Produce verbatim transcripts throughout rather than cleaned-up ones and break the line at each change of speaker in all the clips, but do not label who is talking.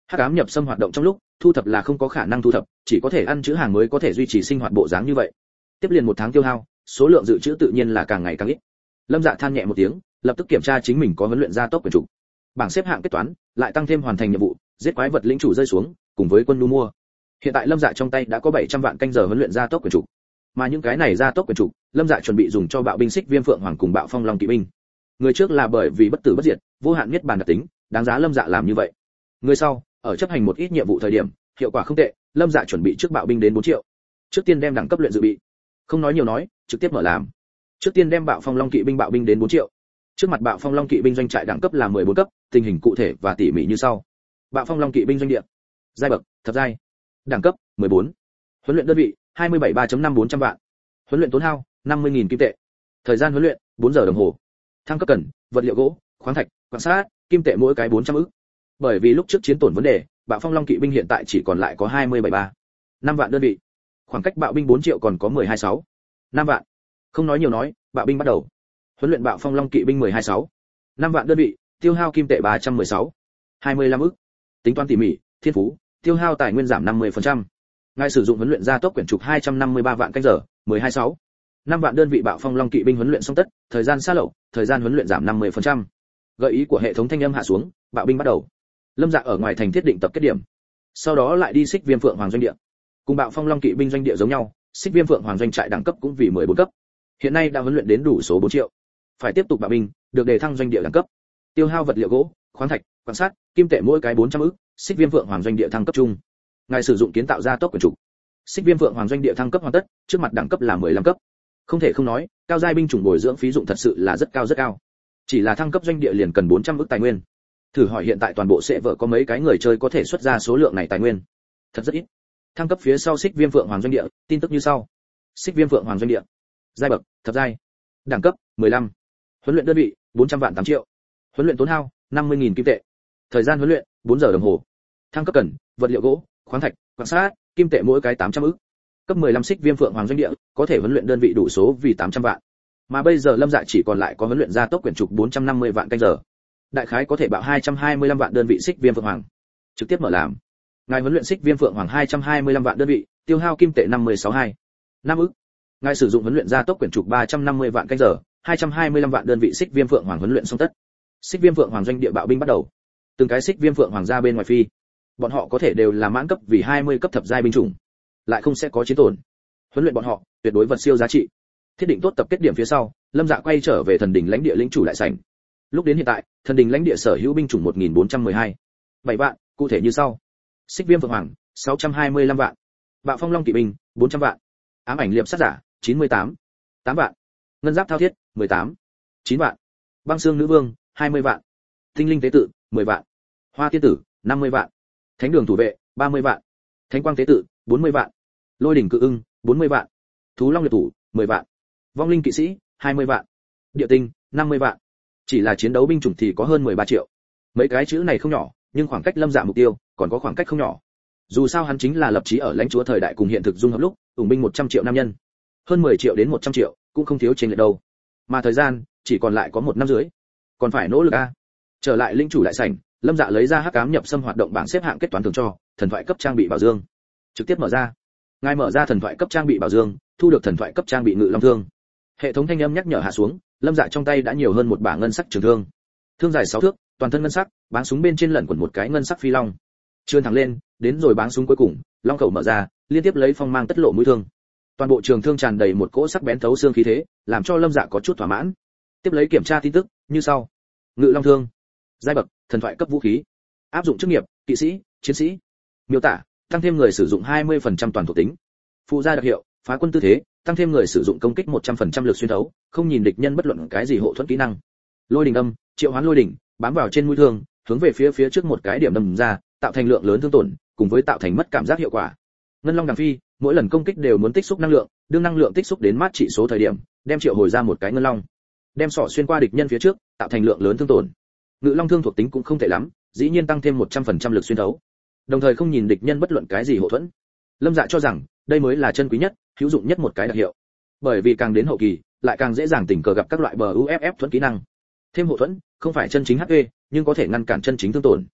hắc ám nhập xâm hoạt động trong lúc thu thập là không có khả năng thu thập, chỉ có thể ăn chữ hàng mới có thể duy trì sinh hoạt bộ dáng như vậy. Tiếp liền một tháng tiêu hao, số lượng dự trữ tự nhiên là càng ngày càng ít. Lâm Dạ than nhẹ một tiếng, lập tức kiểm tra chính mình có huấn luyện gia tốc quyền chủ. Bảng xếp hạng kết toán, lại tăng thêm hoàn thành nhiệm vụ, giết quái vật lĩnh chủ rơi xuống, cùng với quân nu mua. Hiện tại Lâm Dạ trong tay đã có bảy trăm vạn canh giờ huấn luyện gia tốc quyền chủ. Mà những cái này gia tốc quyền chủ, Lâm Dạ chuẩn bị dùng cho bạo binh xích viêm phượng hoàng cùng bạo phong long kỵ binh. Người trước là bởi vì bất tử bất diệt, vô hạn niết bàn đặc tính, đáng giá Lâm Dạ làm như vậy. Người sau, ở chấp hành một ít nhiệm vụ thời điểm, hiệu quả không tệ, Lâm Dạ chuẩn bị trước bạo binh đến bốn triệu. Trước tiên đem đẳng cấp luyện dự bị. Không nói nhiều nói, trực tiếp mở làm. Trước tiên đem bạo phong long kỵ binh bạo binh đến bốn triệu. Trước mặt bạo phong long kỵ binh doanh trại đẳng cấp là mười bốn cấp, tình hình cụ thể và tỉ mỉ như sau. Bạo phong long kỵ binh doanh địa, giai bậc thập giai, đẳng cấp mười bốn, huấn luyện đơn vị hai mươi bảy ba chấm năm bốn trăm vạn, huấn luyện tốn hao năm mươi nghìn kim tệ, thời gian huấn luyện bốn giờ đồng hồ, thăng cấp cần vật liệu gỗ, khoáng thạch, quan sát, kim tệ mỗi cái bốn trăm ức. Bởi vì lúc trước chiến tổn vấn đề, bạo phong long kỵ binh hiện tại chỉ còn lại có hai mươi bảy ba năm vạn đơn vị, khoảng cách bạo binh bốn triệu còn có mười hai sáu năm vạn. Không nói nhiều nói, bạo binh bắt đầu. Huấn luyện bạo phong long kỵ binh mười hai sáu năm vạn đơn vị, tiêu hao kim tệ ba trăm mười sáu hai mươi lăm ức. Tính toán tỉ mỉ, thiên phú, tiêu hao tài nguyên giảm năm mươi phần trăm. Ngài sử dụng huấn luyện gia tốc quyển trục hai trăm năm mươi ba vạn canh giờ, mười hai sáu năm vạn đơn vị bạo phong long kỵ binh huấn luyện xong tất, thời gian xa lậu, thời gian huấn luyện giảm năm mươi phần trăm. Gợi ý của hệ thống thanh âm hạ xuống, bạo binh bắt đầu. Lâm Dạ ở ngoài thành thiết định tập kết điểm, sau đó lại đi xích viêm phượng hoàng doanh địa. Cùng bạo phong long kỵ binh doanh địa giống nhau, xích viêm phượng hoàng doanh trại đẳng cấp cũng vì mười bốn cấp. Hiện nay đã huấn luyện đến đủ số bốn triệu. Phải tiếp tục bạo binh, được đề thăng doanh địa đẳng cấp. Tiêu hao vật liệu gỗ, khoáng thạch, quan sát, kim tệ mỗi cái bốn trăm ức, xích viêm phượng hoàng doanh địa thăng cấp chung. Ngài sử dụng kiến tạo gia tốc quyền chủ. Xích viêm phượng hoàng doanh địa thăng cấp hoàn tất, trước mặt đẳng cấp là mười lăm cấp. Không thể không nói, cao giai binh chủng bồi dưỡng phí dụng thật sự là rất cao rất cao. Chỉ là thăng cấp doanh địa liền cần bốn trăm ức tài nguyên. Thử hỏi hiện tại toàn bộ sẽ vợ có mấy cái người chơi có thể xuất ra số lượng này tài nguyên? Thật rất ít. Thăng cấp phía sau xích viêm phượng hoàng doanh địa, tin tức như sau. Xích viêm phượng hoàng doanh địa, giai bậc thập giai, đẳng cấp mười lăm, huấn luyện đơn vị bốn trăm vạn tám triệu, huấn luyện tốn hao năm mươi nghìn kim tệ, thời gian huấn luyện bốn giờ đồng hồ, thăng cấp cần vật liệu gỗ, khoáng thạch, quan sát, kim tệ mỗi cái tám trăm ức. Cấp mười lăm xích viêm phượng hoàng doanh địa, có thể huấn luyện đơn vị đủ số vì tám trăm vạn. Mà bây giờ Lâm Dạ chỉ còn lại có huấn luyện gia tốc quyển trục bốn trăm năm mươi vạn canh giờ. Đại khái có thể bạo hai trăm hai mươi lăm vạn đơn vị xích viêm phượng hoàng. Trực tiếp mở làm. Ngài huấn luyện xích viêm phượng hoàng hai trăm hai mươi lăm vạn đơn vị, tiêu hao kim tệ năm mươi sáu hai năm ức. Ngài sử dụng huấn luyện gia tốc quyển trục ba trăm năm mươi vạn canh giờ, hai trăm hai mươi lăm vạn đơn vị xích viêm phượng hoàng huấn luyện xong tất. Xích viêm phượng hoàng doanh địa bạo binh bắt đầu. Từng cái xích viêm phượng hoàng ra bên ngoài phi. Bọn họ có thể đều là mãn cấp vì hai mươi cấp thập giai binh chủng, lại không sẽ có chiến tổn. Huấn luyện bọn họ, tuyệt đối vật siêu giá trị. Thiết định tốt tập kết điểm phía sau, Lâm Dạ quay trở về thần đỉnh lãnh địa lĩnh chủ đại sảnh. Lúc đến hiện tại, thần đỉnh lãnh địa sở hữu binh chủng một nghìn bốn trăm mười hai, bảy vạn, cụ thể như sau: xích viêm phượng hoàng sáu trăm hai mươi lăm vạn, bạo phong long kỵ binh bốn trăm vạn, ám ảnh liệp sát giả chín mươi tám, tám vạn, ngân giáp thao thiết mười tám, chín vạn, băng xương nữ vương hai mươi vạn, tinh linh tế tự mười vạn, hoa tiên tử năm mươi vạn, thánh đường thủ vệ ba mươi vạn, thánh quang tế tự bốn mươi vạn, lôi đỉnh cự ưng bốn mươi vạn, thú long liệt thủ mười vạn, vong linh kỵ sĩ hai mươi vạn, địa tinh năm mươi vạn. Chỉ là chiến đấu binh chủng thì có hơn mười ba triệu. Mấy cái chữ này không nhỏ, nhưng khoảng cách Lâm Dạ mục tiêu còn có khoảng cách không nhỏ. Dù sao hắn chính là lập chí ở lãnh chúa thời đại cùng hiện thực dung hợp lúc, ủng binh một trăm triệu nam nhân. Hơn mười triệu đến một trăm triệu, cũng không thiếu trên lệch đâu. Mà thời gian chỉ còn lại có một năm dưới. Còn phải nỗ lực a. Trở lại lĩnh chủ đại sảnh, Lâm Dạ lấy ra hắc ám nhập xâm hoạt động bảng xếp hạng kết toán thường cho, thần thoại cấp trang bị bảo dương. Trực tiếp mở ra. Ngài mở ra thần thoại cấp trang bị bảo dương, thu được thần thoại cấp trang bị ngự long thương. Hệ thống thanh âm nhắc nhở hạ xuống, Lâm Dạ trong tay đã nhiều hơn một bả ngân sắc trường thương. Thương dài sáu thước, toàn thân ngân sắc, báng súng bên trên lẩn quẩn một cái ngân sắc phi long. Trươn thẳng lên, đến rồi báng súng cuối cùng, long khẩu mở ra, liên tiếp lấy phong mang tất lộ mũi thương. Toàn bộ trường thương tràn đầy một cỗ sắc bén thấu xương khí thế, làm cho Lâm Dạ có chút thỏa mãn. Tiếp lấy kiểm tra tin tức, như sau: ngự long thương, giai bậc thần thoại cấp vũ khí, áp dụng chức nghiệp kỵ sĩ, chiến sĩ. Miêu tả: tăng thêm người sử dụng hai mươi phần trăm toàn thuộc tính. Phụ gia đặc hiệu: phá quân tư thế, tăng thêm người sử dụng công kích một trăm phần trăm lực xuyên thấu, không nhìn địch nhân bất luận cái gì hộ thuẫn kỹ năng. Lôi đỉnh âm, triệu hoán lôi đỉnh, bám vào trên mũi thương, hướng về phía phía trước một cái điểm đâm ra, tạo thành lượng lớn thương tổn, cùng với tạo thành mất cảm giác hiệu quả. Ngân long đằng phi, mỗi lần công kích đều muốn tích xúc năng lượng, đương năng lượng tích xúc đến mát trị số thời điểm, đem triệu hồi ra một cái ngân long, đem sọ xuyên qua địch nhân phía trước, tạo thành lượng lớn thương tổn. Ngự long thương thuộc tính cũng không tệ lắm, dĩ nhiên tăng thêm một trăm phần trăm lực xuyên thấu, đồng thời không nhìn địch nhân bất luận cái gì hộ thuẫn. Lâm Dạ cho rằng đây mới là chân quý nhất, hữu dụng nhất một cái đặc hiệu. Bởi vì càng đến hậu kỳ, lại càng dễ dàng tình cờ gặp các loại bờ u ép ép thuẫn kỹ năng. Thêm hộ thuẫn, không phải chân chính hát pê, nhưng có thể ngăn cản chân chính thương tổn.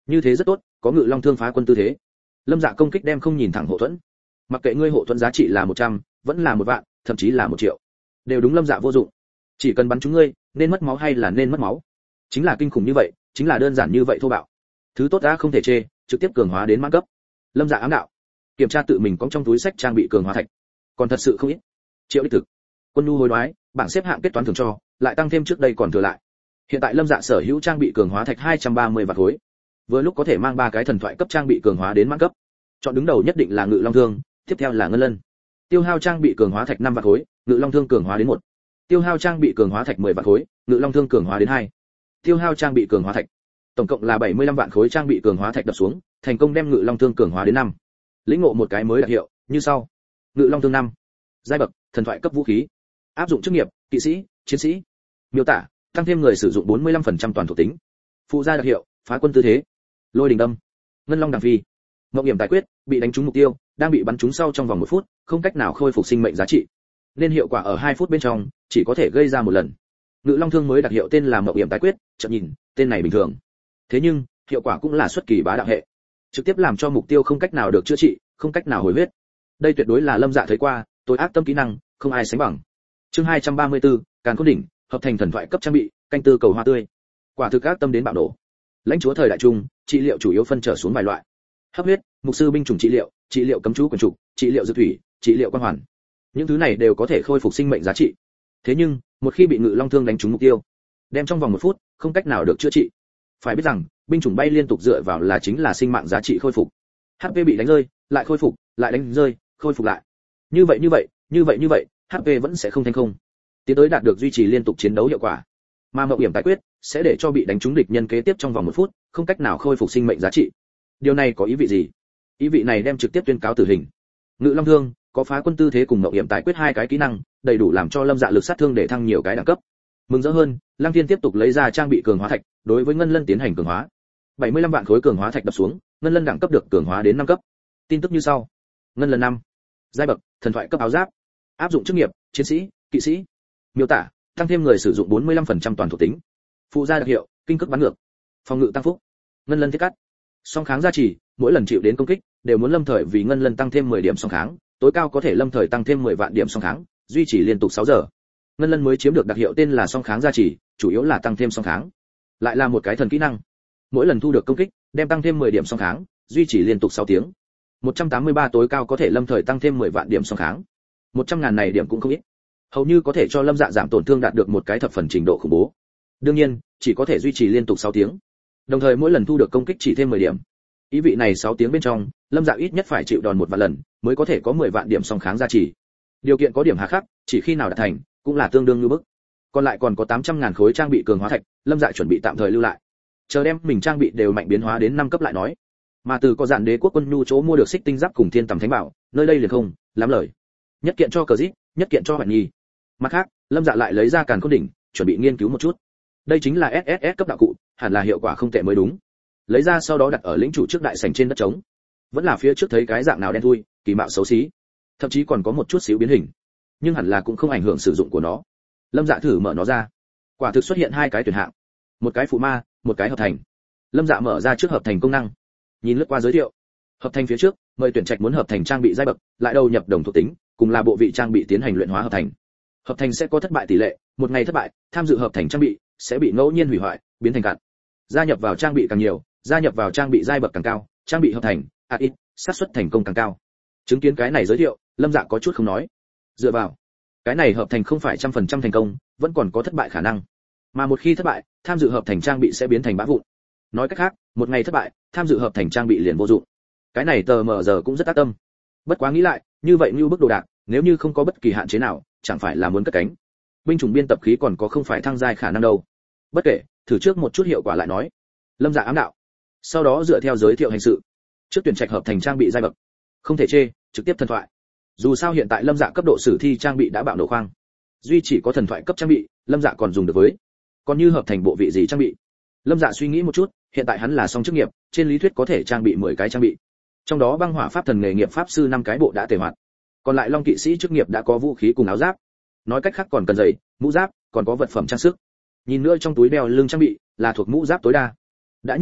Như thế rất tốt, có Ngự Long thương phá quân tư thế. Lâm Dạ công kích đem không nhìn thẳng hộ thuẫn. Mặc kệ ngươi hộ thuẫn giá trị là một trăm, vẫn là một vạn, thậm chí là một triệu, đều đúng Lâm Dạ vô dụng. Chỉ cần bắn trúng ngươi, nên mất máu hay là nên mất máu. Chính là kinh khủng như vậy, chính là đơn giản như vậy thô bạo. Thứ tốt đã không thể chê, trực tiếp cường hóa đến mãn cấp. Lâm Dạ ám đạo. Kiểm tra tự mình có trong túi sách trang bị cường hóa thạch, còn thật sự không ít. Triệu đích thực. Quân nhu hối đoái, bảng xếp hạng kết toán thường cho, lại tăng thêm trước đây còn thừa lại. Hiện tại Lâm Dạ sở hữu trang bị cường hóa thạch hai trăm ba mươi vạn khối. Vừa lúc có thể mang ba cái thần thoại cấp trang bị cường hóa đến mãn cấp. Chọn đứng đầu nhất định là Ngự Long thương, tiếp theo là Ngân Lân. Tiêu hao trang bị cường hóa thạch năm vạn khối, Ngự Long thương cường hóa đến một. Tiêu hao trang bị cường hóa thạch mười vạn khối, Ngự Long thương cường hóa đến hai. Tiêu hao trang bị cường hóa thạch. Tổng cộng là bảy mươi lăm vạn khối trang bị cường hóa thạch đập xuống, thành công đem Ngự Long thương cường hóa đến năm. Lĩnh ngộ một cái mới đặc hiệu, như sau. Ngự Long thương năm. Giai bậc, thần thoại cấp vũ khí. Áp dụng chức nghiệp, kỵ sĩ, chiến sĩ. Miêu tả, tăng thêm người sử dụng bốn mươi lăm phần trăm toàn thuộc tính. Phụ gia đặc hiệu, phá quân tư thế. Lôi đình đâm. Ngân long đằng phi. Mộng hiểm tài quyết, bị đánh trúng mục tiêu, đang bị bắn trúng sau trong vòng một phút, không cách nào khôi phục sinh mệnh giá trị. Nên hiệu quả ở hai phút bên trong, chỉ có thể gây ra một lần. Ngự Long thương mới đặc hiệu tên là Mộng hiểm tài quyết, chợt nhìn, tên này bình thường. Thế nhưng, hiệu quả cũng là xuất kỳ bá đạo hệ. Trực tiếp làm cho mục tiêu không cách nào được chữa trị, không cách nào hồi huyết. Đây tuyệt đối là Lâm Dạ thấy qua, tối ác tâm kỹ năng, không ai sánh bằng. Chương hai trăm ba mươi tư, Càn Khôn đỉnh, hợp thành thần thoại cấp trang bị, canh tư cầu hoa tươi. Quả thực ác tâm đến bạo nổ. Lãnh chúa thời đại trung, trị liệu chủ yếu phân trở xuống vài loại. Hấp huyết, mục sư binh chủng trị liệu, trị liệu cấm chú quần trục, trị liệu dược thủy, trị liệu quan hoàn. Những thứ này đều có thể khôi phục sinh mệnh giá trị. Thế nhưng, một khi bị Ngự Long thương đánh trúng mục tiêu, đem trong vòng một phút, không cách nào được chữa trị. Phải biết rằng, binh chủng bay liên tục dựa vào là chính là sinh mạng giá trị khôi phục. hát pê bị đánh rơi, lại khôi phục, lại đánh rơi, khôi phục lại. Như vậy như vậy, như vậy như vậy, hát pê vẫn sẽ không thành không. Tiến tới đạt được duy trì liên tục chiến đấu hiệu quả. Mà Mộng hiểm tài quyết sẽ để cho bị đánh trúng địch nhân kế tiếp trong vòng một phút, không cách nào khôi phục sinh mệnh giá trị. Điều này có ý vị gì? Ý vị này đem trực tiếp tuyên cáo tử hình. Ngự Long thương có phá quân tư thế cùng Mộng hiểm tài quyết hai cái kỹ năng, đầy đủ làm cho Lâm Dạ lực sát thương để thăng nhiều cái đẳng cấp. Mừng rỡ hơn, Lăng Thiên tiếp tục lấy ra trang bị cường hóa thạch, đối với Ngân Lân tiến hành cường hóa. bảy mươi lăm vạn khối cường hóa thạch đập xuống, Ngân Lân đẳng cấp được cường hóa đến năm cấp. Tin tức như sau. Ngân Lân năm. Giai bậc, thần thoại cấp áo giáp. Áp dụng chức nghiệp, chiến sĩ, kỵ sĩ. Miêu tả, tăng thêm người sử dụng bốn mươi lăm phần trăm toàn thuộc tính. Phụ gia đặc hiệu, kinh cước bắn ngược. Phòng ngự tăng phúc. Ngân Lân thiết cắt. Song kháng gia trì, mỗi lần chịu đến công kích, đều muốn lâm thời vì Ngân Lân tăng thêm mười điểm song kháng, tối cao có thể lâm thời tăng thêm mười vạn điểm song kháng, duy trì liên tục sáu giờ. Ngân Lân mới chiếm được đặc hiệu tên là song kháng gia trì, chủ yếu là tăng thêm song kháng. Lại là một cái thần kỹ năng. Mỗi lần thu được công kích, đem tăng thêm mười điểm song kháng, duy trì liên tục sáu tiếng. một trăm tám mươi ba tối cao có thể lâm thời tăng thêm mười vạn điểm song kháng. một trăm ngàn này điểm cũng không ít. Hầu như có thể cho Lâm Dạ giảm tổn thương đạt được một cái thập phần trình độ khủng bố. Đương nhiên, chỉ có thể duy trì liên tục sáu tiếng. Đồng thời mỗi lần thu được công kích chỉ thêm mười điểm. Ý vị này sáu tiếng bên trong, Lâm Dạ ít nhất phải chịu đòn một vạn lần, mới có thể có mười vạn điểm song kháng gia trì. Điều kiện có điểm hà khắc, chỉ khi nào đạt thành, cũng là tương đương như bức. Còn lại còn có tám trăm ngàn khối trang bị cường hóa thạch, Lâm Dạ chuẩn bị tạm thời lưu lại. Chờ đem mình trang bị đều mạnh biến hóa đến năm cấp lại nói. Mà từ có dạn đế quốc quân nhu chỗ mua được xích tinh giáp cùng thiên tầm thánh bảo, nơi đây liền không, lắm lời. Nhất kiện cho cờ dít, nhất kiện cho hoạn nhi. Mặt khác, Lâm Dạ lại lấy ra Càn Khôn đỉnh, chuẩn bị nghiên cứu một chút. Đây chính là ét ét ét cấp đạo cụ, hẳn là hiệu quả không tệ mới đúng. Lấy ra sau đó đặt ở lĩnh chủ trước đại sảnh trên đất trống. Vẫn là phía trước thấy cái dạng nào đen thui, kỳ mạo xấu xí, thậm chí còn có một chút xíu biến hình, nhưng hẳn là cũng không ảnh hưởng sử dụng của nó. Lâm Dạ thử mở nó ra, quả thực xuất hiện hai cái tuyển hạng, một cái phụ ma, một cái hợp thành. Lâm Dạ mở ra trước hợp thành công năng, nhìn lướt qua giới thiệu. Hợp thành phía trước, mời tuyển trạch muốn hợp thành trang bị giai bậc, lại đầu nhập đồng thuộc tính, cùng là bộ vị trang bị tiến hành luyện hóa hợp thành. Hợp thành sẽ có thất bại tỷ lệ, một ngày thất bại, tham dự hợp thành trang bị sẽ bị ngẫu nhiên hủy hoại, biến thành cặn. Gia nhập vào trang bị càng nhiều, gia nhập vào trang bị giai bậc càng cao, trang bị hợp thành, ạt ít, xác suất thành công càng cao. Chứng kiến cái này giới thiệu, Lâm Dạ có chút không nói. Dựa vào, cái này hợp thành không phải trăm phần trăm thành công, vẫn còn có thất bại khả năng. Mà một khi thất bại, tham dự hợp thành trang bị sẽ biến thành bã vụn. Nói cách khác, một ngày thất bại, tham dự hợp thành trang bị liền vô dụng. Cái này tờ mờ giờ cũng rất tác tâm. Bất quá nghĩ lại, như vậy như bức đồ đạc, nếu như không có bất kỳ hạn chế nào, chẳng phải là muốn cất cánh. Binh chủng biên tập khí còn có không phải thăng giai khả năng đâu. Bất kể, thử trước một chút hiệu quả lại nói. Lâm Dạ ám đạo. Sau đó dựa theo giới thiệu hành sự, trước tuyển trạch hợp thành trang bị giai bậc. Không thể chê, trực tiếp thần thoại. Dù sao hiện tại Lâm Dạ cấp độ sử thi trang bị đã bạo nổ khoang. Duy chỉ có thần thoại cấp trang bị, Lâm Dạ còn dùng được với. Còn như hợp thành bộ vị gì trang bị? Lâm Dạ suy nghĩ một chút, hiện tại hắn là song chức nghiệp, trên lý thuyết có thể trang bị mười cái trang bị. Trong đó băng hỏa pháp thần nghề nghiệp pháp sư năm cái bộ đã tề hoạt. Còn lại long kỵ sĩ chức nghiệp đã có vũ khí cùng áo giáp. Nói cách khác còn cần giày, mũ giáp, còn có vật phẩm trang sức. Nhìn nữa trong túi đeo lưng trang bị, là thuộc mũ giáp tối đa. Đã như vậy,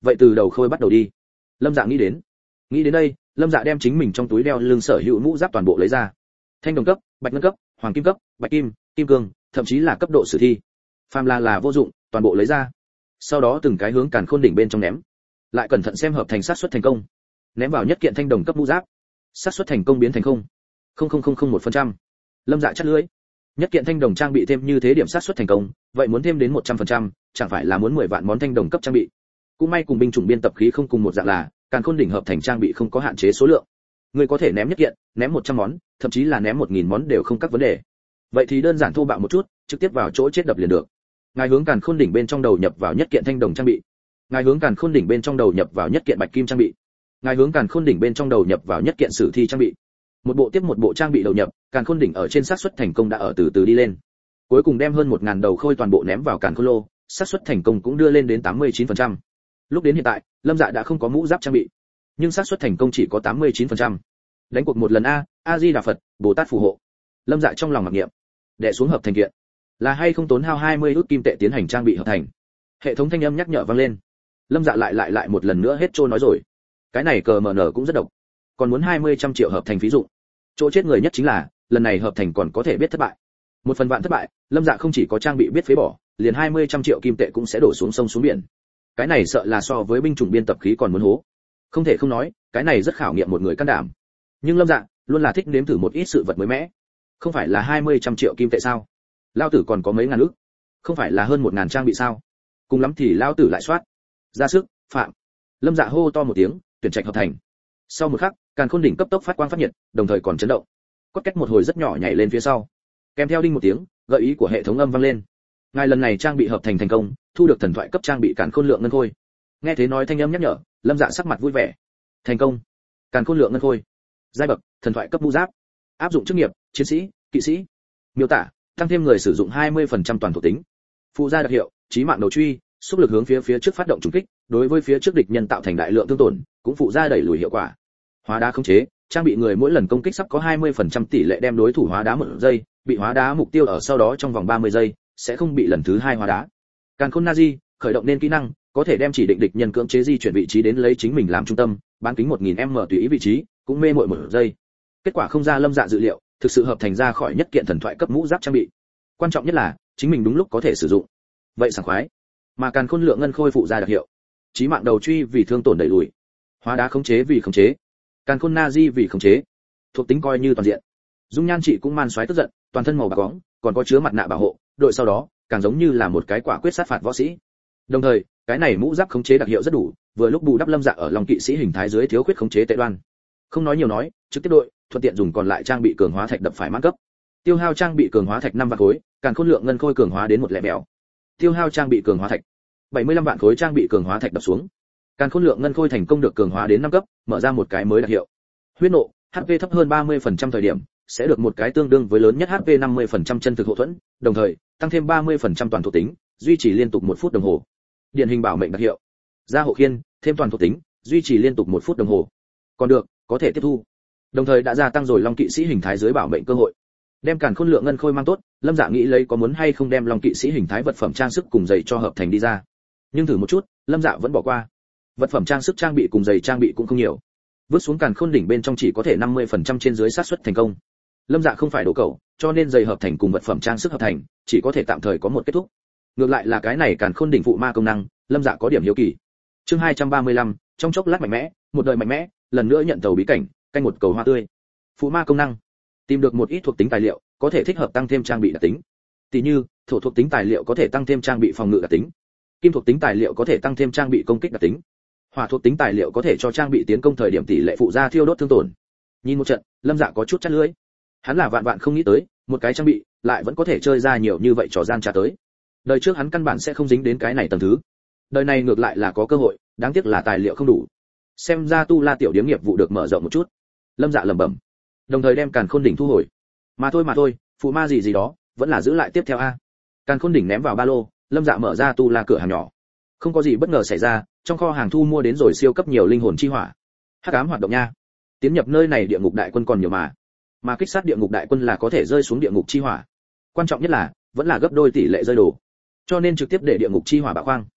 vậy từ đầu khôi bắt đầu đi. Lâm Dạ nghĩ đến. Nghĩ đến đây, Lâm Dạ đem chính mình trong túi đeo lưng sở hữu mũ giáp toàn bộ lấy ra. Thanh đồng cấp, bạch ngân cấp, hoàng kim cấp, bạch kim, kim cương, thậm chí là cấp độ sử thi. Phàm là là vô dụng, toàn bộ lấy ra. Sau đó từng cái hướng Càn Khôn đỉnh bên trong ném. Lại cẩn thận xem hợp thành sát suất thành công. Ném vào nhất kiện thanh đồng cấp mũ giáp. Sát suất thành công biến thành không không không không không một phần trăm. Lâm Dạ chắt lưỡi. Nhất kiện thanh đồng trang bị thêm như thế điểm sát suất thành công, vậy muốn thêm đến một trăm phần trăm, chẳng phải là muốn mười vạn món thanh đồng cấp trang bị. Cũng may cùng binh chủng biên tập khí không cùng một dạng là, Càn Khôn đỉnh hợp thành trang bị không có hạn chế số lượng. Người có thể ném nhất kiện, ném một trăm món, thậm chí là ném một nghìn món đều không các vấn đề. Vậy thì đơn giản thô bạo một chút, trực tiếp vào chỗ chết đập liền được. Ngài hướng Càn Khôn đỉnh bên trong đầu nhập vào nhất kiện thanh đồng trang bị. Ngài hướng Càn Khôn đỉnh bên trong đầu nhập vào nhất kiện bạch kim trang bị. Ngài hướng Càn Khôn đỉnh bên trong đầu nhập vào nhất kiện sử thi trang bị. Một bộ tiếp một bộ trang bị đầu nhập, Càn Khôn đỉnh ở trên xác suất thành công đã ở từ từ đi lên. Cuối cùng đem hơn một nghìn đầu khôi toàn bộ ném vào Càn Khôn lô, xác suất thành công cũng đưa lên đến tám mươi chín phần trăm. Lúc đến hiện tại, Lâm Dạ đã không có mũ giáp trang bị, nhưng xác suất thành công chỉ có tám mươi chín phần trăm. Đánh cuộc một lần a, A Di Đà Phật, Bồ Tát phù hộ. Lâm Dạ trong lòng mặc niệm, đè xuống hợp thành kiện, là hay không tốn hao hai mươi ức kim tệ tiến hành trang bị hợp thành. Hệ thống thanh âm nhắc nhở vang lên. Lâm Dạ lại lại lại một lần nữa hết trôi nói rồi. Cái này cờ mờ nở cũng rất độc, còn muốn hai mươi trăm triệu hợp thành phí dụng. Chỗ chết người nhất chính là, lần này hợp thành còn có thể biết thất bại. Một phần vạn thất bại, Lâm Dạ không chỉ có trang bị biết phế bỏ, liền hai mươi trăm triệu kim tệ cũng sẽ đổ xuống sông xuống biển. Cái này sợ là so với binh chủng biên tập khí còn muốn hố. Không thể không nói, cái này rất khảo nghiệm một người can đảm. Nhưng Lâm Dạ luôn là thích nếm thử một ít sự vật mới mẻ. Không phải là hai mươi trăm triệu kim tệ sao? Lao tử còn có mấy ngàn ức. Không phải là hơn một ngàn trang bị sao? Cùng lắm thì lao tử lại soát. Ra sức, phạm. Lâm Dạ hô to một tiếng, tuyển trạch hợp thành. Sau một khắc, Càn Khôn đỉnh cấp tốc phát quang phát nhiệt, đồng thời còn chấn động. Quất cách một hồi rất nhỏ nhảy lên phía sau. Kèm theo đinh một tiếng, gợi ý của hệ thống âm vang lên. Ngài lần này trang bị hợp thành thành công, thu được thần thoại cấp trang bị Càn Khôn lượng ngân khôi. Nghe thế nói thanh âm nhắc nhở, Lâm Dạ sắc mặt vui vẻ. Thành công. Càn Khôn lượng ngân khôi. Giai bậc, thần thoại cấp mũ giáp. Áp dụng chức nghiệp, chiến sĩ, kỵ sĩ. Miêu tả, tăng thêm người sử dụng hai mươi phần trăm toàn thuộc tính. Phụ gia đặc hiệu, chí mạng đầu truy, xúc lực hướng phía phía trước phát động trùng kích, đối với phía trước địch nhân tạo thành đại lượng thương tổn, cũng phụ gia đẩy lùi hiệu quả. Hóa đá khống chế, trang bị người mỗi lần công kích sắp có hai mươi phần trăm tỷ lệ đem đối thủ hóa đá một giây, bị hóa đá mục tiêu ở sau đó trong vòng ba mươi giây, sẽ không bị lần thứ hai hóa đá. Càn Khôn Nazi, khởi động nên kỹ năng, có thể đem chỉ định địch nhân cưỡng chế di chuyển vị trí đến lấy chính mình làm trung tâm, bán kính một nghìn mét tùy ý vị trí, cũng mê muội một giây. Kết quả không ra Lâm Dạ dự liệu, thực sự hợp thành ra khỏi nhất kiện thần thoại cấp mũ giáp trang bị. Quan trọng nhất là, chính mình đúng lúc có thể sử dụng. Vậy sảng khoái. Mà Càn Khôn lượng ngân khôi phụ ra đặc hiệu. Chí mạng đầu truy vì thương tổn đẩy lùi. Hóa đá khống chế vì khống chế. Càn Khôn Nazi vì khống chế. Thuộc tính coi như toàn diện. Dung nhan chị cũng man xoáy tức giận, toàn thân màu bạc bóng, còn có chứa mặt nạ bảo hộ, đội sau đó, càng giống như là một cái quả quyết sát phạt võ sĩ. Đồng thời, cái này mũ giáp khống chế đặc hiệu rất đủ, vừa lúc bù đắp Lâm Dạ ở lòng kỵ sĩ hình thái dưới thiếu khuyết khống chế tệ đoan. Không nói nhiều nói, trực tiếp đội, thuận tiện dùng còn lại trang bị cường hóa thạch đập phải mãn cấp. Tiêu hao trang bị cường hóa thạch năm vạn khối, Càn Khôn lượng ngân khôi cường hóa đến một lẻ bèo. Tiêu hao trang bị cường hóa thạch bảy mươi lăm vạn khối trang bị cường hóa thạch đập xuống. Càn Khôn lượng ngân khôi thành công được cường hóa đến năm cấp, mở ra một cái mới đặc hiệu. Huyết nộ, hát pê thấp hơn ba mươi phần trăm thời điểm, sẽ được một cái tương đương với lớn nhất hát pê năm mươi phần trăm chân thực hộ thuẫn, đồng thời tăng thêm ba mươi phần trăm toàn thuộc tính, duy trì liên tục một phút đồng hồ. Điển hình bảo mệnh đặc hiệu. Gia hộ khiên, thêm toàn thuộc tính, duy trì liên tục một phút đồng hồ. Còn được, có thể tiếp thu. Đồng thời đã gia tăng rồi Long kỵ sĩ hình thái dưới bảo mệnh cơ hội. Đem Càn Khôn lượng ngân khôi mang tốt, Lâm Dạ nghĩ lấy có muốn hay không đem Long kỵ sĩ hình thái vật phẩm trang sức cùng giày cho hợp thành đi ra. Nhưng thử một chút, Lâm Dạ vẫn bỏ qua. Vật phẩm trang sức trang bị cùng giày trang bị cũng không nhiều. Vứt xuống Càn Khôn đỉnh bên trong chỉ có thể năm mươi phần trăm trên dưới xác suất thành công. Lâm Dạ không phải đổ cầu, cho nên giày hợp thành cùng vật phẩm trang sức hợp thành, chỉ có thể tạm thời có một kết thúc. Ngược lại là cái này Càn Khôn đỉnh phụ ma công năng, Lâm Dạ có điểm hiếu kỳ. Chương hai trăm ba mươi lăm, trong chốc lát mạnh mẽ, một đời mạnh mẽ, lần nữa nhận tàu bí cảnh, canh một cầu hoa tươi. Phụ ma công năng. Tìm được một ít thuộc tính tài liệu, có thể thích hợp tăng thêm trang bị đặc tính. Tỷ như, thổ thuộc tính tài liệu có thể tăng thêm trang bị phòng ngự đặc tính. Kim thuộc tính tài liệu có thể tăng thêm trang bị công kích đặc tính. Hỏa thuộc tính tài liệu có thể cho trang bị tiến công thời điểm tỷ lệ phụ gia thiêu đốt thương tổn. Nhìn một trận, Lâm Dạ có chút chát lưỡi. Hắn là vạn vạn không nghĩ tới, một cái trang bị lại vẫn có thể chơi ra nhiều như vậy trò gian trá tới. Đời trước hắn căn bản sẽ không dính đến cái này tầng thứ. Đời này ngược lại là có cơ hội, đáng tiếc là tài liệu không đủ. Xem ra tu La tiểu điếm nghiệp vụ được mở rộng một chút. Lâm Dạ lẩm bẩm, đồng thời đem Càn Khôn đỉnh thu hồi. Mà thôi mà thôi, phụ ma gì gì đó, vẫn là giữ lại tiếp theo a. Càn Khôn đỉnh ném vào ba lô, Lâm Dạ mở ra tu La cửa hàng nhỏ. Không có gì bất ngờ xảy ra, trong kho hàng thu mua đến rồi siêu cấp nhiều linh hồn chi hỏa. Hắc ám hoạt động nha. Tiến nhập nơi này địa ngục đại quân còn nhiều mà. Mà kích sát địa ngục đại quân là có thể rơi xuống địa ngục chi hỏa. Quan trọng nhất là, vẫn là gấp đôi tỷ lệ rơi đồ. Cho nên trực tiếp để địa ngục chi hỏa bạo khoang.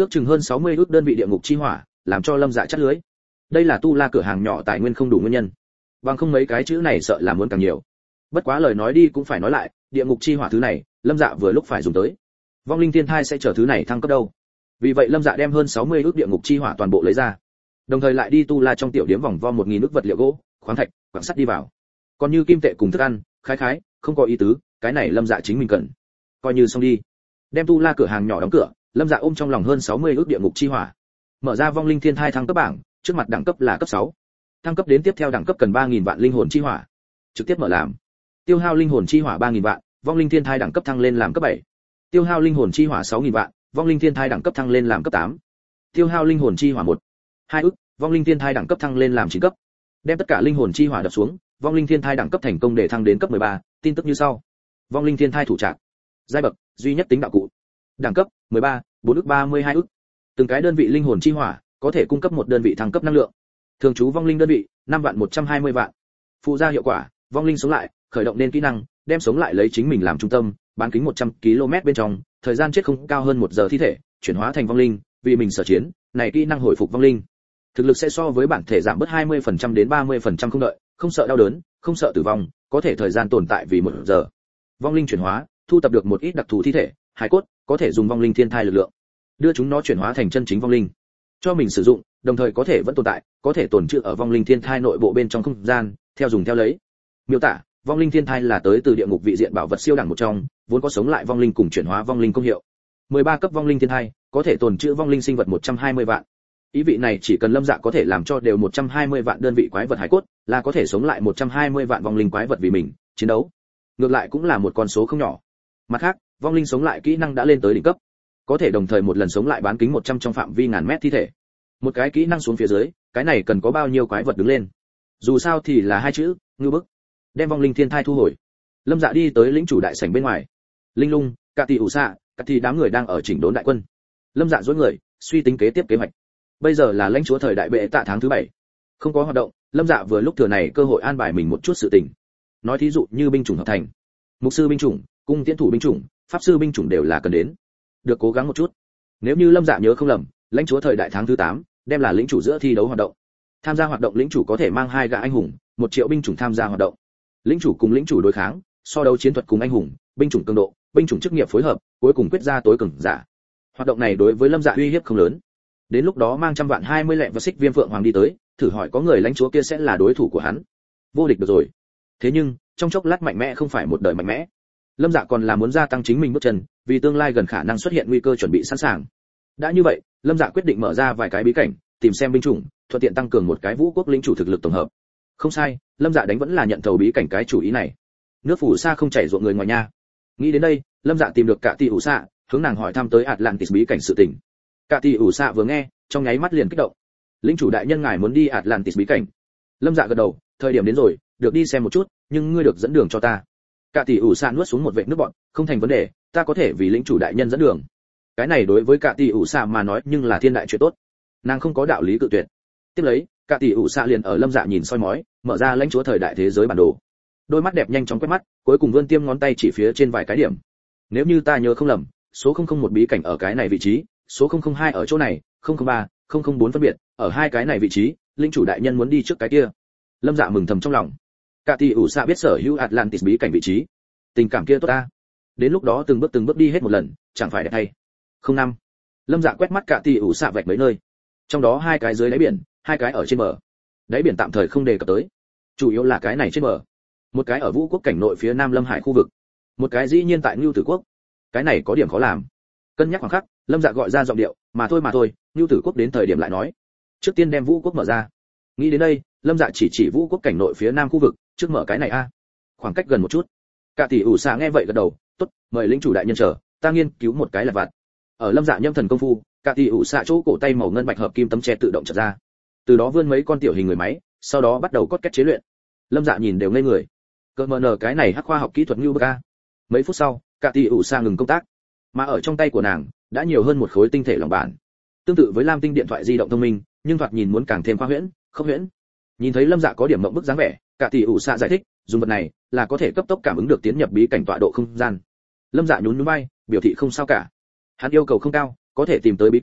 ước chừng hơn sáu mươi ước đơn vị địa ngục chi hỏa, làm cho Lâm Dạ chắt lưới. Đây là tu la cửa hàng nhỏ tài nguyên không đủ nguyên nhân. Bằng không mấy cái chữ này sợ là muốn càng nhiều. Bất quá lời nói đi cũng phải nói lại, địa ngục chi hỏa thứ này, Lâm Dạ vừa lúc phải dùng tới. Vong linh thiên thai sẽ chờ thứ này thăng cấp đâu. Vì vậy Lâm Dạ đem hơn sáu mươi ước địa ngục chi hỏa toàn bộ lấy ra. Đồng thời lại đi tu la trong tiểu điếm vòng vo một nghìn ước vật liệu gỗ, khoáng thạch, quặng sắt đi vào. Còn như kim tệ cùng thức ăn, khái khái, không có ý tứ, cái này Lâm Dạ chính mình cần. Coi như xong đi. Đem tu la cửa hàng nhỏ đóng cửa, Lâm Dạ ôm trong lòng hơn sáu mươi ước địa ngục chi hỏa. Mở ra vong linh thiên thai thăng cấp bảng, trước mặt đẳng cấp là cấp sáu. Thăng cấp đến tiếp theo đẳng cấp cần ba nghìn vạn linh hồn chi hỏa. Trực tiếp mở làm. Tiêu hao linh hồn chi hỏa ba nghìn vạn, vong linh thiên thai đẳng cấp thăng lên làm cấp bảy. Tiêu hao linh hồn chi hỏa sáu nghìn vạn, vong linh thiên thai đẳng cấp thăng lên làm cấp tám. Tiêu hao linh hồn chi hỏa một, hai ức, vong linh thiên thai đẳng cấp thăng lên làm chín cấp. Đem tất cả linh hồn chi hỏa đập xuống, vong linh thiên thai đẳng cấp thành công để thăng đến cấp mười ba, tin tức như sau. Vong linh thiên thai thủ trạc. Giai bậc, duy nhất tính đạo cụ. Đẳng cấp, mười ba, bốn ức ba mươi hai ức. Từng cái đơn vị linh hồn chi hỏa, có thể cung cấp một đơn vị thăng cấp năng lượng. Thường trú vong linh đơn vị, năm vạn một trăm hai mươi vạn. Phụ gia hiệu quả, vong linh sống lại, khởi động nên kỹ năng, đem sống lại lấy chính mình làm trung tâm, bán kính một trăm ki lô mét bên trong, thời gian chết không cao hơn một giờ thi thể, chuyển hóa thành vong linh, vì mình sở chiến, này kỹ năng hồi phục vong linh. Thực lực sẽ so với bản thể giảm bớt hai mươi phần trăm đến ba mươi phần trăm không đợi, không sợ đau đớn, không sợ tử vong, có thể thời gian tồn tại vì một giờ. Vong linh chuyển hóa, thu tập được một ít đặc thù thi thể, hài cốt, có thể dùng vong linh thiên thai lực lượng, đưa chúng nó chuyển hóa thành chân chính vong linh, cho mình sử dụng, đồng thời có thể vẫn tồn tại, có thể tồn trữ ở vong linh thiên thai nội bộ bên trong không gian, theo dùng theo lấy. Miêu tả, vong linh thiên thai là tới từ địa ngục vị diện bảo vật siêu đẳng một trong, vốn có sống lại vong linh cùng chuyển hóa vong linh công hiệu. mười ba cấp vong linh thiên thai, có thể tồn trữ vong linh sinh vật một trăm hai mươi vạn. Ý vị này chỉ cần Lâm Dạ có thể làm cho đều một trăm hai mươi vạn đơn vị quái vật hải cốt, là có thể sống lại một trăm hai mươi vạn vong linh quái vật vì mình chiến đấu. Ngược lại cũng là một con số không nhỏ. Mặt khác, vong linh sống lại kỹ năng đã lên tới đỉnh cấp, có thể đồng thời một lần sống lại bán kính một trăm trong phạm vi ngàn mét thi thể. Một cái kỹ năng xuống phía dưới, cái này cần có bao nhiêu quái vật đứng lên? Dù sao thì là hai chữ, ngư bức. Đem vong linh thiên thai thu hồi. Lâm Dạ đi tới lĩnh chủ đại sảnh bên ngoài. Linh Lung, Cả Tỷ ủ xạ, Cả Tỷ đám người đang ở chỉnh đốn đại quân. Lâm Dạ dối người, suy tính kế tiếp kế hoạch. Bây giờ là lãnh chúa thời đại bệ tạ tháng thứ bảy, không có hoạt động, Lâm Dạ vừa lúc thừa này cơ hội an bài mình một chút sự tình. Nói thí dụ như binh chủng hợp thành, mục sư binh chủng, cung tiễn thủ binh chủng, pháp sư binh chủng đều là cần đến. Được cố gắng một chút. Nếu như Lâm Dạ nhớ không lầm, lãnh chúa thời đại tháng thứ tám, đem là lĩnh chủ giữa thi đấu hoạt động. Tham gia hoạt động lĩnh chủ có thể mang hai gã anh hùng, một triệu binh chủng tham gia hoạt động. Lĩnh chủ cùng lĩnh chủ đối kháng, so đấu chiến thuật cùng anh hùng, binh chủng cường độ, binh chủng chức nghiệp phối hợp, cuối cùng quyết ra tối cường giả. Hoạt động này đối với Lâm Dạ uy hiếp không lớn. Đến lúc đó mang trăm vạn hai mươi lẹ và xích viêm phượng hoàng đi tới, thử hỏi có người lãnh chúa kia sẽ là đối thủ của hắn. Vô địch được rồi. Thế nhưng, trong chốc lát mạnh mẽ không phải một đời mạnh mẽ. Lâm Dạ còn là muốn gia tăng chính mình bước chân, vì tương lai gần khả năng xuất hiện nguy cơ chuẩn bị sẵn sàng. Đã như vậy, Lâm Dạ quyết định mở ra vài cái bí cảnh, tìm xem binh chủng, thuận tiện tăng cường một cái vũ quốc lĩnh chủ thực lực tổng hợp. Không sai, Lâm Dạ đánh vẫn là nhận thầu bí cảnh cái chủ ý này. Nước phủ xa không chảy ruộng người ngoài nha. Nghĩ đến đây, Lâm Dạ tìm được Cả Tỷ ủ xạ, hướng nàng hỏi thăm tới Atlantis bí cảnh sự tình. Cả Tỷ ủ xạ vừa nghe, trong nháy mắt liền kích động. Lĩnh chủ đại nhân ngài muốn đi Atlantis bí cảnh. Lâm Dạ gật đầu, thời điểm đến rồi, được đi xem một chút, nhưng ngươi được dẫn đường cho ta. Cả Tỷ ủ xạ nuốt xuống một vệt nước bọt, không thành vấn đề, ta có thể vì lĩnh chủ đại nhân dẫn đường. Cái này đối với Cả Tỷ ủ xạ mà nói nhưng là thiên đại chuyện tốt. Nàng không có đạo lý cự tuyệt. Tiếp lấy, Cả Tỷ ủ xạ liền ở Lâm Dạ nhìn soi mói, mở ra lãnh chúa thời đại thế giới bản đồ. Đôi mắt đẹp nhanh chóng quét mắt, cuối cùng vươn tiêm ngón tay chỉ phía trên vài cái điểm. Nếu như ta nhớ không lầm, số không không một bí cảnh ở cái này vị trí, số không không hai ở chỗ này, không không ba, không không bốn phân biệt, ở hai cái này vị trí, linh chủ đại nhân muốn đi trước cái kia. Lâm Dạ mừng thầm trong lòng. Cả Tỷ ủ xạ biết sở hữu Atlantis bí cảnh vị trí. Tình cảm kia tốt ta. Đến lúc đó từng bước từng bước đi hết một lần, chẳng phải đẹp thay. Không năm. Lâm Dạ quét mắt Cả Tỷ ủ xạ vạch mấy nơi. Trong đó hai cái dưới đáy biển, hai cái ở trên bờ. Đáy biển tạm thời không đề cập tới, chủ yếu là cái này trên bờ. Một cái ở Vũ quốc cảnh nội phía Nam Lâm Hải khu vực, một cái dĩ nhiên tại Nưu Tử quốc. Cái này có điểm khó làm. Cân nhắc khoảng khắc, Lâm Dạ gọi ra giọng điệu, mà thôi mà thôi, Nưu Tử quốc đến thời điểm lại nói. Trước tiên đem Vũ quốc mở ra. Nghĩ đến đây, Lâm Dạ chỉ chỉ Vũ quốc cảnh nội phía Nam khu vực, trước mở cái này a. Khoảng cách gần một chút. Cả Tỷ ủ xạ nghe vậy gật đầu, tốt, mời lĩnh chủ đại nhân chờ, ta nghiên cứu một cái là vặt. Ở Lâm Dạ nhâm thần công phu, Cả Tỷ ủ xạ chỗ cổ tay màu ngân bạch hợp kim tấm tre tự động chợt ra. Từ đó vươn mấy con tiểu hình người máy, sau đó bắt đầu cốt kết chế luyện. Lâm Dạ nhìn đều ngây người. Cơ mờ nở cái này hắc khoa học kỹ thuật như bậc a. Mấy phút sau, Cả Tỷ ủ xạ ngừng công tác, mà ở trong tay của nàng đã nhiều hơn một khối tinh thể lỏng bản. Tương tự với lam tinh điện thoại di động thông minh, nhưng thoạt nhìn muốn càng thêm khoa huyễn, không huyễn. Nhìn thấy Lâm Dạ có điểm mộng bức dáng vẻ, Cả Tỷ ủ xạ giải thích, dùng vật này là có thể cấp tốc cảm ứng được tiến nhập bí cảnh tọa độ không gian. Lâm Dạ nhún nhún vai, biểu thị không sao cả. Hắn yêu cầu không cao, có thể tìm tới bí cảnh,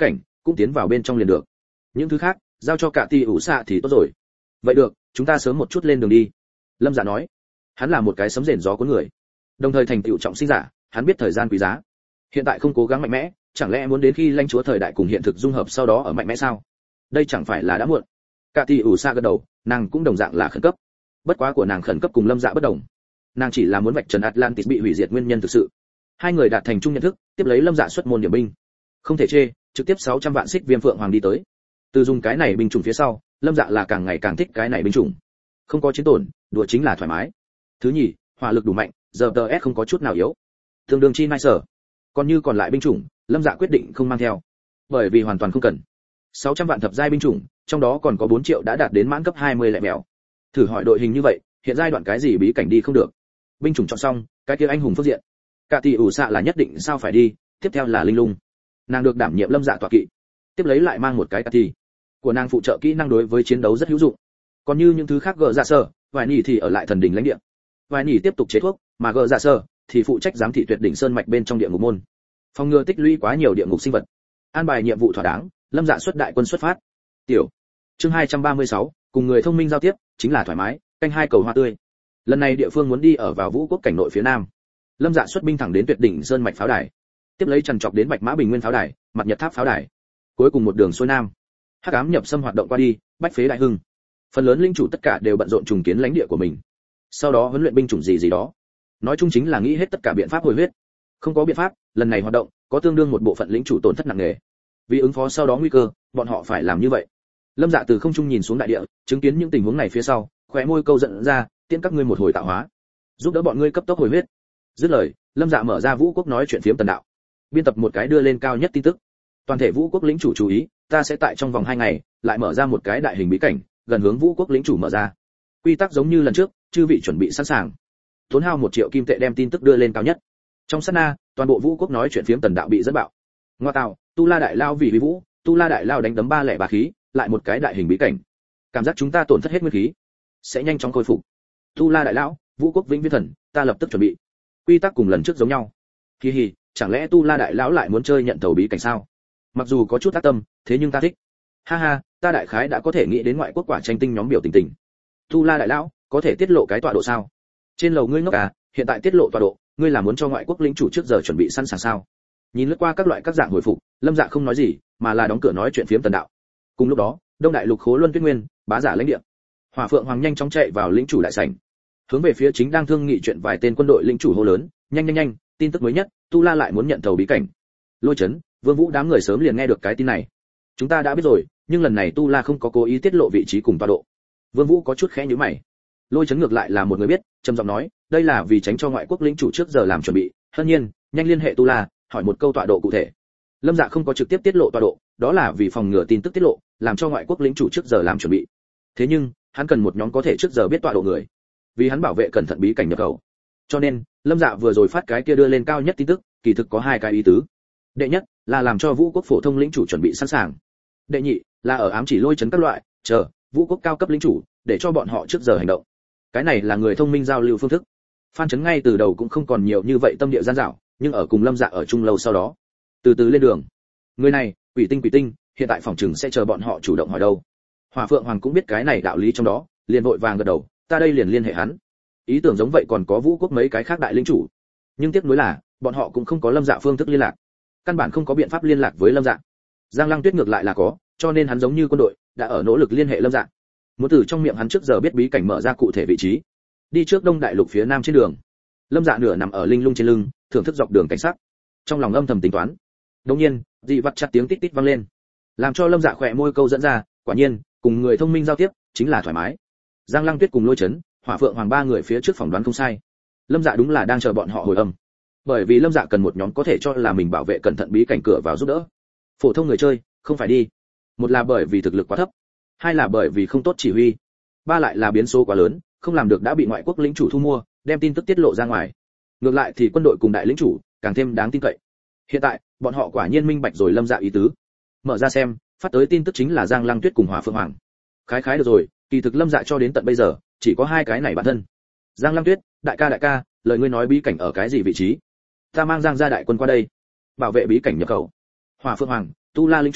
cũng tiến vào bên trong liền được. Những thứ khác giao cho cả tỷ ủ xạ thì tốt rồi. Vậy được, chúng ta sớm một chút lên đường đi. Lâm Dạ nói. Hắn là một cái sấm rền gió cuốn người, đồng thời thành tựu trọng sinh giả, hắn biết thời gian quý giá. Hiện tại không cố gắng mạnh mẽ, chẳng lẽ muốn đến khi lãnh chúa thời đại cùng hiện thực dung hợp sau đó ở mạnh mẽ sao? Đây chẳng phải là đã muộn. Cả tỷ ủ xạ gật đầu, nàng cũng đồng dạng là khẩn cấp. Bất quá của nàng khẩn cấp cùng Lâm Dạ bất đồng. Nàng chỉ là muốn vạch trần Atlantis bị hủy diệt nguyên nhân thực sự. Hai người đạt thành chung nhận thức, tiếp lấy Lâm Dạ xuất môn điểm binh. Không thể chê, trực tiếp sáu trăm vạn xích viêm phượng hoàng đi tới. Từ dùng cái này binh chủng phía sau, Lâm Dạ là càng ngày càng thích cái này binh chủng. Không có chiến tổn, đùa chính là thoải mái. Thứ nhì, hỏa lực đủ mạnh, giờ tê ét không có chút nào yếu. Tương đương chi nai sở. Còn như còn lại binh chủng, Lâm Dạ quyết định không mang theo, bởi vì hoàn toàn không cần. sáu trăm vạn thập giai binh chủng, trong đó còn có bốn triệu đã đạt đến mãn cấp hai mươi lẻ mèo. Thử hỏi đội hình như vậy, hiện giai đoạn cái gì bí cảnh đi không được. Binh chủng chọn xong, cái kia anh hùng phước diện. Cả tỷ ủ xạ là nhất định sao phải đi, tiếp theo là linh lung. Nàng được đảm nhiệm Lâm Dạ tọa kỵ, tiếp lấy lại mang một cái cả tỷ của nàng phụ trợ kỹ năng đối với chiến đấu rất hữu dụng. Còn như những thứ khác gỡ dạ sơ, vài nhỉ thì ở lại thần đỉnh lãnh địa. Vài nhỉ tiếp tục chế thuốc, mà gỡ dạ sơ thì phụ trách giám thị tuyệt đỉnh sơn mạch bên trong địa ngục môn, phòng ngừa tích lũy quá nhiều địa ngục sinh vật. An bài nhiệm vụ thỏa đáng, Lâm Dạ xuất đại quân xuất phát. Tiểu chương hai trăm ba mươi sáu, cùng người thông minh giao tiếp chính là thoải mái, canh hai cầu hoa tươi. Lần này địa phương muốn đi ở vào Vũ quốc cảnh nội phía nam. Lâm Dạ xuất binh thẳng đến tuyệt đỉnh sơn mạch pháo đài, tiếp lấy trằn trọc đến Bạch Mã Bình Nguyên pháo đài, Mặt Nhật Tháp pháo đài, cuối cùng một đường xuôi nam. Hắc ám nhập xâm hoạt động qua đi, bách phế đại hưng. Phần lớn linh chủ tất cả đều bận rộn trùng kiến lãnh địa của mình. Sau đó huấn luyện binh chủng gì gì đó. Nói chung chính là nghĩ hết tất cả biện pháp hồi huyết. Không có biện pháp, lần này hoạt động có tương đương một bộ phận lĩnh chủ tổn thất nặng nề. Vì ứng phó sau đó nguy cơ, bọn họ phải làm như vậy. Lâm Dạ từ không trung nhìn xuống đại địa, chứng kiến những tình huống này phía sau, khóe môi câu giận ra, tiễn các ngươi một hồi tạo hóa, giúp đỡ bọn ngươi cấp tốc hồi huyết. Dứt lời, Lâm Dạ mở ra Vũ quốc nói chuyện phiếm tần đạo, biên tập một cái đưa lên cao nhất tin tức. Toàn thể Vũ quốc lĩnh chủ chú ý, ta sẽ tại trong vòng hai ngày lại mở ra một cái đại hình bí cảnh, gần hướng Vũ quốc lĩnh chủ mở ra. Quy tắc giống như lần trước, chư vị chuẩn bị sẵn sàng. Tốn hao một triệu kim tệ đem tin tức đưa lên cao nhất. Trong sát na, toàn bộ Vũ quốc nói chuyện phiếm tần đạo bị dẫn bạo. Ngoa tạo, Tu La đại lao vì vi vũ, Tu La đại lao đánh đấm ba lẻ ba khí, lại một cái đại hình bí cảnh. Cảm giác chúng ta tổn thất hết nguyên khí, sẽ nhanh chóng khôi phục. Tu La đại lão, Vũ quốc vĩnh viễn thần, ta lập tức chuẩn bị. Quy tắc cùng lần trước giống nhau. Hi hi, chẳng lẽ Tu La đại lão lại muốn chơi nhận tàu bí cảnh sao? Mặc dù có chút tác tâm, thế nhưng ta thích. Ha ha, ta đại khái đã có thể nghĩ đến ngoại quốc quả tranh tinh nhóm biểu tình tình. Tu La đại lão, có thể tiết lộ cái tọa độ sao? Trên lầu ngươi ngốc à, hiện tại tiết lộ tọa độ, ngươi là muốn cho ngoại quốc lĩnh chủ trước giờ chuẩn bị sẵn sàng sao? Nhìn lướt qua các loại các dạng hồi phục, Lâm Dạ không nói gì, mà là đóng cửa nói chuyện phiếm tần đạo. Cùng lúc đó, Đông Đại Lục Khố Luân Tuyết Nguyên, bá giả lãnh địa. Hỏa Phượng Hoàng nhanh chóng chạy vào lĩnh chủ đại sảnh, hướng về phía chính đang thương nghị chuyện vài tên quân đội lĩnh chủ hô lớn, nhanh nhanh nhanh, tin tức mới nhất, Tu La lại muốn nhận thầu bí cảnh. Lôi Chấn, Vương Vũ đám người sớm liền nghe được cái tin này. Chúng ta đã biết rồi, nhưng lần này Tu La không có cố ý tiết lộ vị trí cùng tọa độ. Vương Vũ có chút khẽ nhíu mày. Lôi Chấn ngược lại là một người biết, trầm giọng nói, đây là vì tránh cho ngoại quốc lĩnh chủ trước giờ làm chuẩn bị, tất nhiên, nhanh liên hệ Tu La, hỏi một câu tọa độ cụ thể. Lâm Dạ không có trực tiếp tiết lộ tọa độ, đó là vì phòng ngừa tin tức tiết lộ, làm cho ngoại quốc lĩnh chủ trước giờ làm chuẩn bị. Thế nhưng, hắn cần một nhóm có thể trước giờ biết tọa độ người, vì hắn bảo vệ cẩn thận bí cảnh nhập khẩu. Cho nên, Lâm Dạ vừa rồi phát cái kia đưa lên cao nhất tin tức, kỳ thực có hai cái ý tứ. Đệ nhất, là làm cho Vũ quốc phổ thông lĩnh chủ chuẩn bị sẵn sàng. Đệ nhị, là ở ám chỉ Lôi Chấn các loại, chờ Vũ quốc cao cấp lĩnh chủ, để cho bọn họ trước giờ hành động. Cái này là người thông minh giao lưu phương thức. Phan Chấn ngay từ đầu cũng không còn nhiều như vậy tâm địa gian dảo, nhưng ở cùng Lâm Dạ ở chung lâu sau đó, từ từ lên đường. Người này, quỷ tinh quỷ tinh, hiện tại phòng trừng sẽ chờ bọn họ chủ động hỏi đâu. Hỏa Phượng Hoàng cũng biết cái này đạo lý trong đó, liền vội vàng gật đầu, ta đây liền liên hệ hắn. Ý tưởng giống vậy còn có Vũ quốc mấy cái khác đại lĩnh chủ, nhưng tiếc nuối là, bọn họ cũng không có Lâm Dạ phương thức liên lạc, căn bản không có biện pháp liên lạc với Lâm Dạ. Giang Lăng Tuyết ngược lại là có, cho nên hắn giống như quân đội, đã ở nỗ lực liên hệ Lâm Dạ. Muốn từ trong miệng hắn trước giờ biết bí cảnh mở ra cụ thể vị trí. Đi trước Đông Đại Lục phía nam trên đường. Lâm Dạ nửa nằm ở linh lung trên lưng, thưởng thức dọc đường cảnh sắc. Trong lòng âm thầm tính toán. Đột nhiên, dị vặt chặt tiếng tít tít vang lên, làm cho Lâm Dạ khỏe môi câu dẫn ra, quả nhiên, cùng người thông minh giao tiếp, chính là thoải mái. Giang Lăng Tuyết cùng Lôi Chấn, Hỏa Phượng Hoàng ba người phía trước phỏng đoán không sai. Lâm Dạ đúng là đang chờ bọn họ hồi âm. Bởi vì Lâm Dạ cần một nhóm có thể cho là mình bảo vệ cẩn thận bí cảnh cửa vào giúp đỡ. Phổ thông người chơi, không phải đi. Một là bởi vì thực lực quá thấp, hai là bởi vì không tốt chỉ huy, ba lại là biến số quá lớn, không làm được đã bị ngoại quốc lĩnh chủ thu mua, đem tin tức tiết lộ ra ngoài. Ngược lại thì quân đội cùng đại lĩnh chủ càng thêm đáng tin cậy. Hiện tại, bọn họ quả nhiên minh bạch rồi Lâm Dạ ý tứ. Mở ra xem, phát tới tin tức chính là Giang Lăng Tuyết cùng Hỏa Phượng Hoàng. Khái khái được rồi, kỳ thực Lâm Dạ cho đến tận bây giờ, chỉ có hai cái này bản thân. Giang Lăng Tuyết, đại ca đại ca, lời ngươi nói bí cảnh ở cái gì vị trí? Ta mang Giang gia đại quân qua đây, bảo vệ bí cảnh nhập khẩu. Hỏa Phượng Hoàng, Tu La lĩnh chủ,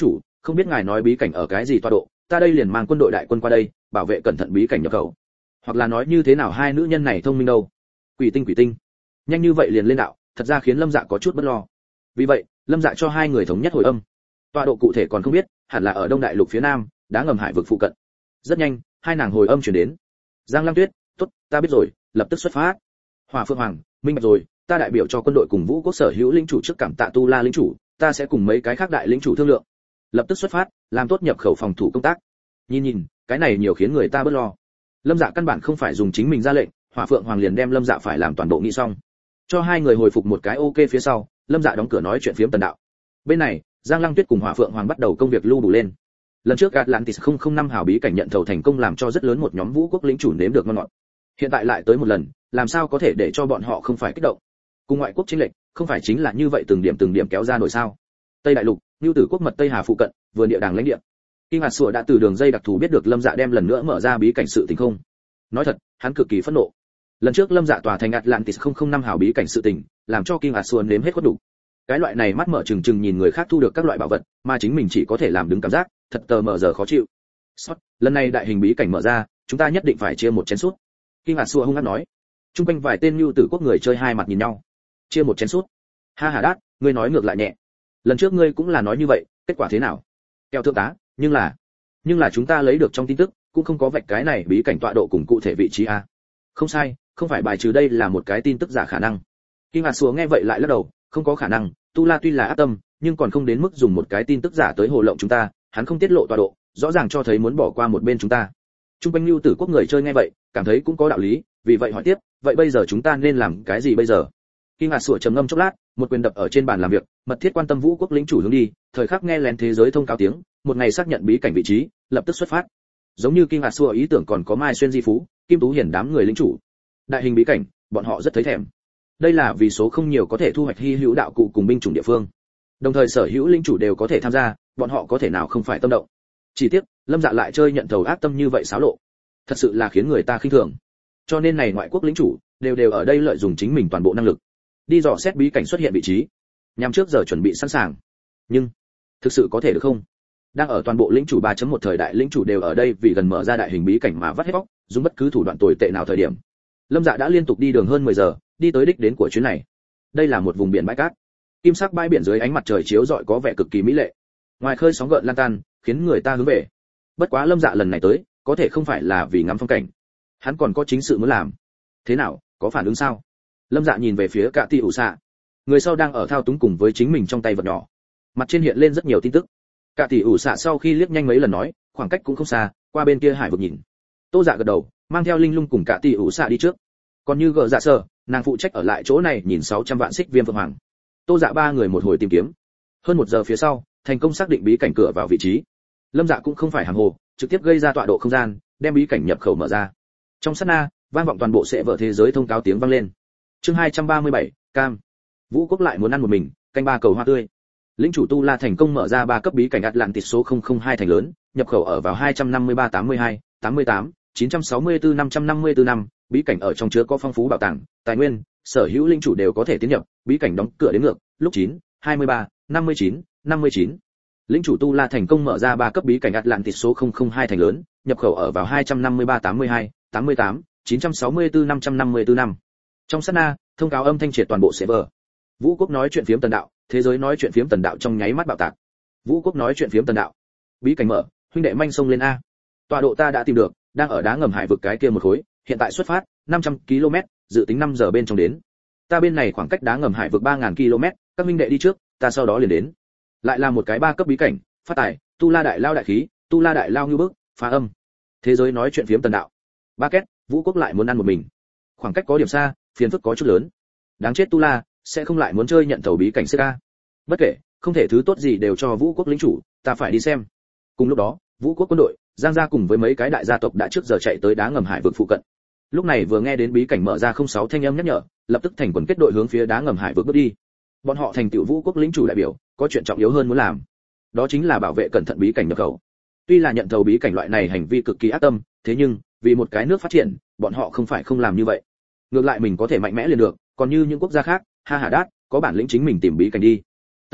không biết ngài nói bí cảnh ở cái gì tọa độ, ta đây liền mang quân đội đại quân qua đây, bảo vệ cẩn thận bí cảnh nhập khẩu. Hoặc là nói như thế nào hai nữ nhân này thông minh đâu. Quỷ tinh quỷ tinh, nhanh như vậy liền lên đạo, thật ra khiến Lâm Dạ có chút bất lo. Vì vậy, Lâm Dạ cho hai người thống nhất hồi âm. Tọa độ cụ thể còn không biết, hẳn là ở Đông Đại Lục phía Nam, đá ngầm hải vực phụ cận. Rất nhanh, hai nàng hồi âm truyền đến. Giang Lam Tuyết, tốt, ta biết rồi, lập tức xuất phát. Hỏa Phượng Hoàng, minh bạch rồi, ta đại biểu cho quân đội cùng Vũ Quốc sở hữu lĩnh chủ trước cảm tạ Tu La lĩnh chủ, ta sẽ cùng mấy cái khác đại lĩnh chủ thương lượng. Lập tức xuất phát, làm tốt nhập khẩu phòng thủ công tác. Nhìn nhìn, cái này nhiều khiến người ta bớt lo. Lâm Dạ căn bản không phải dùng chính mình ra lệnh, Hỏa Phượng Hoàng liền đem Lâm Dạ phải làm toàn bộ nghĩ xong. Cho hai người hồi phục một cái ok phía sau, Lâm Dạ đóng cửa nói chuyện phiếm tần đạo. Bên này, Giang Lăng Tuyết cùng Hỏa Phượng Hoàng bắt đầu công việc lưu đủ lên. Lần trước Atlantis không không năm hào bí cảnh nhận thầu thành công làm cho rất lớn một nhóm Vũ Quốc lĩnh chủ nếm được ngon ngọt. Hiện tại lại tới một lần, làm sao có thể để cho bọn họ không phải kích động? Cùng ngoại quốc chiến lệnh, không phải chính là như vậy từng điểm từng điểm kéo ra nổi sao? Tây Đại Lục, Nưu Tử quốc mật Tây Hà phụ cận, vườn địa đàng lãnh địa. Kim Hạt Sủa đã từ đường dây đặc thù biết được Lâm Dạ đem lần nữa mở ra bí cảnh sự tình không. Nói thật, hắn cực kỳ phẫn nộ. Lần trước Lâm Dạ tòa thành Atlantis không không năm hào bí cảnh sự tình, làm cho Kim Hạt Sủa nếm hết khuất đủ. Cái loại này mắt mở trừng trừng nhìn người khác thu được các loại bảo vật, mà chính mình chỉ có thể làm đứng cảm giác, thật tờ mờ giờ khó chịu. Sót, lần này đại hình bí cảnh mở ra, chúng ta nhất định phải chia một chén sút. Kim Hạt Sủa hung hăng nói. Trung quanh vài tên Nưu Tử quốc người chơi hai mặt nhìn nhau. Chia một chén sút. Ha ha đát, ngươi nói ngược lại nhẹ. Lần trước ngươi cũng là nói như vậy, kết quả thế nào? Keo thượng tá, nhưng là, nhưng là chúng ta lấy được trong tin tức, cũng không có vạch cái này bí cảnh tọa độ cùng cụ thể vị trí a. Không sai, không phải bài trừ đây là một cái tin tức giả khả năng. Kim Hạt Sủa nghe vậy lại lắc đầu, không có khả năng, Tu La tuy là ác tâm, nhưng còn không đến mức dùng một cái tin tức giả tới hồ lộng chúng ta, hắn không tiết lộ tọa độ, rõ ràng cho thấy muốn bỏ qua một bên chúng ta. Trung quanh Nưu Tử quốc người chơi nghe vậy, cảm thấy cũng có đạo lý, vì vậy hỏi tiếp, vậy bây giờ chúng ta nên làm cái gì bây giờ? Kim Hạt Sủa trầm ngâm chốc lát, một quyền đập ở trên bàn làm việc, mật thiết quan tâm Vũ quốc lĩnh chủ hướng đi, thời khắc nghe lén thế giới thông cáo tiếng, một ngày xác nhận bí cảnh vị trí, lập tức xuất phát. Giống như Kim Hạt Sủa ý tưởng còn có Mai Xuyên Di Phú, Kim Tú Hiển đám người lĩnh chủ. Đại hình bí cảnh, bọn họ rất thấy thèm. Đây là vì số không nhiều có thể thu hoạch hy hữu đạo cụ cùng binh chủng địa phương. Đồng thời sở hữu lĩnh chủ đều có thể tham gia, bọn họ có thể nào không phải tâm động. Chỉ tiếc, Lâm Dạ lại chơi nhận thầu ác tâm như vậy xáo lộ. Thật sự là khiến người ta khinh thường. Cho nên này ngoại quốc lĩnh chủ đều đều ở đây lợi dụng chính mình toàn bộ năng lực, đi dò xét bí cảnh xuất hiện vị trí, nhằm trước giờ chuẩn bị sẵn sàng. Nhưng, thực sự có thể được không? Đang ở toàn bộ lĩnh chủ ba chấm một thời đại lĩnh chủ đều ở đây vì gần mở ra đại hình bí cảnh mà vắt hết bóc, dùng bất cứ thủ đoạn tồi tệ nào thời điểm. Lâm Dạ đã liên tục đi đường hơn mười giờ, đi tới đích đến của chuyến này. Đây là một vùng biển bãi cát. Kim sắc bãi biển dưới ánh mặt trời chiếu rọi có vẻ cực kỳ mỹ lệ. Ngoài khơi sóng gợn lan tan, khiến người ta hướng về. Bất quá Lâm Dạ lần này tới, có thể không phải là vì ngắm phong cảnh. Hắn còn có chính sự muốn làm. Thế nào, có phản ứng sao? Lâm Dạ nhìn về phía Cạ Tỷ ủ xạ. Người sau đang ở thao túng cùng với chính mình trong tay vật nhỏ. Mặt trên hiện lên rất nhiều tin tức. Cạ Tỷ ủ xạ sau khi liếc nhanh mấy lần nói, khoảng cách cũng không xa, qua bên kia hải vực nhìn. Tô Dạ gật đầu, mang theo Linh Lung cùng Cạ Tỷ ủ xạ đi trước. Còn như Gở Dạ Sở, nàng phụ trách ở lại chỗ này nhìn sáu trăm vạn xích viêm phượng hoàng. Tô Dạ ba người một hồi tìm kiếm. Hơn một giờ phía sau, thành công xác định bí cảnh cửa vào vị trí. Lâm Dạ cũng không phải hàm hồ, trực tiếp gây ra tọa độ không gian, đem bí cảnh nhập khẩu mở ra. Trong sát na, vang vọng toàn bộ sẽ vở thế giới thông cáo tiếng vang lên. Chương hai trăm ba mươi bảy, cam. Vũ quốc lại muốn ăn một mình, canh ba cầu hoa tươi. Lĩnh chủ Tu La thành công mở ra ba cấp bí cảnh Atlantis số không không hai thành lớn, nhập khẩu ở vào hai trăm năm mươi ba tám mươi hai, tám mươi tám, chín trăm sáu mươi tư năm trăm năm mươi tư năm, bí cảnh ở trong chứa có phong phú bảo tàng, tài nguyên, sở hữu lĩnh chủ đều có thể tiến nhập, bí cảnh đóng cửa đến ngược, lúc chín, hai mươi ba, năm mươi chín, năm mươi chín. Lĩnh chủ Tu La thành công mở ra ba cấp bí cảnh Atlantis số không không hai thành lớn, nhập khẩu ở vào hai trăm năm mươi ba tám mươi hai, tám mươi tám, chín trăm sáu mươi tư năm trăm năm mươi tư năm. Trong sát na, thông cáo âm thanh triệt toàn bộ server. Vũ quốc nói chuyện phiếm tần đạo, thế giới nói chuyện phiếm tần đạo trong nháy mắt bạo tạc. Vũ quốc nói chuyện phiếm tần đạo. Bí cảnh mở, huynh đệ manh sông lên a. Tọa độ ta đã tìm được, đang ở đá ngầm hải vực cái kia một khối, hiện tại xuất phát, năm trăm ki lô mét, dự tính năm giờ bên trong đến. Ta bên này khoảng cách đá ngầm hải vực ba nghìn ki lô mét, các huynh đệ đi trước, ta sau đó liền đến. Lại là một cái ba cấp bí cảnh, phát tài, Tu La đại lao đại khí, Tu La đại lao như bước, phá âm. Thế giới nói chuyện phiếm tần đạo. Ba két, Vũ quốc lại muốn ăn một mình. Khoảng cách có điểm xa, phiền phức có chút lớn. Đáng chết Tu La, sẽ không lại muốn chơi nhận thầu bí cảnh xê ca. Bất kể, không thể thứ tốt gì đều cho Vũ quốc lĩnh chủ, ta phải đi xem. Cùng lúc đó, Vũ quốc quân đội, Giang gia cùng với mấy cái đại gia tộc đã trước giờ chạy tới đá ngầm hải vực phụ cận. Lúc này vừa nghe đến bí cảnh mở ra không sáu thanh âm nhắc nhở, lập tức thành quần kết đội hướng phía đá ngầm hải vực bước đi. Bọn họ thành tựu Vũ quốc lĩnh chủ đại biểu, có chuyện trọng yếu hơn muốn làm. Đó chính là bảo vệ cẩn thận bí cảnh nhập khẩu. Tuy là nhận thầu bí cảnh loại này hành vi cực kỳ ác tâm, thế nhưng, vì một cái nước phát triển, bọn họ không phải không làm như vậy. Ngược lại mình có thể mạnh mẽ liền được, còn như những quốc gia khác, ha ha đát, có bản lĩnh chính mình tìm bí cảnh đi. Tây Đại Lục,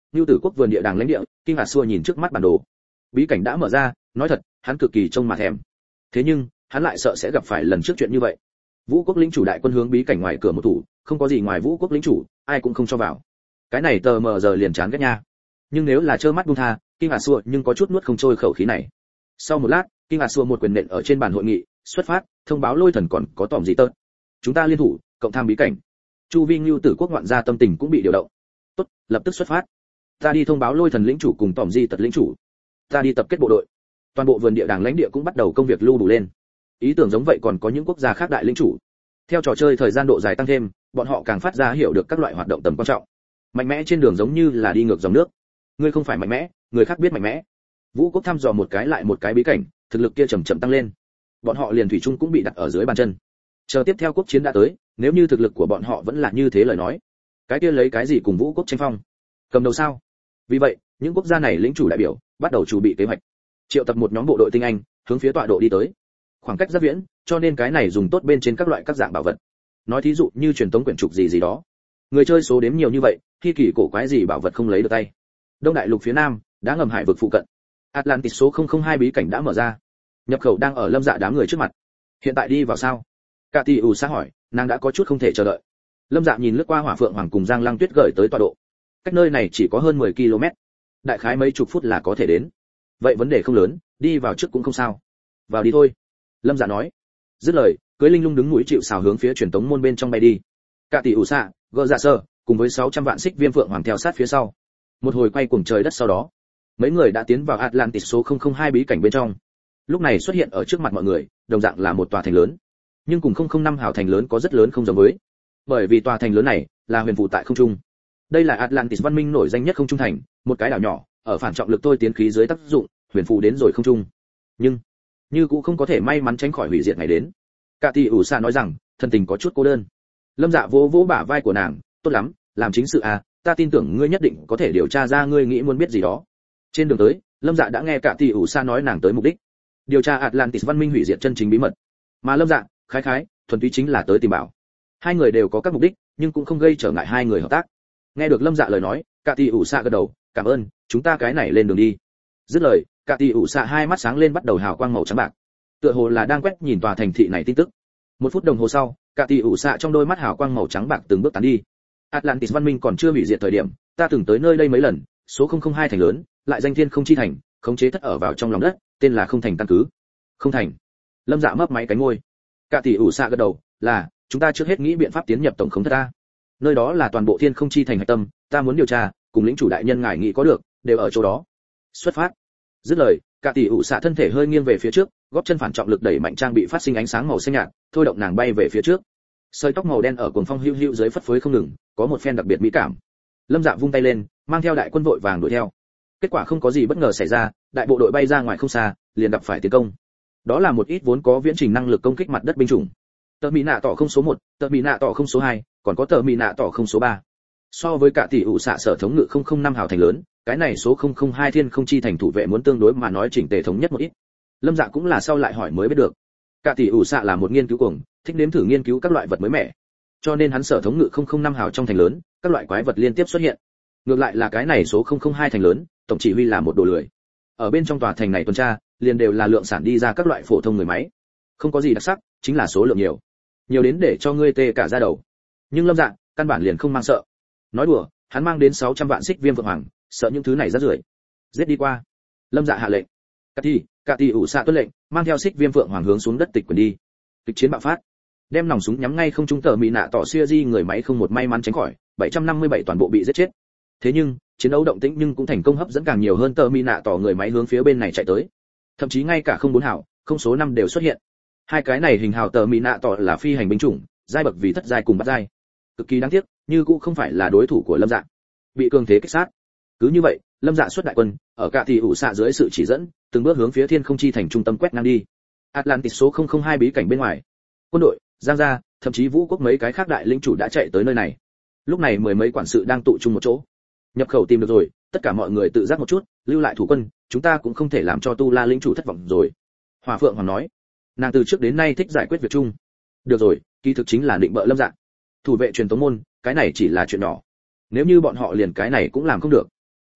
Nưu Tử quốc vườn địa đàng lãnh địa, Kinh Hạt Xua nhìn trước mắt bản đồ. Bí cảnh đã mở ra, nói thật, hắn cực kỳ trông mà thèm. Thế nhưng, hắn lại sợ sẽ gặp phải lần trước chuyện như vậy. Vũ quốc lĩnh chủ đại quân hướng bí cảnh ngoài cửa một thủ, không có gì ngoài Vũ quốc lĩnh chủ, ai cũng không cho vào. Cái này tờ mờ giờ liền chán ghét nha. Nhưng nếu là trơ mắt buông tha, Kinh Hạt Xua nhưng có chút nuốt không trôi khẩu khí này. Sau một lát, Kinh Hạt Xua một quyền nện ở trên bàn hội nghị, xuất phát, thông báo Lôi Thần còn có tỏm gì tớt. Chúng ta liên thủ, cộng tham bí cảnh. Chu Vi Nưu Tử quốc ngoạn gia tâm tình cũng bị điều động. Tốt, lập tức xuất phát. Ta đi thông báo Lôi Thần lĩnh chủ cùng tỏm di tật lĩnh chủ. Ta đi tập kết bộ đội. Toàn bộ vườn địa đàng lãnh địa cũng bắt đầu công việc lưu đủ lên. Ý tưởng giống vậy còn có những quốc gia khác đại lĩnh chủ. Theo trò chơi thời gian độ dài tăng thêm, bọn họ càng phát ra hiểu được các loại hoạt động tầm quan trọng. Mạnh mẽ trên đường giống như là đi ngược dòng nước. Ngươi không phải mạnh mẽ, người khác biết mạnh mẽ. Vũ quốc thăm dò một cái lại một cái bí cảnh, thực lực kia chậm chậm tăng lên. Bọn họ liền thủy chung cũng bị đặt ở dưới bàn chân. Chờ tiếp theo quốc chiến đã tới, nếu như thực lực của bọn họ vẫn là như thế lời nói, cái kia lấy cái gì cùng Vũ quốc tranh phong? Cầm đầu sao? Vì vậy, những quốc gia này lĩnh chủ đại biểu bắt đầu chuẩn bị kế hoạch. Triệu tập một nhóm bộ đội tinh anh, hướng phía tọa độ đi tới. Khoảng cách rất viễn, cho nên cái này dùng tốt bên trên các loại các dạng bảo vật. Nói thí dụ như truyền tống quyển trục gì gì đó. Người chơi số đếm nhiều như vậy, khi kỳ cổ quái gì bảo vật không lấy được tay. Đông đại lục phía nam, đã ngầm hải vực phụ cận. Atlantis số không không hai bí cảnh đã mở ra. Nhập khẩu đang ở Lâm Dạ đám người trước mặt. Hiện tại đi vào sao? Cả tỷ ủ sa hỏi, nàng đã có chút không thể chờ đợi. Lâm Dạ nhìn lướt qua Hỏa Phượng Hoàng cùng Giang Lăng Tuyết gửi tới tọa độ. Cách nơi này chỉ có hơn mười ki lô mét. Đại khái mấy chục phút là có thể đến. Vậy vấn đề không lớn, đi vào trước cũng không sao. Vào đi thôi. Lâm Dạ nói. Dứt lời, cưới linh lung đứng mũi chịu sào hướng phía truyền tống môn bên trong bay đi. Cả tỷ ủ sa, gỡ dạ sơ, cùng với sáu trăm vạn xích viêm phượng hoàng theo sát phía sau. Một hồi quay cuồng trời đất sau đó, mấy người đã tiến vào Atlantis số không không hai bí cảnh bên trong. Lúc này xuất hiện ở trước mặt mọi người, đồng dạng là một tòa thành lớn, nhưng cùng không không năm hào thành lớn có rất lớn không giống với. Bởi vì tòa thành lớn này là huyền phù tại không trung. Đây là Atlantis văn minh nổi danh nhất không trung thành, một cái đảo nhỏ, ở phản trọng lực tôi tiến khí dưới tác dụng, huyền phù đến rồi không trung. Nhưng như cũng không có thể may mắn tránh khỏi hủy diệt ngày đến. Cả tỷ ủ sa nói rằng, thân tình có chút cô đơn. Lâm Dạ vỗ vỗ bả vai của nàng, tốt lắm, làm chính sự à, ta tin tưởng ngươi nhất định có thể điều tra ra ngươi nghĩ muốn biết gì đó. Trên đường tới, Lâm Dạ đã nghe cả tỷ ủ sa nói nàng tới mục đích, điều tra Atlantis văn minh hủy diệt chân chính bí mật. Mà Lâm Dạ, khái khái, thuần túy chính là tới tìm bảo. Hai người đều có các mục đích, nhưng cũng không gây trở ngại hai người hợp tác. Nghe được Lâm Dạ lời nói, cả tỷ ủ sa gật đầu, cảm ơn, chúng ta cái này lên đường đi. Dứt lời, cả tỷ ủ sa hai mắt sáng lên bắt đầu hào quang màu trắng bạc, tựa hồ là đang quét nhìn tòa thành thị này tin tức. Một phút đồng hồ sau, cả tỷ ủ sa trong đôi mắt hào quang màu trắng bạc từng bước tán đi. Atlantis văn minh còn chưa hủy diệt thời điểm, ta từng tới nơi đây mấy lần, số không không hai thành lớn, lại danh thiên không chi thành, khống chế thất ở vào trong lòng đất, tên là không thành căn cứ. Không thành. Lâm Dạ mấp máy cánh môi. Cả tỷ ủ xạ gật đầu, là, chúng ta trước hết nghĩ biện pháp tiến nhập tổng khống thất ta. Nơi đó là toàn bộ thiên không chi thành hạch tâm, ta muốn điều tra, cùng lĩnh chủ đại nhân ngài nghĩ có được, đều ở chỗ đó. Xuất phát. Dứt lời, cả tỷ ủ xạ thân thể hơi nghiêng về phía trước, gót chân phản trọng lực đẩy mạnh trang bị phát sinh ánh sáng màu xanh nhạt, thôi động nàng bay về phía trước. Sợi tóc màu đen ở cuồng phong hưu hưu dưới phất phới không ngừng, có một phen đặc biệt mỹ cảm. Lâm Dạ vung tay lên, mang theo đại quân vội vàng đuổi theo. Kết quả không có gì bất ngờ xảy ra, đại bộ đội bay ra ngoài không xa, liền gặp phải tiến công. Đó là một ít vốn có viễn trình năng lực công kích mặt đất binh chủng. Tờ Mỹ nạ tỏ không số một, tờ Mỹ nạ tỏ không số hai, còn có tờ Mỹ nạ tỏ không số ba. So với cả tỷ ủ xạ sở thống ngự không không năm hào thành lớn, cái này số không không hai thiên không chi thành thủ vệ muốn tương đối mà nói chỉnh tề thống nhất một ít. Lâm Dạ cũng là sau lại hỏi mới biết được. Cả tỷ ủ xạ là một nghiên cứu cuồng, thích nếm thử nghiên cứu các loại vật mới mẻ. Cho nên hắn sở thống ngự không không năm hào trong thành lớn, các loại quái vật liên tiếp xuất hiện. Ngược lại là cái này số không không hai thành lớn, tổng chỉ huy là một đồ lười. Ở bên trong tòa thành này tuần tra, liền đều là lượng sản đi ra các loại phổ thông người máy. Không có gì đặc sắc, chính là số lượng nhiều. Nhiều đến để cho ngươi tê cả da đầu. Nhưng Lâm Dạ, căn bản liền không mang sợ. Nói đùa, hắn mang đến sáu trăm vạn xích viêm vượng hoàng, sợ những thứ này rất rưởi. Giết đi qua. Lâm Dạ hạ lệnh. Cát Tỷ, Cát Tỷ ủ xạ tuân lệnh, mang theo xích viêm vượng hoàng hướng xuống đất tịch quyền đi. Kịch chiến bạo phát. Đem nòng súng nhắm ngay không trung tờ mỹ nạ tỏ xia di người máy không một may mắn tránh khỏi, bảy trăm năm mươi bảy toàn bộ bị giết chết. Thế nhưng, chiến đấu động tĩnh nhưng cũng thành công hấp dẫn càng nhiều hơn tờ mỹ nạ tỏ người máy hướng phía bên này chạy tới. Thậm chí ngay cả không bốn hào, không số năm đều xuất hiện. Hai cái này hình hào tờ mỹ nạ tỏ là phi hành binh chủng, giai bậc vì thất giai cùng bát giai. Cực kỳ đáng tiếc, như cũng không phải là đối thủ của Lâm Dạ. Bị cường thế kích sát. Cứ như vậy, Lâm Dạ xuất đại quân, ở cả tỷ ủ xạ dưới sự chỉ dẫn, từng bước hướng phía thiên không chi thành trung tâm quét ngang đi. Atlantis số không không hai bí cảnh bên ngoài. Quân đội, Giang gia, thậm chí Vũ quốc mấy cái khác đại lĩnh chủ đã chạy tới nơi này. Lúc này mười mấy quản sự đang tụ chung một chỗ. Nhập khẩu tìm được rồi, tất cả mọi người tự giác một chút, lưu lại thủ quân, chúng ta cũng không thể làm cho Tu La lĩnh chủ thất vọng rồi. Hỏa Phượng Hoàng nói, nàng từ trước đến nay thích giải quyết việc chung. Được rồi, kỳ thực chính là định bợ Lâm Dạ. Thủ vệ truyền tống môn, cái này chỉ là chuyện nhỏ. Nếu như bọn họ liền cái này cũng làm không được,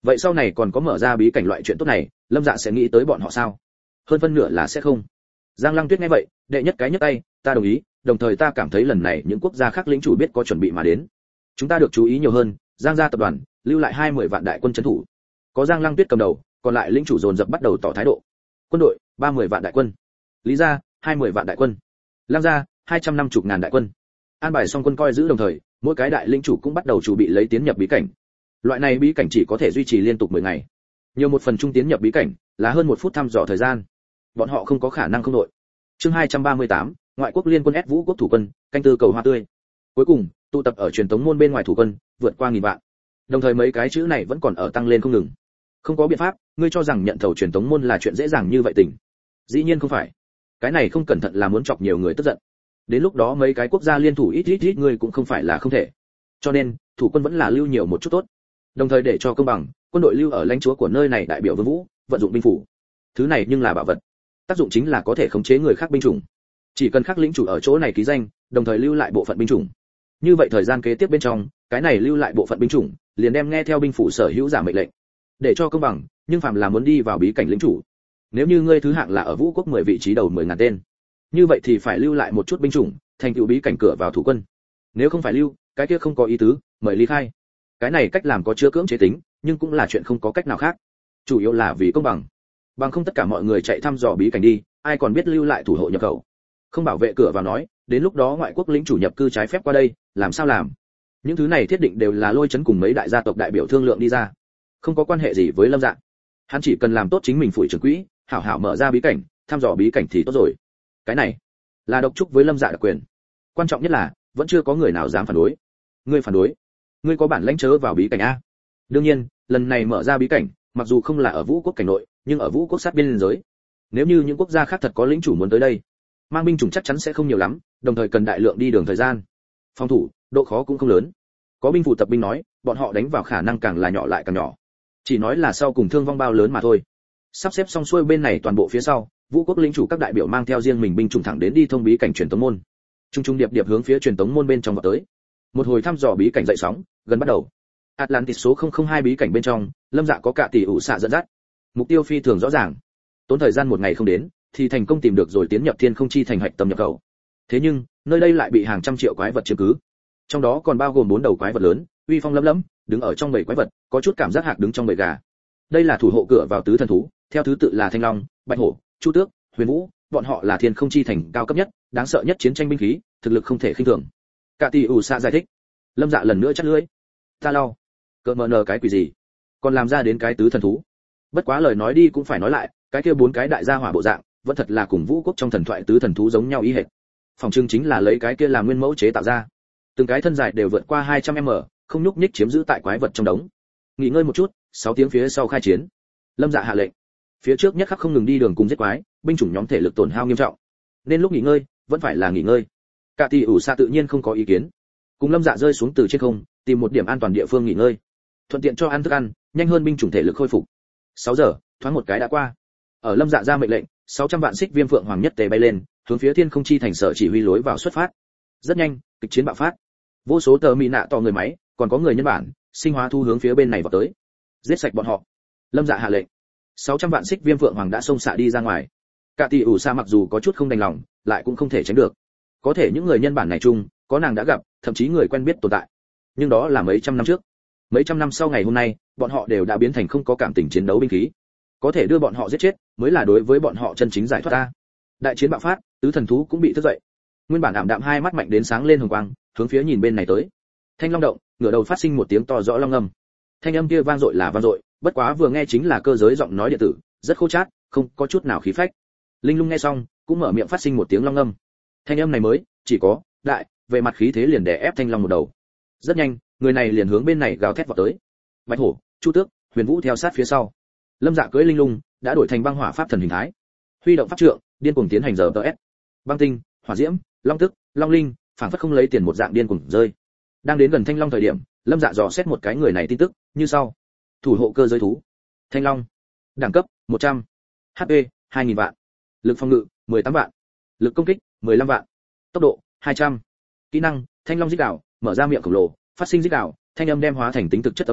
vậy sau này còn có mở ra bí cảnh loại chuyện tốt này, Lâm Dạ sẽ nghĩ tới bọn họ sao? Hơn phân nửa là sẽ không. Giang Lăng Tuyết nghe vậy, đệ nhất cái nhấc tay, ta đồng ý, đồng thời ta cảm thấy lần này những quốc gia khác lĩnh chủ biết có chuẩn bị mà đến. Chúng ta được chú ý nhiều hơn, Giang gia tập đoàn lưu lại hai mươi vạn đại quân trấn thủ. Có Giang Lăng Tuyết cầm đầu, còn lại lĩnh chủ dồn dập bắt đầu tỏ thái độ. Quân đội, ba mươi vạn đại quân. Lý gia, hai mươi vạn đại quân. Lăng gia, hai trăm năm mươi ngàn đại quân. An bài xong quân coi giữ đồng thời, mỗi cái đại lĩnh chủ cũng bắt đầu chuẩn bị lấy tiến nhập bí cảnh. Loại này bí cảnh chỉ có thể duy trì liên tục mười ngày. Nhiều một phần trung tiến nhập bí cảnh là hơn một phút thăm dò thời gian. Bọn họ không có khả năng không đội. Chương hai trăm ba mươi tám, ngoại quốc liên quân ép Vũ quốc thủ quân, canh tư cầu hoa tươi. Cuối cùng, tụ tập ở truyền tống môn bên ngoài thủ quân, vượt qua nghìn vạn. Đồng thời mấy cái chữ này vẫn còn ở tăng lên không ngừng. Không có biện pháp, ngươi cho rằng nhận thầu truyền tống môn là chuyện dễ dàng như vậy tình? Dĩ nhiên không phải. Cái này không cẩn thận là muốn chọc nhiều người tức giận. Đến lúc đó mấy cái quốc gia liên thủ ít ít ít người cũng không phải là không thể. Cho nên, thủ quân vẫn là lưu nhiều một chút tốt. Đồng thời để cho công bằng, quân đội lưu ở lãnh chúa của nơi này đại biểu Vương Vũ, vận dụng binh phủ. Thứ này nhưng là bảo vật. Tác dụng chính là có thể khống chế người khác binh chủng. Chỉ cần khắc lĩnh chủ ở chỗ này ký danh, đồng thời lưu lại bộ phận binh chủng. Như vậy thời gian kế tiếp bên trong, cái này lưu lại bộ phận binh chủng, liền đem nghe theo binh phủ sở hữu giả mệnh lệnh. Để cho công bằng, nhưng phàm là muốn đi vào bí cảnh lĩnh chủ, nếu như ngươi thứ hạng là ở Vũ quốc mười vị trí đầu mười ngàn tên, như vậy thì phải lưu lại một chút binh chủng, thành tựu bí cảnh cửa vào thủ quân. Nếu không phải lưu, cái kia không có ý tứ, mời ly khai. Cái này cách làm có chứa cưỡng chế tính, nhưng cũng là chuyện không có cách nào khác. Chủ yếu là vì công bằng. Bằng không tất cả mọi người chạy thăm dò bí cảnh đi, ai còn biết lưu lại thủ hộ nhập khẩu. Không bảo vệ cửa vào nói, đến lúc đó ngoại quốc lĩnh chủ nhập cư trái phép qua đây, làm sao làm? Những thứ này thiết định đều là Lôi Chấn cùng mấy đại gia tộc đại biểu thương lượng đi ra, không có quan hệ gì với Lâm Dạ. Hắn chỉ cần làm tốt chính mình phủi trưởng quỹ, hảo hảo mở ra bí cảnh, thăm dò bí cảnh thì tốt rồi. Cái này là độc trúc với Lâm Dạ đặc quyền. Quan trọng nhất là vẫn chưa có người nào dám phản đối. Ngươi phản đối? Ngươi có bản lãnh chớ vào bí cảnh a? Đương nhiên, lần này mở ra bí cảnh, mặc dù không là ở Vũ quốc cảnh nội, nhưng ở Vũ quốc sát biên giới. Nếu như những quốc gia khác thật có lĩnh chủ muốn tới đây, mang binh chủng chắc chắn sẽ không nhiều lắm, đồng thời cần đại lượng đi đường thời gian. Phòng thủ, độ khó cũng không lớn. Có binh phủ tập binh nói, bọn họ đánh vào khả năng càng là nhỏ lại càng nhỏ. Chỉ nói là sau cùng thương vong bao lớn mà thôi. Sắp xếp xong xuôi bên này toàn bộ phía sau, Vũ quốc lĩnh chủ các đại biểu mang theo riêng mình binh chủng thẳng đến đi thông bí cảnh truyền tống môn. Trung trung điệp điệp hướng phía truyền tống môn bên trong vào tới. Một hồi thăm dò bí cảnh dậy sóng, gần bắt đầu. Atlantis số không không hai bí cảnh bên trong, Lâm Dạ có cả tỷ ủ xạ dẫn dắt. Mục tiêu phi thường rõ ràng. Tốn thời gian một ngày không đến, thì thành công tìm được rồi tiến nhập thiên không chi thành hạch tâm nhập khẩu. Thế nhưng, nơi đây lại bị hàng trăm triệu quái vật chiếm cứ. Trong đó còn bao gồm bốn đầu quái vật lớn, uy phong lẫm lẫm, đứng ở trong bầy quái vật, có chút cảm giác hạc đứng trong bầy gà. Đây là thủ hộ cửa vào tứ thần thú, theo thứ tự là Thanh Long, Bạch Hổ, Chu Tước, Huyền Vũ, bọn họ là thiên không chi thành cao cấp nhất, đáng sợ nhất chiến tranh binh khí, thực lực không thể khinh thường. Cả tỷ ủ xạ giải thích. Lâm Dạ lần nữa chắt lưỡi. Ta lau. Cỡ mờ nờ cái quỷ gì? Còn làm ra đến cái tứ thần thú. Bất quá lời nói đi cũng phải nói lại, cái kia bốn cái đại gia hỏa bộ dạng, vẫn thật là cùng Vũ quốc trong thần thoại tứ thần thú giống nhau ý hệt. Phòng trưng chính là lấy cái kia làm nguyên mẫu chế tạo ra. Từng cái thân dài đều vượt qua hai trăm mét, không nhúc nhích chiếm giữ tại quái vật trong đống. Nghỉ ngơi một chút, sáu tiếng phía sau khai chiến. Lâm Dạ hạ lệnh. Phía trước nhất khắc không ngừng đi đường cùng giết quái, binh chủng nhóm thể lực tổn hao nghiêm trọng. Nên lúc nghỉ ngơi, vẫn phải là nghỉ ngơi. Cả tỷ ủ xạ tự nhiên không có ý kiến. Cùng Lâm Dạ rơi xuống từ trên không, tìm một điểm an toàn địa phương nghỉ ngơi. Thuận tiện cho ăn thức ăn, nhanh hơn binh chủng thể lực khôi phục. sáu giờ, thoáng một cái đã qua. Ở Lâm Dạ ra mệnh lệnh, sáu trăm vạn xích viêm phượng hoàng nhất tề bay lên, hướng phía thiên không chi thành sở chỉ huy lối vào xuất phát. Rất nhanh, kịch chiến bạo phát. Vô số tờ mị nạ to người máy, còn có người nhân bản, sinh hóa thu hướng phía bên này vào tới. Giết sạch bọn họ. Lâm Dạ hạ lệnh. sáu trăm vạn xích viêm phượng hoàng đã xông xạ đi ra ngoài. Cả tỷ ủ xa mặc dù có chút không đành lòng, lại cũng không thể tránh được. Có thể những người nhân bản này chung, có nàng đã gặp, thậm chí người quen biết tồn tại. Nhưng đó là mấy trăm năm trước. Mấy trăm năm sau ngày hôm nay, bọn họ đều đã biến thành không có cảm tình chiến đấu binh khí. Có thể đưa bọn họ giết chết, mới là đối với bọn họ chân chính giải thoát ta. Đại chiến bạo phát, tứ thần thú cũng bị thức dậy. Nguyên bản ảm đạm hai mắt mạnh đến sáng lên hồng quang, hướng phía nhìn bên này tới. Thanh long động, ngửa đầu phát sinh một tiếng to rõ long ngâm. Thanh âm kia vang dội là vang dội, bất quá vừa nghe chính là cơ giới giọng nói điện tử, rất khô chát, không có chút nào khí phách. Linh Lung nghe xong, cũng mở miệng phát sinh một tiếng long ngâm. Thanh âm này mới, chỉ có đại, về mặt khí thế liền đè ép thanh long một đầu. Rất nhanh, người này liền hướng bên này gào thét vào tới. Bạch Hổ, Chu Tước, Huyền Vũ theo sát phía sau. Lâm Dạ cưỡi Linh Lung, đã đổi thành băng hỏa pháp thần hình thái. Huy động pháp trượng, điên cuồng tiến hành giờ tê ét. Băng tinh, hỏa diễm, long tức, long linh, phảng phất không lấy tiền một dạng điên cuồng rơi. Đang đến gần Thanh Long thời điểm, Lâm Dạ dò xét một cái người này tin tức, như sau: thủ hộ cơ giới thú, Thanh Long, đẳng cấp một trăm, hát pê hai nghìn vạn, lực phòng ngự mười tám vạn, lực công kích mười lăm vạn, tốc độ hai trăm. Kỹ năng: Thanh Long rít gào, mở ra miệng khổng lồ, phát sinh rít gào, thanh âm đem hóa thành tính thực chất âm ba,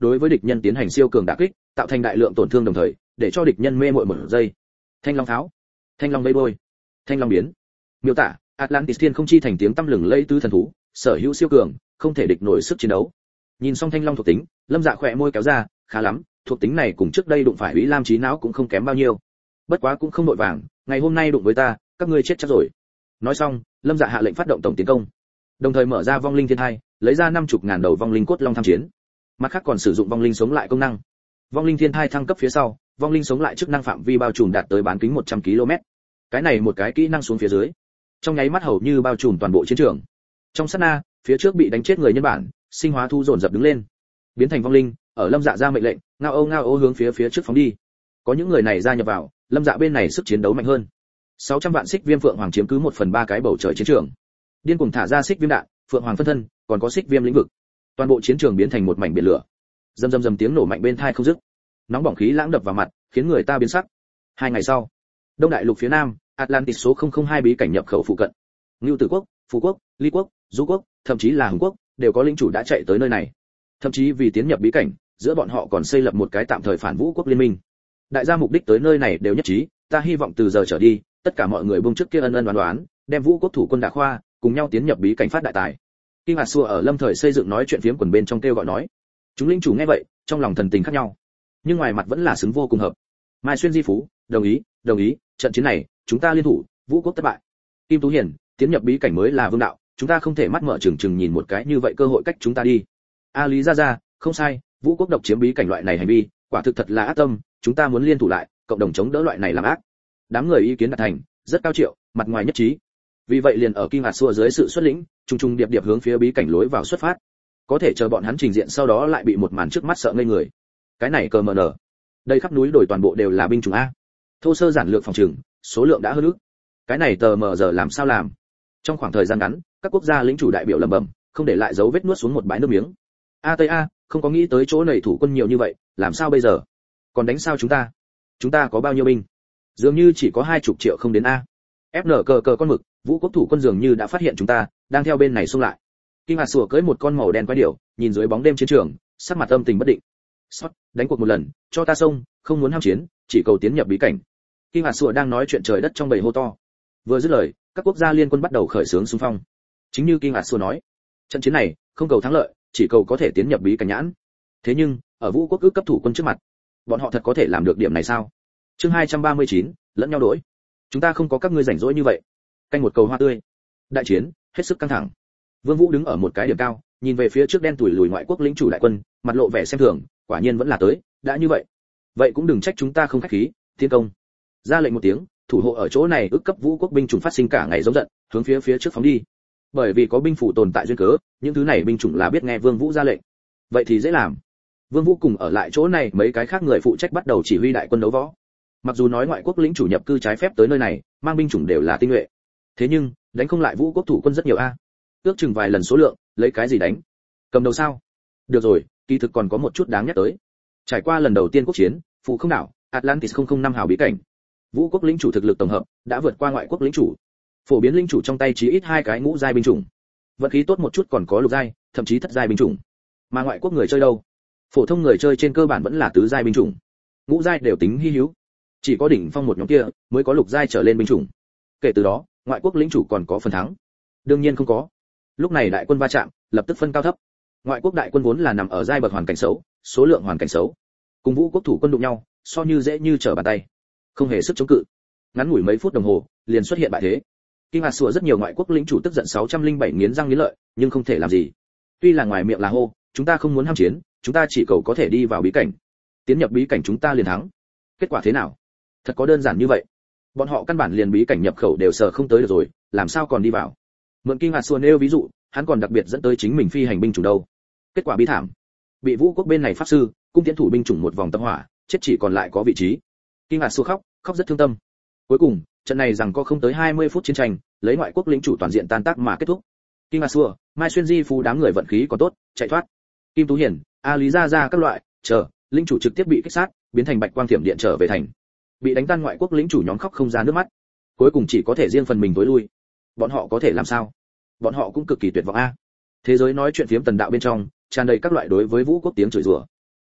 đối với địch nhân tiến hành siêu cường đả kích, tạo thành đại lượng tổn thương đồng thời để cho địch nhân mê muội một giây. Thanh long pháo, thanh long vây bôi, thanh long biến. Miêu tả, Atlantis thiên không chi thành tiếng tăm lừng lẫy tứ thần thú, sở hữu siêu cường, không thể địch nổi sức chiến đấu. Nhìn xong thanh long thuộc tính, Lâm Dạ khỏe môi kéo ra, khá lắm, thuộc tính này cùng trước đây đụng phải Úy Lam trí não cũng không kém bao nhiêu. Bất quá cũng không nội vàng, ngày hôm nay đụng với ta, các ngươi chết chắc rồi. Nói xong, Lâm Dạ hạ lệnh phát động tổng tiến công, đồng thời mở ra vong linh thiên thai, lấy ra năm chục ngàn đầu vong linh cốt long tham chiến. Mặt khác còn sử dụng vong linh sống lại công năng. Vong linh thiên thai thăng cấp phía sau, vong linh sống lại chức năng phạm vi bao trùm đạt tới bán kính một trăm ki lô mét. Cái này một cái kỹ năng xuống phía dưới, trong nháy mắt hầu như bao trùm toàn bộ chiến trường. Trong sát na, phía trước bị đánh chết người nhân bản, sinh hóa thu dồn dập đứng lên, biến thành vong linh, ở Lâm Dạ ra mệnh lệnh, ngao ô ngao ô hướng phía phía trước phóng đi. Có những người này gia nhập vào, Lâm Dạ bên này sức chiến đấu mạnh hơn. sáu trăm vạn xích viêm phượng hoàng chiếm cứ một phần ba cái bầu trời chiến trường. Điên cuồng thả ra xích viêm đạn, phượng hoàng phân thân, còn có xích viêm lĩnh vực. Toàn bộ chiến trường biến thành một mảnh biển lửa. Rầm rầm rầm tiếng nổ mạnh bên tai không dứt. Nóng bỏng khí lãng đập vào mặt, khiến người ta biến sắc. Hai ngày sau, Đông Đại Lục phía Nam, Atlantis số không không hai bí cảnh nhập khẩu phụ cận. Ngưu Tử Quốc, Phú Quốc, Ly Quốc, Du Quốc, thậm chí là Hùng Quốc, đều có lĩnh chủ đã chạy tới nơi này. Thậm chí vì tiến nhập bí cảnh, giữa bọn họ còn xây lập một cái tạm thời phản vũ quốc liên minh. Đại gia mục đích tới nơi này đều nhất trí, ta hy vọng từ giờ trở đi, tất cả mọi người buông trước kia ân ân đoán đoán, đem vũ quốc thủ quân đả khoa, cùng nhau tiến nhập bí cảnh phát đại tài. Kim Hạt Xua ở Lâm Thời xây dựng nói chuyện phiếm quần bên trong kêu gọi nói. Chúng linh chủ nghe vậy, trong lòng thần tình khác nhau, nhưng ngoài mặt vẫn là xứng vô cùng hợp. Mai Xuyên Di Phú, đồng ý, đồng ý, trận chiến này, chúng ta liên thủ, vũ quốc thất bại. Kim Tú Hiền, tiến nhập bí cảnh mới là vương đạo, chúng ta không thể mắt mở trừng trừng nhìn một cái như vậy cơ hội cách chúng ta đi. A Lý Gia Gia, không sai, vũ quốc độc chiếm bí cảnh loại này hành vi, quả thực thật là ác tâm, chúng ta muốn liên thủ lại, cộng đồng chống đỡ loại này làm ác. Đám người ý kiến đạt thành, rất cao triệu, mặt ngoài nhất trí. Vì vậy liền ở Kim Hạt Xua dưới sự xuất lĩnh, trung trung điệp điệp hướng phía bí cảnh lối vào xuất phát. Có thể chờ bọn hắn trình diện sau đó lại bị một màn trước mắt sợ ngây người. Cái này cờ mờ nở. Đây khắp núi đồi toàn bộ đều là binh chủng a. Thô sơ giản lược phòng trừng, số lượng đã hơn ức. Cái này tờ mờ giờ làm sao làm? Trong khoảng thời gian ngắn, các quốc gia lĩnh chủ đại biểu lẩm bẩm, không để lại dấu vết nuốt xuống một bãi nước miếng. A Tây A, không có nghĩ tới chỗ này thủ quân nhiều như vậy, làm sao bây giờ? Còn đánh sao chúng ta? Chúng ta có bao nhiêu binh? Dường như chỉ có hai chục triệu không đến a. ép en cờ cờ con mực, vũ quốc thủ quân dường như đã phát hiện chúng ta, đang theo bên này xung lại. Kim Hạt Sủa cưỡi một con màu đen quái điểu, nhìn dưới bóng đêm chiến trường, sắc mặt âm tình bất định. Sót, đánh cuộc một lần, cho ta xông, không muốn ham chiến, chỉ cầu tiến nhập bí cảnh. Kim Hạt Sủa đang nói chuyện trời đất trong bầy hô to. Vừa dứt lời, các quốc gia liên quân bắt đầu khởi xướng xung phong. Chính như Kim Hạt Sủa nói, trận chiến này không cầu thắng lợi, chỉ cầu có thể tiến nhập bí cảnh nhãn. Thế nhưng, ở vũ quốc ước cấp thủ quân trước mặt, bọn họ thật có thể làm được điểm này sao? Chương hai trăm ba mươi chín, lẫn nhau đổi. Chúng ta không có các ngươi rảnh rỗi như vậy. Canh một cầu hoa tươi. Đại chiến hết sức căng thẳng. Vương Vũ đứng ở một cái điểm cao, nhìn về phía trước đen tủi lùi ngoại quốc lĩnh chủ đại quân, mặt lộ vẻ xem thường, quả nhiên vẫn là tới, đã như vậy, vậy cũng đừng trách chúng ta không khách khí, tiến công. Ra lệnh một tiếng, thủ hộ ở chỗ này ước cấp vũ quốc binh chủng phát sinh cả ngày giống giận, hướng phía phía trước phóng đi. Bởi vì có binh phủ tồn tại duyên cớ, những thứ này binh chủng là biết nghe Vương Vũ ra lệnh. Vậy thì dễ làm. Vương Vũ cùng ở lại chỗ này mấy cái khác người phụ trách bắt đầu chỉ huy đại quân đấu võ. Mặc dù nói ngoại quốc lĩnh chủ nhập cư trái phép tới nơi này, mang binh chủng đều là tinh nhuệ. Thế nhưng, đánh không lại vũ quốc thủ quân rất nhiều a. Ước chừng vài lần số lượng, lấy cái gì đánh? Cầm đầu sao? Được rồi, kỳ thực còn có một chút đáng nhắc tới. Trải qua lần đầu tiên quốc chiến, phụ không đảo, Atlantis không không năm hào bí cảnh. Vũ quốc lĩnh chủ thực lực tổng hợp đã vượt qua ngoại quốc lĩnh chủ. Phổ biến lĩnh chủ trong tay chỉ ít hai cái ngũ giai binh chủng. Vận khí tốt một chút còn có lục giai, thậm chí thất giai binh chủng. Mà ngoại quốc người chơi đâu? Phổ thông người chơi trên cơ bản vẫn là tứ giai binh chủng. Ngũ giai đều tính hi hữu. Chỉ có đỉnh phong một nhóm kia mới có lục giai trở lên binh chủng. Kể từ đó, ngoại quốc lĩnh chủ còn có phần thắng. Đương nhiên không có. Lúc này đại quân va chạm, lập tức phân cao thấp. Ngoại quốc đại quân vốn là nằm ở giai bậc hoàn cảnh xấu, số lượng hoàn cảnh xấu. Cùng vũ quốc thủ quân đụng nhau, so như dễ như trở bàn tay. Không hề sức chống cự. Ngắn ngủi mấy phút đồng hồ, liền xuất hiện bại thế. Kim Hạt Sủa rất nhiều ngoại quốc lĩnh chủ tức giận sáu trăm linh bảy nghiến răng nghiến lợi, nhưng không thể làm gì. Tuy là ngoài miệng là hô, chúng ta không muốn ham chiến, chúng ta chỉ cầu có thể đi vào bí cảnh. Tiến nhập bí cảnh chúng ta liền thắng. Kết quả thế nào? Thật có đơn giản như vậy. Bọn họ căn bản liền bí cảnh nhập khẩu đều sợ không tới được rồi, làm sao còn đi vào? Mượn Kim Hạt Sủa nêu ví dụ, hắn còn đặc biệt dẫn tới chính mình phi hành binh chủng đâu. Kết quả bi thảm. Bị vũ quốc bên này pháp sư, cung tiến thủ binh chủng một vòng tâm hỏa, chết chỉ còn lại có vị trí. Kim Hạt Sủa khóc, khóc rất thương tâm. Cuối cùng, trận này rằng có không tới hai mươi phút chiến tranh, lấy ngoại quốc lĩnh chủ toàn diện tan tác mà kết thúc. Kim Hạt Sủa, Mai Xuyên Di Phú đám người vận khí còn tốt, chạy thoát. Kim Tú Hiền, A Lý Gia Gia các loại, chờ, lĩnh chủ trực tiếp bị kích sát, biến thành bạch quang thiểm điện trở về thành. Bị đánh tan ngoại quốc lĩnh chủ nhóm khóc không ra nước mắt. Cuối cùng chỉ có thể riêng phần mình tối lui. Bọn họ có thể làm sao? Bọn họ cũng cực kỳ tuyệt vọng a. Thế giới nói chuyện phiếm tần đạo bên trong, tràn đầy các loại đối với vũ quốc tiếng chửi rủa.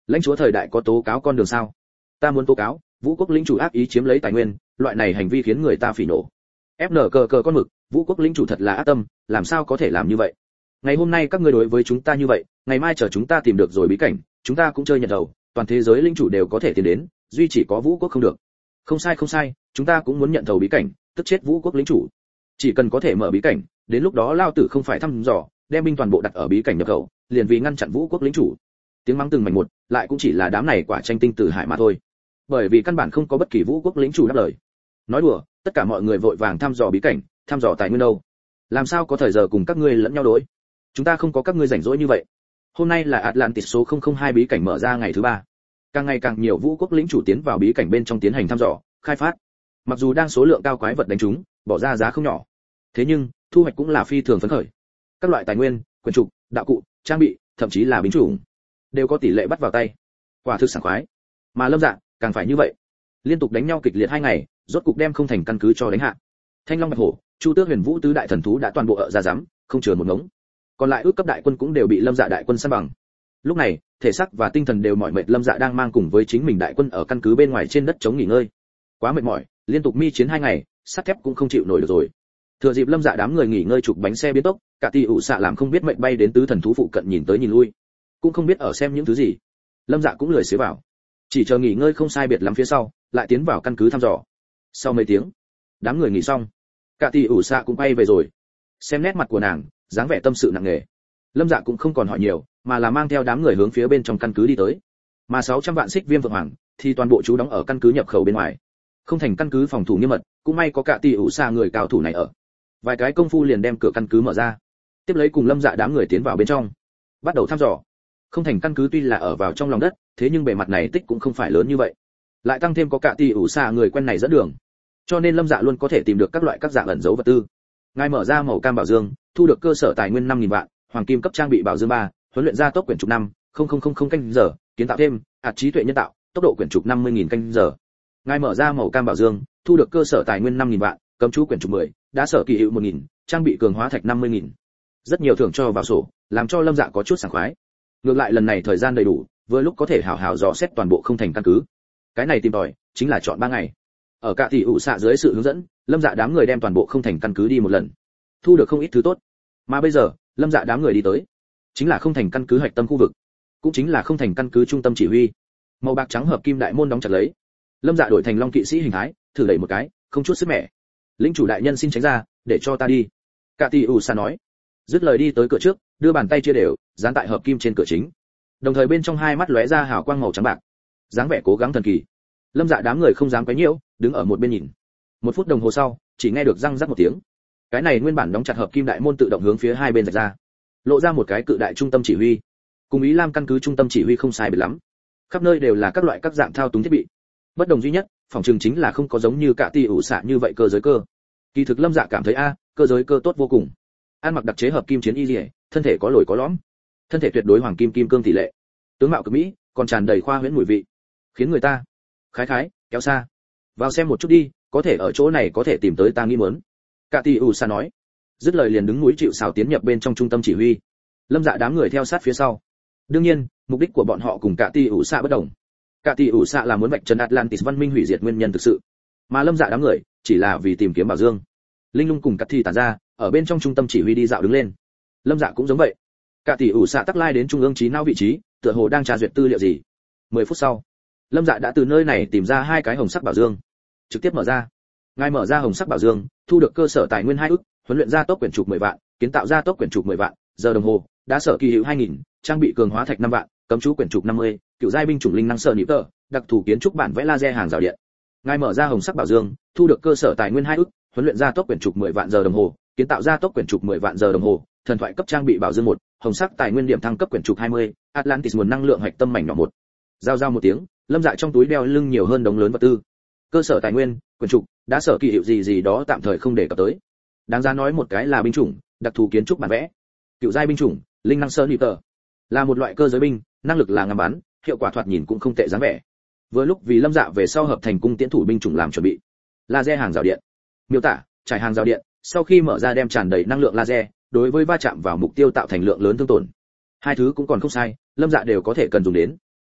Lãnh chúa thời đại có tố cáo con đường sao? Ta muốn tố cáo vũ quốc lĩnh chủ ác ý chiếm lấy tài nguyên, loại này hành vi khiến người ta phỉ nổ. ép en cờ cờ con mực, vũ quốc lĩnh chủ thật là ác tâm, làm sao có thể làm như vậy? Ngày hôm nay các ngươi đối với chúng ta như vậy, ngày mai chờ chúng ta tìm được rồi bí cảnh, chúng ta cũng chơi nhận đầu, toàn thế giới lĩnh chủ đều có thể tiến đến, duy chỉ có vũ quốc không được. Không sai không sai, chúng ta cũng muốn nhận thầu bí cảnh, tức chết vũ quốc lĩnh chủ. Chỉ cần có thể mở bí cảnh, đến lúc đó lao tử không phải thăm dò, đem binh toàn bộ đặt ở bí cảnh nhập khẩu, liền vì ngăn chặn vũ quốc lĩnh chủ. Tiếng mắng từng mảnh một, lại cũng chỉ là đám này quả tranh tinh từ hải mà thôi. Bởi vì căn bản không có bất kỳ vũ quốc lĩnh chủ đáp lời. Nói đùa, tất cả mọi người vội vàng thăm dò bí cảnh, thăm dò tài nguyên đâu. Làm sao có thời giờ cùng các ngươi lẫn nhau đối? Chúng ta không có các ngươi rảnh rỗi như vậy. Hôm nay là Atlantis số không không hai bí cảnh mở ra ngày thứ ba. Càng ngày càng nhiều vũ quốc lĩnh chủ tiến vào bí cảnh bên trong tiến hành thăm dò, khai phát. Mặc dù đang số lượng cao quái vật đánh trúng, bỏ ra giá không nhỏ. Thế nhưng, thu hoạch cũng là phi thường phấn khởi. Các loại tài nguyên, quyền trục, đạo cụ, trang bị, thậm chí là binh chủng, đều có tỷ lệ bắt vào tay. Quả thực sảng khoái. Mà Lâm Dạ, càng phải như vậy. Liên tục đánh nhau kịch liệt hai ngày, rốt cục đem không thành căn cứ cho đánh hạ. Thanh Long Bạch Hổ, Chu Tước Huyền Vũ tứ đại thần thú đã toàn bộ ở ra giám, không chừa một ngống. Còn lại ước cấp đại quân cũng đều bị Lâm Dạ đại quân săn bằng. Lúc này, thể xác và tinh thần đều mỏi mệt, Lâm Dạ đang mang cùng với chính mình đại quân ở căn cứ bên ngoài trên đất chống nghỉ ngơi. Quá mệt mỏi, liên tục mi chiến hai ngày, sắt thép cũng không chịu nổi được rồi. Thừa dịp Lâm Dạ đám người nghỉ ngơi chụp bánh xe biến tốc, cả tỷ ủ xạ làm không biết mệnh bay đến tứ thần thú phụ cận nhìn tới nhìn lui, cũng không biết ở xem những thứ gì. Lâm Dạ cũng lười xế vào, chỉ chờ nghỉ ngơi không sai biệt lắm phía sau, lại tiến vào căn cứ thăm dò. Sau mấy tiếng, đám người nghỉ xong, cả tỷ ủ xạ cũng bay về rồi. Xem nét mặt của nàng, dáng vẻ tâm sự nặng nề. Lâm Dạ cũng không còn hỏi nhiều, mà là mang theo đám người hướng phía bên trong căn cứ đi tới. Mà sáu trăm vạn xích viêm vượng hoàng thì toàn bộ trú đóng ở căn cứ nhập khẩu bên ngoài. Không thành căn cứ phòng thủ nghiêm mật, cũng may có cả tỷ ủ xạ người cao thủ này ở. Vài cái công phu liền đem cửa căn cứ mở ra. Tiếp lấy cùng Lâm Dạ đám người tiến vào bên trong, bắt đầu thăm dò. Không thành căn cứ tuy là ở vào trong lòng đất, thế nhưng bề mặt này tích cũng không phải lớn như vậy. Lại tăng thêm có cả tỷ ủ xạ người quen này dẫn đường, cho nên Lâm Dạ luôn có thể tìm được các loại các dạng ẩn dấu vật tư. Ngài mở ra màu cam bảo dương, thu được cơ sở tài nguyên năm nghìn vạn, hoàng kim cấp trang bị bảo dương ba, huấn luyện gia tốc quyển trục năm, không không không không canh giờ, kiến tạo thêm, hạt trí tuệ nhân tạo, tốc độ quyển trục năm mươi nghìn canh giờ. Ngài mở ra màu cam bảo dương, thu được cơ sở tài nguyên năm nghìn vạn, cấm chú quyển trục mười, đã sở kỳ hiệu một nghìn, trang bị cường hóa thạch năm mươi nghìn. Rất nhiều thưởng cho vào sổ, làm cho Lâm Dạ có chút sảng khoái. Ngược lại lần này thời gian đầy đủ, vừa lúc có thể hào hào dò xét toàn bộ không thành căn cứ. Cái này tìm tòi, chính là chọn ba ngày. Ở cả tỷ ủ xạ dưới sự hướng dẫn, Lâm Dạ đám người đem toàn bộ không thành căn cứ đi một lần, thu được không ít thứ tốt. Mà bây giờ, Lâm Dạ đám người đi tới, chính là không thành căn cứ hạch tâm khu vực, cũng chính là không thành căn cứ trung tâm chỉ huy. Màu bạc trắng hợp kim đại môn đóng chặt lấy. Lâm Dạ đổi thành long kỵ sĩ hình thái, thử đẩy một cái, không chút sức mẻ. Lĩnh chủ đại nhân xin tránh ra, để cho ta đi. Cả tỷ ủ xạ nói. Dứt lời đi tới cửa trước, đưa bàn tay chia đều, dán tại hợp kim trên cửa chính. Đồng thời bên trong hai mắt lóe ra hào quang màu trắng bạc, dáng vẻ cố gắng thần kỳ. Lâm Dạ đám người không dám quấy nhiễu, đứng ở một bên nhìn. Một phút đồng hồ sau, chỉ nghe được răng rắc một tiếng. Cái này nguyên bản đóng chặt hợp kim đại môn tự động hướng phía hai bên rạch ra, lộ ra một cái cự đại trung tâm chỉ huy. Cùng Ý Lam căn cứ trung tâm chỉ huy không sai biệt lắm. Khắp nơi đều là các loại các dạng thao túng thiết bị. Bất đồng duy nhất, phòng trường chính là không có giống như cả tỷ ủ xạ như vậy cơ giới cơ. Kỳ thực Lâm Dạ cảm thấy a, cơ giới cơ tốt vô cùng. Ăn mặc đặc chế hợp kim chiến y liễu, thân thể có lồi có lõm, thân thể tuyệt đối hoàng kim kim cương tỷ lệ, tướng mạo cực mỹ, còn tràn đầy khoa huyễn mùi vị, khiến người ta khái khái kéo xa. Vào xem một chút đi, có thể ở chỗ này có thể tìm tới ta nghi muốn. Cả tỷ ủ xạ nói. Dứt lời liền đứng núi chịu sào tiến nhập bên trong trung tâm chỉ huy. Lâm Dạ đám người theo sát phía sau. Đương nhiên, mục đích của bọn họ cùng cả tỷ ủ xạ bất đồng. Cả tỷ ủ xạ là muốn vạch trần Atlantis văn minh hủy diệt nguyên nhân thực sự, mà Lâm Dạ đám người chỉ là vì tìm kiếm bảo dương. Linh Lung cùng Cát Thi tản ra, ở bên trong trung tâm chỉ huy đi dạo đứng lên. Lâm Dạ cũng giống vậy. Cả tỷ ủ xạ tắc lai đến trung ương trí não vị trí, tựa hồ đang tra duyệt tư liệu gì. mười phút sau, Lâm Dạ đã từ nơi này tìm ra hai cái hồng sắc bảo dương, trực tiếp mở ra. Ngài mở ra hồng sắc bảo dương, thu được cơ sở tài nguyên hai ức, huấn luyện gia tốc quyển trục mười vạn, kiến tạo gia tốc quyển trục mười vạn, giờ đồng hồ, đã sở kỳ hiệu hai nghìn, trang bị cường hóa thạch năm vạn, cấm chú quyển trục năm mươi, cựu giai binh chủng linh năng sở nhịp tờ, đặc thù kiến trúc bản vẽ laser hàng rào điện. Ngài mở ra hồng sắc bảo dương, thu được cơ sở tài nguyên hai ức, huấn luyện gia tốc quyển trục mười vạn giờ đồng hồ, kiến tạo gia tốc quyển trục mười vạn giờ đồng hồ, thần thoại cấp trang bị bảo dương một, hồng sắc tài nguyên điểm thăng cấp quyển trục hai mươi, Atlantis nguồn năng lượng hạch tâm mảnh nhỏ một. Giao giao một tiếng, Lâm Dạ trong túi đeo lưng nhiều hơn đống lớn vật tư. Cơ sở tài nguyên, quyển trục, đã sở kỳ hiệu gì gì đó tạm thời không để cập tới. Đáng giá nói một cái là binh chủng, đặc thù kiến trúc bản vẽ. Cựu giai binh chủng, linh năng sơn nhịp tờ, là một loại cơ giới binh, năng lực là ngắm bắn, hiệu quả thoạt nhìn cũng không tệ dáng vẻ. Vừa lúc vì Lâm Dạ về sau hợp thành cung tiễn thủ binh chủng làm chuẩn bị. Laser hàng rào điện. Miêu tả, trải hàng rào điện, sau khi mở ra đem tràn đầy năng lượng laser, đối với va chạm vào mục tiêu tạo thành lượng lớn thương tổn. Hai thứ cũng còn không sai, Lâm Dạ đều có thể cần dùng đến.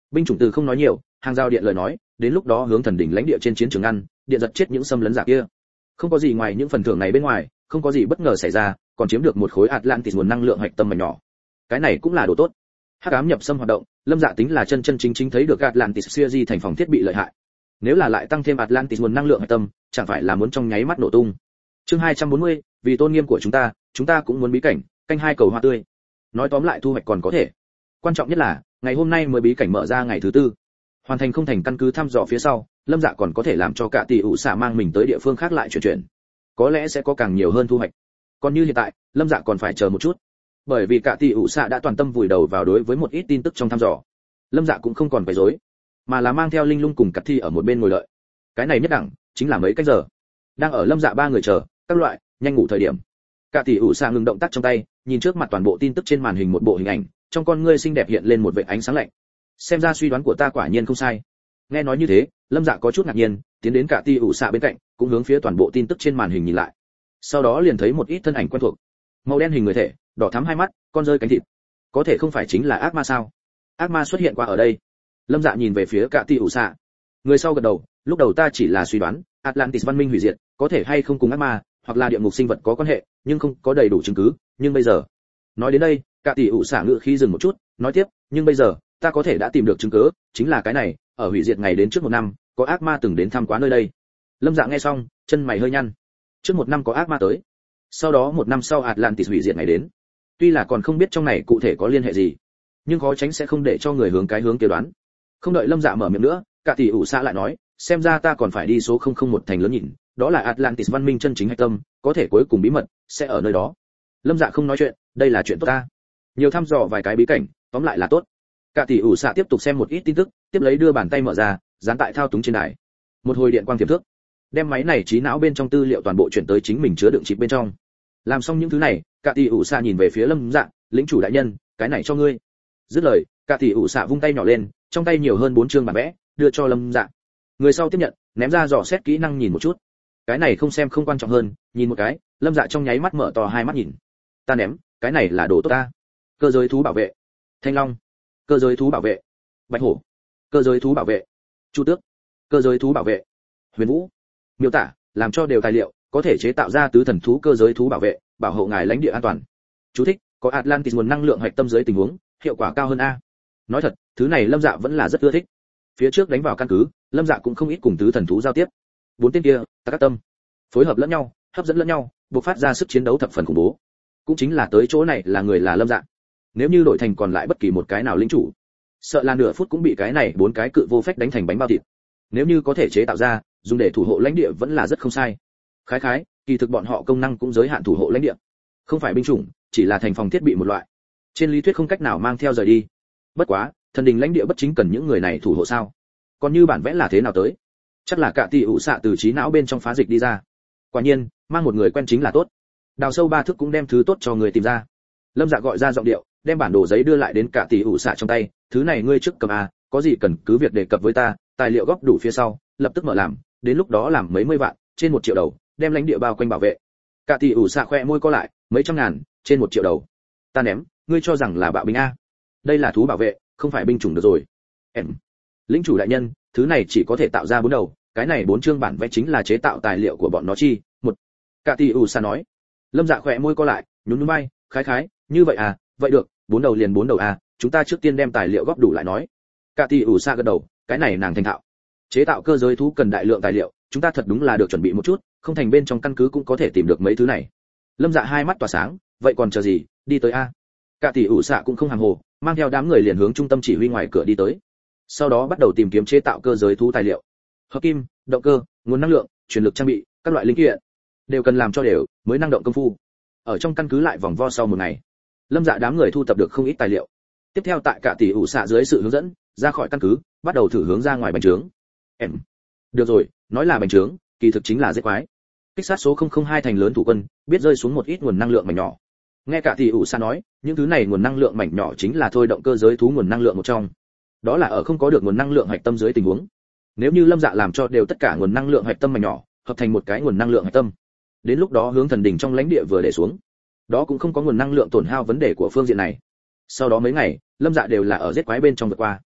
Binh chủng từ không nói nhiều, hàng giao điện lời nói, đến lúc đó hướng thần đỉnh lãnh địa trên chiến trường ăn, điện giật chết những xâm lấn giả kia. Không có gì ngoài những phần thưởng này bên ngoài, không có gì bất ngờ xảy ra, còn chiếm được một khối Atlantis nguồn năng lượng hạch tâm mảnh nhỏ. Cái này cũng là đồ tốt. Hắc ám nhập xâm hoạt động, Lâm Dạ tính là chân chân chính chính thấy được Atlantis series thành phòng thiết bị lợi hại. Nếu là lại tăng thêm Atlantis nguồn năng lượng hạch tâm, chẳng phải là muốn trong nháy mắt nổ tung. Chương hai trăm bốn mươi, vì tôn nghiêm của chúng ta, chúng ta cũng muốn bí cảnh, canh hai cầu hoa tươi. Nói tóm lại thu hoạch còn có thể. Quan trọng nhất là, ngày hôm nay mới bí cảnh mở ra ngày thứ tư. Hoàn thành không thành căn cứ thăm dò phía sau, Lâm Dạ còn có thể làm cho cả tỷ ủ xạ mang mình tới địa phương khác lại chuyển chuyển. Có lẽ sẽ có càng nhiều hơn thu hoạch. Còn như hiện tại, Lâm Dạ còn phải chờ một chút. Bởi vì cả tỷ ủ xạ đã toàn tâm vùi đầu vào đối với một ít tin tức trong thăm dò. Lâm Dạ cũng không còn phải dối, mà là mang theo Linh Lung cùng Cát Thi ở một bên ngồi đợi. Cái này nhất đẳng, chính là mấy cách giờ. Đang ở Lâm Dạ ba người chờ, các loại, nhanh ngủ thời điểm. Cả tỷ ủ xạ ngừng động tác trong tay, nhìn trước mặt toàn bộ tin tức trên màn hình một bộ hình ảnh, trong con ngươi xinh đẹp hiện lên một vệt ánh sáng lạnh. Xem ra suy đoán của ta quả nhiên không sai. Nghe nói như thế, Lâm Dạ có chút ngạc nhiên, tiến đến cả tỷ ủ xạ bên cạnh, cũng hướng phía toàn bộ tin tức trên màn hình nhìn lại. Sau đó liền thấy một ít thân ảnh quen thuộc. Màu đen hình người thể, đỏ thắm hai mắt, con rơi cánh thịt. Có thể không phải chính là ác ma sao? Ác ma xuất hiện qua ở đây. Lâm Dạ nhìn về phía cả tỷ ủ xạ. Người sau gật đầu, lúc đầu ta chỉ là suy đoán, Atlantis văn minh hủy diệt, có thể hay không cùng ác ma, hoặc là địa ngục sinh vật có quan hệ, nhưng không có đầy đủ chứng cứ, nhưng bây giờ. Nói đến đây, cả tỷ ủ xạ ngữ khí dừng một chút, nói tiếp, nhưng bây giờ, ta có thể đã tìm được chứng cứ, chính là cái này, ở hủy diệt ngày đến trước một năm, có ác ma từng đến thăm quá nơi đây. Lâm Dạ nghe xong, chân mày hơi nhăn. Trước một năm có ác ma tới, sau đó một năm sau Atlantis hủy diệt ngày đến. Tuy là còn không biết trong này cụ thể có liên hệ gì, nhưng khó tránh sẽ không để cho người hướng cái hướng kia đoán. Không đợi Lâm Dạ mở miệng nữa, cả tỷ ủ xạ lại nói, xem ra ta còn phải đi số không không một thành lớn nhìn, đó là Atlantis văn minh chân chính hạch tâm, có thể cuối cùng bí mật sẽ ở nơi đó. Lâm Dạ không nói chuyện, đây là chuyện tốt ta. Nhiều thăm dò vài cái bí cảnh, tóm lại là tốt. Cả tỷ ủ xạ tiếp tục xem một ít tin tức, tiếp lấy đưa bàn tay mở ra, dán tại thao túng trên đài. Một hồi điện quang tiềm thước, đem máy này trí não bên trong tư liệu toàn bộ chuyển tới chính mình chứa đựng chip bên trong. Làm xong những thứ này, cả tỷ ủ xạ nhìn về phía Lâm Dạ, lĩnh chủ đại nhân, cái này cho ngươi. Dứt lời, cả tỷ ủ xạ vung tay nhỏ lên, trong tay nhiều hơn bốn chương bản vẽ, đưa cho Lâm Dạ. Người sau tiếp nhận, ném ra dò xét kỹ năng nhìn một chút. Cái này không xem không quan trọng hơn, nhìn một cái, Lâm Dạ trong nháy mắt mở to hai mắt nhìn. Ta ném, cái này là đồ tốt ta. Cơ giới thú bảo vệ, thanh long, cơ giới thú bảo vệ, bạch hổ, cơ giới thú bảo vệ, chu tước, cơ giới thú bảo vệ, huyền vũ. Miêu tả, làm cho đều tài liệu, có thể chế tạo ra tứ thần thú cơ giới thú bảo vệ, bảo hộ ngài lãnh địa an toàn. Chú thích, có Atlantis nguồn năng lượng hạch tâm dưới tình huống, hiệu quả cao hơn a. Nói thật, thứ này Lâm Dạ vẫn là rất ưa thích. Phía trước đánh vào căn cứ, Lâm Dạ cũng không ít cùng tứ thần thú giao tiếp. Bốn tên kia, ta các tâm, phối hợp lẫn nhau, hấp dẫn lẫn nhau, bộc phát ra sức chiến đấu thập phần khủng bố. Cũng chính là tới chỗ này là người là Lâm Dạ. Nếu như đổi thành còn lại bất kỳ một cái nào lĩnh chủ, sợ là nửa phút cũng bị cái này bốn cái cự vô phách đánh thành bánh bao thịt. Nếu như có thể chế tạo ra, dùng để thủ hộ lãnh địa vẫn là rất không sai. Khái khái, kỳ thực bọn họ công năng cũng giới hạn thủ hộ lãnh địa, không phải binh chủng, chỉ là thành phòng thiết bị một loại. Trên lý thuyết không cách nào mang theo rời đi. Bất quá, thần đình lãnh địa bất chính cần những người này thủ hộ sao? Còn như bản vẽ là thế nào tới? Chắc là cả tỷ ủ xạ từ trí não bên trong phá dịch đi ra. Quả nhiên, mang một người quen chính là tốt. Đào sâu ba thước cũng đem thứ tốt cho người tìm ra. Lâm Dạ gọi ra giọng điệu, đem bản đồ giấy đưa lại đến cả tỷ ủ xạ trong tay, thứ này ngươi trước cầm à, có gì cần cứ việc đề cập với ta, tài liệu góp đủ phía sau, lập tức mở làm, đến lúc đó làm mấy mươi vạn, trên một triệu đầu, đem lãnh địa bao quanh bảo vệ. Cả tỷ ủ xạ khoe môi co lại, mấy trăm ngàn, trên một triệu đầu. Ta ném, ngươi cho rằng là bạo binh a? Đây là thú bảo vệ, không phải binh chủng được rồi. Em, lĩnh chủ đại nhân, thứ này chỉ có thể tạo ra bốn đầu, cái này bốn chương bản vẽ chính là chế tạo tài liệu của bọn nó chi. Một, cả tỷ ủ xạ nói. Lâm Dạ khoe môi co lại, nhún nhún vai, khái khái, như vậy à, vậy được, bốn đầu liền bốn đầu à, chúng ta trước tiên đem tài liệu góp đủ lại nói. Cả tỷ ủ xạ gật đầu, cái này nàng thành thạo. Chế tạo cơ giới thú cần đại lượng tài liệu, chúng ta thật đúng là được chuẩn bị một chút, không thành bên trong căn cứ cũng có thể tìm được mấy thứ này. Lâm Dạ hai mắt tỏa sáng, vậy còn chờ gì, đi tới a. Cả tỷ ủ xạ cũng không hàng hồ, mang theo đám người liền hướng trung tâm chỉ huy ngoài cửa đi tới. Sau đó bắt đầu tìm kiếm chế tạo cơ giới thú tài liệu. Hợp kim, động cơ, nguồn năng lượng, truyền lực trang bị, các loại linh kiện đều cần làm cho đều, mới năng động công phu. Ở trong căn cứ lại vòng vo sau một ngày, Lâm Dạ đám người thu thập được không ít tài liệu. Tiếp theo tại cả tỷ ủ xạ dưới sự hướng dẫn, ra khỏi căn cứ, bắt đầu thử hướng ra ngoài bành trướng. Em, được rồi, nói là bành trướng, kỳ thực chính là giết quái. Kích sát số không không hai thành lớn thủ quân, biết rơi xuống một ít nguồn năng lượng mảnh nhỏ. Nghe cả tỷ ủ xạ nói, những thứ này nguồn năng lượng mảnh nhỏ chính là thôi động cơ giới thú nguồn năng lượng một trong. Đó là ở không có được nguồn năng lượng hạch tâm dưới tình huống. Nếu như Lâm Dạ làm cho đều tất cả nguồn năng lượng hạch tâm mảnh nhỏ, hợp thành một cái nguồn năng lượng hạch tâm, đến lúc đó hướng thần đỉnh trong lãnh địa vừa để xuống, đó cũng không có nguồn năng lượng tổn hao vấn đề của phương diện này. Sau đó mấy ngày, Lâm Dạ đều là ở giết quái bên trong vượt qua.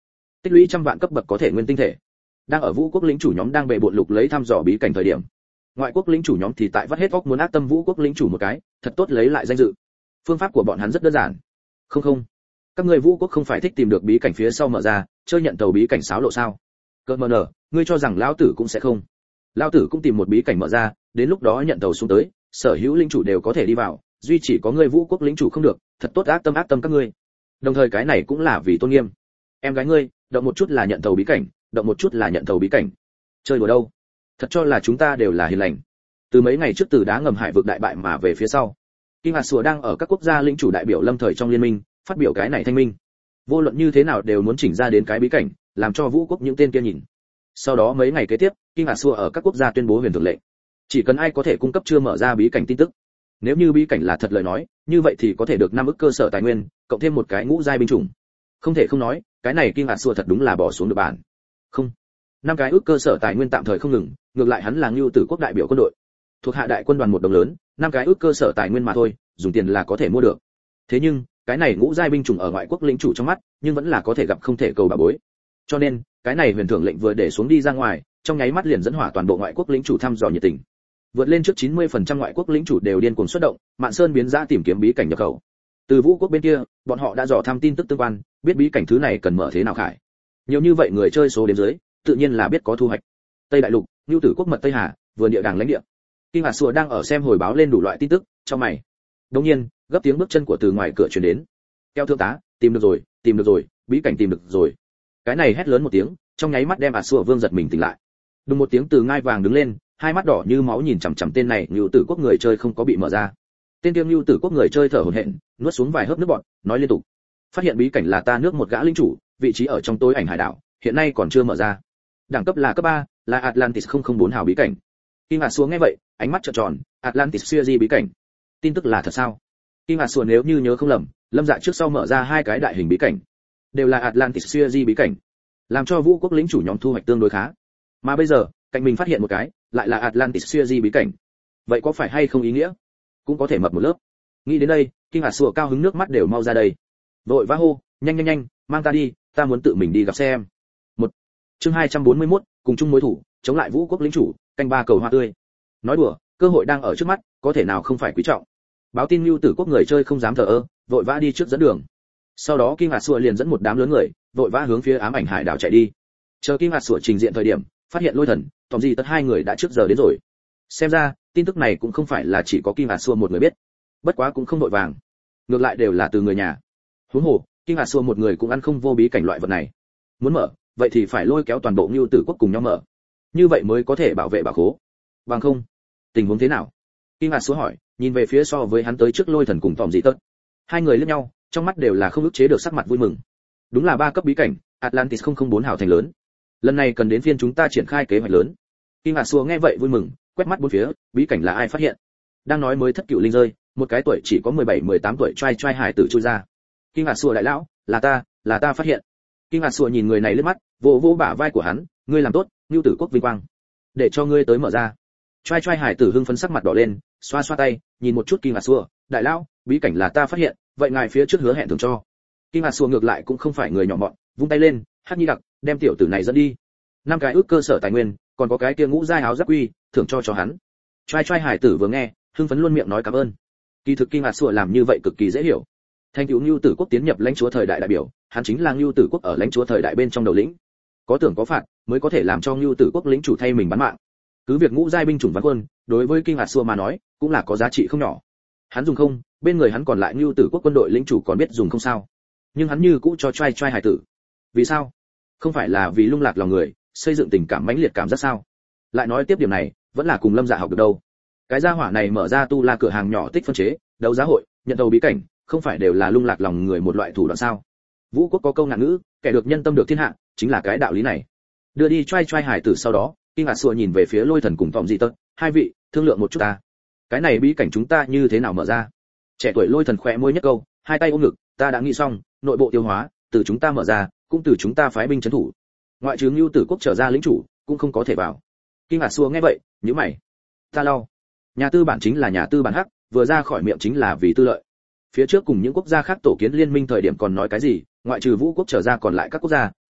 tích lũy trăm vạn cấp bậc có thể nguyên tinh thể. Đang ở vũ quốc lĩnh chủ nhóm đang bệ bội lục lấy thăm dò bí cảnh thời điểm, ngoại quốc lĩnh chủ nhóm thì tại vắt hết óc muốn ác tâm vũ quốc lĩnh chủ một cái, thật tốt lấy lại danh dự. Phương pháp của bọn hắn rất đơn giản. Không không, các ngươi vũ quốc không phải thích tìm được bí cảnh phía sau mở ra, chơi nhận tàu bí cảnh xáo lộ sao? Cơn mờ nở, ngươi cho rằng lão tử cũng sẽ không? Lão tử cũng tìm một bí cảnh mở ra, đến lúc đó nhận tàu xuống tới, sở hữu lĩnh chủ đều có thể đi vào, duy chỉ có ngươi vũ quốc lĩnh chủ không được, thật tốt ác tâm ác tâm các ngươi. Đồng thời cái này cũng là vì tôn nghiêm. Em gái ngươi, động một chút là nhận tàu bí cảnh, động một chút là nhận tàu bí cảnh. Chơi đùa đâu? Thật cho là chúng ta đều là hiền lành. Từ mấy ngày trước từ đá ngầm hải vực đại bại mà về phía sau, Kim Hạt Sùa đang ở các quốc gia lĩnh chủ đại biểu lâm thời trong liên minh, phát biểu cái này thanh minh. Vô luận như thế nào đều muốn chỉnh ra đến cái bí cảnh, làm cho vũ quốc những tên kia nhìn. Sau đó mấy ngày kế tiếp, Kim Hạt Sùa ở các quốc gia tuyên bố huyền thường lệnh. Chỉ cần ai có thể cung cấp chưa mở ra bí cảnh tin tức, nếu như bí cảnh là thật lời nói, như vậy thì có thể được năm ức cơ sở tài nguyên, cộng thêm một cái ngũ giai binh chủng. Không thể không nói, cái này Kim Hạt Sùa thật đúng là bỏ xuống được bản. Không, năm cái ức cơ sở tài nguyên tạm thời không ngừng, ngược lại hắn là Ngưu Tử quốc đại biểu quân đội, thuộc hạ đại quân đoàn một đồng lớn, năm cái ức cơ sở tài nguyên mà thôi, dùng tiền là có thể mua được. Thế nhưng, cái này ngũ giai binh chủng ở ngoại quốc lĩnh chủ trong mắt, nhưng vẫn là có thể gặp không thể cầu bà bối. Cho nên, cái này huyền thưởng lệnh vừa để xuống đi ra ngoài, trong nháy mắt liền dẫn hỏa toàn bộ ngoại quốc lĩnh chủ thăm dò nhiệt tình. Vượt lên trước chín mươi phần trăm ngoại quốc lĩnh chủ đều điên cuồng xuất động, Mạn Sơn biến ra tìm kiếm bí cảnh nhập khẩu. Từ vũ quốc bên kia, bọn họ đã dò thăm tin tức tương quan, biết bí cảnh thứ này cần mở thế nào khải. Nhiều như vậy người chơi số đến dưới, tự nhiên là biết có thu hoạch. Tây đại lục, Nưu Tử quốc mật Tây Hà, vườn địa đàng lãnh địa. Kim Hạt Sùa đang ở xem hồi báo lên đủ loại tin tức, trong mày. Đột nhiên, gấp tiếng bước chân của từ ngoài cửa truyền đến. Keo thượng tá, tìm được rồi, tìm được rồi, bí cảnh tìm được rồi. Cái này hét lớn một tiếng, trong nháy mắt đem Hạt Sùa Vương giật mình tỉnh lại. Đùng một tiếng từ ngai vàng đứng lên, hai mắt đỏ như máu nhìn chằm chằm tên này, Nưu Tử quốc người chơi không có bị mở ra. Tên tiêm Nưu Tử quốc người chơi thở hổn hển, nuốt xuống vài hớp nước bọt, nói liên tục. Phát hiện bí cảnh là ta nước một gã linh chủ, vị trí ở trong tối ảnh hải đảo, hiện nay còn chưa mở ra. Đẳng cấp là cấp ba, là Atlantis không không bốn hào bí cảnh. Kim Hạt Sùa nghe vậy, ánh mắt trợn tròn, Atlantis Series bí cảnh. Tin tức là thật sao? Kim Hạt Sùa nếu như nhớ không lầm, Lâm Dạ trước sau mở ra hai cái đại hình bí cảnh, đều là Atlantis Series bí cảnh, làm cho vũ quốc lĩnh chủ nhóm thu hoạch tương đối khá. Mà bây giờ, cạnh mình phát hiện một cái, lại là Atlantis Series bí cảnh. Vậy có phải hay không ý nghĩa? Cũng có thể mập một lớp. Nghĩ đến đây, Kim Hạt Sùa cao hứng nước mắt đều mau ra đây. Vội vã hô, nhanh nhanh nhanh, mang ta đi, ta muốn tự mình đi gặp xem. Một chương hai trăm bốn mươi mốt, cùng chung mối thủ, chống lại vũ quốc lĩnh chủ, canh ba cầu hoa tươi. Nói đùa, cơ hội đang ở trước mắt, có thể nào không phải quý trọng. Báo tin Nưu Tử quốc người chơi không dám thờ ơ, vội vã đi trước dẫn đường. Sau đó Kim Hạt Sùa liền dẫn một đám lớn người, vội vã hướng phía ám ảnh hải đảo chạy đi. Chờ Kim Hạt Sùa trình diện thời điểm, phát hiện Lôi Thần, Tòm Di Tất hai người đã trước giờ đến rồi. Xem ra, tin tức này cũng không phải là chỉ có Kim Hạt Sùa một người biết. Bất quá cũng không vội vàng, ngược lại đều là từ người nhà. Huống hồ, Kim Hạt Sùa một người cũng ăn không vô bí cảnh loại vật này. Muốn mở, vậy thì phải lôi kéo toàn bộ Nưu Tử quốc cùng nhau mở. Như vậy mới có thể bảo vệ bảo khố. Bằng không, tình huống thế nào? Kim Hạt Sùa hỏi, nhìn về phía so với hắn tới trước Lôi Thần cùng Tòm Dị Tất. Hai người liếc nhau, trong mắt đều là không ức chế được sắc mặt vui mừng. Đúng là ba cấp bí cảnh, Atlantis không không bốn hào thành lớn. Lần này cần đến phiên chúng ta triển khai kế hoạch lớn. Kim Hạt Sùa nghe vậy vui mừng, quét mắt bốn phía, bí cảnh là ai phát hiện? Đang nói mới thất cựu linh rơi, một cái tuổi chỉ có mười bảy mười tám tuổi trai trai hải tử chui ra. Kim Hạt Sùa đại lão, là ta, là ta phát hiện. Kim Hạt Sùa nhìn người này liếc mắt, vỗ vỗ bả vai của hắn, ngươi làm tốt, Nưu Tử quốc vinh quang. Để cho ngươi tới mở ra. Trai trai hải tử hưng phấn sắc mặt đỏ lên, xoa xoa tay, nhìn một chút Kim Hạt Sùa, đại lão, bí cảnh là ta phát hiện, vậy ngài phía trước hứa hẹn thưởng cho. Kim Hạt Sùa ngược lại cũng không phải người nhỏ mọn, vung tay lên, Hắc Nhi đặc, đem tiểu tử này dẫn đi. Năm cái ước cơ sở tài nguyên, còn có cái kia ngũ giai áo giáp quy, thưởng cho cho hắn. Trai trai hải tử vừa nghe, hưng phấn luôn miệng nói cảm ơn. Kỳ thực Kim Hạt Sùa làm như vậy cực kỳ dễ hiểu. Thành tựu Nưu Tử quốc tiến nhập lãnh chúa thời đại đại biểu, hắn chính là Nưu Tử quốc ở lãnh chúa thời đại bên trong đầu lĩnh. Có tưởng có phạt, mới có thể làm cho Nưu Tử quốc lĩnh chủ thay mình bán mạng. Cứ việc ngũ giai binh chủng ván quân, đối với Kim Hạt Sùa mà nói, cũng là có giá trị không nhỏ. Hắn dùng không, bên người hắn còn lại Nưu Tử quốc quân đội lĩnh chủ còn biết dùng không sao. Nhưng hắn như cũ cho trai trai hải tử. Vì sao? Không phải là vì lung lạc lòng người, xây dựng tình cảm mãnh liệt cảm giác sao? Lại nói tiếp điểm này, vẫn là cùng Lâm Dạ học được đâu. Cái gia hỏa này mở ra tu la cửa hàng nhỏ tích phân chế, đấu giá hội, nhận đầu bí cảnh, không phải đều là lung lạc lòng người một loại thủ đoạn sao? Vũ quốc có câu ngạn ngữ, kẻ được nhân tâm được thiên hạ, chính là cái đạo lý này. Đưa đi trai trai hải tử sau đó, Kim Hạt Sùa nhìn về phía Lôi Thần cùng Tòm Dị Tất, hai vị, thương lượng một chút ta. Cái này bí cảnh chúng ta như thế nào mở ra? Trẻ tuổi Lôi Thần khẽ môi nhất câu, hai tay ôm ngực, ta đã nghĩ xong, nội bộ tiêu hóa, từ chúng ta mở ra, cũng từ chúng ta phái binh trấn thủ. Ngoại trừ Nưu Tử quốc trở ra lĩnh chủ, cũng không có thể vào. Kim Hạt Sùa nghe vậy, nhíu mày. Ta lau. Nhà tư bản chính là nhà tư bản hắc, vừa ra khỏi miệng chính là vì tư lợi. Phía trước cùng những quốc gia khác tổ kiến liên minh thời điểm còn nói cái gì, ngoại trừ Vũ quốc trở ra còn lại các quốc gia,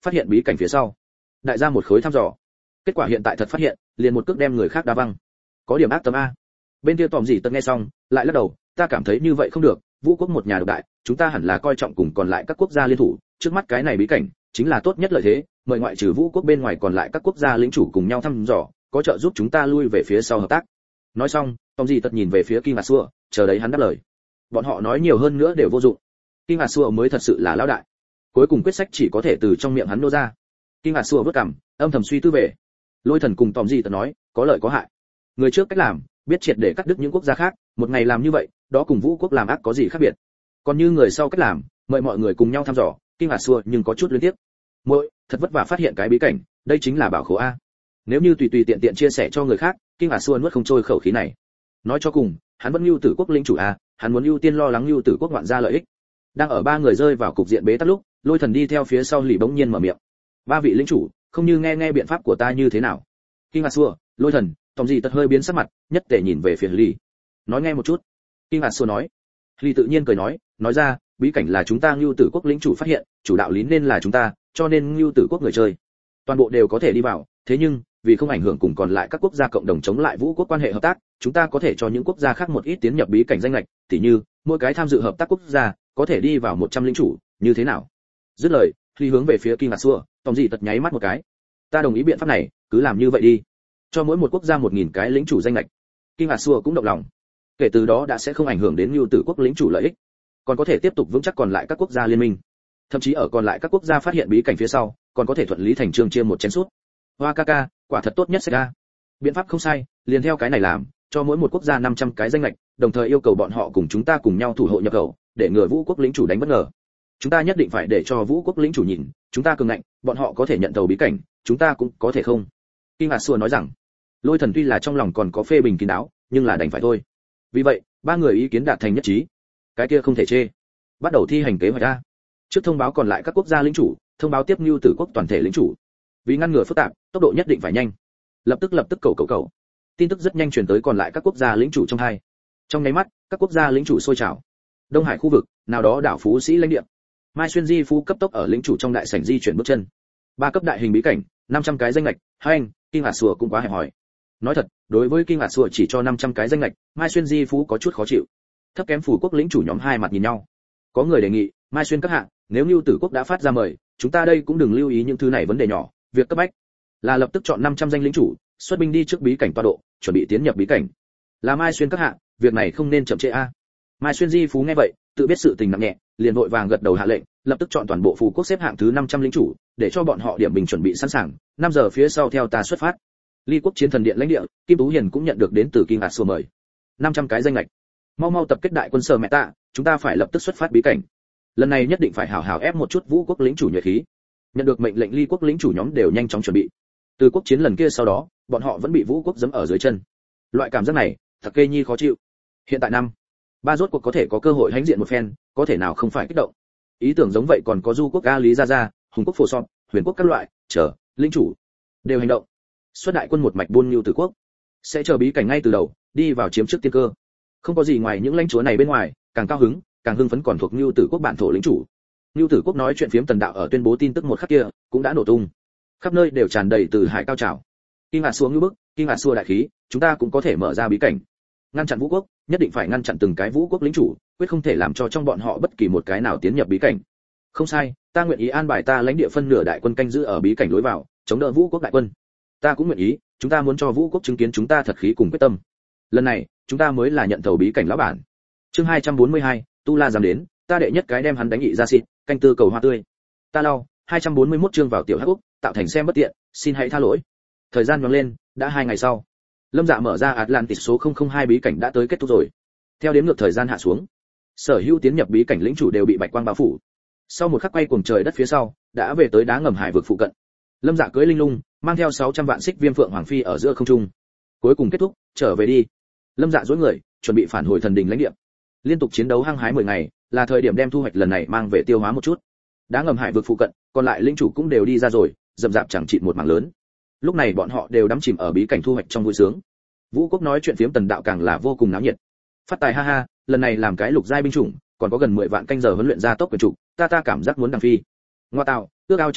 phát hiện bí cảnh phía sau, đại gia một khối thăm dò. Kết quả hiện tại thật phát hiện, liền một cước đem người khác đá văng. Có điểm ác tâm a. Bên kia Tòm gì tật nghe xong, lại lắc đầu, ta cảm thấy như vậy không được, Vũ quốc một nhà độc đại, chúng ta hẳn là coi trọng cùng còn lại các quốc gia liên thủ, trước mắt cái này bí cảnh chính là tốt nhất lợi thế, mời ngoại trừ Vũ quốc bên ngoài còn lại các quốc gia lĩnh chủ cùng nhau thăm dò, có trợ giúp chúng ta lui về phía sau hợp tác. Nói xong, Tòm gì tật nhìn về phía Kim Ngạc Xua, chờ đấy hắn đáp lời. Bọn họ nói nhiều hơn nữa đều vô dụng. Kim Ngạc Xua mới thật sự là lão đại. Cuối cùng quyết sách chỉ có thể từ trong miệng hắn nô ra. Kim Ngạc Xua vứt cằm, âm thầm suy tư về. Lôi Thần cùng Tòm gì tật nói, có lợi có hại. Người trước cách làm, biết triệt để cắt đứt những quốc gia khác, một ngày làm như vậy, đó cùng Vũ quốc làm ác có gì khác biệt. Còn như người sau cách làm, mời mọi người cùng nhau thăm dò, Kim Ngạc Xua nhưng có chút liên tiếp. Muội, thật vất vả phát hiện cái bí cảnh, đây chính là bảo khố a. Nếu như tùy tùy tiện tiện chia sẻ cho người khác, Kim Ngạc Xua nuốt không trôi khẩu khí này. Nói cho cùng, hắn vẫn ưu tử quốc lĩnh chủ a, hắn muốn ưu tiên lo lắng ưu tử quốc ngoạn gia lợi ích. Đang ở ba người rơi vào cục diện bế tắc lúc, Lôi Thần đi theo phía sau lì bỗng nhiên mở miệng. Ba vị lĩnh chủ, không như nghe nghe biện pháp của ta như thế nào? Kim Ngạc Xua, Lôi Thần, Tòm gì tật hơi biến sắc mặt, nhất tề nhìn về phía lì. Nói nghe một chút. Kim Ngạc Xua nói. Lì tự nhiên cười nói, nói ra, bí cảnh là chúng ta Ngưu Tử quốc lĩnh chủ phát hiện, chủ đạo lý nên là chúng ta, cho nên Ngưu Tử quốc người chơi, toàn bộ đều có thể đi vào, thế nhưng, vì không ảnh hưởng cùng còn lại các quốc gia cộng đồng chống lại Vũ quốc quan hệ hợp tác, chúng ta có thể cho những quốc gia khác một ít tiến nhập bí cảnh danh lệch, tỉ như, mỗi cái tham dự hợp tác quốc gia có thể đi vào một trăm lĩnh chủ, như thế nào? Dứt lời, Lì hướng về phía Kim Ngạc Xua, Tòm gì tật nháy mắt một cái. Ta đồng ý biện pháp này, cứ làm như vậy đi. Cho mỗi một quốc gia một nghìn cái lĩnh chủ danh lệch. Kim Ngạc Xua cũng động lòng. Kể từ đó đã sẽ không ảnh hưởng đến Ngưu Tử quốc lĩnh chủ lợi ích, còn có thể tiếp tục vững chắc còn lại các quốc gia liên minh. Thậm chí ở còn lại các quốc gia phát hiện bí cảnh phía sau, còn có thể thuận lý thành chương chia một chén sút. Hoa ca ca, quả thật tốt nhất sẽ ra. Biện pháp không sai, liền theo cái này làm, cho mỗi một quốc gia năm trăm cái danh lệch, đồng thời yêu cầu bọn họ cùng chúng ta cùng nhau thủ hộ nhập khẩu, để ngừa Vũ quốc lĩnh chủ đánh bất ngờ. Chúng ta nhất định phải để cho Vũ quốc lĩnh chủ nhìn, chúng ta cường ngạnh, bọn họ có thể nhận tàu bí cảnh, chúng ta cũng có thể không. Kim Ngạc Xua nói rằng, Lôi Thần tuy là trong lòng còn có phê bình kín đáo, nhưng là đành phải thôi. Vì vậy, ba người ý kiến đạt thành nhất trí. Cái kia không thể chê. Bắt đầu thi hành kế hoạch a. Trước thông báo còn lại các quốc gia lĩnh chủ, thông báo tiếp Ngưu Tử quốc toàn thể lĩnh chủ. Vì ngăn ngừa phức tạp, tốc độ nhất định phải nhanh. Lập tức lập tức cầu cầu cầu. Tin tức rất nhanh truyền tới còn lại các quốc gia lĩnh chủ trong hai. Trong nháy mắt, các quốc gia lĩnh chủ sôi trào. Đông Hải khu vực, nào đó đảo Phú Sĩ lãnh địa. Mai Xuyên Di Phú cấp tốc ở lĩnh chủ trong đại sảnh di chuyển bước chân. Ba cấp đại hình bí cảnh, năm trăm cái danh lệch, hai anh, Kim Ngạc Xua cũng quá hẹp hòi. Nói thật, đối với Kim Ngạc Xua chỉ cho năm trăm cái danh lệch, Mai Xuyên Di Phú có chút khó chịu. Thấp kém phủ quốc lĩnh chủ nhóm hai mặt nhìn nhau. Có người đề nghị, Mai Xuyên các hạ, nếu Ngưu Tử quốc đã phát ra mời, chúng ta đây cũng đừng lưu ý những thứ này vấn đề nhỏ, việc cấp bách là lập tức chọn năm trăm danh lĩnh chủ, xuất binh đi trước bí cảnh tọa độ, chuẩn bị tiến nhập bí cảnh. Là Mai Xuyên các hạ, việc này không nên chậm trễ a. Mai Xuyên Di Phú nghe vậy, tự biết sự tình nặng nhẹ, liền vội vàng gật đầu hạ lệnh, lập tức chọn toàn bộ phú quốc xếp hạng thứ năm trăm lĩnh chủ, để cho bọn họ điểm bình chuẩn bị sẵn sàng, năm giờ phía sau theo ta xuất phát. Ly quốc chiến thần điện lãnh địa, Kim Tú Hiền cũng nhận được đến từ Kim Ngạc Xua mời. năm trăm cái danh lệch. Mau mau tập kết đại quân sở mẹ tạ, chúng ta phải lập tức xuất phát bí cảnh. Lần này nhất định phải hào hào ép một chút Vũ quốc lĩnh chủ nhuệ khí. Nhận được mệnh lệnh, Ly quốc lĩnh chủ nhóm đều nhanh chóng chuẩn bị. Từ quốc chiến lần kia sau đó, bọn họ vẫn bị Vũ quốc giẫm ở dưới chân. Loại cảm giác này, thật kê nhi khó chịu. Hiện tại năm, ba rốt cuộc có thể có cơ hội hãnh diện một phen, có thể nào không phải kích động. Ý tưởng giống vậy còn có Du quốc A Lý Gia Gia, Hùng quốc Phổ Sọt, Huyền quốc các loại, chờ, lĩnh chủ đều hành động. Xuất đại quân một mạch buôn Ngưu Tử quốc, sẽ chờ bí cảnh ngay từ đầu, đi vào chiếm trước tiên cơ. Không có gì ngoài những lãnh chúa này bên ngoài, càng cao hứng, càng hưng phấn còn thuộc Ngưu Tử quốc bản thổ lĩnh chủ. Ngưu Tử quốc nói chuyện phiếm Tần Đạo ở tuyên bố tin tức một khắc kia, cũng đã nổ tung. Khắp nơi đều tràn đầy từ hải cao trào. Kim Ngạc Xua ngư bức, Kim Ngạc Xua đại khí, chúng ta cũng có thể mở ra bí cảnh. Ngăn chặn Vũ quốc, nhất định phải ngăn chặn từng cái Vũ quốc lĩnh chủ, quyết không thể làm cho trong bọn họ bất kỳ một cái nào tiến nhập bí cảnh. Không sai, ta nguyện ý an bài ta lãnh địa phân nửa đại quân canh giữ ở bí cảnh lối vào, chống đỡ Vũ quốc đại quân. Ta cũng nguyện ý, chúng ta muốn cho Vũ quốc chứng kiến chúng ta thật khí cùng quyết tâm. Lần này, chúng ta mới là nhận thầu bí cảnh lão bản. Chương hai trăm bốn mươi hai, Tu La dám đến, ta đệ nhất cái đem hắn đánh nghị ra xịt, canh tư cầu hoa tươi. Ta lau, hai trăm bốn mươi mốt chương vào tiểu hắc úc, tạo thành xem bất tiện, xin hãy tha lỗi. Thời gian nhoáng lên, đã hai ngày sau. Lâm Dạ mở ra Atlantis số không không hai bí cảnh đã tới kết thúc rồi. Theo đếm ngược thời gian hạ xuống, sở hữu tiến nhập bí cảnh lĩnh chủ đều bị bạch quang bao phủ. Sau một khắc quay cuồng trời đất phía sau, đã về tới đá ngầm hải vực phụ cận. Lâm Dạ cưỡi linh lung, mang theo sáu trăm vạn xích viêm phượng hoàng phi ở giữa không trung. Cuối cùng kết thúc, trở về đi. Lâm Dạ duỗi người, chuẩn bị phản hồi thần đình lãnh địa. Liên tục chiến đấu hăng hái mười ngày, là thời điểm đem thu hoạch lần này mang về tiêu hóa một chút. Đá ngầm hải vực phụ cận, còn lại lĩnh chủ cũng đều đi ra rồi, dầm dạp chẳng chịt một mảng lớn. Lúc này bọn họ đều đắm chìm ở bí cảnh thu hoạch trong vui sướng. Vũ quốc nói chuyện phiếm Tần Đạo càng là vô cùng náo nhiệt. Phát tài ha ha, lần này làm cái lục giai binh chủng, còn có gần mười vạn canh giờ huấn luyện ra tốc quyền chủ, ta ta cảm giác muốn đằng phi. Ngoa tạo, ước ao trên lầu,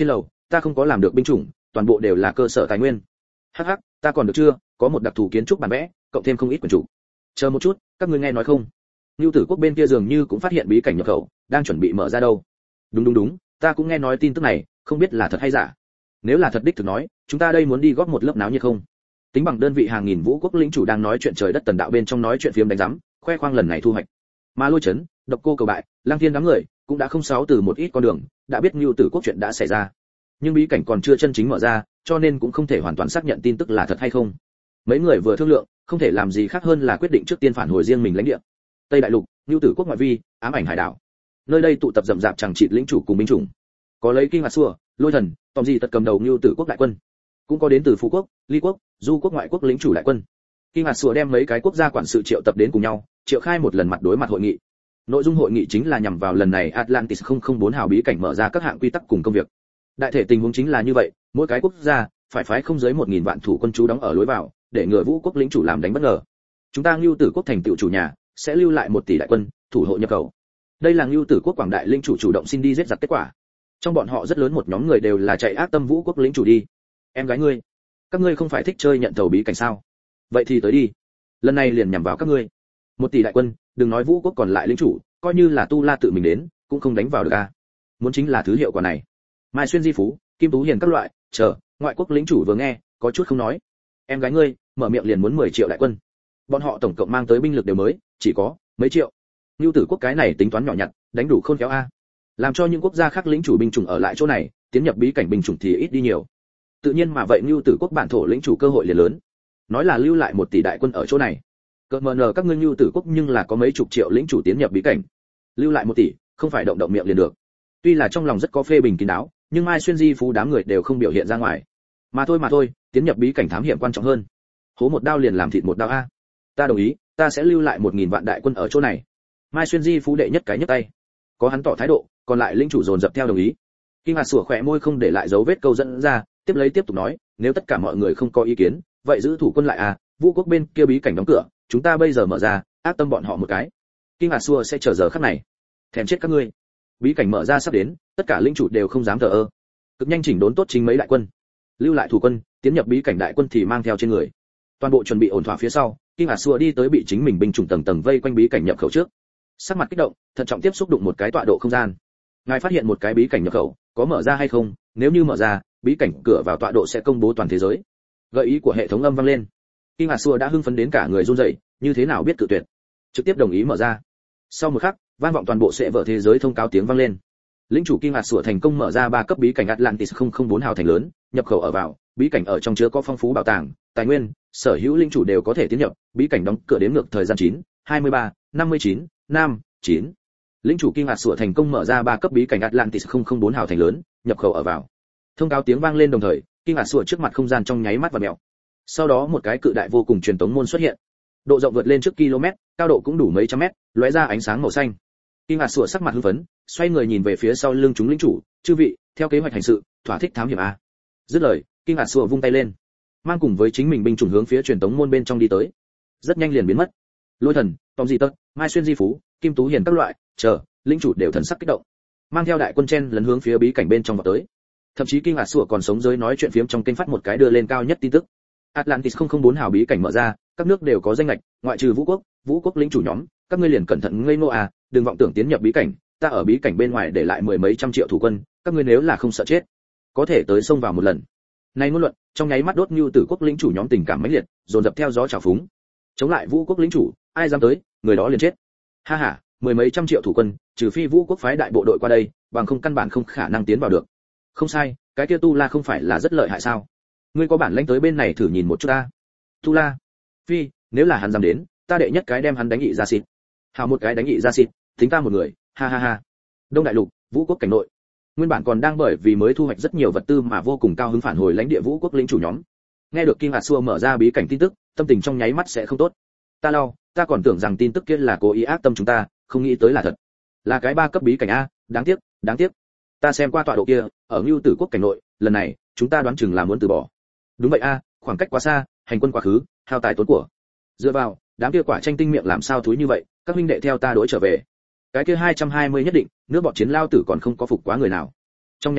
ta không có làm được binh chủng, toàn bộ đều là cơ sở tài nguyên. Hắc hắc, ta còn được chưa, có một đặc thù kiến trúc bản vẽ, cộng thêm không ít quyền chủ. Chờ một chút, các ngươi nghe nói không? Nưu Tử Quốc bên kia dường như cũng phát hiện bí cảnh nhập khẩu, đang chuẩn bị mở ra đâu. Đúng đúng đúng, ta cũng nghe nói tin tức này, không biết là thật hay giả. Nếu là thật đích thực nói, chúng ta đây muốn đi góp một lớp náo nhiệt không? Tính bằng đơn vị hàng nghìn vũ quốc lĩnh chủ đang nói chuyện trời đất tần đạo bên trong nói chuyện phiếm đánh rắm, khoe khoang lần này thu hoạch. Mà Lôi Chấn, Độc Cô cầu bại, Lăng Thiên đám người cũng đã không sáu từ một ít con đường, đã biết Nưu Tử Quốc chuyện đã xảy ra. Nhưng bí cảnh còn chưa chân chính mở ra, cho nên cũng không thể hoàn toàn xác nhận tin tức là thật hay không. Mấy người vừa thương lượng, không thể làm gì khác hơn là quyết định trước tiên phản hồi riêng mình lãnh địa. Tây Đại Lục, Nưu Tử Quốc ngoại vi, ám ảnh hải đảo. Nơi đây tụ tập rậm rạp chẳng chịt lĩnh chủ cùng binh chủng. Có lấy Kinh Ngạc Xua, Lôi Thần, Tòm gì tật cầm đầu Nưu Tử Quốc đại quân. Cũng có đến từ Phú Quốc, Ly Quốc, Du Quốc ngoại quốc lĩnh chủ đại quân. Kinh Ngạc Xua đem mấy cái quốc gia quản sự triệu tập đến cùng nhau, triệu khai một lần mặt đối mặt hội nghị. Nội dung hội nghị chính là nhằm vào lần này Atlantis không không bốn hào bí cảnh mở ra các hạng quy tắc cùng công việc. Đại thể tình huống chính là như vậy, mỗi cái quốc gia phải phái không dưới một nghìn vạn thủ quân trú đóng ở lối vào, để ngừa Vũ quốc lĩnh chủ làm đánh bất ngờ. Chúng ta Ngưu Tử Quốc thành tựu chủ nhà, sẽ lưu lại một tỷ đại quân, thủ hộ nhập khẩu. Đây là Ngưu Tử Quốc quảng đại lĩnh chủ chủ động xin đi giết giặc kết quả. Trong bọn họ rất lớn một nhóm người đều là chạy ác tâm Vũ quốc lĩnh chủ đi. Em gái ngươi, các ngươi không phải thích chơi nhận thầu bí cảnh sao? Vậy thì tới đi. Lần này liền nhằm vào các ngươi. Một tỷ đại quân, đừng nói Vũ quốc còn lại lĩnh chủ, coi như là Tu La tự mình đến, cũng không đánh vào được a. Muốn chính là thứ hiệu quả này. Mai Xuyên Di Phú, Kim Tú Hiền các loại, chờ, ngoại quốc lĩnh chủ vừa nghe, có chút không nói. Em gái ngươi, mở miệng liền muốn mười triệu đại quân. Bọn họ tổng cộng mang tới binh lực đều mới, chỉ có mấy triệu. Nưu Tử Quốc cái này tính toán nhỏ nhặt, đánh đủ khôn khéo a. Làm cho những quốc gia khác lĩnh chủ binh chủng ở lại chỗ này, tiến nhập bí cảnh binh chủng thì ít đi nhiều. Tự nhiên mà vậy Nưu Tử Quốc bản thổ lĩnh chủ cơ hội liền lớn. Nói là lưu lại một tỷ đại quân ở chỗ này. Cợt mờ nờ các ngươi Nưu Tử Quốc nhưng là có mấy chục triệu lĩnh chủ tiến nhập bí cảnh. Lưu lại một tỷ, không phải động động miệng liền được. Tuy là trong lòng rất có phê bình kín đáo, nhưng Mai Xuyên Di Phú đám người đều không biểu hiện ra ngoài. Mà thôi mà thôi, tiến nhập bí cảnh thám hiểm quan trọng hơn. Hố một đao liền làm thịt một đao a. Ta đồng ý, ta sẽ lưu lại một nghìn vạn đại quân ở chỗ này. Mai Xuyên Di Phú đệ nhất cái nhấc tay. Có hắn tỏ thái độ, còn lại lĩnh chủ dồn dập theo đồng ý. Kim Hạt sủa khỏe môi không để lại dấu vết câu dẫn ra, tiếp lấy tiếp tục nói, nếu tất cả mọi người không có ý kiến, vậy giữ thủ quân lại à, Vũ quốc bên kia bí cảnh đóng cửa, chúng ta bây giờ mở ra, ác tâm bọn họ một cái. Kim Hạt sủa sẽ chờ giờ khắc này. Thèm chết các ngươi. Bí cảnh mở ra sắp đến, tất cả lĩnh chủ đều không dám thờ ơ. Cực nhanh chỉnh đốn tốt chính mấy đại quân. Lưu lại thủ quân, tiến nhập bí cảnh đại quân thì mang theo trên người. Toàn bộ chuẩn bị ổn thỏa phía sau, Kim Hạt sủa đi tới bị chính mình binh chủng tầng tầng vây quanh bí cảnh nhập khẩu trước. Sắc mặt kích động, thận trọng tiếp xúc đụng một cái tọa độ không gian. Ngài phát hiện một cái bí cảnh nhập khẩu, có mở ra hay không? Nếu như mở ra, bí cảnh cửa vào tọa độ sẽ công bố toàn thế giới. Gợi ý của hệ thống âm vang lên. Kim Hạt sủa đã hưng phấn đến cả người run rẩy, như thế nào biết cự tuyệt? Trực tiếp đồng ý mở ra. Sau một khắc, vang vọng toàn bộ sẽ vở thế giới thông cáo tiếng vang lên. Lĩnh chủ Kim Hạt sủa thành công mở ra ba cấp bí cảnh Atlantis không không bốn hào thành lớn, nhập khẩu ở vào, bí cảnh ở trong chứa có phong phú bảo tàng, tài nguyên, sở hữu lĩnh chủ đều có thể tiến nhập, bí cảnh đóng cửa đến ngược thời gian chín, hai mươi ba, năm mươi chín, năm, chín. Lĩnh chủ Kim Hạt sủa thành công mở ra ba cấp bí cảnh Atlantis không không bốn hào thành lớn, nhập khẩu ở vào. Thông cáo tiếng vang lên đồng thời, Kim Hạt sủa trước mặt không gian trong nháy mắt và mèo. Sau đó một cái cự đại vô cùng truyền tống môn xuất hiện. Độ rộng vượt lên trước km, cao độ cũng đủ mấy trăm mét, lóe ra ánh sáng màu xanh. Kim Hạt sủa sắc mặt hưng phấn, xoay người nhìn về phía sau lưng chúng lĩnh chủ, "Chư vị, theo kế hoạch hành sự, thỏa thích thám hiểm a." Dứt lời, Kim Hạt sủa vung tay lên, mang cùng với chính mình binh chủng hướng phía truyền tống môn bên trong đi tới. Rất nhanh liền biến mất. Lôi Thần, Tòng Dị Tật, Mai Xuyên Di Phú, Kim Tú Hiền các loại, chờ, lĩnh chủ đều thần sắc kích động, mang theo đại quân chen lấn hướng phía bí cảnh bên trong vào tới. Thậm chí Kim Hạt sủa còn sống giới nói chuyện phiếm trong kênh phát một cái đưa lên cao nhất tin tức. Atlantis không không bốn hào bí cảnh mở ra, các nước đều có danh ngạch, ngoại trừ Vũ quốc, Vũ quốc lĩnh chủ nhóm, các ngươi liền cẩn thận ngây ngô à, đừng vọng tưởng tiến nhập bí cảnh, ta ở bí cảnh bên ngoài để lại mười mấy trăm triệu thủ quân, các ngươi nếu là không sợ chết, có thể tới xông vào một lần. Này ngôn luận, trong nháy mắt đốt Nưu Tử Quốc lĩnh chủ nhóm tình cảm mãnh liệt, dồn dập theo gió trào phúng. Chống lại Vũ quốc lĩnh chủ, ai dám tới, người đó liền chết. Ha ha, mười mấy trăm triệu thủ quân, trừ phi Vũ quốc phái đại bộ đội qua đây, bằng không căn bản không khả năng tiến vào được. Không sai, cái kia Tu La không phải là rất lợi hại sao? Ngươi có bản lĩnh tới bên này thử nhìn một chút ta. Tu La, phi, nếu là hắn dám đến, ta đệ nhất cái đem hắn đánh nghị ra xịt. Hào một cái đánh nghị ra xịt, tính ta một người, ha ha ha. Đông Đại Lục, Vũ quốc cảnh nội. Nguyên bản còn đang bởi vì mới thu hoạch rất nhiều vật tư mà vô cùng cao hứng phản hồi lãnh địa Vũ quốc lĩnh chủ nhóm. Nghe được Kim Hạt sủa mở ra bí cảnh tin tức, tâm tình trong nháy mắt sẽ không tốt. Ta lau, ta còn tưởng rằng tin tức kia là cố ý ác tâm chúng ta, không nghĩ tới là thật. Là cái ba cấp bí cảnh a, đáng tiếc, đáng tiếc. Ta xem qua tọa độ kia, ở Nưu Tử Quốc cảnh nội, lần này, chúng ta đoán chừng là muốn từ bỏ. Đúng vậy a, khoảng cách quá xa, hành quân quá khứ, hao tài tốn của. Dựa vào, đám kia quả tranh tinh miệng làm sao thúi như vậy, các huynh đệ theo ta đuổi trở về. Cái kia hai trăm hai mươi nhất định, nước bọt chiến lao tử còn không có phục quá người nào. Trong nháy mắt,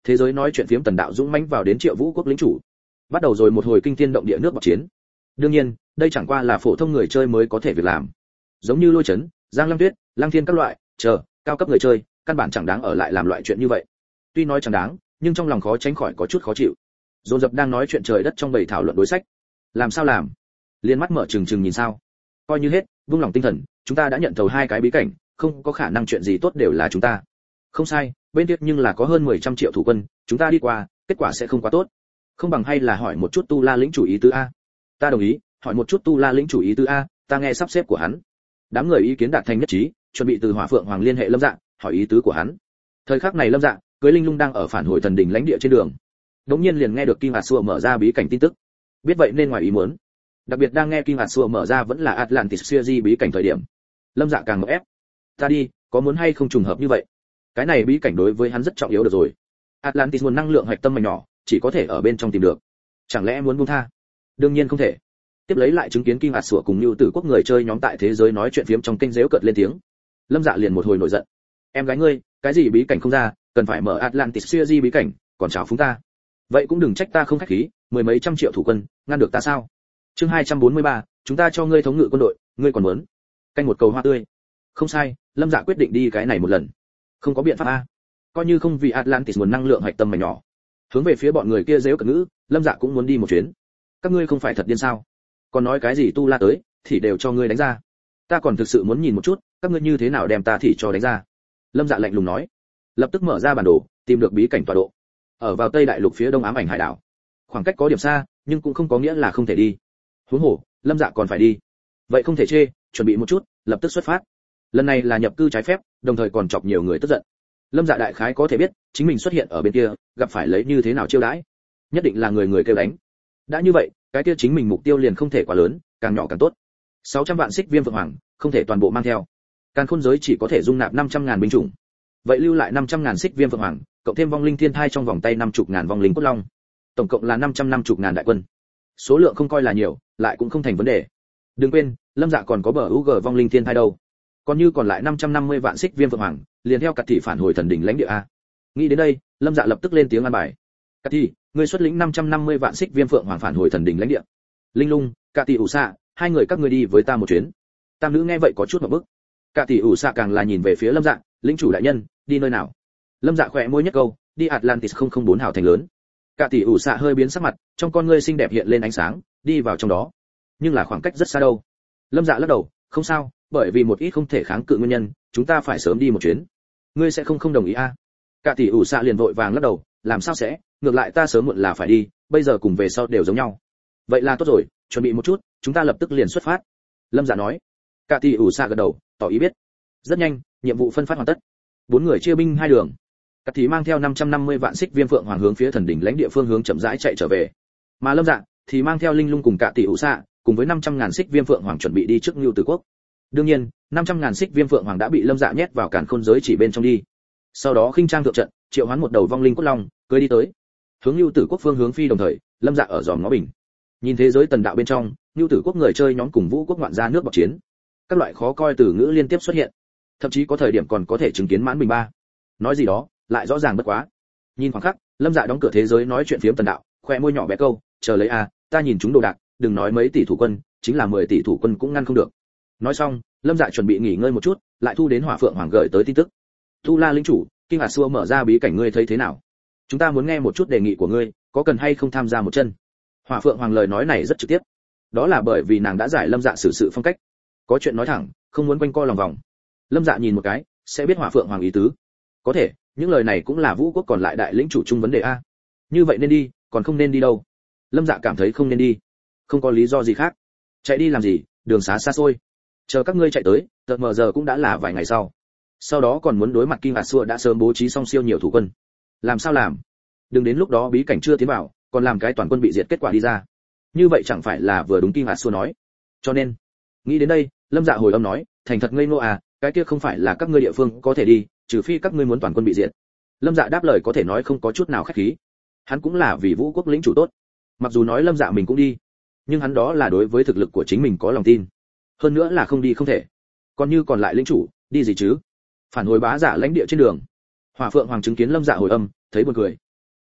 thế giới nói chuyện phiếm tần đạo dũng mãnh vào đến Triệu Vũ quốc lĩnh chủ, bắt đầu rồi một hồi kinh thiên động địa nước bọt chiến. Đương nhiên, đây chẳng qua là phổ thông người chơi mới có thể việc làm. Giống như Lôi Chấn, Giang Lam Tuyết, Lăng Thiên các loại, chờ, cao cấp người chơi, căn bản chẳng đáng ở lại làm loại chuyện như vậy. Tuy nói chẳng đáng, nhưng trong lòng khó tránh khỏi có chút khó chịu. Dồn dập đang nói chuyện trời đất trong bầy thảo luận đối sách. Làm sao làm? Liên mắt mở trừng trừng nhìn sao? Coi như hết, vung lòng tinh thần, chúng ta đã nhận thầu hai cái bí cảnh, không có khả năng chuyện gì tốt đều là chúng ta. Không sai, bên kia nhưng là có hơn mười trăm triệu thủ quân, chúng ta đi qua, kết quả sẽ không quá tốt. Không bằng hay là hỏi một chút Tu La lĩnh chủ ý tứ a. Ta đồng ý, hỏi một chút Tu La lĩnh chủ ý tứ a, ta nghe sắp xếp của hắn. Đám người ý kiến đạt thành nhất trí, chuẩn bị từ Hỏa Phượng Hoàng liên hệ Lâm Dạ, hỏi ý tứ của hắn. Thời khắc này Lâm Dạ, cưới Linh Lung đang ở phản hồi thần đỉnh lãnh địa trên đường. Đống nhiên liền nghe được Kim Hạt Xua mở ra bí cảnh tin tức. Biết vậy nên ngoài ý muốn. Đặc biệt đang nghe Kim Hạt Xua mở ra vẫn là Atlantis Series bí cảnh thời điểm. Lâm Dạ càng ngợp ép. Ta đi, có muốn hay không trùng hợp như vậy? Cái này bí cảnh đối với hắn rất trọng yếu được rồi. Atlantis nguồn năng lượng hạch tâm mảnh nhỏ, chỉ có thể ở bên trong tìm được. Chẳng lẽ muốn buông tha? Đương nhiên không thể. Tiếp lấy lại chứng kiến Kim Hạt Xua cùng Nưu Tử Quốc người chơi nhóm tại thế giới nói chuyện phiếm trong kênh giễu cợt lên tiếng. Lâm Dạ liền một hồi nổi giận. Em gái ngươi, cái gì bí cảnh không ra, cần phải mở Atlantis Series bí cảnh, còn chào phúng ta. Vậy cũng đừng trách ta không khách khí, mười mấy trăm triệu thủ quân, ngăn được ta sao? Chương hai trăm bốn mươi ba, chúng ta cho ngươi thống ngự quân đội, ngươi còn muốn? Canh một cầu hoa tươi. Không sai, Lâm Dạ quyết định đi cái này một lần. Không có biện pháp a. Coi như không vì Atlantis nguồn năng lượng hạch tâm mảnh nhỏ. Hướng về phía bọn người kia giễu cợt ngữ, Lâm Dạ cũng muốn đi một chuyến. Các ngươi không phải thật điên sao? Còn nói cái gì Tu La tới, thì đều cho ngươi đánh ra. Ta còn thực sự muốn nhìn một chút, các ngươi như thế nào đem ta thì cho đánh ra. Lâm Dạ lạnh lùng nói. Lập tức mở ra bản đồ, tìm được bí cảnh tọa độ. Ở vào Tây Đại Lục phía đông ám ảnh hải đảo. Khoảng cách có điểm xa, nhưng cũng không có nghĩa là không thể đi. Huống hồ, Lâm Dạ còn phải đi. Vậy không thể chê, chuẩn bị một chút, lập tức xuất phát. Lần này là nhập cư trái phép, đồng thời còn chọc nhiều người tức giận. Lâm Dạ đại khái có thể biết, chính mình xuất hiện ở bên kia, gặp phải lấy như thế nào chiêu đãi. Nhất định là người người kêu đánh. Đã như vậy, cái kia chính mình mục tiêu liền không thể quá lớn, càng nhỏ càng tốt. sáu trăm vạn xích viêm phượng hoàng, không thể toàn bộ mang theo. Càn khôn giới chỉ có thể dung nạp năm trăm ngàn binh chủng. Vậy lưu lại năm trăm ngàn xích viêm phượng hoàng, cộng thêm vong linh thiên thai trong vòng tay năm mươi ngàn vong linh cốt long. Tổng cộng là năm trăm năm mươi ngàn đại quân. Số lượng không coi là nhiều, lại cũng không thành vấn đề. Đừng quên, Lâm Dạ còn có bờ u giê vong linh thiên thai đâu. Còn như còn lại năm trăm năm mươi vạn xích viêm phượng hoàng, liền theo Cát Thị phản hồi thần đỉnh lãnh địa a. Nghĩ đến đây, Lâm Dạ lập tức lên tiếng an bài. Cát Thị, ngươi xuất lĩnh năm trăm năm mươi vạn xích viêm phượng hoàng phản hồi thần đỉnh lãnh địa. Linh Lung, Cát Thị ủ xạ, hai người các ngươi đi với ta một chuyến. Tam nữ nghe vậy có chút ngượng bức. Cát Thị ủ xạ càng là nhìn về phía Lâm Dạ, lĩnh chủ đại nhân, đi nơi nào? Lâm Dạ khẽ môi nhất câu, đi Atlantis không không bốn hào thành lớn. Cát Thị ủ xạ hơi biến sắc mặt, trong con ngươi xinh đẹp hiện lên ánh sáng, đi vào trong đó. Nhưng là khoảng cách rất xa đâu. Lâm Dạ lắc đầu, không sao, bởi vì một ít không thể kháng cự nguyên nhân, chúng ta phải sớm đi một chuyến. Ngươi sẽ không không đồng ý a? À? Cát Thị ủ xạ liền vội vàng lắc đầu, làm sao sẽ, ngược lại ta sớm muộn là phải đi, bây giờ cùng về sau đều giống nhau. Vậy là tốt rồi, chuẩn bị một chút, chúng ta lập tức liền xuất phát. Lâm Dạ nói. Cát Thị ủ xạ gật đầu, tỏ ý biết. Rất nhanh, nhiệm vụ phân phát hoàn tất. Bốn người chia binh hai đường. Cát Thị mang theo năm trăm năm mươi vạn xích viêm phượng hoàng hướng phía thần đỉnh lãnh địa phương hướng chậm rãi chạy trở về. Mà Lâm Dạ thì mang theo Linh Lung cùng Cát Thị ủ xạ, cùng với năm trăm ngàn xích viêm phượng hoàng chuẩn bị đi trước Nưu Tử Quốc. Đương nhiên, năm trăm ngàn xích viêm phượng hoàng đã bị Lâm Dạ nhét vào càn khôn giới chỉ bên trong đi. Sau đó khinh trang thượng trận, triệu hoán một đầu vong linh cốt long, cưỡi đi tới. Hướng Nưu Tử Quốc phương hướng phi đồng thời, Lâm Dạ ở giòm ngó bình. Nhìn thế giới tần đạo bên trong, Nưu Tử Quốc người chơi nhóm cùng Vũ Quốc ngoạn gia nước bọt chiến. Các loại khó coi từ ngữ liên tiếp xuất hiện. Thậm chí có thời điểm còn có thể chứng kiến mãn bình ba. Nói gì đó, lại rõ ràng bất quá. Nhìn khoảng khắc, Lâm Dạ đóng cửa thế giới nói chuyện phiếm tần đạo, khoe môi nhỏ bé câu, chờ lấy a, ta nhìn chúng đồ đạc, đừng nói mấy tỷ thủ quân, chính là mười tỷ thủ quân cũng ngăn không được. Nói xong, Lâm Dạ chuẩn bị nghỉ ngơi một chút, lại thu đến Hỏa Phượng Hoàng gửi tới tin tức. Tu La lĩnh chủ, Kim Hạt Xua mở ra bí cảnh, ngươi thấy thế nào? Chúng ta muốn nghe một chút đề nghị của ngươi, có cần hay không tham gia một chân? Hỏa Phượng Hoàng lời nói này rất trực tiếp. Đó là bởi vì nàng đã giải Lâm Dạ xử sự phong cách. Có chuyện nói thẳng, không muốn quanh co lòng vòng. Lâm Dạ nhìn một cái, sẽ biết Hỏa Phượng Hoàng ý tứ. Có thể, những lời này cũng là Vũ Quốc còn lại đại lĩnh chủ chung vấn đề a. Như vậy nên đi, còn không nên đi đâu? Lâm Dạ cảm thấy không nên đi. Không có lý do gì khác. Chạy đi làm gì, đường xá xa xôi. Chờ các ngươi chạy tới, tờ mờ giờ cũng đã là vài ngày sau. Sau đó còn muốn đối mặt Kim Hạt Xua đã sớm bố trí xong siêu nhiều thủ quân. Làm sao làm? Đừng đến lúc đó bí cảnh chưa tiến vào, còn làm cái toàn quân bị diệt kết quả đi ra. Như vậy chẳng phải là vừa đúng Kim Hạt Xua nói. Cho nên, nghĩ đến đây, Lâm Dạ hồi âm nói, thành thật ngây ngô à, cái kia không phải là các ngươi địa phương có thể đi, trừ phi các ngươi muốn toàn quân bị diệt. Lâm Dạ đáp lời có thể nói không có chút nào khách khí. Hắn cũng là vì Vũ Quốc lĩnh chủ tốt. Mặc dù nói Lâm Dạ mình cũng đi, nhưng hắn đó là đối với thực lực của chính mình có lòng tin. Hơn nữa là không đi không thể. Còn như còn lại lĩnh chủ, đi gì chứ? Phản hồi bá giả lãnh địa trên đường. Hỏa Phượng Hoàng chứng kiến Lâm Dạ hồi âm, thấy buồn cười.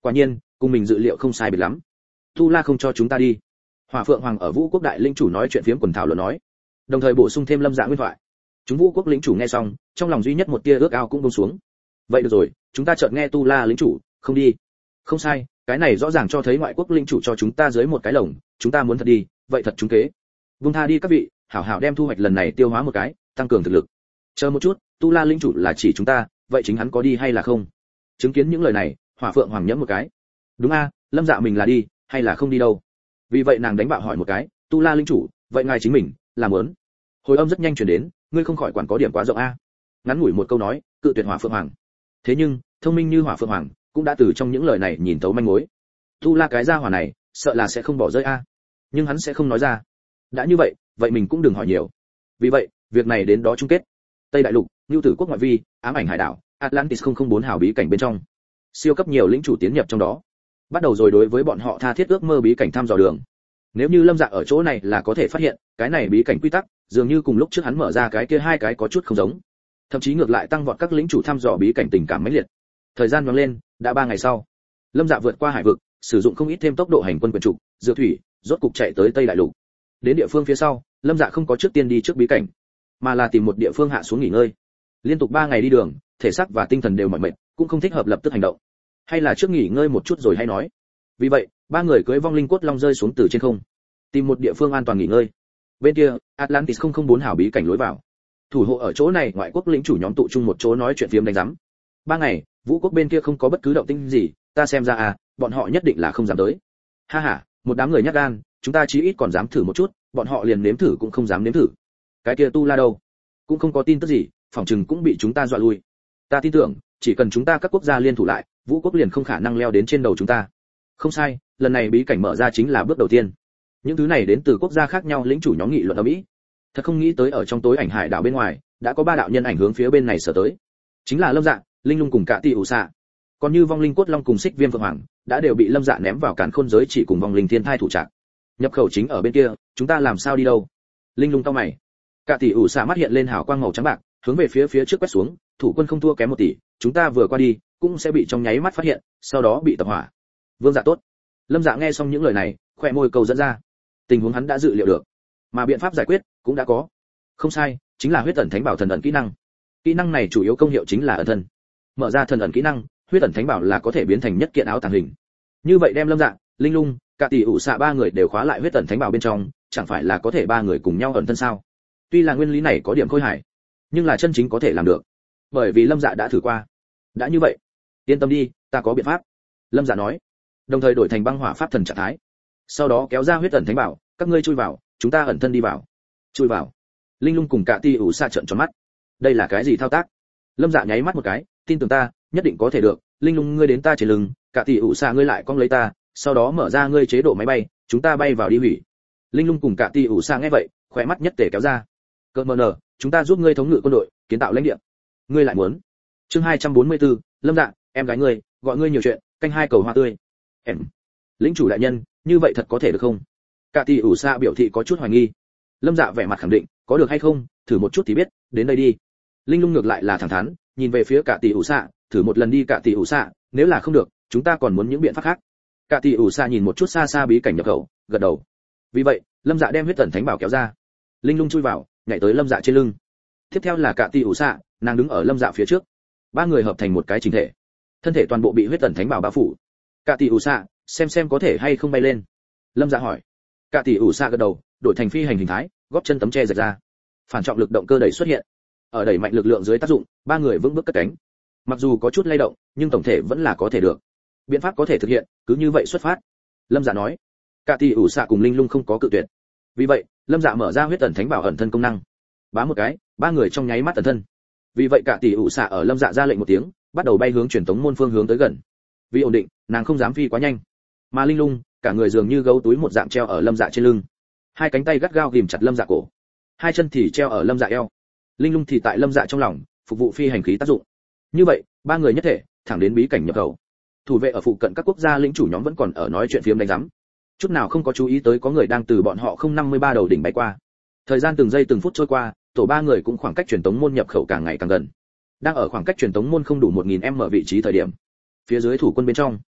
Quả nhiên, cùng mình dự liệu không sai biệt lắm. Tu La không cho chúng ta đi. Hỏa Phượng Hoàng ở Vũ Quốc đại lĩnh chủ nói chuyện phiếm quần thảo luận nói, đồng thời bổ sung thêm Lâm Dạ nguyên thoại. Chúng Vũ Quốc lĩnh chủ nghe xong, trong lòng duy nhất một tia ước ao cũng buông xuống. Vậy được rồi, chúng ta chợt nghe Tu La lĩnh chủ, không đi. Không sai, cái này rõ ràng cho thấy ngoại quốc lĩnh chủ cho chúng ta dưới một cái lồng, chúng ta muốn thật đi, vậy thật trúng kế. Buông tha đi các vị, hảo hảo đem thu hoạch lần này tiêu hóa một cái, tăng cường thực lực. Chờ một chút, Tu La lĩnh chủ là chỉ chúng ta, vậy chính hắn có đi hay là không? Chứng kiến những lời này, Hỏa Phượng Hoàng nhẫm một cái. Đúng a, Lâm Dạ mình là đi, hay là không đi đâu? Vì vậy nàng đánh bạo hỏi một cái, Tu La lĩnh chủ, vậy ngài chính mình làm muốn? Hồi âm rất nhanh truyền đến, ngươi không khỏi quản có điểm quá rộng a. Ngắn ngủi một câu nói, cự tuyệt Hỏa Phượng Hoàng. Thế nhưng, thông minh như Hỏa Phượng Hoàng, cũng đã từ trong những lời này nhìn thấu manh mối. Tu La cái gia hỏa này, sợ là sẽ không bỏ rơi a. Nhưng hắn sẽ không nói ra. Đã như vậy, vậy mình cũng đừng hỏi nhiều. Vì vậy, việc này đến đó chung kết. Tây Đại Lục, Nưu Tử Quốc ngoại vi, ám ảnh hải đảo, Atlantis không không bốn hào bí cảnh bên trong. Siêu cấp nhiều lĩnh chủ tiến nhập trong đó. Bắt đầu rồi đối với bọn họ tha thiết ước mơ bí cảnh thăm dò đường. Nếu như Lâm Dạ ở chỗ này là có thể phát hiện, cái này bí cảnh quy tắc, dường như cùng lúc trước hắn mở ra cái kia hai cái có chút không giống. Thậm chí ngược lại tăng vọt các lĩnh chủ thăm dò bí cảnh tình cảm mãnh liệt. Thời gian nhoáng lên, đã ba ngày sau. Lâm Dạ vượt qua hải vực, sử dụng không ít thêm tốc độ hành quân quyền trục, dựa thủy, rốt cục chạy tới Tây Đại Lục. Đến địa phương phía sau, Lâm Dạ không có trước tiên đi trước bí cảnh, mà là tìm một địa phương hạ xuống nghỉ ngơi. Liên tục ba ngày đi đường, thể xác và tinh thần đều mỏi mệt, cũng không thích hợp lập tức hành động. Hay là trước nghỉ ngơi một chút rồi hay nói. Vì vậy, ba người cưỡi vong linh cốt long rơi xuống từ trên không, tìm một địa phương an toàn nghỉ ngơi. Bên kia, Atlantis không không bốn hào bí cảnh lối vào. Thủ hộ ở chỗ này, ngoại quốc lĩnh chủ nhóm tụ chung một chỗ nói chuyện phiếm đánh rắm. Ba ngày, Vũ quốc bên kia không có bất cứ động tĩnh gì, ta xem ra à, bọn họ nhất định là không dám tới. Ha ha, một đám người nhát gan, chúng ta chí ít còn dám thử một chút, bọn họ liền nếm thử cũng không dám nếm thử. Cái kia Tu La đâu? Cũng không có tin tức gì, phỏng chừng cũng bị chúng ta dọa lui. Ta tin tưởng, chỉ cần chúng ta các quốc gia liên thủ lại, Vũ quốc liền không khả năng leo đến trên đầu chúng ta. Không sai, lần này bí cảnh mở ra chính là bước đầu tiên. Những thứ này đến từ quốc gia khác nhau lĩnh chủ nhóm nghị luận ở Mỹ. Thật không nghĩ tới ở trong tối ảnh hải đảo bên ngoài, đã có ba đạo nhân ảnh hướng phía bên này sở tới. Chính là Lâm Dạ, Linh Lung cùng Cả Tỷ ủ xạ. Còn như vong linh cốt long cùng xích viêm phượng hoàng, đã đều bị Lâm Dạ ném vào càn khôn giới chỉ cùng vong linh thiên thai thủ trạng. Nhập khẩu chính ở bên kia, chúng ta làm sao đi đâu? Linh Lung cau mày. Cả Tỷ ủ xạ mắt hiện lên hào quang màu trắng bạc, hướng về phía phía trước quét xuống, thủ quân không thua kém một tỷ, chúng ta vừa qua đi, cũng sẽ bị trong nháy mắt phát hiện, sau đó bị tập hỏa. Vương Dạ tốt. Lâm Dạ nghe xong những lời này, khóe môi cầu dẫn ra. Tình huống hắn đã dự liệu được, mà biện pháp giải quyết cũng đã có. Không sai, chính là huyết ẩn thánh bảo thần ẩn kỹ năng. Kỹ năng này chủ yếu công hiệu chính là ẩn thân. Mở ra thần ẩn kỹ năng, huyết ẩn thánh bảo là có thể biến thành nhất kiện áo tàng hình. Như vậy đem Lâm Dạ, Linh Lung, Cả Tỷ ủ xạ ba người đều khóa lại huyết ẩn thánh bảo bên trong, chẳng phải là có thể ba người cùng nhau ẩn thân sao? Tuy là nguyên lý này có điểm khôi hài, nhưng là chân chính có thể làm được, bởi vì Lâm Dạ đã thử qua. Đã như vậy, yên tâm đi, ta có biện pháp. Lâm Dạ nói, đồng thời đổi thành băng hỏa pháp thần trạng thái. Sau đó kéo ra huyết ẩn thánh bảo, các ngươi chui vào, chúng ta ẩn thân đi vào. Chui vào. Linh Lung cùng Cả Tỷ ủ xạ trợn tròn mắt. Đây là cái gì thao tác? Lâm Dạ nháy mắt một cái, tin tưởng ta, nhất định có thể được. Linh Lung ngươi đến ta trên lưng, Cả Tỷ ủ xạ ngươi lại cong lấy ta, sau đó mở ra ngươi chế độ máy bay, chúng ta bay vào đi hủy. Linh Lung cùng Cả Tỷ ủ xạ nghe vậy, khóe mắt nhất tề kéo ra. Cơ mờ nở, chúng ta giúp ngươi thống ngự quân đội, kiến tạo lãnh địa. Ngươi lại muốn? Chương hai trăm bốn mươi tư, Lâm Dạ, em gái ngươi, gọi ngươi nhiều chuyện, canh hai cầu hoa tươi. Em. Lĩnh chủ đại nhân, như vậy thật có thể được không? Cả Tỷ ủ xạ biểu thị có chút hoài nghi. Lâm Dạ vẻ mặt khẳng định, có được hay không, thử một chút thì biết, đến đây đi. Linh Lung ngược lại là thẳng thắn, nhìn về phía Cả Tỷ ủ xạ, thử một lần đi Cả Tỷ ủ xạ, nếu là không được, chúng ta còn muốn những biện pháp khác. Cả Tỷ ủ xạ nhìn một chút xa xa bí cảnh nhập khẩu, gật đầu. Vì vậy, Lâm Dạ đem huyết tẩn thánh bảo kéo ra. Linh Lung chui vào, nhảy tới Lâm Dạ trên lưng. Tiếp theo là Cả Tỷ ủ xạ, nàng đứng ở Lâm Dạ phía trước. Ba người hợp thành một cái chỉnh thể. Thân thể toàn bộ bị huyết tẩn thánh bảo bao phủ. Cả Tỷ ủ xạ, xem xem có thể hay không bay lên. Lâm Dạ hỏi. Cả Tỷ ủ xạ gật đầu, đổi thành phi hành hình thái, góp chân tấm che rạch ra. Phản trọng lực động cơ đẩy xuất hiện. Ở đẩy mạnh lực lượng dưới tác dụng, ba người vững bước cất cánh. Mặc dù có chút lay động, nhưng tổng thể vẫn là có thể được. Biện pháp có thể thực hiện, cứ như vậy xuất phát. Lâm Dạ nói. Cả Tỷ ủ xạ cùng Linh Lung không có cự tuyệt. Vì vậy, Lâm Dạ mở ra huyết ẩn thánh bảo ẩn thân công năng. Bá một cái, ba người trong nháy mắt ẩn thân. Vì vậy Cả Tỷ ủ xạ ở Lâm Dạ ra lệnh một tiếng, bắt đầu bay hướng truyền tống môn phương hướng tới gần. Vì ổn định, nàng không dám phi quá nhanh. Mà Linh Lung, cả người dường như gấu túi một dạng treo ở Lâm Dạ trên lưng. Hai cánh tay gắt gao ghìm chặt Lâm Dạ cổ, hai chân thì treo ở Lâm Dạ eo. Linh Lung thì tại Lâm Dạ trong lòng, phục vụ phi hành khí tác dụng. Như vậy, ba người nhất thể, thẳng đến bí cảnh nhập khẩu. Thủ vệ ở phụ cận các quốc gia lĩnh chủ nhóm vẫn còn ở nói chuyện phiếm đánh rắm, chút nào không có chú ý tới có người đang từ bọn họ không năm mươi ba đầu đỉnh bay qua. Thời gian từng giây từng phút trôi qua, tổ ba người cũng khoảng cách truyền tống môn nhập khẩu càng ngày càng gần. Đang ở khoảng cách truyền tống môn không đủ một nghìn mét vị trí thời điểm, phía dưới thủ quân bên trong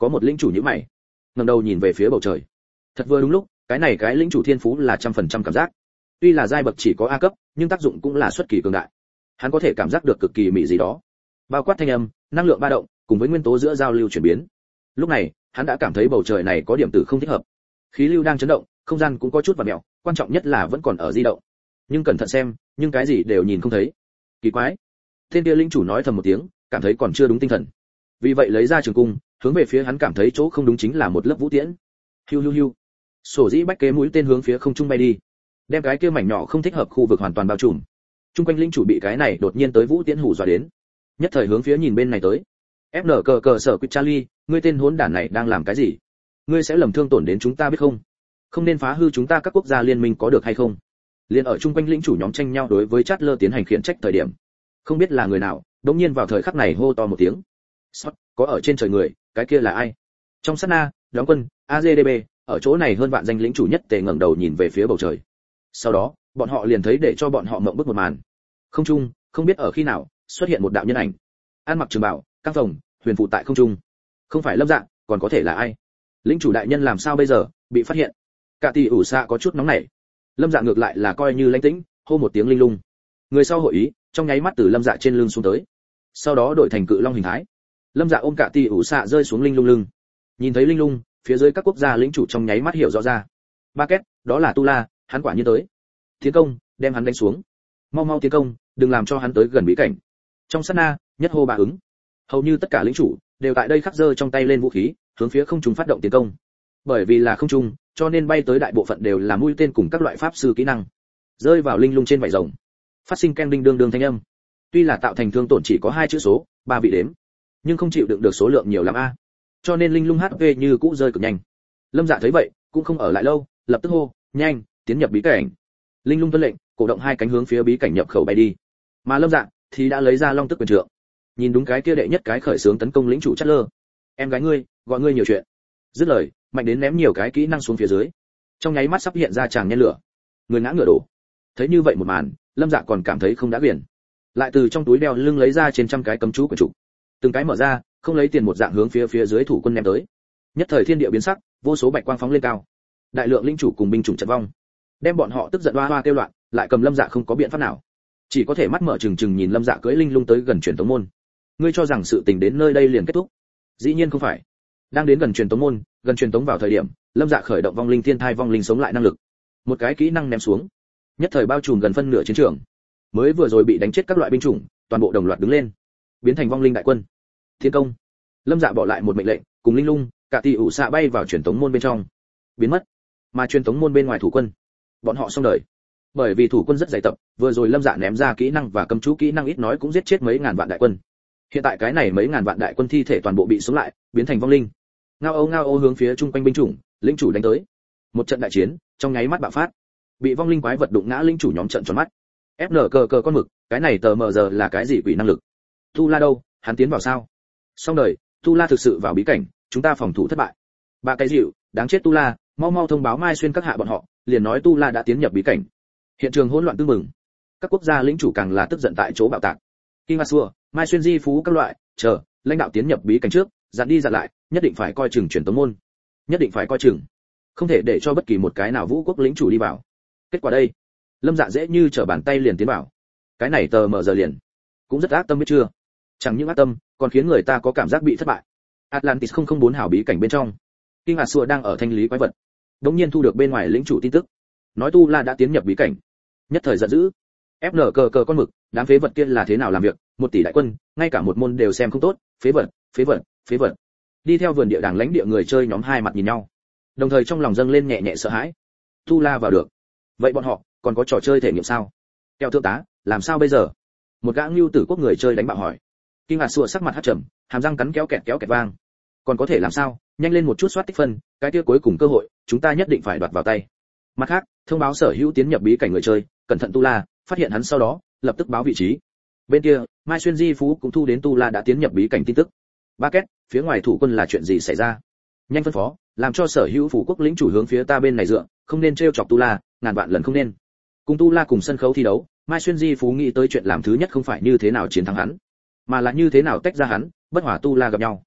Có một lĩnh chủ nhíu mày, ngẩng đầu nhìn về phía bầu trời. Thật vừa đúng lúc, cái này cái lĩnh chủ thiên phú là trăm phần trăm cảm giác. Tuy là giai bậc chỉ có A cấp, nhưng tác dụng cũng là xuất kỳ cường đại. Hắn có thể cảm giác được cực kỳ mỹ gì đó, bao quát thanh âm, năng lượng ba động, cùng với nguyên tố giữa giao lưu chuyển biến. Lúc này, hắn đã cảm thấy bầu trời này có điểm tử không thích hợp. Khí lưu đang chấn động, không gian cũng có chút vặn mèo, quan trọng nhất là vẫn còn ở di động. Nhưng cẩn thận xem, nhưng cái gì đều nhìn không thấy. Kỳ quái. Tên kia linh chủ nói thầm một tiếng, cảm thấy còn chưa đúng tinh thần. Vì vậy lấy ra trường cung, hướng về phía hắn cảm thấy chỗ không đúng chính là một lớp vũ tiễn. Hiu hiu hiu. Sổ dĩ bách kế mũi tên hướng phía không trung bay đi, đem cái kia mảnh nhỏ không thích hợp khu vực hoàn toàn bao trùm. Trung quanh linh chủ bị cái này đột nhiên tới vũ tiễn hù dọa đến, nhất thời hướng phía nhìn bên này tới. ép en cờ cờ sở quýt Charlie, ngươi tên hỗn đản này đang làm cái gì? Ngươi sẽ lầm thương tổn đến chúng ta biết không? Không nên phá hư chúng ta các quốc gia liên minh có được hay không? Liên ở trung quanh lĩnh chủ nhóm tranh nhau đối với Chatler tiến hành khiển trách thời điểm, không biết là người nào, đột nhiên vào thời khắc này hô to một tiếng. Sót, có ở trên trời người, cái kia là ai? Trong sát na, đóng quân, a giê đê bê, ở chỗ này hơn vạn danh lĩnh chủ nhất tề ngẩng đầu nhìn về phía bầu trời. Sau đó, bọn họ liền thấy để cho bọn họ mộng bức một màn. Không trung, không biết ở khi nào, xuất hiện một đạo nhân ảnh. Ăn mặc trường bào, căng phồng, huyền phụ tại không trung. Không phải Lâm Dạ, còn có thể là ai? Lĩnh chủ đại nhân làm sao bây giờ, bị phát hiện. Cả tỷ ủ xạ có chút nóng nảy. Lâm Dạ ngược lại là coi như lãnh tĩnh, hô một tiếng linh lung. Người sau hội ý, trong nháy mắt từ Lâm Dạ trên lưng xuống tới. Sau đó đổi thành cự long hình thái. Lâm Dạ ôm cả tỷ ủ xạ rơi xuống linh lung lưng. Nhìn thấy linh lung, phía dưới các quốc gia lĩnh chủ trong nháy mắt hiểu rõ ra. Ba két, đó là Tu La, hắn quả nhiên tới. Tiến công, đem hắn đánh xuống. Mau mau tiến công, đừng làm cho hắn tới gần bí cảnh. Trong sát na, nhất hô ba ứng. Hầu như tất cả lĩnh chủ đều tại đây khắc giơ trong tay lên vũ khí, hướng phía không trung phát động tiến công. Bởi vì là không trung, cho nên bay tới đại bộ phận đều là mũi tên cùng các loại pháp sư kỹ năng. Rơi vào linh lung trên vảy rồng, phát sinh ken đinh đương đương thanh âm. Tuy là tạo thành thương tổn chỉ có hai chữ số, ba vị đếm, nhưng không chịu đựng được số lượng nhiều lắm a. Cho nên linh lung hát pê như cũ rơi cực nhanh. Lâm Dạ thấy vậy, cũng không ở lại lâu, lập tức hô, nhanh, tiến nhập bí cảnh. Linh lung tuân lệnh, cổ động hai cánh hướng phía bí cảnh nhập khẩu bay đi. Mà Lâm Dạ thì đã lấy ra long tức quyền trượng. Nhìn đúng cái kia đệ nhất cái khởi xướng tấn công lĩnh chủ Chatler. Em gái ngươi, gọi ngươi nhiều chuyện. Dứt lời, mạnh đến ném nhiều cái kỹ năng xuống phía dưới. Trong nháy mắt sắp hiện ra tràng nhen lửa. Người ngã ngửa đổ. Thấy như vậy một màn, Lâm Dạ còn cảm thấy không đã biển. Lại từ trong túi đeo lưng lấy ra trên trăm cái cấm chú của chủ. Từng cái mở ra, không lấy tiền một dạng hướng phía phía dưới thủ quân ném tới. Nhất thời thiên địa biến sắc, vô số bạch quang phóng lên cao. Đại lượng linh chủ cùng binh chủng chật vong, đem bọn họ tức giận oa oa kêu loạn, lại cầm Lâm Dạ không có biện pháp nào, chỉ có thể mắt mở trừng trừng nhìn Lâm Dạ cưỡi linh lung tới gần truyền tống môn. Ngươi cho rằng sự tình đến nơi đây liền kết thúc? Dĩ nhiên không phải. Đang đến gần truyền tống môn, gần truyền tống vào thời điểm, Lâm Dạ khởi động vong linh thiên thai vong linh sống lại năng lực, một cái kỹ năng ném xuống, nhất thời bao trùm gần phân nửa chiến trường. Mới vừa rồi bị đánh chết các loại binh chủng, toàn bộ đồng loạt đứng lên, biến thành vong linh đại quân. Thiên công. Lâm Dạ bỏ lại một mệnh lệnh, cùng linh lung, cả tỷ ủ xạ bay vào truyền tống môn bên trong, biến mất. Mà truyền tống môn bên ngoài thủ quân, bọn họ xong đời. Bởi vì thủ quân rất dày tập, vừa rồi Lâm Dạ ném ra kỹ năng và cấm chú kỹ năng ít nói cũng giết chết mấy ngàn vạn đại quân. Hiện tại cái này mấy ngàn vạn đại quân thi thể toàn bộ bị sống lại, biến thành vong linh. Ngao âu ngao âu hướng phía trung quanh binh chủng, lĩnh chủ đánh tới. Một trận đại chiến, trong nháy mắt bạo phát. Bị vong linh quái vật đụng ngã lĩnh chủ nhóm trận tròn mắt. ép en cờ cờ con mực, cái này tờ mờ giờ là cái gì quỷ năng lực? Tu La đâu, hắn tiến vào sao? Xong đời, Tu La thực sự vào bí cảnh, chúng ta phòng thủ thất bại. Ba cái dịu, đáng chết Tu La, mau mau thông báo Mai Xuyên các hạ bọn họ, liền nói Tu La đã tiến nhập bí cảnh. Hiện trường hỗn loạn tương mừng. Các quốc gia lĩnh chủ càng là tức giận tại chỗ bạo tạc. Kim Asua, Mai Xuyên Di Phú các loại, chờ, lãnh đạo tiến nhập bí cảnh trước, dặn đi dặn lại, nhất định phải coi chừng truyền tống môn. Nhất định phải coi chừng. Không thể để cho bất kỳ một cái nào vũ quốc lĩnh chủ đi vào. Kết quả đây, Lâm Dạ dễ như trở bàn tay liền tiến vào. Cái này tờ mở giờ liền, cũng rất ác tâm biết chưa? Chẳng những ác tâm, còn khiến người ta có cảm giác bị thất bại. Atlantis không không bốn hảo bí cảnh bên trong, Kim Asua đang ở thanh lý quái vật. Đống nhiên thu được bên ngoài lĩnh chủ tin tức, nói Tu La đã tiến nhập bí cảnh. Nhất thời giận dữ. ép en cờ cờ con mực, đám phế vật kia là thế nào làm việc, một tỷ đại quân, ngay cả một môn đều xem không tốt, phế vật, phế vật, phế vật. Đi theo vườn địa đàng lãnh địa người chơi nhóm hai mặt nhìn nhau, đồng thời trong lòng dâng lên nhẹ nhẹ sợ hãi. Tu La vào được, vậy bọn họ còn có trò chơi thể nghiệm sao? Keo thượng tá, làm sao bây giờ? Một gã Ngưu Tử quốc người chơi đánh bạo hỏi. Kim Hạt sủa sắc mặt hắt trầm, hàm răng cắn kéo kẹt kéo kẹt vang. Còn có thể làm sao? Nhanh lên một chút soát tích phân, cái kia cuối cùng cơ hội, chúng ta nhất định phải đoạt vào tay. Mặt khác, thông báo sở hữu tiến nhập bí cảnh người chơi, cẩn thận Tu La, phát hiện hắn sau đó, lập tức báo vị trí. Bên kia, Mai Xuyên Di Phú cũng thu đến Tu La đã tiến nhập bí cảnh tin tức. Ba két, phía ngoài thủ quân là chuyện gì xảy ra? Nhanh phân phó, làm cho sở hữu phủ quốc lĩnh chủ hướng phía ta bên này dựa, không nên trêu chọc Tu La, ngàn vạn lần không nên. Cùng Tu La cùng sân khấu thi đấu, Mai Xuyên Di Phú nghĩ tới chuyện làm thứ nhất không phải như thế nào chiến thắng hắn, mà là như thế nào tách ra hắn, bất hòa Tu La gặp nhau.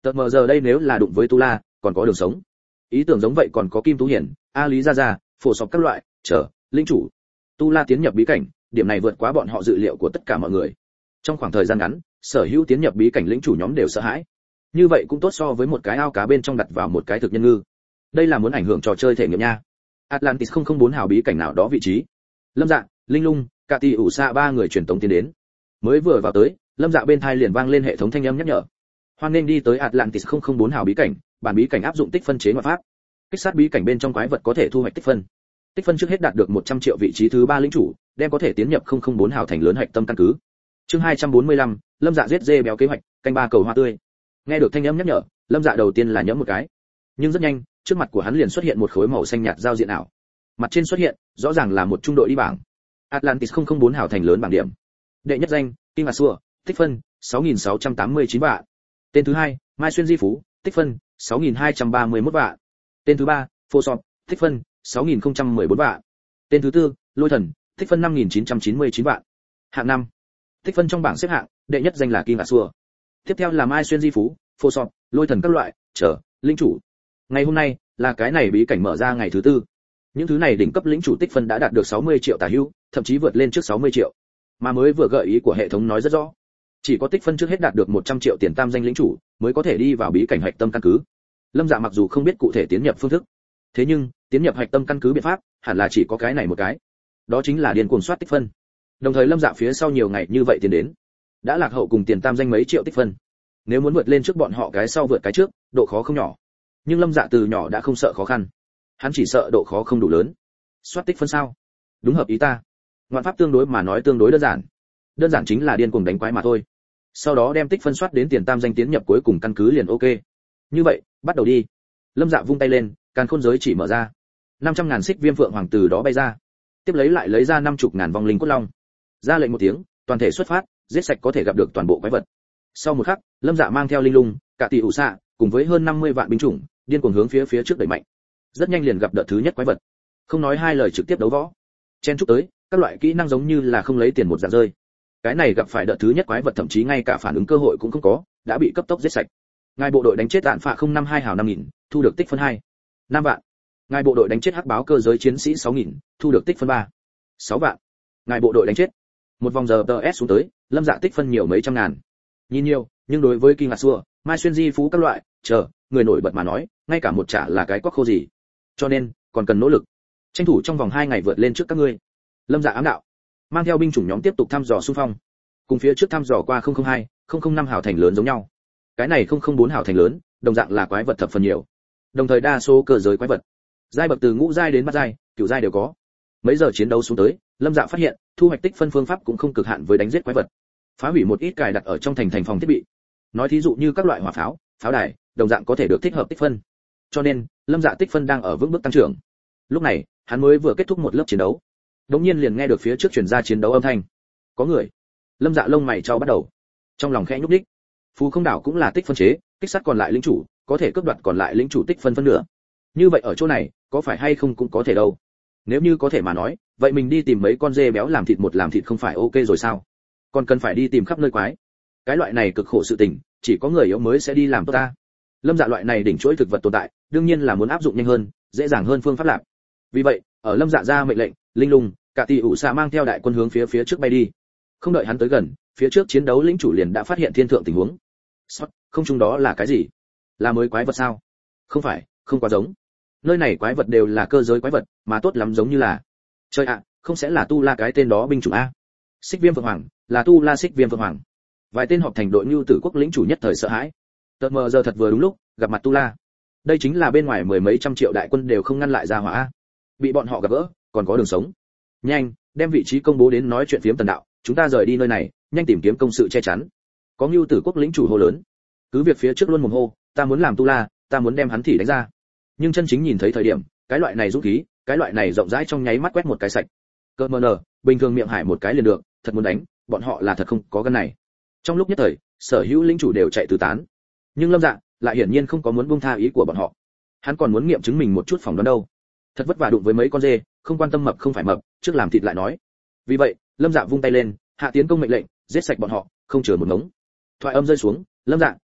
Tờ mờ giờ đây nếu là đụng với Tu La, còn có đường sống. Ý tưởng giống vậy còn có Kim Tú Hiển, A Lý Gia Gia, phổ sọp các loại, chờ, linh chủ. Tu La tiến nhập bí cảnh, điểm này vượt quá bọn họ dự liệu của tất cả mọi người. Trong khoảng thời gian ngắn, sở hữu tiến nhập bí cảnh lĩnh chủ nhóm đều sợ hãi. Như vậy cũng tốt so với một cái ao cá bên trong đặt vào một cái thực nhân ngư. Đây là muốn ảnh hưởng trò chơi thể nghiệm nha. Atlantis không không bốn hào bí cảnh nào đó vị trí. Lâm Dạ, Linh Lung, Cả Tỷ ủ xạ ba người truyền tống tiến đến. Mới vừa vào tới, Lâm Dạ bên tai liền vang lên hệ thống thanh âm nhắc nhở. Hoan nên đi tới Atlantis không không bốn hào bí cảnh, bản bí cảnh áp dụng tích phân chế ngoại pháp. Kích sát bí cảnh bên trong quái vật có thể thu hoạch tích phân. Tích phân trước hết đạt được một trăm triệu vị trí thứ ba lĩnh chủ, đem có thể tiến nhập không không bốn hào thành lớn hạch tâm căn cứ. Chương hai trăm bốn mươi lăm, Lâm Dạ giết dê béo kế hoạch, canh ba cầu hoa tươi. Nghe được thanh âm nhắc nhở, Lâm Dạ đầu tiên là nhẫm một cái. Nhưng rất nhanh, trước mặt của hắn liền xuất hiện một khối màu xanh nhạt giao diện ảo. Mặt trên xuất hiện, rõ ràng là một trung đội đi bảng. Atlantis không không bốn hào thành lớn bảng điểm. Đệ nhất danh, Kim Asua, tích phân sáu nghìn sáu trăm tám mươi chín vạn. Tên thứ hai, Mai Xuyên Di Phú, tích phân sáu nghìn hai trăm ba mươi mốt vạn. Tên thứ ba, Phô Sọp, tích phân sáu nghìn không trăm mười bốn vạn. Tên thứ tư, Lôi Thần, tích phân năm nghìn chín trăm chín mươi chín vạn. Hạng năm. Tích phân trong bảng xếp hạng, đệ nhất danh là Kim Asua. Tiếp theo là Mai Xuyên Di Phú, Phô Sọp, Lôi Thần các loại, chờ, linh chủ. Ngày hôm nay là cái này bí cảnh mở ra ngày thứ tư. Những thứ này đỉnh cấp lĩnh chủ tích phân đã đạt được sáu mươi triệu tả hữu, thậm chí vượt lên trước sáu mươi triệu. Mà mới vừa gợi ý của hệ thống nói rất rõ, chỉ có tích phân trước hết đạt được một trăm triệu tiền tam danh lĩnh chủ mới có thể đi vào bí cảnh hạch tâm căn cứ. Lâm Dạ mặc dù không biết cụ thể tiến nhập phương thức, thế nhưng tiến nhập hạch tâm căn cứ biện pháp hẳn là chỉ có cái này một cái, đó chính là điên cuồng soát tích phân. Đồng thời Lâm Dạ phía sau nhiều ngày như vậy tiến đến, đã lạc hậu cùng tiền tam danh mấy triệu tích phân. Nếu muốn vượt lên trước bọn họ cái sau vượt cái trước, độ khó không nhỏ. Nhưng Lâm Dạ từ nhỏ đã không sợ khó khăn, hắn chỉ sợ độ khó không đủ lớn. Soát tích phân sao? Đúng hợp ý ta. Ngoạn pháp tương đối mà nói tương đối đơn giản. Đơn giản chính là điên cuồng đánh quái mà thôi. Sau đó đem tích phân soát đến tiền tam danh tiến nhập cuối cùng căn cứ liền ok. Như vậy, bắt đầu đi. Lâm Dạ vung tay lên, càn khôn giới chỉ mở ra. năm trăm ngàn xích viêm phượng hoàng từ đó bay ra. Tiếp lấy lại lấy ra năm chục ngàn vong linh cốt long. Ra lệnh một tiếng, toàn thể xuất phát, giết sạch có thể gặp được toàn bộ quái vật. Sau một khắc, Lâm Dạ mang theo Linh Lung, Cả Tỷ ủ xạ, cùng với hơn năm mươi vạn binh chủng, điên cuồng hướng phía phía trước đẩy mạnh. Rất nhanh liền gặp đợt thứ nhất quái vật. Không nói hai lời trực tiếp đấu võ. Chen chúc tới, các loại kỹ năng giống như là không lấy tiền một dạng rơi. Cái này gặp phải đợt thứ nhất quái vật thậm chí ngay cả phản ứng cơ hội cũng không có, đã bị cấp tốc giết sạch. Ngài bộ đội đánh chết đạn phạ không năm hai hào năm nghìn, thu được tích phân hai. năm vạn. Ngài bộ đội đánh chết hắc báo cơ giới chiến sĩ sáu nghìn, thu được tích phân ba. sáu vạn. Ngài bộ đội đánh chết. Một vòng giờ tê ét xuống tới, Lâm Dạ tích phân nhiều mấy trăm ngàn. Nhìn nhiều, nhưng đối với Kim Asua, Mai Xuyên Di Phú các loại, chờ, người nổi bật mà nói, ngay cả một trả là cái quắc khô gì. Cho nên, còn cần nỗ lực. Tranh thủ trong vòng hai ngày vượt lên trước các ngươi. Lâm Dạ ám đạo, mang theo binh chủng nhóm tiếp tục thăm dò xung phong. Cùng phía trước thăm dò qua không không hai, không không năm hào thành lớn giống nhau. Cái này không không bốn hào thành lớn, đồng dạng là quái vật thập phần nhiều. Đồng thời đa số cơ giới quái vật, giai bậc từ ngũ giai đến bát giai, cửu giai đều có. Mấy giờ chiến đấu xuống tới, Lâm Dạ phát hiện, thu hoạch tích phân phương pháp cũng không cực hạn với đánh giết quái vật. Phá hủy một ít cài đặt ở trong thành thành phòng thiết bị. Nói thí dụ như các loại hỏa pháo, pháo đài, đồng dạng có thể được thích hợp tích phân. Cho nên, Lâm Dạ tích phân đang ở vững bước tăng trưởng. Lúc này, hắn mới vừa kết thúc một lớp chiến đấu. Đống nhiên liền nghe được phía trước truyền ra chiến đấu âm thanh. Có người. Lâm Dạ lông mày chau bắt đầu. Trong lòng khẽ nhúc nhích. Phù Không đảo cũng là tích phân chế, kích sát còn lại lĩnh chủ, có thể cướp đoạt còn lại lĩnh chủ tích phân phân nửa. Như vậy ở chỗ này, có phải hay không cũng có thể đâu. Nếu như có thể mà nói, vậy mình đi tìm mấy con dê béo làm thịt một làm thịt không phải ok rồi sao? Còn cần phải đi tìm khắp nơi quái. Cái loại này cực khổ sự tình, chỉ có người yếu mới sẽ đi làm tốt ta. Lâm Dạ loại này đỉnh chuỗi thực vật tồn tại, đương nhiên là muốn áp dụng nhanh hơn, dễ dàng hơn phương pháp làm. Vì vậy, ở Lâm Dạ ra mệnh lệnh, Linh Lung, Cả Tỷ ủ xạ mang theo đại quân hướng phía phía trước bay đi. Không đợi hắn tới gần, phía trước chiến đấu lĩnh chủ liền đã phát hiện thiên thượng tình huống. Sót, không chung đó là cái gì? Là mới quái vật sao? Không phải, không quá giống. Nơi này quái vật đều là cơ giới quái vật, mà tốt lắm giống như là. Trời ạ, không sẽ là Tu La cái tên đó binh chủng a? Xích Viêm Phượng Hoàng, là Tu La Xích Viêm Phượng Hoàng. Vài tên họp thành đội Nưu Tử Quốc lĩnh chủ nhất thời sợ hãi. Tợt mờ giờ thật vừa đúng lúc, gặp mặt Tu La. Đây chính là bên ngoài mười mấy trăm triệu đại quân đều không ngăn lại ra hỏa a. Bị bọn họ gặp gỡ, còn có đường sống. Nhanh, đem vị trí công bố đến nói chuyện phiếm tần đạo, chúng ta rời đi nơi này, nhanh tìm kiếm công sự che chắn. Có Nưu Tử Quốc lĩnh chủ hô lớn. Cứ việc phía trước luôn mồm hô, ta muốn làm Tu La, ta muốn đem hắn thỉ đánh ra. Nhưng chân chính nhìn thấy thời điểm, cái loại này dũng khí, cái loại này rộng rãi trong nháy mắt quét một cái sạch. Cơ mờ nở, bình thường miệng hải một cái liền được, thật muốn đánh, bọn họ là thật không có gan này. Trong lúc nhất thời, sở hữu lĩnh chủ đều chạy tứ tán. Nhưng Lâm Dạ lại hiển nhiên không có muốn buông tha ý của bọn họ. Hắn còn muốn nghiệm chứng mình một chút phỏng đoán đâu. Thật vất vả đụng với mấy con dê, không quan tâm mập không phải mập, trước làm thịt lại nói. Vì vậy, Lâm Dạ vung tay lên, hạ tiến công mệnh lệnh, giết sạch bọn họ, không chừa một ngống. Thoại âm rơi xuống, Lâm Dạ,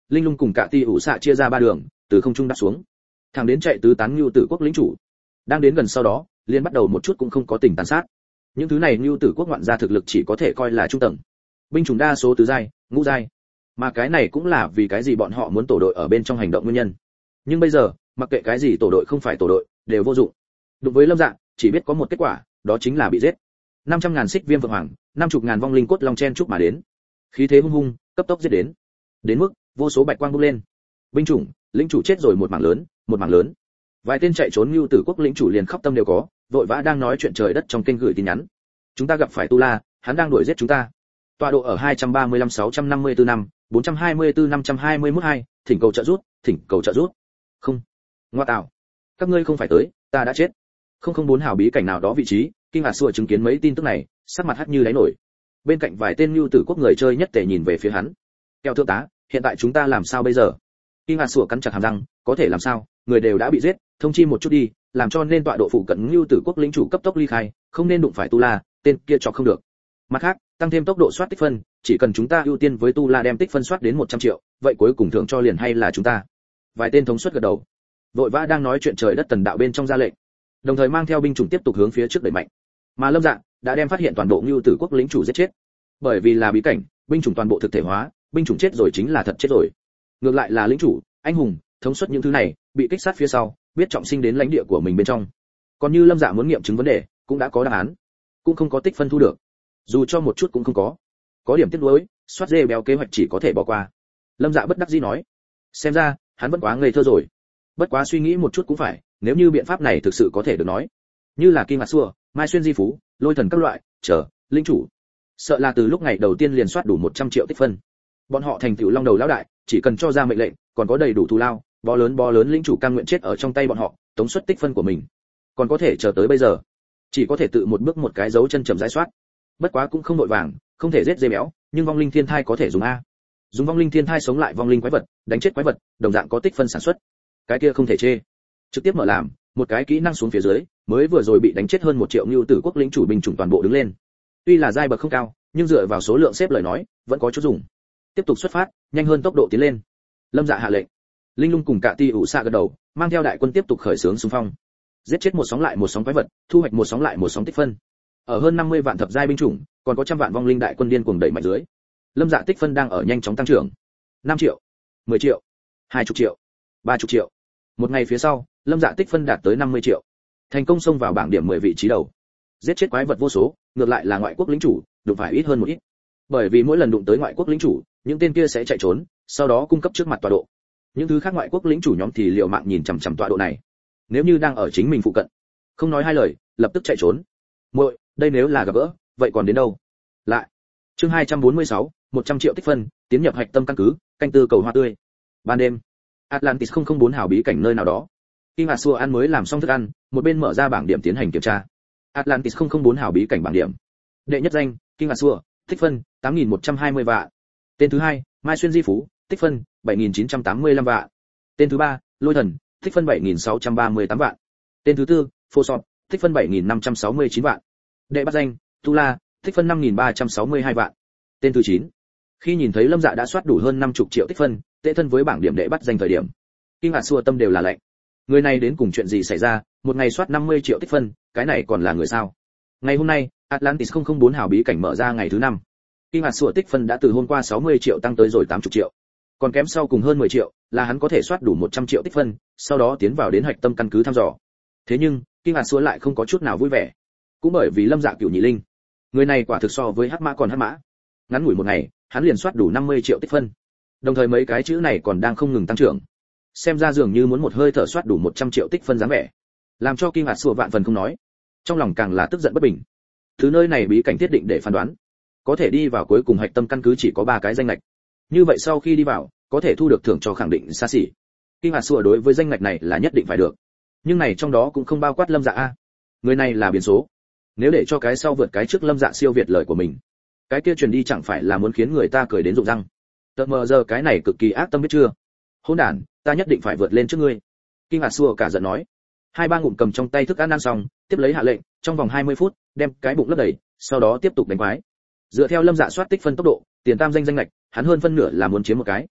linh lung cùng cả ti ủ xạ chia ra ba đường, từ không trung đáp xuống, thẳng đến chạy tứ tán Nưu Tử quốc lĩnh chủ. Đang đến gần sau đó, liền bắt đầu một chút cũng không có tình tàn sát. Những thứ này Nưu Tử quốc ngoạn gia thực lực chỉ có thể coi là trung tầng. Binh chủng đa số tứ giai, ngũ giai. Mà cái này cũng là vì cái gì bọn họ muốn tổ đội ở bên trong hành động nguyên nhân. Nhưng bây giờ, mặc kệ cái gì tổ đội không phải tổ đội, đều vô dụng. Đối với Lâm Dạ, chỉ biết có một kết quả, đó chính là bị giết. năm trăm ngàn xích viêm vượng hoàng, năm chục ngàn vong linh cốt long chen chúc mà đến. Khí thế hung hung, cấp tốc giết đến. Đến mức, vô số bạch quang bốc lên. Binh chủng, lĩnh chủ chết rồi một mảng lớn, một mảng lớn. Vài tên chạy trốn Nưu Tử quốc lĩnh chủ liền khóc tâm đều có, vội vã đang nói chuyện trời đất trong kênh gửi tin nhắn. Chúng ta gặp phải Tu La, hắn đang đuổi giết chúng ta. Tọa độ ở hai trăm ba mươi lăm sáu trăm năm mươi tư năm, bốn trăm hai mươi tư năm trăm hai mươi mốt hai, thỉnh cầu trợ giúp, thỉnh cầu trợ giúp. Không. Ngoa tạo. Các ngươi không phải tới, ta đã chết. Không không bốn hào bí cảnh nào đó vị trí, Kinh Ngạc Sủa chứng kiến mấy tin tức này, sắc mặt hắt như đáy nổi. Bên cạnh vài tên Nưu Tử quốc người chơi nhất tề nhìn về phía hắn. Keo thượng tá, hiện tại chúng ta làm sao bây giờ? Kinh Ngạc Sủa cắn chặt hàm răng, có thể làm sao, người đều đã bị giết, thông chi một chút đi, làm cho nên tọa độ phụ cận Nưu Tử quốc lĩnh chủ cấp tốc ly khai, không nên đụng phải Tu La, tên kia chọc không được. Mặt khác, tăng thêm tốc độ soát tích phân, chỉ cần chúng ta ưu tiên với Tu La đem tích phân soát đến một trăm triệu, vậy cuối cùng thưởng cho liền hay là chúng ta. Vài tên thống suất gật đầu. Vội vã đang nói chuyện trời đất tần đạo bên trong ra lệnh, đồng thời mang theo binh chủng tiếp tục hướng phía trước đẩy mạnh. Mà Lâm Dạ đã đem phát hiện toàn bộ Nưu Tử quốc lĩnh chủ giết chết. Bởi vì là bí cảnh, binh chủng toàn bộ thực thể hóa, binh chủng chết rồi chính là thật chết rồi. Ngược lại là lĩnh chủ, anh hùng, thống suất những thứ này, bị kích sát phía sau, biết trọng sinh đến lãnh địa của mình bên trong. Còn như Lâm Dạ muốn nghiệm chứng vấn đề, cũng đã có đáp án, cũng không có tích phân thu được. Dù cho một chút cũng không có. Có điểm tiếc nuối, soát dê béo kế hoạch chỉ có thể bỏ qua. Lâm Dạ bất đắc dĩ nói, xem ra, hắn vẫn quá ngây thơ rồi. Bất quá suy nghĩ một chút cũng phải, nếu như biện pháp này thực sự có thể được nói. Như là Kim Ngạc Sủa, Mai Xuyên Di Phú, Lôi Thần các loại, chờ, linh chủ. Sợ là từ lúc ngày đầu tiên liền soát đủ một trăm triệu tích phân. Bọn họ thành tựu long đầu lão đại, chỉ cần cho ra mệnh lệnh, còn có đầy đủ thù lao, bó lớn bó lớn lĩnh chủ cam nguyện chết ở trong tay bọn họ, tống suất tích phân của mình. Còn có thể chờ tới bây giờ, chỉ có thể tự một bước một cái dấu chân chậm rãi soát. Bất quá cũng không vội vàng, không thể giết dê béo, nhưng vong linh thiên thai có thể dùng a. Dùng vong linh thiên thai sống lại vong linh quái vật, đánh chết quái vật, đồng dạng có tích phân sản xuất. Cái kia không thể chê. Trực tiếp mở làm, một cái kỹ năng xuống phía dưới, mới vừa rồi bị đánh chết hơn một triệu Nưu Tử quốc lĩnh chủ binh chủng toàn bộ đứng lên. Tuy là giai bậc không cao, nhưng dựa vào số lượng xếp lời nói, vẫn có chút dùng. Tiếp tục xuất phát, nhanh hơn tốc độ tiến lên. Lâm Dạ hạ lệnh. Linh Lung cùng cả ti ủ xạ gật đầu, mang theo đại quân tiếp tục khởi xướng xung phong. Giết chết một sóng lại một sóng quái vật, thu hoạch một sóng lại một sóng tích phân. Ở hơn năm mươi vạn thập giai binh chủng, còn có trăm vạn vong linh đại quân điên cuồng đẩy mạnh dưới. Lâm Dạ tích phân đang ở nhanh chóng tăng trưởng. năm triệu, mười triệu, hai mươi triệu, ba mươi triệu. Một ngày phía sau, Lâm Dạ tích phân đạt tới năm mươi triệu. Thành công xông vào bảng điểm mười vị trí đầu. Giết chết quái vật vô số, ngược lại là ngoại quốc lĩnh chủ, đụng phải ít hơn một ít. Bởi vì mỗi lần đụng tới ngoại quốc lĩnh chủ, những tên kia sẽ chạy trốn, sau đó cung cấp trước mặt tọa độ. Những thứ khác ngoại quốc lĩnh chủ nhóm thì liều mạng nhìn chằm chằm tọa độ này. Nếu như đang ở chính mình phụ cận, không nói hai lời, lập tức chạy trốn. Muội, đây nếu là gặp gỡ, vậy còn đến đâu? Lại. Chương hai trăm bốn mươi sáu, một trăm triệu tích phân, tiến nhập hạch tâm căn cứ, canh tư cầu hoa tươi. Ban đêm, Atlantis không không bốn hào bí cảnh nơi nào đó. Kinh Ngạc Sủa ăn mới làm xong thức ăn, một bên mở ra bảng điểm tiến hành kiểm tra. Atlantis không không bốn hào bí cảnh bảng điểm. Đệ nhất danh, Kinh Ngạc Sủa, tích phân tám nghìn một trăm hai mươi vạn. Tên thứ hai, Mai Xuyên Di Phú, tích phân bảy nghìn chín trăm tám mươi lăm vạn. Tên thứ ba, Lôi Thần, tích phân bảy nghìn sáu trăm ba mươi tám vạn. Tên thứ tư, Phô Sọt, tích phân bảy nghìn năm trăm sáu mươi chín vạn. Đệ bát danh, Tu La, tích phân năm nghìn ba trăm sáu mươi hai vạn. Tên thứ chín. Khi nhìn thấy Lâm Dạ đã soát đủ hơn năm mươi triệu tích phân, tệ thân với bảng điểm đệ bắt danh thời điểm, Kinh Ngạc Sủa tâm đều là lạnh. Người này đến cùng chuyện gì xảy ra, một ngày soát năm mươi triệu tích phân, cái này còn là người sao? Ngày hôm nay, Atlantis không không bốn hào bí cảnh mở ra ngày thứ năm. Kinh Ngạc Sủa tích phân đã từ hôm qua sáu mươi triệu tăng tới rồi tám mươi triệu. Còn kém sau cùng hơn mười triệu, là hắn có thể soát đủ một trăm triệu tích phân, sau đó tiến vào đến hạch tâm căn cứ thăm dò. Thế nhưng, Kinh Ngạc Sủa lại không có chút nào vui vẻ. Cũng bởi vì Lâm Dạ cửu nhị linh, người này quả thực so với hắc mã còn hắc mã. Ngắn ngủi một ngày, hắn liền soát đủ năm mươi triệu tích phân. Đồng thời mấy cái chữ này còn đang không ngừng tăng trưởng. Xem ra dường như muốn một hơi thở soát đủ một trăm triệu tích phân dáng vẻ. Làm cho Kinh Ngạc Sủa vạn phần không nói. Trong lòng càng là tức giận bất bình. Thứ nơi này bí cảnh thiết định để phán đoán, có thể đi vào cuối cùng hạch tâm căn cứ chỉ có ba cái danh ngạch. Như vậy sau khi đi vào, có thể thu được thưởng cho khẳng định xa xỉ. Kinh Ngạc Sủa đối với danh ngạch này là nhất định phải được. Nhưng này trong đó cũng không bao quát Lâm Dạ a. Người này là biến số. Nếu để cho cái sau vượt cái trước Lâm Dạ siêu việt lời của mình, cái kia truyền đi chẳng phải là muốn khiến người ta cười đến rụng răng. Tờ mờ giờ cái này cực kỳ ác tâm biết chưa? Hỗn đản, ta nhất định phải vượt lên trước ngươi. Kinh Ngạc Sủa cả giận nói. Hai ba ngụm cầm trong tay thức ăn ăn xong, tiếp lấy hạ lệnh, trong vòng hai mươi phút, đem cái bụng lấp đầy, sau đó tiếp tục đánh quái. Dựa theo Lâm Dạ soát tích phân tốc độ, tiền tam danh danh lệch, hắn hơn phân nửa là muốn chiếm một cái.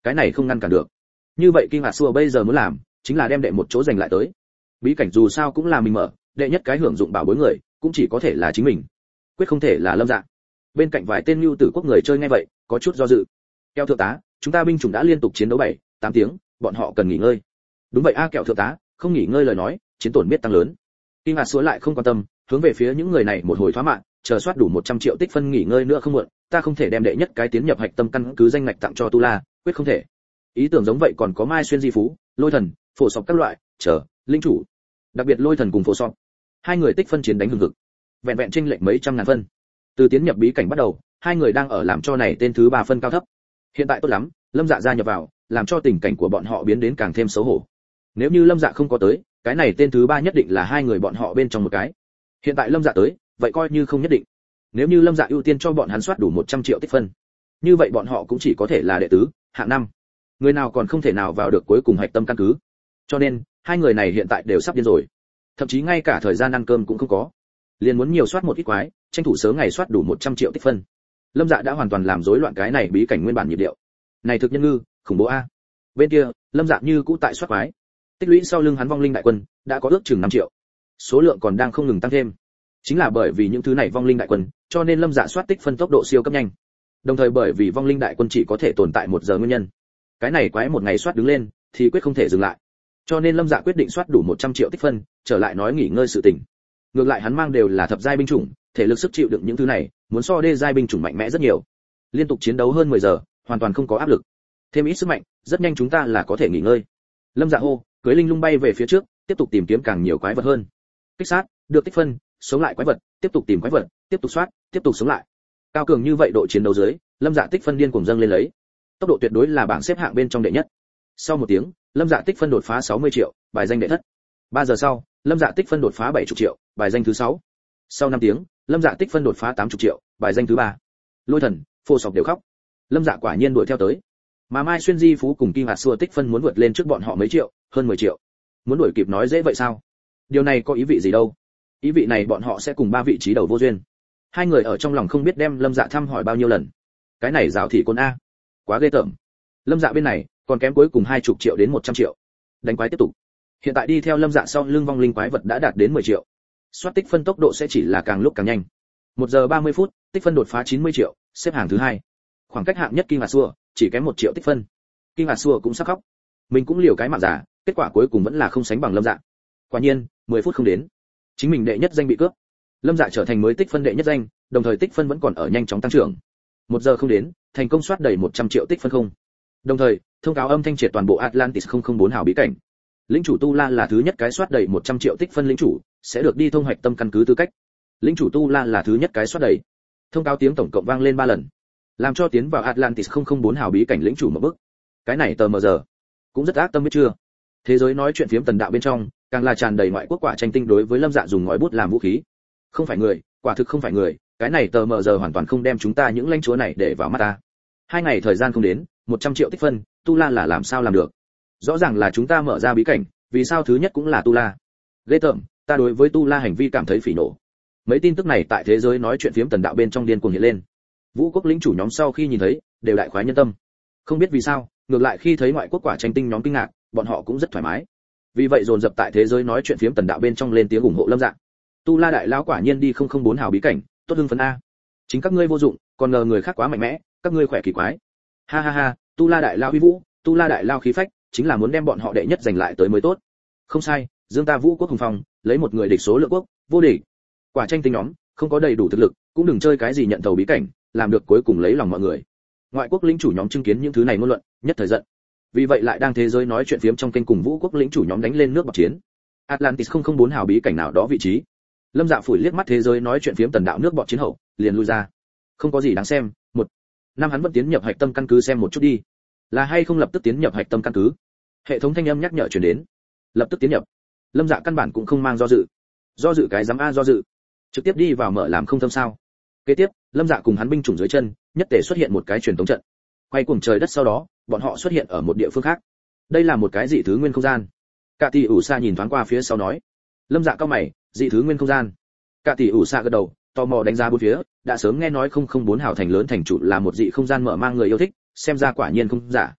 cái này không ngăn cản được. Như vậy Kinh Hạt Xua bây giờ muốn làm chính là đem đệ một chỗ giành lại tới. Bí cảnh dù sao cũng là mình mở, đệ nhất cái hưởng dụng bảo bối người cũng chỉ có thể là chính mình, quyết không thể là Lâm Dạ. Bên cạnh vài tên lưu tử quốc người chơi nghe vậy có chút do dự. Kẹo thượng tá, chúng ta binh chủng đã liên tục chiến đấu bảy, tám tiếng, bọn họ cần nghỉ ngơi. Đúng vậy a Kẹo thượng tá, không nghỉ ngơi lời nói chiến tổn biết tăng lớn. Kinh Hạt Xua lại không quan tâm, hướng về phía những người này một hồi thoá mạng, chờ soát đủ một trăm triệu tích phân nghỉ ngơi nữa không muộn, ta không thể đem đệ nhất cái tiến nhập hạch tâm căn cứ danh ngạch tặng cho Tu La, quyết không thể. Ý tưởng giống vậy còn có Mai Xuyên Di Phú, Lôi Thần, Phổ Sọc các loại, chờ, linh chủ. Đặc biệt Lôi Thần cùng Phổ Sọc, hai người tích phân chiến đánh hừng hực, vẹn vẹn chênh lệch mấy trăm ngàn phân. Từ tiến nhập bí cảnh bắt đầu, hai người đang ở làm cho này tên thứ ba phân cao thấp. Hiện tại tốt lắm, Lâm Dạ gia nhập vào, làm cho tình cảnh của bọn họ biến đến càng thêm xấu hổ. Nếu như Lâm Dạ không có tới, cái này tên thứ ba nhất định là hai người bọn họ bên trong một cái. Hiện tại Lâm Dạ tới, vậy coi như không nhất định. Nếu như Lâm Dạ ưu tiên cho bọn hắn soát đủ một trăm triệu tích phân, như vậy bọn họ cũng chỉ có thể là đệ tứ, hạng năm. Người nào còn không thể nào vào được cuối cùng hạch tâm căn cứ. Cho nên, hai người này hiện tại đều sắp điên rồi. Thậm chí ngay cả thời gian ăn cơm cũng không có. Liền muốn nhiều soát một ít quái, tranh thủ sớm ngày soát đủ một trăm triệu tích phân. Lâm Dạ đã hoàn toàn làm rối loạn cái này bí cảnh nguyên bản nhịp điệu. Này thực nhân ngư, khủng bố a. Bên kia, Lâm Dạ như cũ tại soát quái. Tích lũy sau lưng hắn vong linh đại quân đã có ước chừng năm triệu. Số lượng còn đang không ngừng tăng thêm. Chính là bởi vì những thứ này vong linh đại quân, cho nên Lâm Dạ soát tích phân tốc độ siêu cấp nhanh. Đồng thời bởi vì vong linh đại quân chỉ có thể tồn tại một giờ nguyên nhân. Cái này quái một ngày soát đứng lên thì quyết không thể dừng lại. Cho nên Lâm Dạ quyết định soát đủ một trăm triệu tích phân, trở lại nói nghỉ ngơi sự tình. Ngược lại hắn mang đều là thập giai binh chủng, thể lực sức chịu đựng những thứ này, muốn so đê giai binh chủng mạnh mẽ rất nhiều. Liên tục chiến đấu hơn mười giờ, hoàn toàn không có áp lực. Thêm ít sức mạnh, rất nhanh chúng ta là có thể nghỉ ngơi. Lâm Dạ hô, cưới linh lung bay về phía trước, tiếp tục tìm kiếm càng nhiều quái vật hơn. Kích sát, được tích phân, sống lại quái vật, tiếp tục tìm quái vật, tiếp tục soát, tiếp tục sống lại. Cao cường như vậy độ chiến đấu dưới, Lâm Dạ tích phân điên cuồng dâng lên lấy. Tốc độ tuyệt đối là bảng xếp hạng bên trong đệ nhất. Sau một tiếng, Lâm Dạ tích phân đột phá sáu mươi triệu, bài danh đệ thất. ba giờ sau, Lâm Dạ tích phân đột phá bảy mươi triệu, bài danh thứ sáu. Sau năm tiếng, Lâm Dạ tích phân đột phá tám mươi triệu, bài danh thứ ba. Lôi Thần, Phô Sọc đều khóc. Lâm Dạ quả nhiên đuổi theo tới. Mà Mai Xuyên Di Phú cùng Kim Hạt Xua tích phân muốn vượt lên trước bọn họ mấy triệu, hơn mười triệu. Muốn đuổi kịp nói dễ vậy sao? Điều này có ý vị gì đâu? Ý vị này bọn họ sẽ cùng ba vị trí đầu vô duyên. Hai người ở trong lòng không biết đem Lâm Dạ thăm hỏi bao nhiêu lần. Cái này rào thị côn a, quá ghê tởm. Lâm Dạ bên này còn kém cuối cùng hai chục triệu đến một trăm triệu. Đánh quái tiếp tục. Hiện tại đi theo Lâm Dạ sau lưng vong linh quái vật đã đạt đến mười triệu. Soát tích phân tốc độ sẽ chỉ là càng lúc càng nhanh. một giờ ba mươi phút, tích phân đột phá chín mươi triệu, xếp hạng thứ hai. Khoảng cách hạng nhất Kim Hạt Xua chỉ kém một triệu tích phân. Kim Hạt Xua cũng sắp khóc. Mình cũng liều cái mạng giả, kết quả cuối cùng vẫn là không sánh bằng Lâm Dạ. Quả nhiên, mười phút không đến, chính mình đệ nhất danh bị cướp. Lâm Dạ trở thành mới tích phân đệ nhất danh, đồng thời tích phân vẫn còn ở nhanh chóng tăng trưởng. Một giờ không đến, thành công soát đầy một trăm triệu tích phân không. Đồng thời, thông cáo âm thanh triệt toàn bộ Atlantis không không bốn hào bí cảnh. Lĩnh chủ Tu La là thứ nhất cái soát đầy một trăm triệu tích phân lĩnh chủ, sẽ được đi thông hoạch tâm căn cứ tư cách. Lĩnh chủ Tu La là thứ nhất cái soát đầy. Thông cáo tiếng tổng cộng vang lên ba lần, làm cho tiến vào Atlantis không không bốn hào bí cảnh lĩnh chủ một bước. Cái này tờ mờ giờ cũng rất ác tâm biết chưa? Thế giới nói chuyện phiếm tần đạo bên trong, càng là tràn đầy ngoại quốc quả tranh tinh đối với Lâm Dạ dùng ngòi bút làm vũ khí. Không phải người, quả thực không phải người, cái này tờ mờ giờ hoàn toàn không đem chúng ta những lãnh chúa này để vào mắt ta. Hai ngày thời gian không đến, một trăm triệu tích phân, Tu La là làm sao làm được? Rõ ràng là chúng ta mở ra bí cảnh, vì sao thứ nhất cũng là Tu La? Ghê tởm, ta đối với Tu La hành vi cảm thấy phỉ nổ. Mấy tin tức này tại thế giới nói chuyện phiếm tần đạo bên trong điên cuồng hiện lên. Vũ quốc lĩnh chủ nhóm sau khi nhìn thấy, đều đại khoái nhân tâm. Không biết vì sao, ngược lại khi thấy ngoại quốc quả tranh tinh nhóm kinh ngạc, bọn họ cũng rất thoải mái. Vì vậy dồn dập tại thế giới nói chuyện phiếm tần đạo bên trong lên tiếng ủng hộ Lâm Dạ. Tu La đại lão quả nhiên đi không không bốn hào bí cảnh, tốt hưng phấn a. Chính các ngươi vô dụng, còn ngờ người khác quá mạnh mẽ, các ngươi khỏe kỳ quái. Ha ha ha, Tu La đại lão uy vũ, Tu La đại lão khí phách, chính là muốn đem bọn họ đệ nhất giành lại tới mới tốt. Không sai, Dương ta Vũ quốc hùng phong, lấy một người địch số lượng quốc, vô địch. Quả tranh tinh nhóm, không có đầy đủ thực lực, cũng đừng chơi cái gì nhận thầu bí cảnh, làm được cuối cùng lấy lòng mọi người. Ngoại quốc lĩnh chủ nhóm chứng kiến những thứ này ngôn luận, nhất thời giận. Vì vậy lại đang thế giới nói chuyện phiếm trong kênh cùng Vũ quốc lĩnh chủ nhóm đánh lên nước bọt chiến. Atlantis không không bốn hào bí cảnh nào đó vị trí. Lâm Dạ phủi liếc mắt thế giới nói chuyện phiếm tần đạo nước bọt chiến hậu, liền lui ra. Không có gì đáng xem, một năm hắn vẫn tiến nhập hạch tâm căn cứ xem một chút đi. Là hay không lập tức tiến nhập hạch tâm căn cứ? Hệ thống thanh âm nhắc nhở truyền đến. Lập tức tiến nhập. Lâm Dạ căn bản cũng không mang do dự. Do dự cái dám a do dự. Trực tiếp đi vào mở làm không thâm sao? Kế tiếp, Lâm Dạ cùng hắn binh chủng dưới chân, nhất tề xuất hiện một cái truyền tống trận. Quay cuồng trời đất sau đó, bọn họ xuất hiện ở một địa phương khác. Đây là một cái dị thứ nguyên không gian. Cả tỷ ủ xa nhìn thoáng qua phía sau nói. Lâm Dạ cao mày, dị thứ nguyên không gian. Cả tỷ ủ xa gật đầu, tò mò đánh giá bốn phía, đã sớm nghe nói không không bốn hào thành lớn thành chủ là một dị không gian mở mang người yêu thích, xem ra quả nhiên không giả.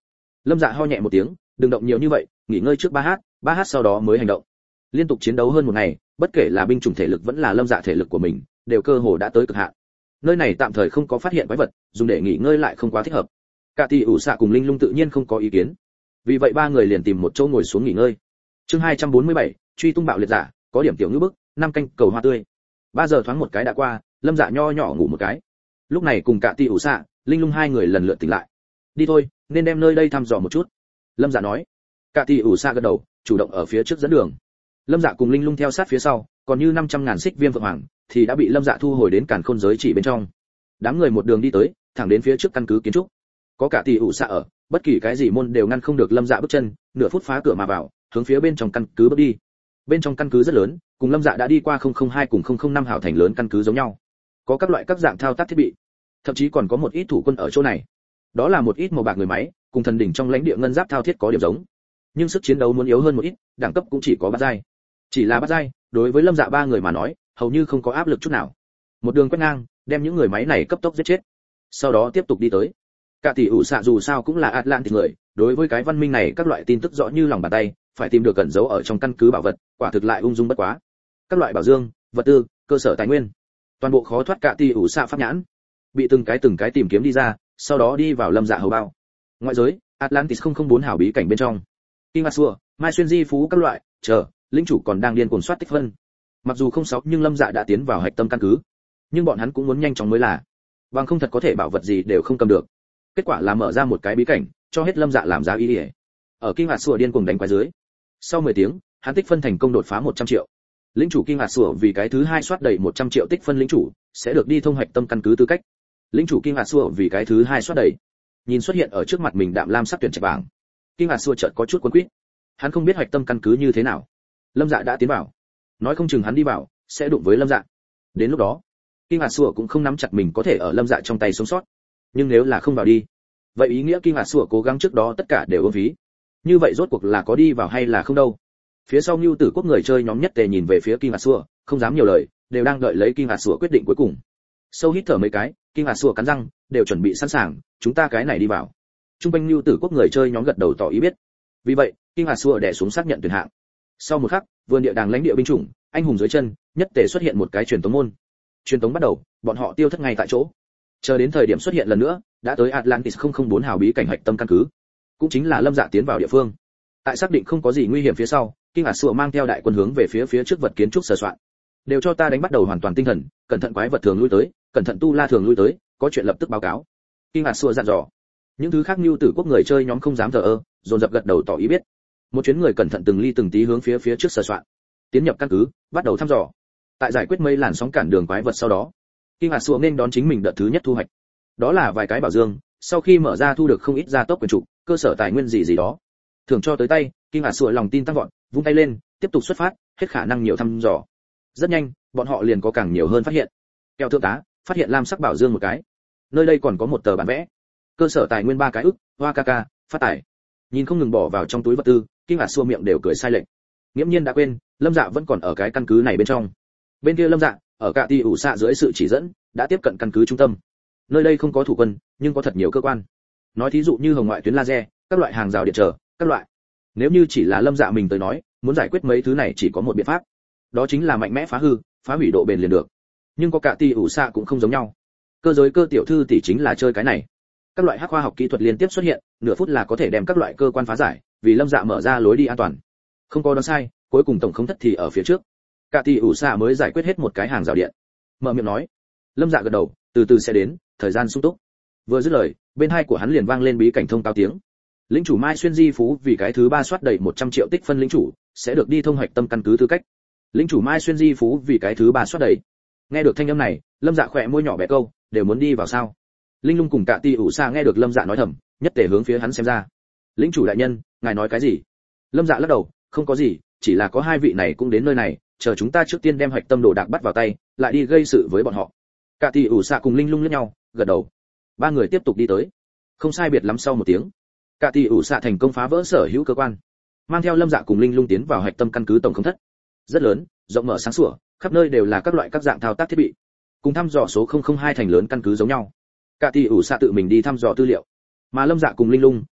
Lâm Dạ ho nhẹ một tiếng, đừng động nhiều như vậy, nghỉ ngơi trước ba h, ba h sau đó mới hành động. Liên tục chiến đấu hơn một ngày, bất kể là binh chủng thể lực vẫn là Lâm Dạ thể lực của mình, đều cơ hồ đã tới cực hạn. Nơi này tạm thời không có phát hiện quái vật, dùng để nghỉ ngơi lại không quá thích hợp. Cả tỷ ủ xạ cùng Linh Lung tự nhiên không có ý kiến. Vì vậy ba người liền tìm một chỗ ngồi xuống nghỉ ngơi. Chương hai trăm bốn mươi bảy, truy tung bạo liệt giả, có điểm tiểu ngữ bức, năm canh cầu hoa tươi. Ba giờ thoáng một cái đã qua, Lâm Dạ nho nhỏ ngủ một cái. Lúc này cùng cả tỷ ủ xạ, Linh Lung hai người lần lượt tỉnh lại. Đi thôi, nên đem nơi đây thăm dò một chút. Lâm Dạ nói. Cả tỷ ủ xạ gật đầu, chủ động ở phía trước dẫn đường. Lâm Dạ cùng Linh Lung theo sát phía sau, còn như năm trăm ngàn xích viêm vượng hoàng thì đã bị Lâm Dạ thu hồi đến càn khôn giới chỉ bên trong. Đám người một đường đi tới, thẳng đến phía trước căn cứ kiến trúc. Có cả tỷ ủ xạ ở, bất kỳ cái gì môn đều ngăn không được Lâm Dạ bước chân, nửa phút phá cửa mà vào, hướng phía bên trong căn cứ bước đi. Bên trong căn cứ rất lớn, cùng Lâm Dạ đã đi qua không không hai cùng không không năm hảo thành lớn căn cứ giống nhau. Có các loại các dạng thao tác thiết bị, thậm chí còn có một ít thủ quân ở chỗ này. Đó là một ít màu bạc người máy, cùng thần đỉnh trong lãnh địa ngân giáp thao thiết có điểm giống. Nhưng sức chiến đấu muốn yếu hơn một ít, đẳng cấp cũng chỉ có bát giai. Chỉ là bát giai, đối với Lâm Dạ ba người mà nói, hầu như không có áp lực chút nào. Một đường quét ngang, đem những người máy này cấp tốc giết chết. Sau đó tiếp tục đi tới. Cả tỷ ủ xạ dù sao cũng là Atlantis người, đối với cái văn minh này các loại tin tức rõ như lòng bàn tay, phải tìm được cẩn giấu ở trong căn cứ bảo vật, quả thực lại ung dung bất quá. Các loại bảo dương, vật tư, cơ sở tài nguyên, toàn bộ khó thoát cả tỷ ủ xạ pháp nhãn, bị từng cái từng cái tìm kiếm đi ra, sau đó đi vào Lâm Dạ hầu bao. Ngoại giới, Atlantis không không bốn hảo bí cảnh bên trong. King Asua, Mai Xuyên Di Phú các loại, chờ, linh chủ còn đang điên cuồng soát tích phân. Mặc dù không sáu nhưng Lâm Dạ đã tiến vào hạch tâm căn cứ, nhưng bọn hắn cũng muốn nhanh chóng mới là, bằng không thật có thể bảo vật gì đều không cầm được. Kết quả là mở ra một cái bí cảnh, cho hết Lâm Dạ làm giá ý. Ở King Asua điên cuồng đánh quái dưới, sau mười tiếng, hắn tích phân thành công đột phá một trăm triệu. Lĩnh chủ King Asua vì cái thứ hai soát đầy một trăm triệu tích phân lĩnh chủ, sẽ được đi thông hạch tâm căn cứ tư cách. Lĩnh chủ King Asua vì cái thứ hai soát đầy. Nhìn xuất hiện ở trước mặt mình đạm lam sắc tuyển trạch vàng, King Asua chợt có chút cuốn quýt. Hắn không biết hạch tâm căn cứ như thế nào. Lâm Dạ đã tiến vào, nói không chừng hắn đi vào sẽ đụng với Lâm Dạ. Đến lúc đó, King Asua cũng không nắm chặt mình có thể ở Lâm Dạ trong tay sống sót. Nhưng nếu là không vào đi, vậy ý nghĩa King Asua cố gắng trước đó tất cả đều uổng phí. Như vậy rốt cuộc là có đi vào hay là không đâu. Phía sau Nưu Tử Quốc người chơi nhóm nhất tề nhìn về phía King Asua, không dám nhiều lời, đều đang đợi lấy King Asua quyết định cuối cùng. Sâu hít thở mấy cái, King Asua cắn răng, đều chuẩn bị sẵn sàng, chúng ta cái này đi vào. Trung quanh Nưu Tử Quốc người chơi nhóm gật đầu tỏ ý biết. Vì vậy, King Asua đè xuống xác nhận tuyển hạng. Sau một khắc, vườn địa đàng lãnh địa binh chủng, anh hùng dưới chân, nhất tề xuất hiện một cái truyền tống môn. Truyền tống bắt đầu, bọn họ tiêu thất ngay tại chỗ. Chờ đến thời điểm xuất hiện lần nữa, đã tới Atlantis không không bốn hào bí cảnh hạch tâm căn cứ, cũng chính là Lâm Dạ tiến vào địa phương. Tại xác định không có gì nguy hiểm phía sau, King Asua mang theo đại quân hướng về phía phía trước vật kiến trúc sờ soạn. Đều cho ta đánh bắt đầu hoàn toàn tinh thần, cẩn thận quái vật thường lui tới, cẩn thận tu la thường lui tới, có chuyện lập tức báo cáo. King Asua dặn dò. Những thứ khác Nưu Tử Quốc người chơi nhóm không dám thờ ơ, dồn dập gật đầu tỏ ý biết. Một chuyến người cẩn thận từng ly từng tí hướng phía phía trước sờ soạn, tiến nhập căn cứ, bắt đầu thăm dò. Tại giải quyết mấy làn sóng cản đường quái vật sau đó, King Asua nên đón chính mình đợt thứ nhất thu hoạch. Đó là vài cái bảo dương, sau khi mở ra thu được không ít gia tốc quyền trụ, cơ sở tài nguyên gì gì đó. Thưởng cho tới tay, King Asua lòng tin tăng vọt, vung tay lên, tiếp tục xuất phát, hết khả năng nhiều thăm dò. Rất nhanh, bọn họ liền có càng nhiều hơn phát hiện. Keo thượng tá, phát hiện lam sắc bảo dương một cái. Nơi đây còn có một tờ bản vẽ. Cơ sở tài nguyên ba cái ức, hoa ca ca, phát tài. Nhìn không ngừng bỏ vào trong túi vật tư, King Asua miệng đều cười sai lệch. Nghiễm nhiên đã quên, Lâm Dạ vẫn còn ở cái căn cứ này bên trong. Bên kia Lâm Dạ, ở cả tỷ ủ xạ dưới sự chỉ dẫn, đã tiếp cận căn cứ trung tâm. Nơi đây không có thủ quân, nhưng có thật nhiều cơ quan. Nói thí dụ như hồng ngoại tuyến laser, các loại hàng rào điện trở, các loại. Nếu như chỉ là Lâm Dạ mình tới nói, muốn giải quyết mấy thứ này chỉ có một biện pháp, đó chính là mạnh mẽ phá hư, phá hủy độ bền liền được. Nhưng có cả tỷ ủ xạ cũng không giống nhau. Cơ giới cơ tiểu thư tỷ chính là chơi cái này. Các loại hắc khoa học kỹ thuật liên tiếp xuất hiện, nửa phút là có thể đem các loại cơ quan phá giải, vì Lâm Dạ mở ra lối đi an toàn. Không có đoán sai, cuối cùng tổng không thất thì ở phía trước. Cả tỷ ủ xạ mới giải quyết hết một cái hàng rào điện. Mở miệng nói. Lâm Dạ gật đầu, từ từ sẽ đến, thời gian sung túc. Vừa dứt lời, bên hai của hắn liền vang lên bí cảnh thông cáo tiếng. Lĩnh chủ Mai Xuyên Di Phú vì cái thứ ba soát đầy một trăm triệu tích phân lĩnh chủ, sẽ được đi thông hạch tâm căn cứ tư cách. Lĩnh chủ Mai Xuyên Di Phú vì cái thứ ba soát đầy. Nghe được thanh âm này, Lâm Dạ khỏe môi nhỏ bé câu, đều muốn đi vào sao? Linh Lung cùng cả tỷ ủ xạ nghe được Lâm Dạ nói thầm, nhất tề hướng phía hắn xem ra. Lĩnh chủ đại nhân, ngài nói cái gì? Lâm Dạ lắc đầu, không có gì, chỉ là có hai vị này cũng đến nơi này, chờ chúng ta trước tiên đem hạch tâm đồ đạc bắt vào tay, lại đi gây sự với bọn họ. Cả tỷ ủ xạ cùng Linh Lung liếc nhau, gật đầu. Ba người tiếp tục đi tới. Không sai biệt lắm sau một tiếng, cả tỷ ủ xạ thành công phá vỡ sở hữu cơ quan, mang theo Lâm Dạ cùng Linh Lung tiến vào hạch tâm căn cứ tổng không thất. Rất lớn, rộng mở sáng sủa, khắp nơi đều là các loại các dạng thao tác thiết bị. Cùng thăm dò số không không hai thành lớn căn cứ giống nhau. Cả tỷ ủ xạ tự mình đi thăm dò tư liệu, mà Lâm Dạ cùng Linh Lung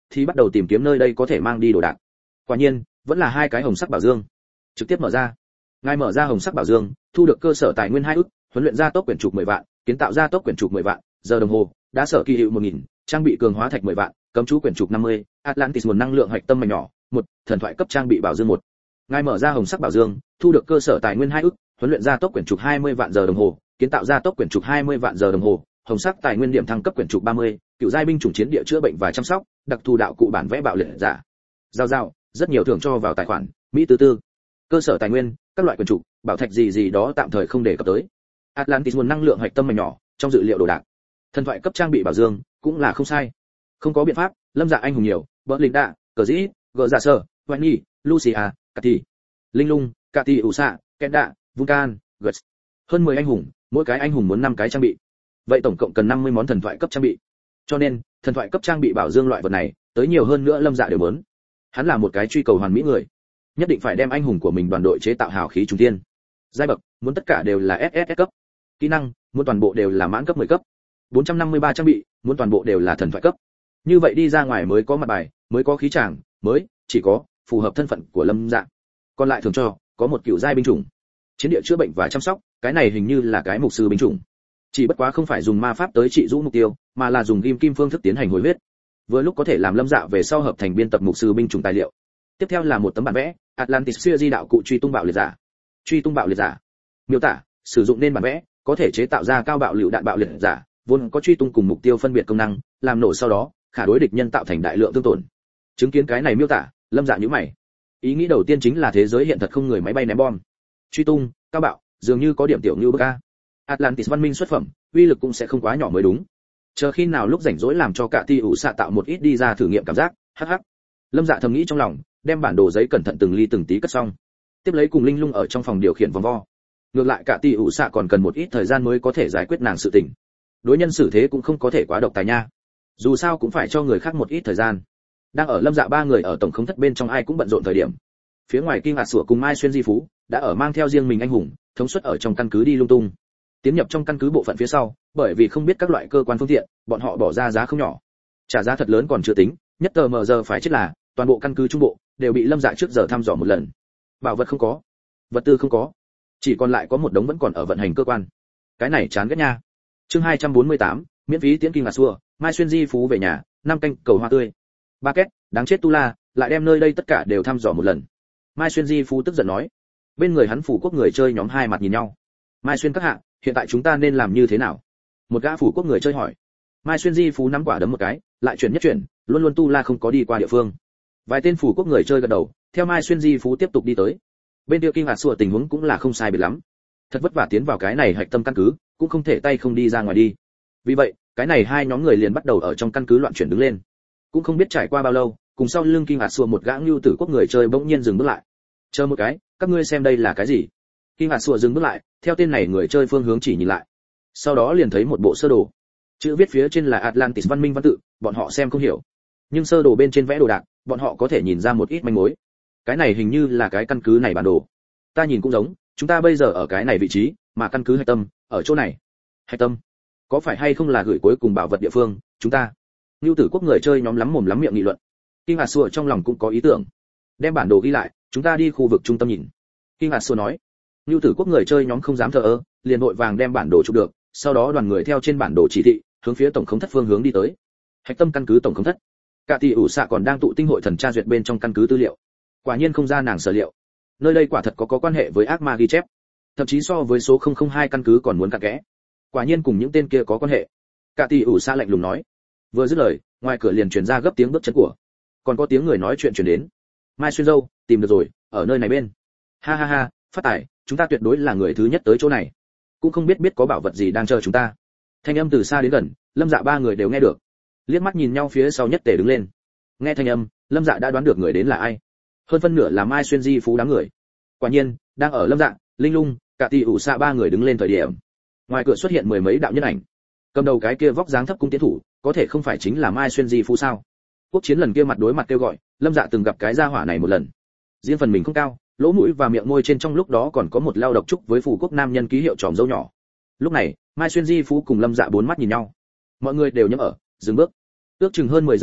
thì bắt đầu tìm kiếm nơi đây có thể mang đi đồ đạc. Quả nhiên vẫn là hai cái hồng sắc bảo dương. Trực tiếp mở ra. Ngài mở ra hồng sắc bảo dương, thu được cơ sở tài nguyên hai ức, huấn luyện gia tốc quyển trục mười vạn, kiến tạo gia tốc quyển trục mười vạn, giờ đồng hồ, đã sở kỳ hiệu một nghìn, trang bị cường hóa thạch mười vạn, cấm chú quyển trục năm mươi, Atlantis nguồn năng lượng hạch tâm mảnh nhỏ, một, thần thoại cấp trang bị bảo dương một. Ngài mở ra hồng sắc bảo dương, thu được cơ sở tài nguyên hai ức, huấn luyện gia tốc quyển trục hai mươi vạn giờ đồng hồ, kiến tạo gia tốc quyển trục hai mươi vạn giờ đồng hồ, hồng sắc tài nguyên điểm thăng cấp quyển trục ba mươi, cựu giai binh chủng chiến địa chữa bệnh và chăm sóc, đặc thù đạo cụ bản vẽ bạo liệt giả. Giao giao, rất nhiều thưởng cho vào tài khoản, Mỹ tư tư. Cơ sở tài nguyên, các loại quyển trục, bảo thạch gì gì đó tạm thời không đề cập tới. Atlantis nguồn năng lượng hạch tâm mảnh nhỏ, trong dự liệu đồ đạc. Thần thoại cấp trang bị bảo dương, cũng là không sai. Không có biện pháp, Lâm Dạ anh hùng nhiều, Bỡ Linh Đạ, Cờ Dĩ, Gờ Dạ Sơ, Hoài Nhi, Lucia, Cathy, Linh Lung, Cathy ủ xạ, Kenda, Vulcan, Guts. Hơn mười anh hùng, mỗi cái anh hùng muốn năm cái trang bị. Vậy tổng cộng cần năm mươi món thần thoại cấp trang bị. Cho nên, thần thoại cấp trang bị bảo dương loại vật này, tới nhiều hơn nữa Lâm Dạ đều muốn. Hắn là một cái truy cầu hoàn mỹ người, nhất định phải đem anh hùng của mình đoàn đội chế tạo hào khí trung thiên. Giai bậc, muốn tất cả đều là ét ét ét cấp. Kỹ năng, muốn toàn bộ đều là mãn cấp mười cấp. bốn trăm năm mươi ba trang bị, muốn toàn bộ đều là thần thoại cấp. Như vậy đi ra ngoài mới có mặt bài, mới có khí chàng, mới chỉ có phù hợp thân phận của Lâm Dạ. Còn lại thường cho có một cựu giai binh chủng, chiến địa chữa bệnh và chăm sóc, cái này hình như là cái mục sư binh chủng. Chỉ bất quá không phải dùng ma pháp tới trị rũ mục tiêu, mà là dùng ghim kim phương thức tiến hành hồi huyết. Vừa lúc có thể làm Lâm Dạ về sau hợp thành biên tập mục sư binh chủng tài liệu. Tiếp theo là một tấm bản vẽ, Atlantis siêu di đạo cụ truy tung bạo liệt giả. Truy tung bạo liệt giả. Miêu tả, sử dụng nên bản vẽ, có thể chế tạo ra cao bạo lựu đạn bạo liệt giả, vốn có truy tung cùng mục tiêu phân biệt công năng, làm nổ sau đó, khả đối địch nhân tạo thành đại lượng thương tổn. Chứng kiến cái này miêu tả, Lâm Dạ nhíu mày. Ý nghĩ đầu tiên chính là thế giới hiện thật không người máy bay ném bom. Truy tung, cao bạo, dường như có điểm tiểu như bức a. Atlantis văn minh xuất phẩm, uy lực cũng sẽ không quá nhỏ mới đúng. Chờ khi nào lúc rảnh rỗi làm cho cả ti ủ xạ tạo một ít đi ra thử nghiệm cảm giác, hắc hắc. Lâm Dạ thầm nghĩ trong lòng, đem bản đồ giấy cẩn thận từng ly từng tí cất xong. Tiếp lấy cùng Linh Lung ở trong phòng điều khiển vòng vo. Ngược lại cả ti ủ xạ còn cần một ít thời gian mới có thể giải quyết nàng sự tình. Đối nhân xử thế cũng không có thể quá độc tài nha. Dù sao cũng phải cho người khác một ít thời gian. Đang ở Lâm Dạ ba người ở tổng khống thất bên trong ai cũng bận rộn thời điểm. Phía ngoài Kim Hạt Sủa cùng Mai Xuyên Di Phú đã ở mang theo riêng mình anh hùng, thống suất ở trong căn cứ đi lung tung. Tiến nhập trong căn cứ bộ phận phía sau, bởi vì không biết các loại cơ quan phương tiện, bọn họ bỏ ra giá không nhỏ. Trả giá thật lớn còn chưa tính, nhất tờ mờ giờ phải chết là, toàn bộ căn cứ trung bộ đều bị Lâm Dạ trước giờ thăm dò một lần. Bảo vật không có, vật tư không có, chỉ còn lại có một đống vẫn còn ở vận hành cơ quan. Cái này chán ghét nha. Chương hai trăm bốn mươi tám, miễn phí tiễn Kim Hạt Sủa, Mai Xuyên Di Phú về nhà, năm canh cầu hoa tươi. Ba két, đáng chết tu la, lại đem nơi đây tất cả đều thăm dò một lần. Mai Xuyên Di Phú tức giận nói. Bên người hắn phủ quốc người chơi nhóm hai mặt nhìn nhau. Mai Xuyên các hạ, hiện tại chúng ta nên làm như thế nào? Một gã phủ quốc người chơi hỏi. Mai Xuyên Di Phú nắm quả đấm một cái, lại chuyển nhất chuyển, luôn luôn tu la không có đi qua địa phương. Vài tên phủ quốc người chơi gật đầu, theo Mai Xuyên Di Phú tiếp tục đi tới. Bên kia Kim Hạt Sủa tình huống cũng là không sai biệt lắm. Thật vất vả tiến vào cái này hạch tâm căn cứ, cũng không thể tay không đi ra ngoài đi. Vì vậy, cái này hai nhóm người liền bắt đầu ở trong căn cứ loạn chuyển đứng lên. Cũng không biết trải qua bao lâu, cùng sau lưng Kim Hạt Sủa một gã nhu tử quốc người chơi bỗng nhiên dừng bước lại. Chờ một cái, các ngươi xem đây là cái gì? Kim Hạt Sủa dừng bước lại, theo tên này người chơi phương hướng chỉ nhìn lại. Sau đó liền thấy một bộ sơ đồ. Chữ viết phía trên là Atlantis văn minh văn tự, bọn họ xem không hiểu. Nhưng sơ đồ bên trên vẽ đồ đạc, bọn họ có thể nhìn ra một ít manh mối. Cái này hình như là cái căn cứ này bản đồ. Ta nhìn cũng giống, chúng ta bây giờ ở cái này vị trí, mà căn cứ hạch tâm ở chỗ này. Hạch tâm? Có phải hay không là gửi cuối cùng bảo vật địa phương, chúng ta? Nưu tử quốc người chơi nhóm lắm mồm lắm miệng nghị luận. Kim Hạt Sủa trong lòng cũng có ý tưởng. Đem bản đồ ghi lại, chúng ta đi khu vực trung tâm nhìn. Kim Hạt Sủa nói. Nưu tử quốc người chơi nhóm không dám thờ ơ, liền vội vàng đem bản đồ chụp được, sau đó đoàn người theo trên bản đồ chỉ thị, hướng phía tổng khống thất phương hướng đi tới. Hạch tâm căn cứ tổng khống thất. Cả tỷ ủ xạ còn đang tụ tinh hội thần tra duyệt bên trong căn cứ tư liệu. Quả nhiên không ra nàng sở liệu. Nơi đây quả thật có có quan hệ với ác ma ghi chép, thậm chí so với số không không hai căn cứ còn muốn cặn kẽ. Quả nhiên cùng những tên kia có quan hệ. Cả tỷ ủ xạ lạnh lùng nói. Vừa dứt lời, ngoài cửa liền truyền ra gấp tiếng bước chân của. Còn có tiếng người nói chuyện truyền đến. Mai Xuyên dâu, tìm được rồi, ở nơi này bên. Ha ha ha, phát tài, chúng ta tuyệt đối là người thứ nhất tới chỗ này. Cũng không biết biết có bảo vật gì đang chờ chúng ta. Thanh âm từ xa đến gần, Lâm Dạ ba người đều nghe được. Liếc mắt nhìn nhau phía sau nhất tề đứng lên. Nghe thanh âm, Lâm Dạ đã đoán được người đến là ai. Hơn phân nửa là Mai Xuyên Di Phú đám người. Quả nhiên, đang ở Lâm Dạ, Linh Lung, cả tỷ ủ xạ ba người đứng lên thời điểm. Ngoài cửa xuất hiện mười mấy đạo nhân ảnh. Cầm đầu cái kia vóc dáng thấp cung tiến thủ, có thể không phải chính là Mai Xuyên Di Phú sao? Quốc chiến lần kia mặt đối mặt kêu gọi, Lâm Dạ từng gặp cái gia hỏa này một lần. Riêng phần mình không cao, lỗ mũi và miệng môi trên trong lúc đó còn có một lao độc trúc với phù quốc nam nhân ký hiệu tròm dâu nhỏ. Lúc này, Mai Xuyên Di Phú cùng Lâm Dạ bốn mắt nhìn nhau. Mọi người đều nhắm ở, dừng bước. Ước chừng hơn mười giây sau,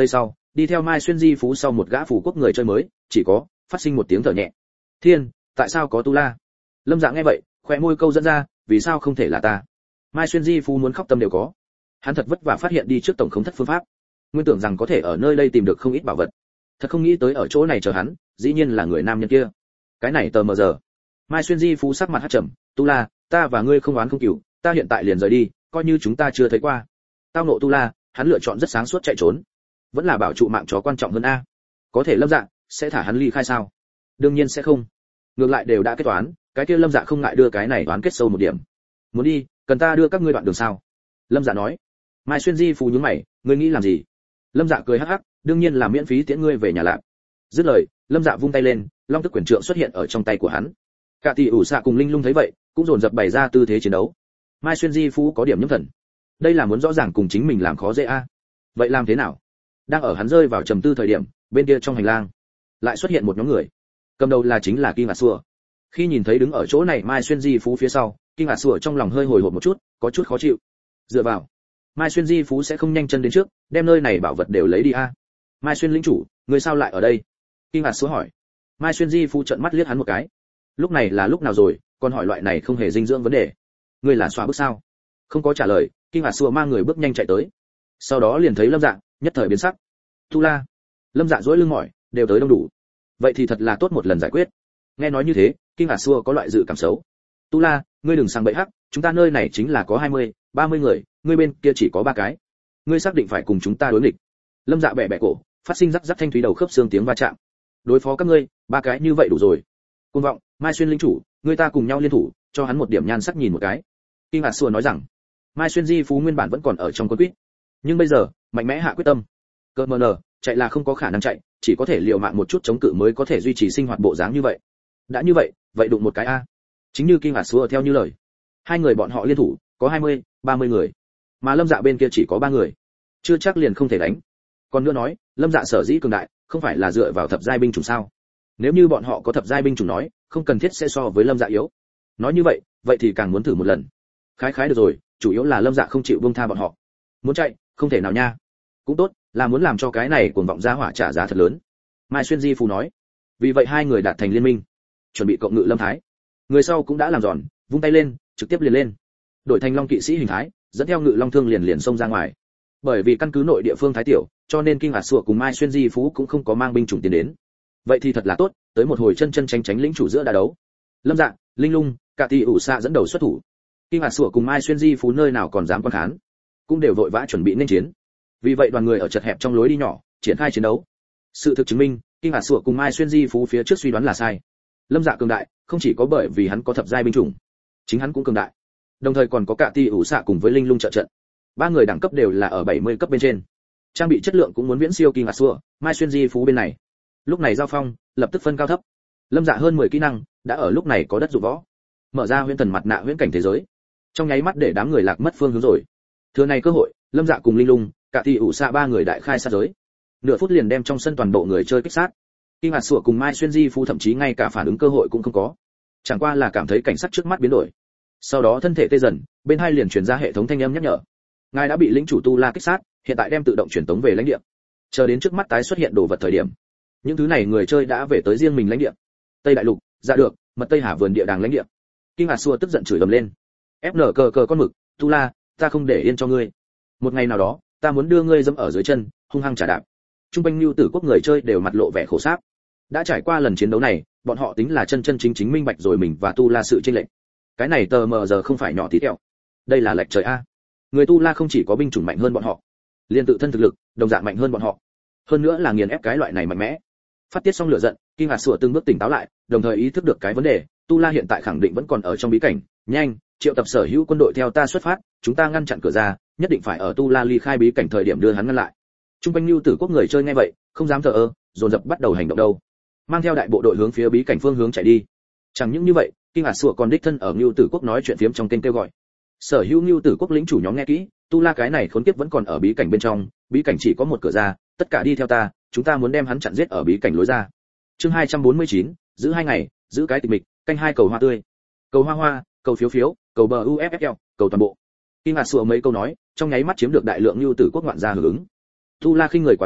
đi theo Mai Xuyên Di Phú sau một gã phủ quốc người chơi mới, chỉ có phát sinh một tiếng thở nhẹ. Thiên, tại sao có Tu La? Lâm Dạ nghe vậy, khóe môi câu dẫn ra, vì sao không thể là ta? Mai Xuyên Di Phú muốn khóc tâm đều có. Hắn thật vất vả phát hiện đi trước tổng khống thất phương pháp, nguyên tưởng rằng có thể ở nơi đây tìm được không ít bảo vật, thật không nghĩ tới ở chỗ này chờ hắn, dĩ nhiên là người nam nhân kia. Cái này tờ mờ giờ. Mai Xuyên Di Phú sắc mặt hắt trầm, Tu La, ta và ngươi không oán không cừu, ta hiện tại liền rời đi, coi như chúng ta chưa thấy qua. Tao nộ Tu La, hắn lựa chọn rất sáng suốt chạy trốn, vẫn là bảo trụ mạng chó quan trọng hơn a. Có thể Lâm Dạ sẽ thả hắn ly khai sao? Đương nhiên sẽ không. Ngược lại đều đã kết toán, cái kia Lâm Dạ không ngại đưa cái này toán kết sâu một điểm. Muốn đi, cần ta đưa các ngươi đoạn đường sao? Lâm Dạ nói. Mai Xuyên Di Phú nhướng mày, ngươi nghĩ làm gì? Lâm Dạ cười hắc hắc, đương nhiên là miễn phí tiễn ngươi về nhà lạc. Dứt lời, Lâm Dạ vung tay lên, long tức quyền trượng xuất hiện ở trong tay của hắn. Cả tỷ ủ xạ cùng Linh Lung thấy vậy, cũng dồn dập bày ra tư thế chiến đấu. Mai Xuyên Di Phú có điểm nhâm thần, đây là muốn rõ ràng cùng chính mình làm khó dễ a. Vậy làm thế nào? Đang ở hắn rơi vào trầm tư thời điểm, bên kia trong hành lang lại xuất hiện một nhóm người, cầm đầu là chính là Kim Ngạc Sủa. Khi nhìn thấy đứng ở chỗ này Mai Xuyên Di Phú phía sau, Kim Ngạc Sủa trong lòng hơi hồi hộp một chút, có chút khó chịu. Dựa vào, Mai Xuyên Di Phú sẽ không nhanh chân đến trước, đem nơi này bảo vật đều lấy đi a. Mai Xuyên lĩnh chủ, người sao lại ở đây? Kim Ngạc Sủa hỏi. Mai Xuyên Di Phú trợn mắt liếc hắn một cái. Lúc này là lúc nào rồi, còn hỏi loại này không hề dinh dưỡng vấn đề. Ngươi là xóa bước sao? Không có trả lời, Kim Ngạc Sủa mang người bước nhanh chạy tới. Sau đó liền thấy Lâm Dạ, nhất thời biến sắc. Tu La. Lâm Dạ duỗi lưng mỏi, đều tới đông đủ. Vậy thì thật là tốt một lần giải quyết. Nghe nói như thế, Kim Ngạc Sủa có loại dự cảm xấu. Tu La, ngươi đừng sang bẫy hắc, chúng ta nơi này chính là có hai mươi, ba mươi người, ngươi bên kia chỉ có ba cái. Ngươi xác định phải cùng chúng ta đối nghịch. Lâm Dạ bẻ bẻ cổ, phát sinh rắc rắc thanh thúy đầu khớp xương tiếng va chạm. Đối phó các ngươi, ba cái như vậy đủ rồi. Côn vọng, Mai Xuyên linh chủ, ngươi ta cùng nhau liên thủ, cho hắn một điểm nhan sắc nhìn một cái. Kim Ngạc Sủa nói rằng, Mai Xuyên Di Phú nguyên bản vẫn còn ở trong quân quýt, nhưng bây giờ mạnh mẽ hạ quyết tâm. Cơ mờ nở, chạy là không có khả năng chạy, chỉ có thể liều mạng một chút chống cự mới có thể duy trì sinh hoạt bộ dáng như vậy. Đã như vậy, vậy đụng một cái a. Chính như Kim Ngạc Sủa theo như lời, hai người bọn họ liên thủ, có hai mươi, ba mươi người, mà Lâm Dạ bên kia chỉ có ba người, chưa chắc liền không thể đánh. Còn nữa nói, Lâm Dạ sở dĩ cường đại, không phải là dựa vào thập giai binh chủng sao? Nếu như bọn họ có thập giai binh chủng nói, không cần thiết sẽ so với Lâm Dạ yếu. Nói như vậy, vậy thì càng muốn thử một lần. Khái khái được rồi, chủ yếu là Lâm Dạ không chịu buông tha bọn họ. Muốn chạy, không thể nào nha. Cũng tốt, là muốn làm cho cái này cuồng vọng ra hỏa trả giá thật lớn. Mai Xuyên Di Phú nói. Vì vậy hai người đạt thành liên minh, chuẩn bị cộng ngự Lâm Thái. Người sau cũng đã làm giòn, vung tay lên, trực tiếp liền lên. Đổi thành Long kỵ sĩ hình thái, dẫn theo ngự long thương liền liền xông ra ngoài. Bởi vì căn cứ nội địa phương thái tiểu, cho nên Kim Ngạc Sủa cùng Mai Xuyên Di Phú cũng không có mang binh chủng tiến đến. Vậy thì thật là tốt, tới một hồi chân chân tránh tránh lĩnh chủ giữa đá đấu. Lâm Dạ, Linh Lung, cả tỷ ủ xạ dẫn đầu xuất thủ. Kim Ngạc Sủa cùng Mai Xuyên Di Phú nơi nào còn dám quan khán, cũng đều vội vã chuẩn bị nên chiến. Vì vậy đoàn người ở chật hẹp trong lối đi nhỏ, triển khai chiến đấu. Sự thực chứng minh, Kim Ngạc Sủa cùng Mai Xuyên Di Phú phía trước suy đoán là sai. Lâm Dạ cường đại, không chỉ có bởi vì hắn có thập giai binh chủng, chính hắn cũng cường đại. Đồng thời còn có cả tỷ ủ xạ cùng với Linh Lung trợ trận. Ba người đẳng cấp đều là ở bảy mươi cấp bên trên. Trang bị chất lượng cũng muốn viễn siêu Kim Ngạc Sủa, Mai Xuyên Di Phú bên này. Lúc này giao phong, lập tức phân cao thấp. Lâm Dạ hơn mười kỹ năng, đã ở lúc này có đất dụng võ. Mở ra huyễn thần mặt nạ huyễn cảnh thế giới. Trong nháy mắt để đám người lạc mất phương hướng rồi. Thừa này cơ hội, Lâm Dạ cùng Linh Lung, cả tỷ ủ xạ ba người đại khai sát giới. Nửa phút liền đem trong sân toàn bộ người chơi kích sát. Kim Ngạc Sủa cùng Mai Xuyên Di Phú thậm chí ngay cả phản ứng cơ hội cũng không có. Chẳng qua là cảm thấy cảnh sắc trước mắt biến đổi. Sau đó thân thể tê dần, bên hai liền truyền ra hệ thống thanh âm nhắc nhở. Ngài đã bị lĩnh chủ Tu La kích sát, hiện tại đem tự động truyền tống về lãnh địa. Chờ đến trước mắt tái xuất hiện đồ vật thời điểm, những thứ này người chơi đã về tới riêng mình lãnh địa. Tây Đại Lục, ra được, mật Tây Hà vườn địa đàng lãnh địa. Kim Ngạc Sủa tức giận chửi ầm lên. ép nờ cờ cờ con mực, Tu La, ta không để yên cho ngươi. Một ngày nào đó, ta muốn đưa ngươi dẫm ở dưới chân, hung hăng trả đạp. Trung quanh Nưu Tử quốc người chơi đều mặt lộ vẻ khổ sáp. Đã trải qua lần chiến đấu này, bọn họ tính là chân chân chính chính minh bạch rồi mình và Tu La sự chênh lệch. Cái này tờ mờ giờ không phải nhỏ tí tẹo. Đây là lệch trời a. Người Tu La không chỉ có binh chủng mạnh hơn bọn họ, liên tự thân thực lực đồng dạng mạnh hơn bọn họ. Hơn nữa là nghiền ép cái loại này mạnh mẽ. Phát tiết xong lửa giận, Kim Ngạc Sủa từng bước tỉnh táo lại, đồng thời ý thức được cái vấn đề, Tu La hiện tại khẳng định vẫn còn ở trong bí cảnh, nhanh, triệu tập sở hữu quân đội theo ta xuất phát, chúng ta ngăn chặn cửa ra, nhất định phải ở Tu La ly khai bí cảnh thời điểm đưa hắn ngăn lại. Trung quanh Nưu Tử quốc người chơi nghe vậy, không dám thờ ơ, dồn dập bắt đầu hành động đâu. Mang theo đại bộ đội hướng phía bí cảnh phương hướng chạy đi. Chẳng những như vậy, Kim Ngạc Sủa còn đích thân ở Nưu Tử quốc nói chuyện phiếm trong kênh kêu gọi. Sở hữu Nưu Tử quốc lĩnh chủ nhóm nghe kỹ, Tu La cái này khốn kiếp vẫn còn ở bí cảnh bên trong, bí cảnh chỉ có một cửa ra, tất cả đi theo ta, chúng ta muốn đem hắn chặn giết ở bí cảnh lối ra. Chương hai trăm bốn mươi chín, giữ hai ngày, giữ cái tịch mịch, canh hai cầu hoa tươi. Cầu hoa hoa, cầu phiếu phiếu, cầu bờ u ép ép lờ, cầu toàn bộ. Kim Ngạc Sủa mấy câu nói, trong nháy mắt chiếm được đại lượng Nưu Tử quốc ngoạn gia hưởng ứng. Tu La khinh người quá đáng,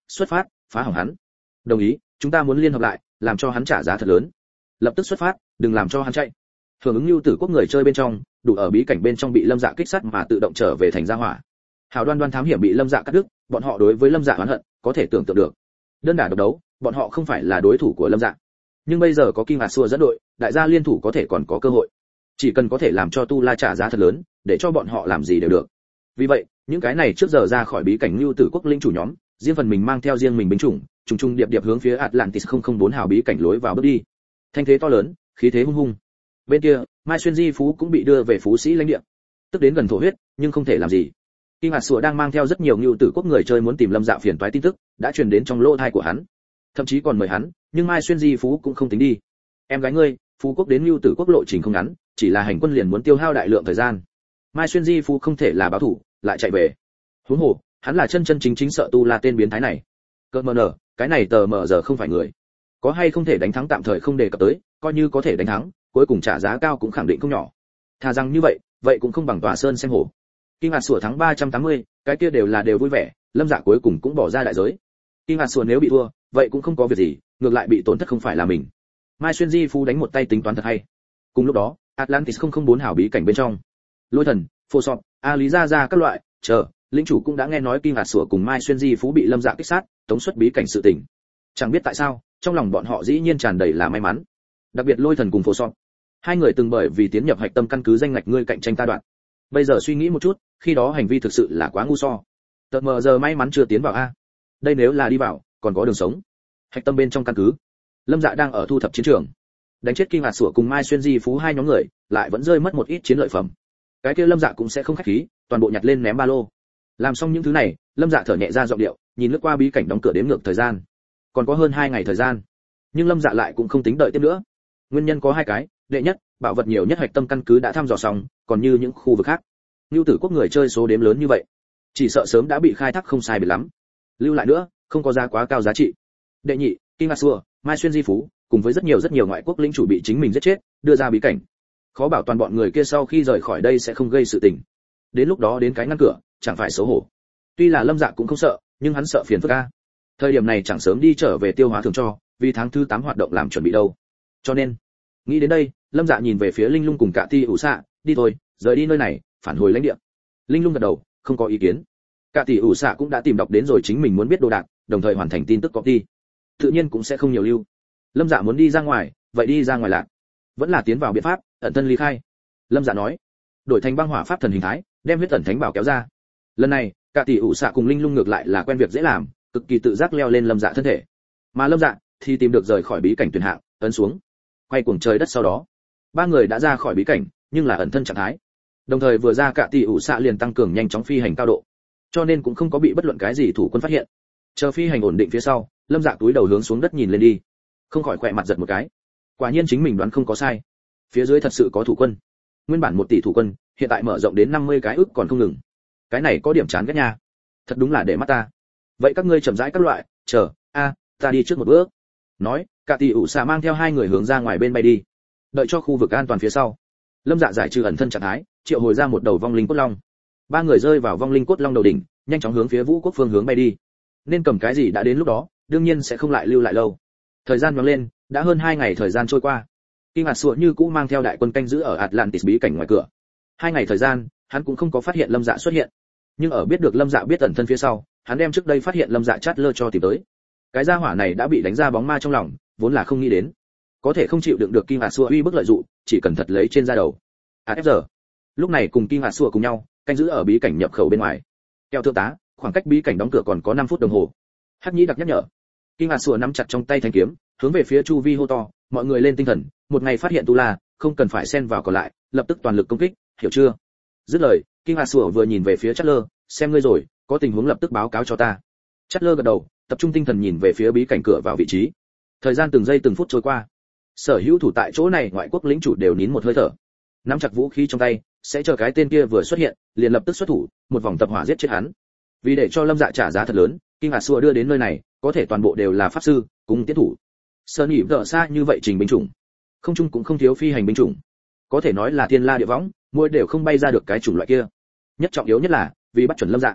xuất phát, phá hỏng hắn. Đồng ý, chúng ta muốn liên hợp lại, làm cho hắn trả giá thật lớn. Lập tức xuất phát, đừng làm cho hắn chạy. Hưởng ứng Nưu Tử Quốc người chơi bên trong, đủ ở bí cảnh bên trong bị Lâm Dạ kích sát mà tự động trở về thành gia hỏa. Hào Đoan Đoan thám hiểm bị Lâm Dạ cắt đứt, bọn họ đối với Lâm Dạ oán hận, có thể tưởng tượng được. Đơn đả độc đấu, bọn họ không phải là đối thủ của Lâm Dạ. Nhưng bây giờ có Kim Hạt Xua dẫn đội, đại gia liên thủ có thể còn có cơ hội. Chỉ cần có thể làm cho Tu La trả giá thật lớn, để cho bọn họ làm gì đều được. Vì vậy, những cái này trước giờ ra khỏi bí cảnh Nưu Tử Quốc linh chủ nhóm, riêng phần mình mang theo riêng mình binh chủng, trùng trùng điệp điệp hướng phía Atlantis không không bốn hào bí cảnh lối vào bước đi. Thanh thế to lớn, khí thế hung hung. Bên kia, Mai Xuyên Di Phú cũng bị đưa về Phú Sĩ lãnh địa, tức đến gần thổ huyết, nhưng không thể làm gì. Kim Hạt Sủa đang mang theo rất nhiều Nưu Tử Quốc người chơi muốn tìm Lâm Dạ phiền toái tin tức, đã truyền đến trong lỗ tai của hắn, thậm chí còn mời hắn, nhưng Mai Xuyên Di Phú cũng không tính đi. Em gái ngươi, Phú Quốc đến Nưu Tử Quốc lộ trình không ngắn, chỉ là hành quân liền muốn tiêu hao đại lượng thời gian. Mai Xuyên Di Phú không thể là báo thủ, lại chạy về. Huống hồ, hắn là chân chân chính chính sợ Tu La tên biến thái này. Cơ mờ nở, cái này tờ mờ giờ không phải người. Có hay không thể đánh thắng tạm thời không đề cập tới, coi như có thể đánh thắng, cuối cùng trả giá cao cũng khẳng định không nhỏ. Thà rằng như vậy, vậy cũng không bằng Tòa Sơn xem hổ. Kim Hạt Sủa thắng ba trăm tám mươi, cái kia đều là đều vui vẻ, Lâm Dạ cuối cùng cũng bỏ ra đại giới. Kim Hạt Sủa nếu bị thua, vậy cũng không có việc gì, ngược lại bị tổn thất không phải là mình. Mai Xuyên Di Phu đánh một tay tính toán thật hay. Cùng lúc đó, Atlantis không không bốn hảo bí cảnh bên trong, Lôi Thần, Phô Sọt, A Lý Gia Gia các loại, chờ, lĩnh chủ cũng đã nghe nói Kim Hạt Sủa cùng Mai Xuyên Di Phú bị Lâm Dạ kích sát, tống xuất bí cảnh sự tình. Chẳng biết tại sao, trong lòng bọn họ dĩ nhiên tràn đầy là may mắn. Đặc biệt Lôi Thần cùng Phô Sọt, hai người từng bởi vì tiến nhập hạch tâm căn cứ danh ngạch ngươi cạnh tranh ta đoạn. Bây giờ suy nghĩ một chút, khi đó hành vi thực sự là quá ngu so. Tờ mờ giờ may mắn chưa tiến vào a. Đây nếu là đi vào, còn có đường sống. Hạch tâm bên trong căn cứ, Lâm Dạ đang ở thu thập chiến trường, đánh chết Kim Hạt Sủa cùng Mai Xuyên Di Phú hai nhóm người, lại vẫn rơi mất một ít chiến lợi phẩm. Cái kia Lâm Dạ cũng sẽ không khách khí, toàn bộ nhặt lên ném ba lô. Làm xong những thứ này, Lâm Dạ thở nhẹ ra giọng điệu, nhìn lướt qua bí cảnh đóng cửa đếm ngược thời gian. Còn có hơn hai ngày thời gian. Nhưng Lâm Dạ lại cũng không tính đợi tiếp nữa. Nguyên nhân có hai cái, đệ nhất, bảo vật nhiều nhất hạch tâm căn cứ đã thăm dò xong, còn như những khu vực khác, Nưu Tử Quốc người chơi số đếm lớn như vậy, chỉ sợ sớm đã bị khai thác không sai biệt lắm. Lưu lại nữa, không có giá quá cao giá trị. Đệ nhị, Kim Hạt Sủa, Mai Xuyên Di Phú, cùng với rất nhiều rất nhiều ngoại quốc lĩnh chủ bị chính mình giết chết, đưa ra bí cảnh. Khó bảo toàn bọn người kia sau khi rời khỏi đây sẽ không gây sự tình. Đến lúc đó đến cái ngăn cửa, chẳng phải xấu hổ. Tuy là Lâm Dạ cũng không sợ, nhưng hắn sợ phiền phức a. Thời điểm này chẳng sớm đi trở về tiêu hóa thường cho, vì tháng thứ tám hoạt động làm chuẩn bị đâu. Cho nên, nghĩ đến đây, Lâm Dạ nhìn về phía Linh Lung cùng Cả Ti ủ xạ, đi thôi, rời đi nơi này, phản hồi lãnh địa. Linh Lung gật đầu, không có ý kiến. Cả Tỷ ủ xạ cũng đã tìm đọc đến rồi chính mình muốn biết đồ đạc, đồng thời hoàn thành tin tức copy. Tự nhiên cũng sẽ không nhiều lưu. Lâm Dạ muốn đi ra ngoài, vậy đi ra ngoài lạc. Vẫn là tiến vào biện pháp, ẩn thân ly khai. Lâm Dạ nói, đổi thành băng hỏa pháp thần hình thái, đem huyết ẩn thánh bảo kéo ra. Lần này, Cả Tỷ ủ xạ cùng Linh Lung ngược lại là quen việc dễ làm, cực kỳ tự giác leo lên Lâm Dạ thân thể. Mà Lâm Dạ thì tìm được rời khỏi bí cảnh tuyển hạng, ấn xuống, quay cuồng trời đất sau đó. Ba người đã ra khỏi bí cảnh, nhưng là ẩn thân trạng thái. Đồng thời vừa ra Cả Tỷ ủ xạ liền tăng cường nhanh chóng phi hành cao độ, cho nên cũng không có bị bất luận cái gì thủ quân phát hiện. Chờ phi hành ổn định phía sau, Lâm Dạ túi đầu hướng xuống đất nhìn lên đi, không khỏi khỏe mặt giật một cái. Quả nhiên chính mình đoán không có sai, phía dưới thật sự có thủ quân. Nguyên bản một tỷ thủ quân, hiện tại mở rộng đến năm mươi cái ức còn không ngừng. Cái này có điểm chán ghét nha. Thật đúng là để mắt ta. Vậy các ngươi chậm rãi các loại, chờ, a, ta đi trước một bước. Nói, Cả Tỷ ủ xạ mang theo hai người hướng ra ngoài bên bay đi. Đợi cho khu vực an toàn phía sau, Lâm Dạ giải trừ ẩn thân trạng thái, triệu hồi ra một đầu vong linh cốt long. Ba người rơi vào vong linh cốt long đầu đỉnh, nhanh chóng hướng phía Vũ Quốc phương hướng bay đi. Nên cầm cái gì đã đến lúc đó, đương nhiên sẽ không lại lưu lại lâu. Thời gian nhoáng lên, đã hơn hai ngày thời gian trôi qua. Kim Hạt Sủa như cũ mang theo đại quân canh giữ ở Atlantis bí cảnh ngoài cửa. Hai ngày thời gian, hắn cũng không có phát hiện Lâm Dạ xuất hiện. Nhưng ở biết được Lâm Dạ biết ẩn thân phía sau, hắn đem trước đây phát hiện Lâm Dạ chát lơ cho tìm tới. Cái gia hỏa này đã bị đánh ra bóng ma trong lòng, vốn là không nghĩ đến, có thể không chịu đựng được Kim Hạt Sủa uy bức lợi dụng, chỉ cần thật lấy trên da đầu. a ép giờ lúc này cùng Kim Hạt Sủa cùng nhau canh giữ ở bí cảnh nhập khẩu bên ngoài. Keo thượng tá, khoảng cách bí cảnh đóng cửa còn có năm phút đồng hồ. Hắc Nhĩ đặc nhắc nhở. Kim Hạt Sủa nắm chặt trong tay thanh kiếm, hướng về phía chu vi hô to, mọi người lên tinh thần, một ngày phát hiện Tu La, không cần phải xen vào còn lại, lập tức toàn lực công kích, hiểu chưa? Dứt lời, Kim Hạt Sủa vừa nhìn về phía Chát Lơ, xem ngươi rồi, có tình huống lập tức báo cáo cho ta. Chát Lơ gật đầu, tập trung tinh thần nhìn về phía bí cảnh cửa vào vị trí. Thời gian từng giây từng phút trôi qua. Sở hữu thủ tại chỗ này ngoại quốc lĩnh chủ đều nín một hơi thở, nắm chặt vũ khí trong tay, sẽ chờ cái tên kia vừa xuất hiện, liền lập tức xuất thủ, một vòng tập hỏa giết chết hắn. Vì để cho Lâm Dạ trả giá thật lớn, Kim Hạt Sủa đưa đến nơi này, có thể toàn bộ đều là pháp sư, cùng tiến thủ. Sơn nhị vợ xa như vậy trình binh chủng, không chung cũng không thiếu phi hành binh chủng, có thể nói là thiên la địa võng, mỗi đều không bay ra được cái chủng loại kia. Nhất trọng yếu nhất là, vì bắt chuẩn Lâm Dạ,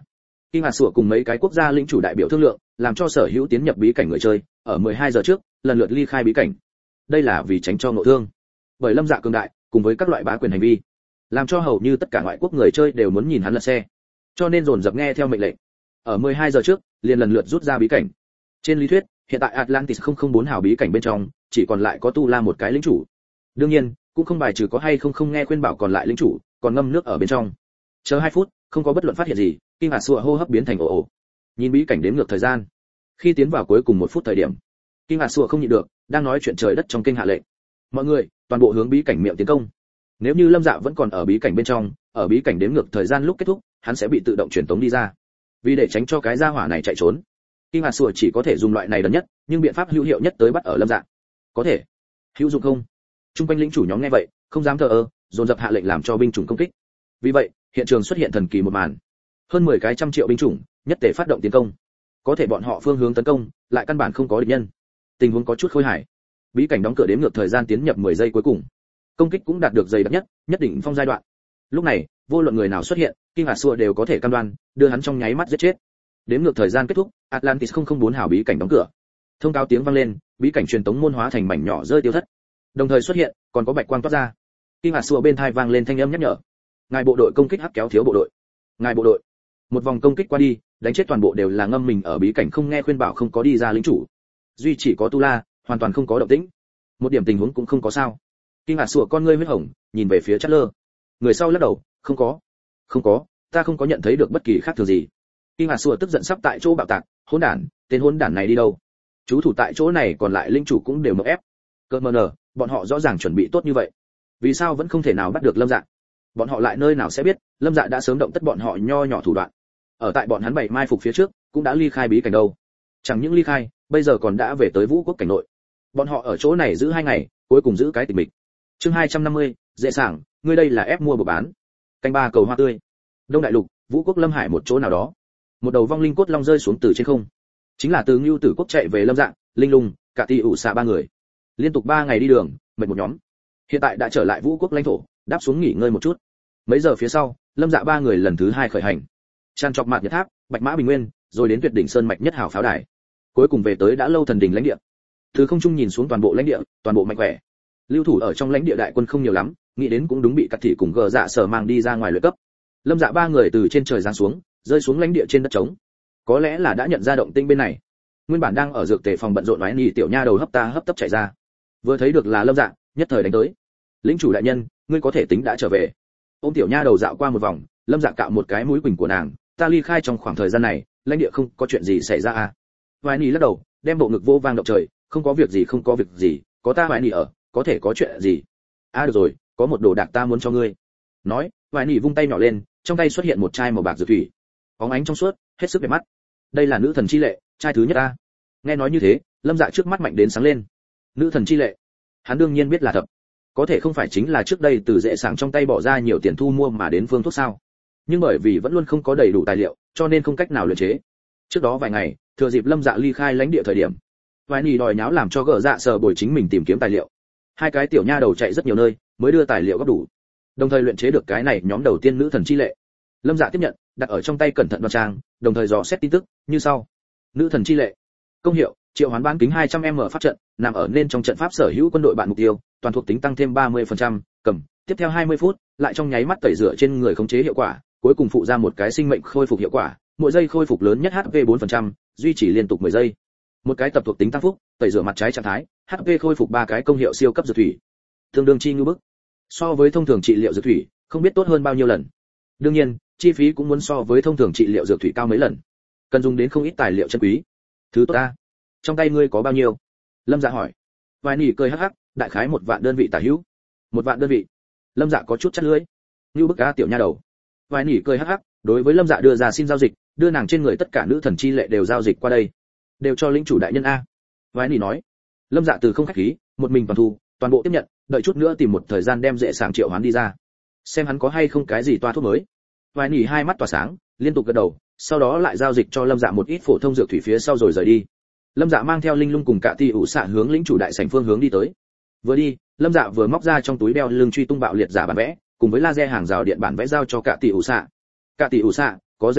Kinh ngạc sủa cùng mấy cái quốc gia lĩnh chủ đại biểu thương lượng, làm cho sở hữu tiến nhập bí cảnh người chơi, ở mười hai giờ trước, lần lượt ly khai bí cảnh. Đây là vì tránh cho ngộ thương. Bởi Lâm Dạ cường đại, cùng với các loại bá quyền hành vi, làm cho hầu như tất cả ngoại quốc người chơi đều muốn nhìn hắn lật xe. Cho nên dồn dập nghe theo mệnh lệnh. Ở mười hai giờ trước, liền lần lượt rút ra bí cảnh. Trên lý thuyết, hiện tại Atlantis không không bốn hào bí cảnh bên trong, chỉ còn lại có Tu La một cái lĩnh chủ. Đương nhiên, cũng không bài trừ có hay không không nghe khuyên bảo còn lại lĩnh chủ, còn ngâm nước ở bên trong. Chờ hai phút, không có bất luận phát hiện gì, Kinh ngạc sủa hô hấp biến thành ồ ồ. Nhìn bí cảnh đếm ngược thời gian. Khi tiến vào cuối cùng một phút thời điểm, Kinh ngạc sủa không nhịn được, đang nói chuyện trời đất trong kinh hạ lệnh. Mọi người, toàn bộ hướng bí cảnh miệng tiến công. Nếu như Lâm Dạ vẫn còn ở bí cảnh bên trong, ở bí cảnh đếm ngược thời gian lúc kết thúc, hắn sẽ bị tự động truyền tống đi ra. Vì để tránh cho cái gia hỏa này chạy trốn, Kinh ngạc sủa chỉ có thể dùng loại này đần nhất, nhưng biện pháp hữu hiệu nhất tới bắt ở Lâm Dạ. Có thể hữu dụng không? Trung quanh lĩnh chủ nhóm nghe vậy, không dám thờ ơ, dồn dập hạ lệnh làm cho binh chủng công kích. Vì vậy, hiện trường xuất hiện thần kỳ một màn. Hơn mười cái trăm triệu binh chủng, nhất tề phát động tiến công. Có thể bọn họ phương hướng tấn công, lại căn bản không có địch nhân. Tình huống có chút khôi hài. Bí cảnh đóng cửa đếm ngược thời gian tiến nhập mười giây cuối cùng. Công kích cũng đạt được dày đặc nhất, nhất định phong giai đoạn. Lúc này, vô luận người nào xuất hiện, Kinh ngạc sủa đều có thể cam đoan, đưa hắn trong nháy mắt giết chết. Đếm ngược thời gian kết thúc, Atlantis không không bốn hào bí cảnh đóng cửa. Thông cáo tiếng vang lên, bí cảnh truyền tống môn hóa thành mảnh nhỏ rơi tiêu thất. Đồng thời xuất hiện, còn có bạch quang toát ra. Kinh ngạc sủa bên tai vang lên thanh âm nhắc nhở. Ngài bộ đội công kích hắc kéo thiếu bộ đội. Ngài bộ đội. Một vòng công kích qua đi, đánh chết toàn bộ đều là ngâm mình ở bí cảnh không nghe khuyên bảo không có đi ra lính chủ. Duy chỉ có Tu La, hoàn toàn không có động tĩnh. Một điểm tình huống cũng không có sao. Kinh ngạc sủa con ngươi huyết hồng, nhìn về phía Chatler. Người sau lắc đầu, không có. Không có, ta không có nhận thấy được bất kỳ khác thường gì. Kinh ngạc sủa tức giận sắp tại chỗ bạo tạc, hỗn đản, tên hỗn đản này đi đâu? Chú thủ tại chỗ này còn lại linh chủ cũng đều mộng ép. Cơ mờ nở, bọn họ rõ ràng chuẩn bị tốt như vậy, vì sao vẫn không thể nào bắt được Lâm Dạ? Bọn họ lại nơi nào sẽ biết, Lâm Dạ đã sớm động tất bọn họ nho nhỏ thủ đoạn. Ở tại bọn hắn bảy mai phục phía trước, cũng đã ly khai bí cảnh đâu. Chẳng những ly khai, bây giờ còn đã về tới Vũ quốc cảnh nội. Bọn họ ở chỗ này giữ hai ngày, cuối cùng giữ cái tịch mịch. Chương hai trăm năm mươi, dễ sảng, ngươi đây là ép mua buộc bán. Canh ba cầu hoa tươi. Đông đại lục, Vũ quốc Lâm Hải một chỗ nào đó. Một đầu vong linh cốt long rơi xuống từ trên không. Chính là từ Ngưu Tử quốc chạy về Lâm Dạ, Linh Lung, cả tỷ ủ xạ ba người. Liên tục ba ngày đi đường, mệt một nhóm. Hiện tại đã trở lại Vũ quốc lãnh thổ, đáp xuống nghỉ ngơi một chút. Mấy giờ phía sau, Lâm Dạ ba người lần thứ hai khởi hành. Tràn trọc mạt nhật tháp, Bạch Mã Bình Nguyên, rồi đến Tuyệt đỉnh sơn mạch nhất hào pháo đài. Cuối cùng về tới đã lâu thần đỉnh lãnh địa. Từ không trung nhìn xuống toàn bộ lãnh địa, toàn bộ mạnh khỏe. Lưu thủ ở trong lãnh địa đại quân không nhiều lắm, nghĩ đến cũng đúng bị cắt thị cùng gờ dạ sở mang đi ra ngoài luyện cấp. Lâm Dạ ba người từ trên trời giáng xuống, rơi xuống lãnh địa trên đất trống. Có lẽ là đã nhận ra động tĩnh bên này. Nguyên bản đang ở dược tề phòng bận rộn nói nhì tiểu nha đầu hấp ta hấp tấp chạy ra. Vừa thấy được là Lâm Dạ, nhất thời đánh tới. Lĩnh chủ đại nhân, ngươi có thể tính đã trở về. Ôm tiểu nha đầu dạo qua một vòng, Lâm Dạ cạo một cái mũi quỳnh của nàng, ta ly khai trong khoảng thời gian này, lãnh địa không có chuyện gì xảy ra à? Vài nhì lắc đầu, đem bộ ngực vô vang động trời, không có việc gì không có việc gì, có ta vài nhì ở, có thể có chuyện gì? À được rồi, có một đồ đạc ta muốn cho ngươi. Nói, vài nhì vung tay nhỏ lên, trong tay xuất hiện một chai màu bạc dược thủy, bóng ánh trong suốt, hết sức đẹp mắt. Đây là nữ thần chi lệ, chai thứ nhất ta. Nghe nói như thế, Lâm Dạ trước mắt mạnh đến sáng lên. Nữ thần chi lệ, hắn đương nhiên biết là thật. Có thể không phải chính là trước đây từ dễ sảng trong tay bỏ ra nhiều tiền thu mua mà đến phương thuốc sao? Nhưng bởi vì vẫn luôn không có đầy đủ tài liệu, cho nên không cách nào luyện chế. Trước đó vài ngày, thừa dịp Lâm Dạ ly khai lãnh địa thời điểm, vài nì đòi nháo làm cho gỡ dạ sờ bồi chính mình tìm kiếm tài liệu. Hai cái tiểu nha đầu chạy rất nhiều nơi, mới đưa tài liệu góp đủ. Đồng thời luyện chế được cái này nhóm đầu tiên nữ thần chi lệ. Lâm Dạ tiếp nhận, đặt ở trong tay cẩn thận đoan trang, đồng thời dò xét tin tức như sau. Nữ thần chi lệ. Công hiệu: triệu hoán bán kính hai trăm m pháp trận, nằm ở nên trong trận pháp sở hữu quân đội bạn mục tiêu, toàn thuộc tính tăng thêm ba mươi phần trăm, cầm, tiếp theo hai mươi phút, lại trong nháy mắt tẩy rửa trên người khống chế hiệu quả, cuối cùng phụ ra một cái sinh mệnh khôi phục hiệu quả, mỗi giây khôi phục lớn nhất hát pê bốn phần trăm, duy trì liên tục mười giây. Một cái tập thuộc tính tăng phúc, tẩy rửa mặt trái trạng thái, hát pê khôi phục ba cái công hiệu siêu cấp dược thủy. Tương đương chi ngưu bức. So với thông thường trị liệu dược thủy, không biết tốt hơn bao nhiêu lần. Đương nhiên, chi phí cũng muốn so với thông thường trị liệu dược thủy cao mấy lần. Cần dùng đến không ít tài liệu chân quý. Thứ tốt ta. Trong tay ngươi có bao nhiêu? Lâm Dạ hỏi. Vài nỉ cười hắc hắc, đại khái một vạn đơn vị tả hữu. Một vạn đơn vị. Lâm Dạ có chút chắt lưỡi. Như bức a tiểu nha đầu. Vài nỉ cười hắc hắc, đối với Lâm Dạ đưa ra xin giao dịch, đưa nàng trên người tất cả nữ thần chi lệ đều giao dịch qua đây. Đều cho lĩnh chủ đại nhân a. Vài nỉ nói. Lâm Dạ từ không khách khí, một mình toàn thu, toàn bộ tiếp nhận, đợi chút nữa tìm một thời gian đem dễ sàng triệu hoán đi ra. Xem hắn có hay không cái gì toa thuốc mới. Vài nỉ hai mắt tỏa sáng, liên tục gật đầu, sau đó lại giao dịch cho Lâm Dạ một ít phổ thông dược thủy phía sau rồi rời đi. Lâm Dạ mang theo Linh Lung cùng cả tỷ ủ xạ hướng lĩnh chủ đại sảnh phương hướng đi tới. Vừa đi, Lâm Dạ vừa móc ra trong túi đeo lưng truy tung bạo liệt giả bản vẽ, cùng với laser hàng rào điện bản vẽ giao cho cả tỷ ủ xạ. Cả tỷ ủ xạ, có rảnh rỗi,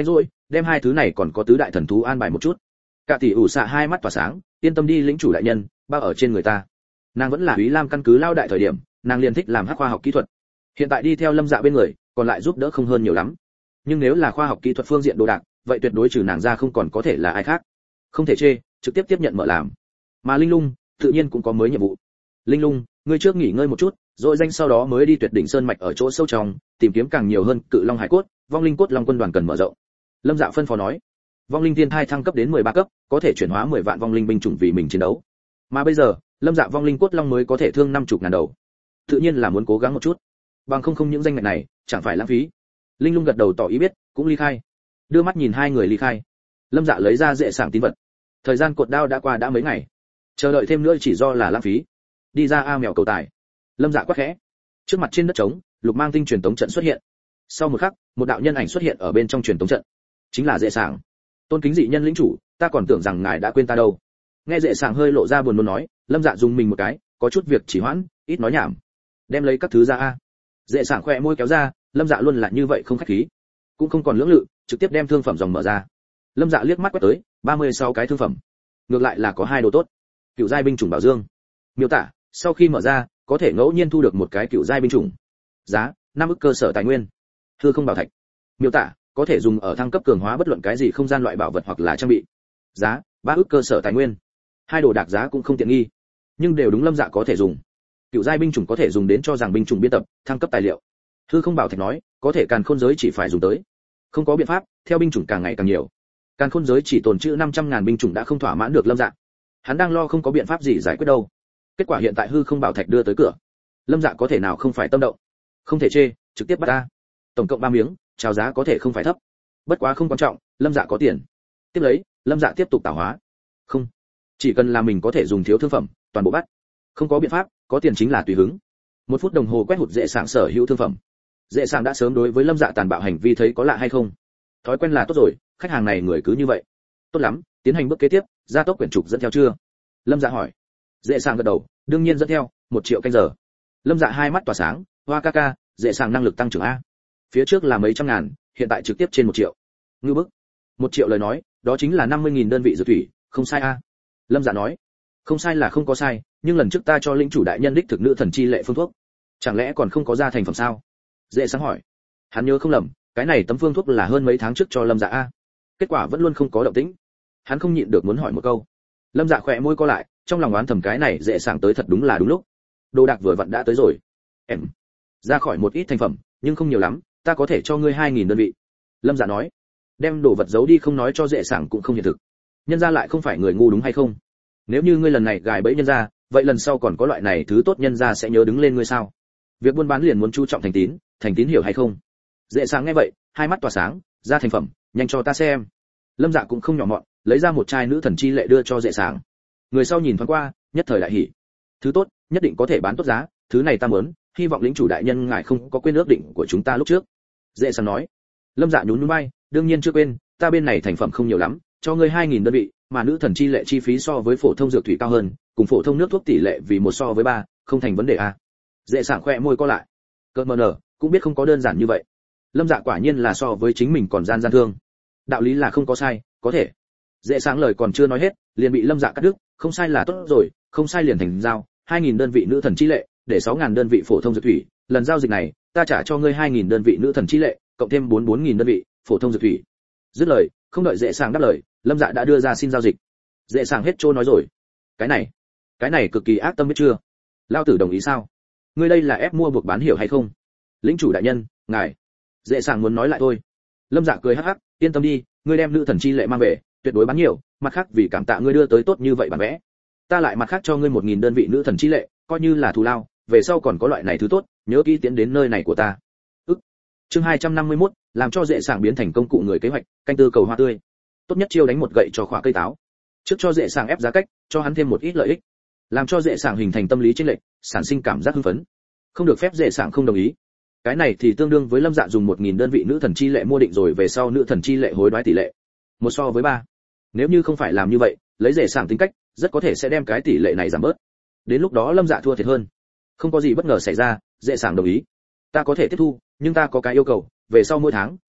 đem hai thứ này còn có tứ đại thần thú an bài một chút. Cả tỷ ủ xạ hai mắt tỏa sáng, yên tâm đi lĩnh chủ đại nhân, bao ở trên người ta. Nàng vẫn là Úy Lam căn cứ lao đại thời điểm, nàng liền thích làm hắc khoa học kỹ thuật. Hiện tại đi theo Lâm Dạ bên người, còn lại giúp đỡ không hơn nhiều lắm. Nhưng nếu là khoa học kỹ thuật phương diện đồ đạc, vậy tuyệt đối trừ nàng ra không còn có thể là ai khác. Không thể chê, trực tiếp tiếp nhận mở làm. Mà Linh Lung, tự nhiên cũng có mới nhiệm vụ. Linh Lung, ngươi trước nghỉ ngơi một chút, rồi danh sau đó mới đi Tuyệt đỉnh sơn mạch ở chỗ sâu trong, tìm kiếm càng nhiều hơn cự long hải cốt, vong linh cốt long quân đoàn cần mở rộng. Lâm Dạ phân phó nói. Vong linh thiên thai thăng cấp đến mười ba cấp, có thể chuyển hóa mười vạn vong linh binh chủng vì mình chiến đấu. Mà bây giờ, Lâm Dạ vong linh cốt long mới có thể thương năm chục ngàn đầu. Tự nhiên là muốn cố gắng một chút. Bằng không không những danh ngạch này, chẳng phải lãng phí. Linh Lung gật đầu tỏ ý biết, cũng ly khai. Đưa mắt nhìn hai người ly khai. Lâm Dạ lấy ra dễ sảng tín vật. Thời gian cột đao đã qua đã mấy ngày, chờ đợi thêm nữa chỉ do là lãng phí. Đi ra a mèo cầu tài. Lâm Dạ quát khẽ. Trước mặt trên đất trống, lục mang tinh truyền tống trận xuất hiện. Sau một khắc, một đạo nhân ảnh xuất hiện ở bên trong truyền tống trận. Chính là dễ sảng. Tôn kính dị nhân lĩnh chủ, ta còn tưởng rằng ngài đã quên ta đâu. Nghe dễ sảng hơi lộ ra buồn nôn nói, Lâm Dạ dùng mình một cái, có chút việc chỉ hoãn, ít nói nhảm. Đem lấy các thứ ra a. Dễ sảng khỏe môi kéo ra, Lâm Dạ luôn là như vậy không khách khí, cũng không còn lưỡng lự, trực tiếp đem thương phẩm dòng mở ra. Lâm Dạ liếc mắt quét tới, ba mươi sáu cái thương phẩm. Ngược lại là có hai đồ tốt. Cựu giai binh chủng bảo dương. Miêu tả, sau khi mở ra, có thể ngẫu nhiên thu được một cái cựu giai binh chủng. Giá, năm ức cơ sở tài nguyên. Hư không bảo thạch. Miêu tả, có thể dùng ở thăng cấp cường hóa bất luận cái gì không gian loại bảo vật hoặc là trang bị. Giá, ba ức cơ sở tài nguyên. Hai đồ đạc giá cũng không tiện nghi, nhưng đều đúng Lâm Dạ có thể dùng. Cựu giai binh chủng có thể dùng đến cho rằng binh chủng biên tập, thăng cấp tài liệu. Hư không bảo thạch nói, có thể càn khôn giới chỉ phải dùng tới. Không có biện pháp, theo binh chủng càng ngày càng nhiều. Càn khôn giới chỉ tồn trữ năm trăm ngàn binh chủng đã không thỏa mãn được Lâm Dạ. Hắn đang lo không có biện pháp gì giải quyết đâu. Kết quả hiện tại hư không bảo thạch đưa tới cửa. Lâm Dạ có thể nào không phải tâm động. Không thể chê, trực tiếp bắt ta. Tổng cộng ba miếng, chào giá có thể không phải thấp. Bất quá không quan trọng, Lâm Dạ có tiền. Tiếp lấy, Lâm Dạ tiếp tục tạo hóa. Không, chỉ cần là mình có thể dùng thiếu thương phẩm, toàn bộ bắt. Không có biện pháp, có tiền chính là tùy hứng. Một phút đồng hồ quét hụt dễ sảng sở hữu thương phẩm. Dễ sảng đã sớm đối với Lâm Dạ tàn bạo hành vi thấy có lạ hay không. Thói quen là tốt rồi, khách hàng này người cứ như vậy. Tốt lắm, tiến hành bước kế tiếp, gia tốc quyển trục dẫn theo chưa? Lâm Dạ hỏi. Dễ sảng gật đầu, đương nhiên dẫn theo, một triệu canh giờ. Lâm Dạ hai mắt tỏa sáng, hoa ca ca, dễ sảng năng lực tăng trưởng a. Phía trước là mấy trăm ngàn, hiện tại trực tiếp trên một triệu. Ngưu bức. Một triệu lời nói, đó chính là năm mươi nghìn đơn vị dược thủy, không sai a. Lâm Dạ nói. Không sai là không có sai, nhưng lần trước ta cho lĩnh chủ đại nhân đích thực nữ thần chi lệ phương thuốc, chẳng lẽ còn không có ra thành phẩm sao? Dễ sáng hỏi. Hắn nhớ không lầm, cái này tấm phương thuốc là hơn mấy tháng trước cho Lâm Dạ a. Kết quả vẫn luôn không có động tĩnh. Hắn không nhịn được muốn hỏi một câu. Lâm Dạ khỏe môi co lại, trong lòng oán thầm cái này dễ sảng tới thật đúng là đúng lúc. Đồ đạc vừa vặn đã tới rồi. Em ra khỏi một ít thành phẩm, nhưng không nhiều lắm, ta có thể cho ngươi hai nghìn đơn vị. Lâm Dạ nói. Đem đồ vật giấu đi không nói cho dễ sảng cũng không hiện thực. Nhân gia lại không phải người ngu đúng hay không? Nếu như ngươi lần này gài bẫy nhân gia, vậy lần sau còn có loại này thứ tốt nhân gia sẽ nhớ đứng lên ngươi sao? Việc buôn bán liền muốn chú trọng thành tín, thành tín hiểu hay không? Dễ sáng nghe vậy, hai mắt tỏa sáng, ra thành phẩm, nhanh cho ta xem. Lâm Dạ cũng không nhỏ mọn, lấy ra một chai nữ thần chi lệ đưa cho dễ sáng. Người sau nhìn thoáng qua, nhất thời đại hỉ. Thứ tốt, nhất định có thể bán tốt giá, thứ này ta muốn, hy vọng lĩnh chủ đại nhân ngài không có quên ước định của chúng ta lúc trước. Dễ sáng nói. Lâm Dạ nhún nhún vai, đương nhiên chưa quên, ta bên này thành phẩm không nhiều lắm, cho ngươi hai nghìn đơn vị, mà nữ thần chi lệ chi phí so với phổ thông dược thủy cao hơn, cùng phổ thông nước thuốc tỷ lệ vì một so với ba, không thành vấn đề a. Dễ sảng khoe môi co lại. Cơn mờ nở, cũng biết không có đơn giản như vậy. Lâm Dạ quả nhiên là so với chính mình còn gian gian thương. Đạo lý là không có sai, có thể. Dễ sáng lời còn chưa nói hết, liền bị Lâm Dạ cắt đứt, không sai là tốt rồi, không sai liền thành giao, hai nghìn đơn vị nữ thần chi lệ, để sáu nghìn đơn vị phổ thông dược thủy, lần giao dịch này, ta trả cho ngươi hai nghìn đơn vị nữ thần chi lệ, cộng thêm bốn bốn nghìn đơn vị phổ thông dược thủy. Dứt lời, không đợi dễ sảng đáp lời, Lâm Dạ đã đưa ra xin giao dịch. Dễ sảng hết trôi nói rồi. Cái này, cái này cực kỳ ác tâm biết chưa? Lao tử đồng ý sao? Ngươi đây là ép mua buộc bán hiểu hay không? Lĩnh chủ đại nhân, ngài. Dễ sảng muốn nói lại thôi. Lâm Dạ cười hắc hắc, yên tâm đi, ngươi đem nữ thần chi lệ mang về, tuyệt đối bán nhiều, mặt khác vì cảm tạ ngươi đưa tới tốt như vậy bản vẽ, ta lại mặt khác cho ngươi một nghìn đơn vị nữ thần chi lệ, coi như là thù lao, về sau còn có loại này thứ tốt, nhớ kỹ tiến đến nơi này của ta. Ức. Chương hai trăm năm mươi mốt, làm cho dễ sảng biến thành công cụ người kế hoạch, canh tư cầu hoa tươi. Tốt nhất chiêu đánh một gậy cho khỏa cây táo. Trước cho dễ sảng ép giá cách, cho hắn thêm một ít lợi ích, làm cho dễ sảng hình thành tâm lý chênh lệch, sản sinh cảm giác hưng phấn. Không được phép dễ sảng không đồng ý. Cái này thì tương đương với Lâm Dạ dùng một nghìn đơn vị nữ thần chi lệ mua định rồi về sau nữ thần chi lệ hối đoái tỷ lệ một so với ba. Nếu như không phải làm như vậy, lấy dễ sảng tính cách, rất có thể sẽ đem cái tỷ lệ này giảm bớt. Đến lúc đó Lâm Dạ thua thiệt hơn. Không có gì bất ngờ xảy ra, dễ sảng đồng ý. Ta có thể tiếp thu, nhưng ta có cái yêu cầu, về sau mỗi tháng,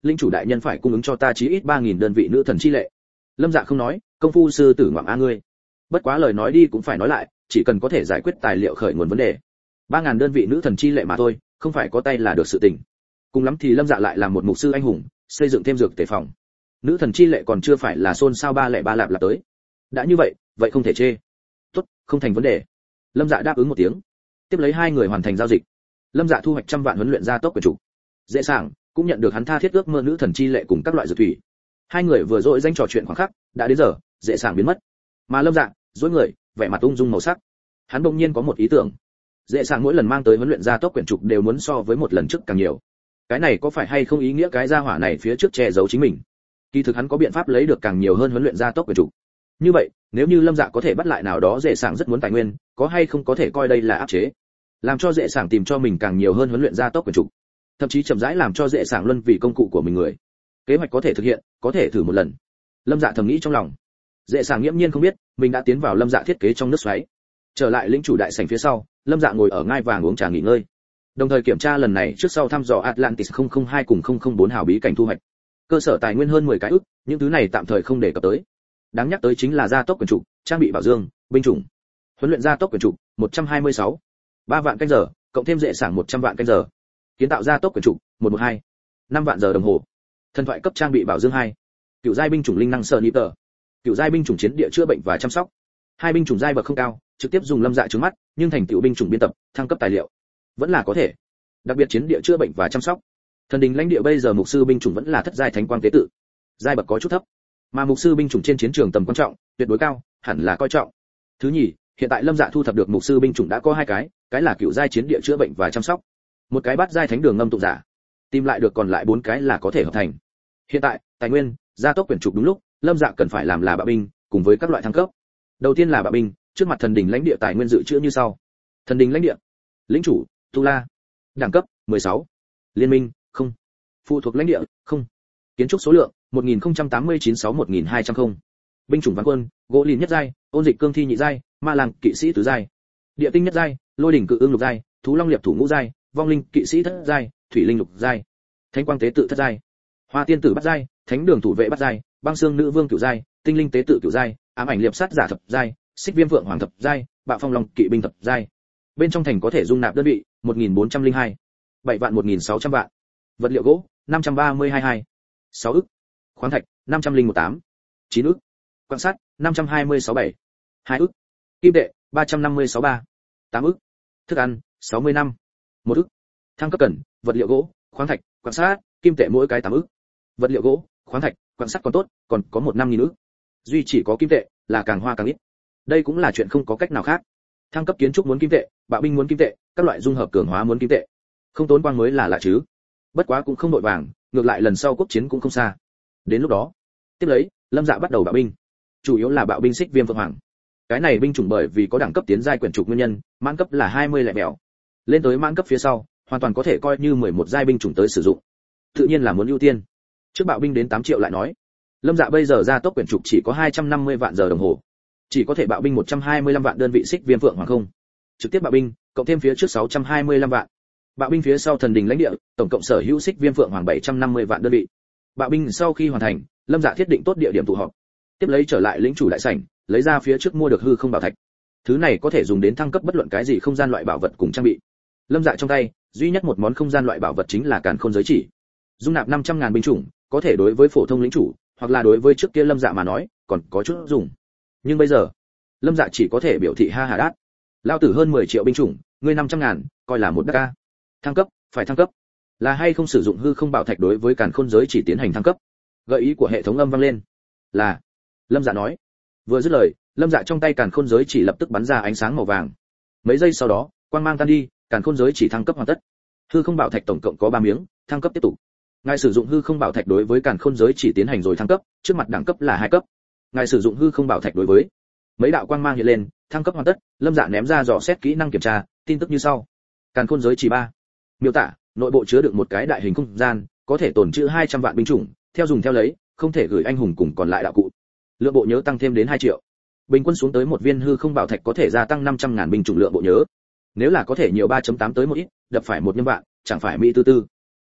linh chủ đại nhân phải cung ứng cho ta chí ít ba nghìn đơn vị nữ thần chi lệ. Lâm Dạ không nói, công phu sư tử ngoạm a ngươi. Bất quá lời nói đi cũng phải nói lại, chỉ cần có thể giải quyết tài liệu khởi nguồn vấn đề, ba ngàn đơn vị nữ thần chi lệ mà thôi, không phải có tay là được sự tình. Cùng lắm thì Lâm Dạ lại làm một mục sư anh hùng, xây dựng thêm dược tề phòng. Nữ thần chi lệ còn chưa phải là xôn xao ba lẻ ba lạp lạp tới. Đã như vậy, vậy không thể chê. Tốt, không thành vấn đề. Lâm Dạ đáp ứng một tiếng. Tiếp lấy hai người hoàn thành giao dịch. Lâm Dạ thu hoạch trăm vạn huấn luyện gia tốc quyền chủ. Dễ dàng, cũng nhận được hắn tha thiết ước mơ nữ thần chi lệ cùng các loại dược thủy. Hai người vừa dội danh trò chuyện khoảng khắc, đã đến giờ, dễ dàng biến mất. Mà Lâm Dạ, duỗi người, vẻ mặt ung dung màu sắc. Hắn bỗng nhiên có một ý tưởng. Dễ dàng mỗi lần mang tới huấn luyện gia tốc quyển trục đều muốn so với một lần trước càng nhiều. Cái này có phải hay không ý nghĩa cái gia hỏa này phía trước che giấu chính mình? Kỳ thực hắn có biện pháp lấy được càng nhiều hơn huấn luyện gia tốc quyển trục. Như vậy, nếu như Lâm Dạ có thể bắt lại nào đó dễ dàng rất muốn tài nguyên, có hay không có thể coi đây là áp chế, làm cho dễ dàng tìm cho mình càng nhiều hơn huấn luyện gia tốc quyển trục, thậm chí chậm rãi làm cho dễ dàng luân vì công cụ của mình người. Kế hoạch có thể thực hiện, có thể thử một lần. Lâm Dạ thầm nghĩ trong lòng. Dễ dàng nghiễm nhiên không biết, mình đã tiến vào Lâm Dạ thiết kế trong nước xoáy. Trở lại lĩnh chủ đại sảnh phía sau, Lâm Dạ ngồi ở ngai vàng uống trà nghỉ ngơi, đồng thời kiểm tra lần này trước sau thăm dò Atlantis không không hai cùng không không bốn hào bí cảnh thu hoạch. Cơ sở tài nguyên hơn mười cái ức, những thứ này tạm thời không đề cập tới. Đáng nhắc tới chính là gia tốc quyền trụ, trang bị bảo dương, binh chủng. Huấn luyện gia tốc quyền trụ, một trăm hai mươi sáu. ba vạn canh giờ, cộng thêm dễ sảng một trăm vạn canh giờ. Kiến tạo gia tốc quyền trụ, một trăm mười hai. năm vạn giờ đồng hồ. Thần thoại cấp trang bị bảo dương hai. Cựu giai binh chủng linh năng sơ nhị tờ. Cựu giai binh chủng chiến địa chữa bệnh và chăm sóc. Hai binh chủng giai bậc không cao, trực tiếp dùng Lâm Dạ trứng mắt, nhưng thành tựu binh chủng biên tập, thăng cấp tài liệu, vẫn là có thể. Đặc biệt chiến địa chữa bệnh và chăm sóc. Thần đình lãnh địa bây giờ mục sư binh chủng vẫn là thất giai thánh quang tế tự. Giai bậc có chút thấp, mà mục sư binh chủng trên chiến trường tầm quan trọng, tuyệt đối cao, hẳn là coi trọng. Thứ nhì, hiện tại Lâm Dạ thu thập được mục sư binh chủng đã có hai cái, cái là cựu giai chiến địa chữa bệnh và chăm sóc, một cái bát giai thánh đường ngâm tụng giả. Tìm lại được còn lại bốn cái là có thể hợp thành. Hiện tại, tài nguyên, gia tốc quyển trục đúng lúc, Lâm Dạ cần phải làm là bạo binh, cùng với các loại thăng cấp. Đầu tiên là bạo binh, trước mặt thần đình lãnh địa tài nguyên dự trữ như sau. Thần đình lãnh địa, lĩnh chủ, Tu La, đẳng cấp mười sáu, liên minh, không, phụ thuộc lãnh địa, không, kiến trúc số lượng một nghìn không trăm tám mươi chín sáu một nghìn hai trăm không, binh chủng ván quân, gỗ lìn nhất giai, ôn dịch cương thi nhị giai, ma lang kỵ sĩ tứ giai, địa tinh nhất giai, lôi đỉnh cự ương lục giai, thú long liệp thủ ngũ giai, vong linh kỵ sĩ thất giai, thủy linh lục giai, thánh quang tế tự thất giai, hoa tiên tử bát giai, thánh đường thủ vệ bát giai, băng xương nữ vương cửu giai, tinh linh tế tự cửu giai, ám ảnh liệp sát giả thập giai, xích viêm vượng hoàng thập giai, bạo phong long kỵ binh thập giai. Bên trong thành có thể dung nạp đơn vị một nghìn bốn trăm lẻ hai, bảy vạn một nghìn sáu trăm vạn, vật liệu gỗ năm trăm ba mươi hai, sáu ức, khoáng thạch năm trăm lẻ tám, chín ức, quan sát năm trăm hai mươi sáu bảy, hai ức, kim tệ ba trăm năm mươi sáu ba, tám ức, thức ăn sáu mươi năm, một ức. Thăng cấp cần vật liệu gỗ, khoáng thạch, quan sát, kim tệ mỗi cái tám ức. Vật liệu gỗ, khoáng thạch, quan sát còn tốt, còn có một năm nghìn ức. Duy chỉ có kim tệ là càng hoa càng ít. Đây cũng là chuyện không có cách nào khác. Thăng cấp kiến trúc muốn kim tệ, bạo binh muốn kim tệ, các loại dung hợp cường hóa muốn kim tệ. Không tốn quang mới là lạ chứ. Bất quá cũng không đội vàng, ngược lại lần sau quốc chiến cũng không xa. Đến lúc đó, tiếp lấy, Lâm Dạ bắt đầu bạo binh. Chủ yếu là bạo binh xích viêm phượng hoàng. Cái này binh chủng bởi vì có đẳng cấp tiến giai quyển trục nguyên nhân, mãn cấp là hai mươi lẻ bèo. Lên tới mãn cấp phía sau, hoàn toàn có thể coi như mười một giai binh chủng tới sử dụng. Tự nhiên là muốn ưu tiên. Trước bạo binh đến tám triệu lại nói. Lâm Dạ bây giờ ra tốc quyển trục chỉ có hai trăm năm mươi vạn giờ đồng hồ, chỉ có thể bạo binh một trăm hai mươi lăm vạn đơn vị xích viêm phượng hoàng không. Trực tiếp bạo binh, cộng thêm phía trước sáu trăm hai mươi lăm vạn. Bạo binh phía sau thần đình lãnh địa, tổng cộng sở hữu xích viêm phượng hoàng bảy trăm năm mươi vạn đơn vị. Bạo binh sau khi hoàn thành, Lâm Dạ thiết định tốt địa điểm tụ họp. Tiếp lấy trở lại lĩnh chủ đại sảnh, lấy ra phía trước mua được hư không bảo thạch. Thứ này có thể dùng đến thăng cấp bất luận cái gì không gian loại bảo vật cùng trang bị. Lâm Dạ trong tay, duy nhất một món không gian loại bảo vật chính là càn khôn giới chỉ. Dung nạp năm trăm ngàn binh chủng, có thể đối với phổ thông lĩnh chủ, hoặc là đối với trước kia Lâm Dạ mà nói, còn có chút dùng. Nhưng bây giờ, Lâm Dạ chỉ có thể biểu thị ha hà đát. Lao tử hơn mười triệu binh chủng, ngươi năm trăm ngàn, coi là một đắc ca. Thăng cấp, phải thăng cấp. Là hay không sử dụng hư không bảo thạch đối với càn khôn giới chỉ tiến hành thăng cấp? Gợi ý của hệ thống âm vang lên. Là. Lâm Dạ nói. Vừa dứt lời, Lâm Dạ trong tay càn khôn giới chỉ lập tức bắn ra ánh sáng màu vàng. Mấy giây sau đó, quang mang tan đi, càn khôn giới chỉ thăng cấp hoàn tất. Hư không bảo thạch tổng cộng có ba miếng, thăng cấp tiếp tục. Ngài sử dụng hư không bảo thạch đối với càn khôn giới chỉ tiến hành rồi thăng cấp, trước mặt đẳng cấp là hai cấp. Ngài sử dụng hư không bảo thạch đối với mấy đạo quang mang hiện lên, thăng cấp hoàn tất. Lâm Dạ ném ra dò xét kỹ năng kiểm tra, tin tức như sau. Càn khôn giới chỉ ba. Miêu tả, nội bộ chứa đựng một cái đại hình không gian, có thể tồn trữ hai trăm vạn binh chủng, theo dùng theo lấy, không thể gửi anh hùng cùng còn lại đạo cụ. Lượng bộ nhớ tăng thêm đến hai triệu. Bình quân xuống tới một viên hư không bảo thạch có thể gia tăng năm trăm ngàn binh chủng lượng bộ nhớ. Nếu là có thể nhiều ba chấm tám tới một ít, đập phải một nhân vạn, chẳng phải mỹ tư tư. Chỉ tiếc,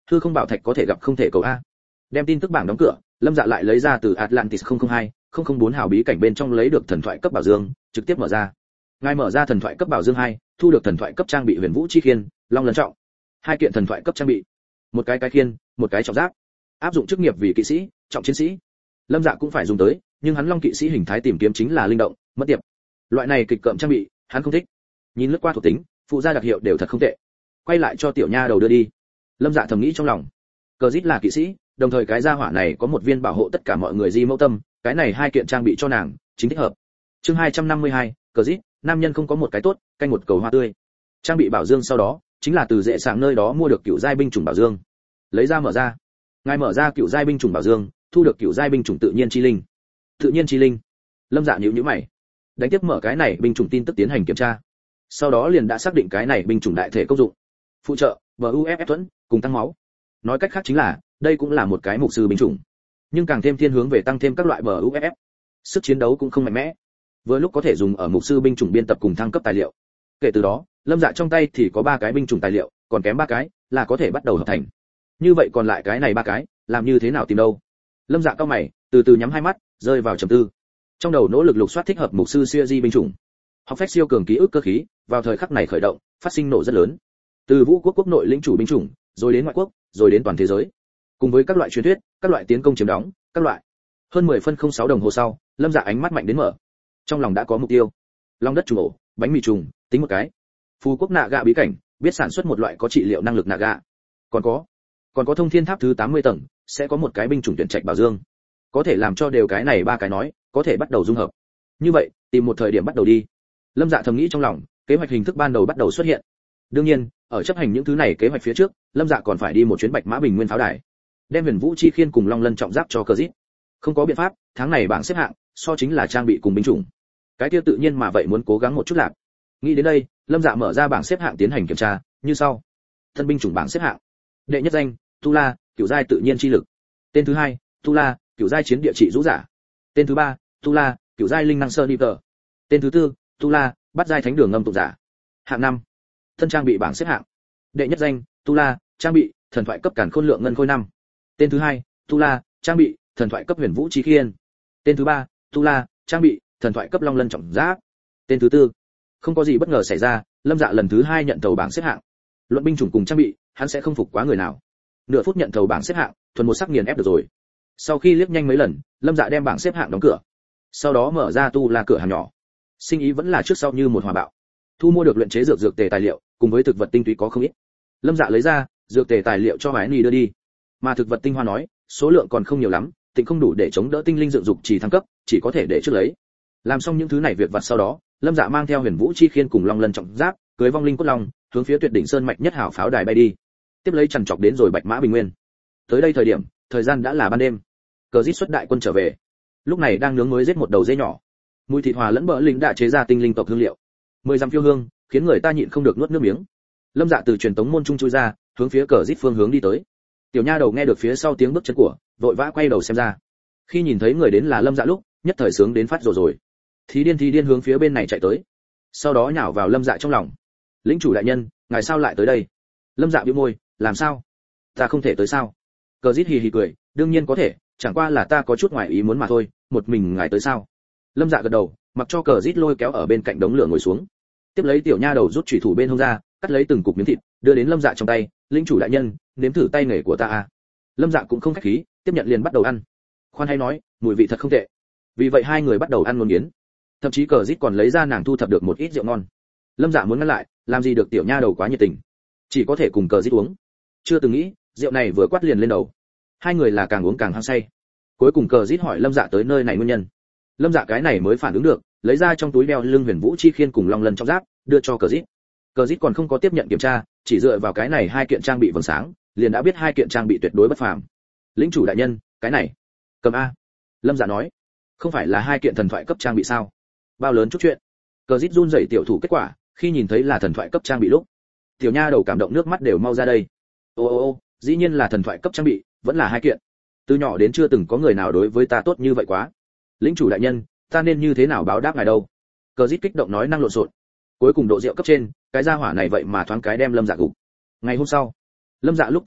hư không bảo thạch có thể gặp không thể cầu a. Đem tin tức bảng đóng cửa, Lâm Dạ lại lấy ra từ Atlantis không không hai, không không bốn hào bí cảnh bên trong lấy được thần thoại cấp bảo dương, trực tiếp mở ra. Ngài mở ra thần thoại cấp bảo dương hai, thu được thần thoại cấp trang bị Huyền Vũ chi khiên, Long Lân trọng. Hai kiện thần thoại cấp trang bị. Một cái cái khiên, một cái trọng giáp. Áp dụng chức nghiệp vì kỵ sĩ, trọng chiến sĩ. Lâm Dạ cũng phải dùng tới, nhưng hắn Long kỵ sĩ hình thái tìm kiếm chính là linh động, mất tiệp. Loại này kịch cộm trang bị, hắn không thích. Nhìn lướt qua thuộc tính, phụ gia đặc hiệu đều thật không tệ. Quay lại cho tiểu nha đầu đưa đi. Lâm Dạ thầm nghĩ trong lòng. Cờ Dít là kỵ sĩ, đồng thời cái gia hỏa này có một viên bảo hộ tất cả mọi người di mẫu tâm, cái này hai kiện trang bị cho nàng, chính thích hợp. Chương hai trăm năm mươi hai, Cờ Dít, nam nhân không có một cái tốt, canh một cầu hoa tươi. Trang bị bảo dương sau đó, chính là từ dễ sảng nơi đó mua được cựu giai binh chủng bảo dương. Lấy ra mở ra. Ngài mở ra cựu giai binh chủng bảo dương, thu được cựu giai binh chủng tự nhiên chi linh. Tự nhiên chi linh. Lâm Dạ nhíu nhíu mày. Đánh tiếp mở cái này binh chủng tin tức tiến hành kiểm tra. Sau đó liền đã xác định cái này binh chủng đại thể công dụng. Phụ trợ, bờ u ép ép thuẫn, cùng tăng máu. Nói cách khác chính là, đây cũng là một cái mục sư binh chủng, nhưng càng thêm thiên hướng về tăng thêm các loại bờ u ép ép. Sức chiến đấu cũng không mạnh mẽ. Vừa lúc có thể dùng ở mục sư binh chủng biên tập cùng thăng cấp tài liệu. Kể từ đó, Lâm Dạ trong tay thì có ba cái binh chủng tài liệu, còn kém ba cái là có thể bắt đầu hợp thành. Như vậy còn lại cái này ba cái, làm như thế nào tìm đâu? Lâm Dạ cao mày, từ từ nhắm hai mắt, rơi vào trầm tư. Trong đầu nỗ lực lục soát thích hợp mục sư siêu di binh chủng. Học phép siêu cường ký ức cơ khí, vào thời khắc này khởi động, phát sinh nổ rất lớn. Từ Vũ quốc quốc nội lĩnh chủ binh chủng, rồi đến ngoại quốc, rồi đến toàn thế giới. Cùng với các loại truyền thuyết, các loại tiến công chiếm đóng, các loại. Hơn mười phân không sáu đồng hồ sau, Lâm Dạ ánh mắt mạnh đến mở. Trong lòng đã có mục tiêu. Long đất trùng ổ, bánh mì trùng, tính một cái. Phú quốc nạ gạ bí cảnh, biết sản xuất một loại có trị liệu năng lực nạ gạ. Còn có, còn có thông thiên tháp thứ tám mươi tầng, sẽ có một cái binh chủng tuyển trạch bảo dương. Có thể làm cho đều cái này ba cái nói, có thể bắt đầu dung hợp. Như vậy, tìm một thời điểm bắt đầu đi. Lâm Dạ thầm nghĩ trong lòng, kế hoạch hình thức ban đầu bắt đầu xuất hiện. Đương nhiên, ở chấp hành những thứ này kế hoạch phía trước, Lâm Dạ còn phải đi một chuyến Bạch Mã Bình Nguyên pháo đài, đem Huyền Vũ chi khiên cùng Long Lân trọng giáp cho Cờ Dít. Không có biện pháp, tháng này bảng xếp hạng, so chính là trang bị cùng binh chủng. Cái kia tự nhiên mà vậy muốn cố gắng một chút lạc. Nghĩ đến đây, Lâm Dạ mở ra bảng xếp hạng tiến hành kiểm tra, như sau. Thân binh chủng bảng xếp hạng. Đệ nhất danh, Tu La, cửu giai tự nhiên chi lực. Tên thứ hai, Tu La, cửu giai chiến địa trị rũ giả. Tên thứ ba, Tu La, cửu giai linh năng sơ đi tờ. Tên thứ tư, Tu La, bắt giai thánh đường ngâm tụng giả. Hạng năm. Thân trang bị bảng xếp hạng. Đệ nhất danh, Tu La, trang bị, thần thoại cấp càn khôn lượng ngân khôi năm. Tên thứ hai, Tu La, trang bị, thần thoại cấp Huyền Vũ chi khiên. Tên thứ ba, Tu La, trang bị, thần thoại cấp Long Lân trọng giáp. Tên thứ tư. Không có gì bất ngờ xảy ra, Lâm Dạ lần thứ hai nhận tàu bảng xếp hạng. Luận binh chủng cùng trang bị, hắn sẽ không phục quá người nào. Nửa phút nhận tàu bảng xếp hạng, thuần một sắc nghiền ép được rồi. Sau khi liếc nhanh mấy lần, Lâm Dạ đem bảng xếp hạng đóng cửa. Sau đó mở ra Tu La cửa hàng nhỏ. Sinh ý vẫn là trước sau như một hòa bạo. Thu mua được luyện chế dược dược tề tài liệu, cùng với thực vật tinh túy có không ít. Lâm Dạ lấy ra, dược tề tài liệu cho Hải Ni đưa đi. Mà thực vật tinh hoa nói, số lượng còn không nhiều lắm, tịnh không đủ để chống đỡ tinh linh dựng dục chỉ thăng cấp, chỉ có thể để trước lấy. Làm xong những thứ này việc vặt sau đó, Lâm Dạ mang theo Huyền Vũ chi khiên cùng Long Lân trọng giáp, cưới vong linh cốt long, hướng phía Tuyệt đỉnh sơn mạch nhất hảo pháo đài bay đi. Tiếp lấy chằn chọc đến rồi Bạch Mã Bình Nguyên. Tới đây thời điểm, thời gian đã là ban đêm. Cờ Dít xuất đại quân trở về. Lúc này đang nướng mới giết một đầu dê nhỏ. Mùi thịt hòa lẫn bỡ linh đã chế ra tinh linh tộc hương liệu. Mười dặm phiêu hương, khiến người ta nhịn không được nuốt nước miếng. Lâm Dạ từ truyền tống môn trung chui ra, hướng phía Cờ Dít phương hướng đi tới. Tiểu nha đầu nghe được phía sau tiếng bước chân của, vội vã quay đầu xem ra. Khi nhìn thấy người đến là Lâm Dạ lúc, nhất thời sướng đến phát rồi rồi. Thí điên thí điên hướng phía bên này chạy tới. Sau đó nhào vào Lâm Dạ trong lòng. Lĩnh chủ đại nhân, ngài sao lại tới đây? Lâm Dạ bĩu môi, làm sao? Ta không thể tới sao? Cờ Dít hì hì cười, đương nhiên có thể, chẳng qua là ta có chút ngoài ý muốn mà thôi, một mình ngài tới sao? Lâm Dạ gật đầu, mặc cho Cờ Dít lôi kéo ở bên cạnh đống lửa ngồi xuống. Tiếp lấy tiểu nha đầu rút chủy thủ bên hông ra, cắt lấy từng cục miếng thịt, đưa đến Lâm Dạ trong tay, lĩnh chủ đại nhân, nếm thử tay nghề của ta à? Lâm Dạ cũng không khách khí, tiếp nhận liền bắt đầu ăn. Khoan hay nói, mùi vị thật không tệ. Vì vậy hai người bắt đầu ăn ngon nghiến. Thậm chí Cờ Dít còn lấy ra nàng thu thập được một ít rượu ngon. Lâm Dạ muốn ngăn lại, làm gì được tiểu nha đầu quá nhiệt tình, chỉ có thể cùng Cờ Dít uống. Chưa từng nghĩ, rượu này vừa quát liền lên đầu. Hai người là càng uống càng hăng say. Cuối cùng Cờ Dít hỏi Lâm Dạ tới nơi này nguyên nhân. Lâm Dạ cái này mới phản ứng được, lấy ra trong túi đeo lưng Huyền Vũ chi khiên cùng Long Lân trong giáp, đưa cho Cờ Dít. Cờ Dít còn không có tiếp nhận kiểm tra, chỉ dựa vào cái này hai kiện trang bị vầng sáng, liền đã biết hai kiện trang bị tuyệt đối bất phàm. Lĩnh chủ đại nhân, cái này, cầm a. Lâm Dạ nói, không phải là hai kiện thần thoại cấp trang bị sao? Bao lớn chút chuyện. Cờ Dít run rẩy tiểu thủ kết quả, khi nhìn thấy là thần thoại cấp trang bị lúc, tiểu nha đầu cảm động nước mắt đều mau ra đây. Ô ô ô, dĩ nhiên là thần thoại cấp trang bị, vẫn là hai kiện. Từ nhỏ đến chưa từng có người nào đối với ta tốt như vậy quá. Lĩnh chủ đại nhân, ta nên như thế nào báo đáp ngài đâu? Cờ Dít kích động nói năng lộn xộn. Cuối cùng độ rượu cấp trên, cái gia hỏa này vậy mà thoáng cái đem Lâm Dạ gục. Ngày hôm sau, Lâm Dạ lúc tỉnh lại,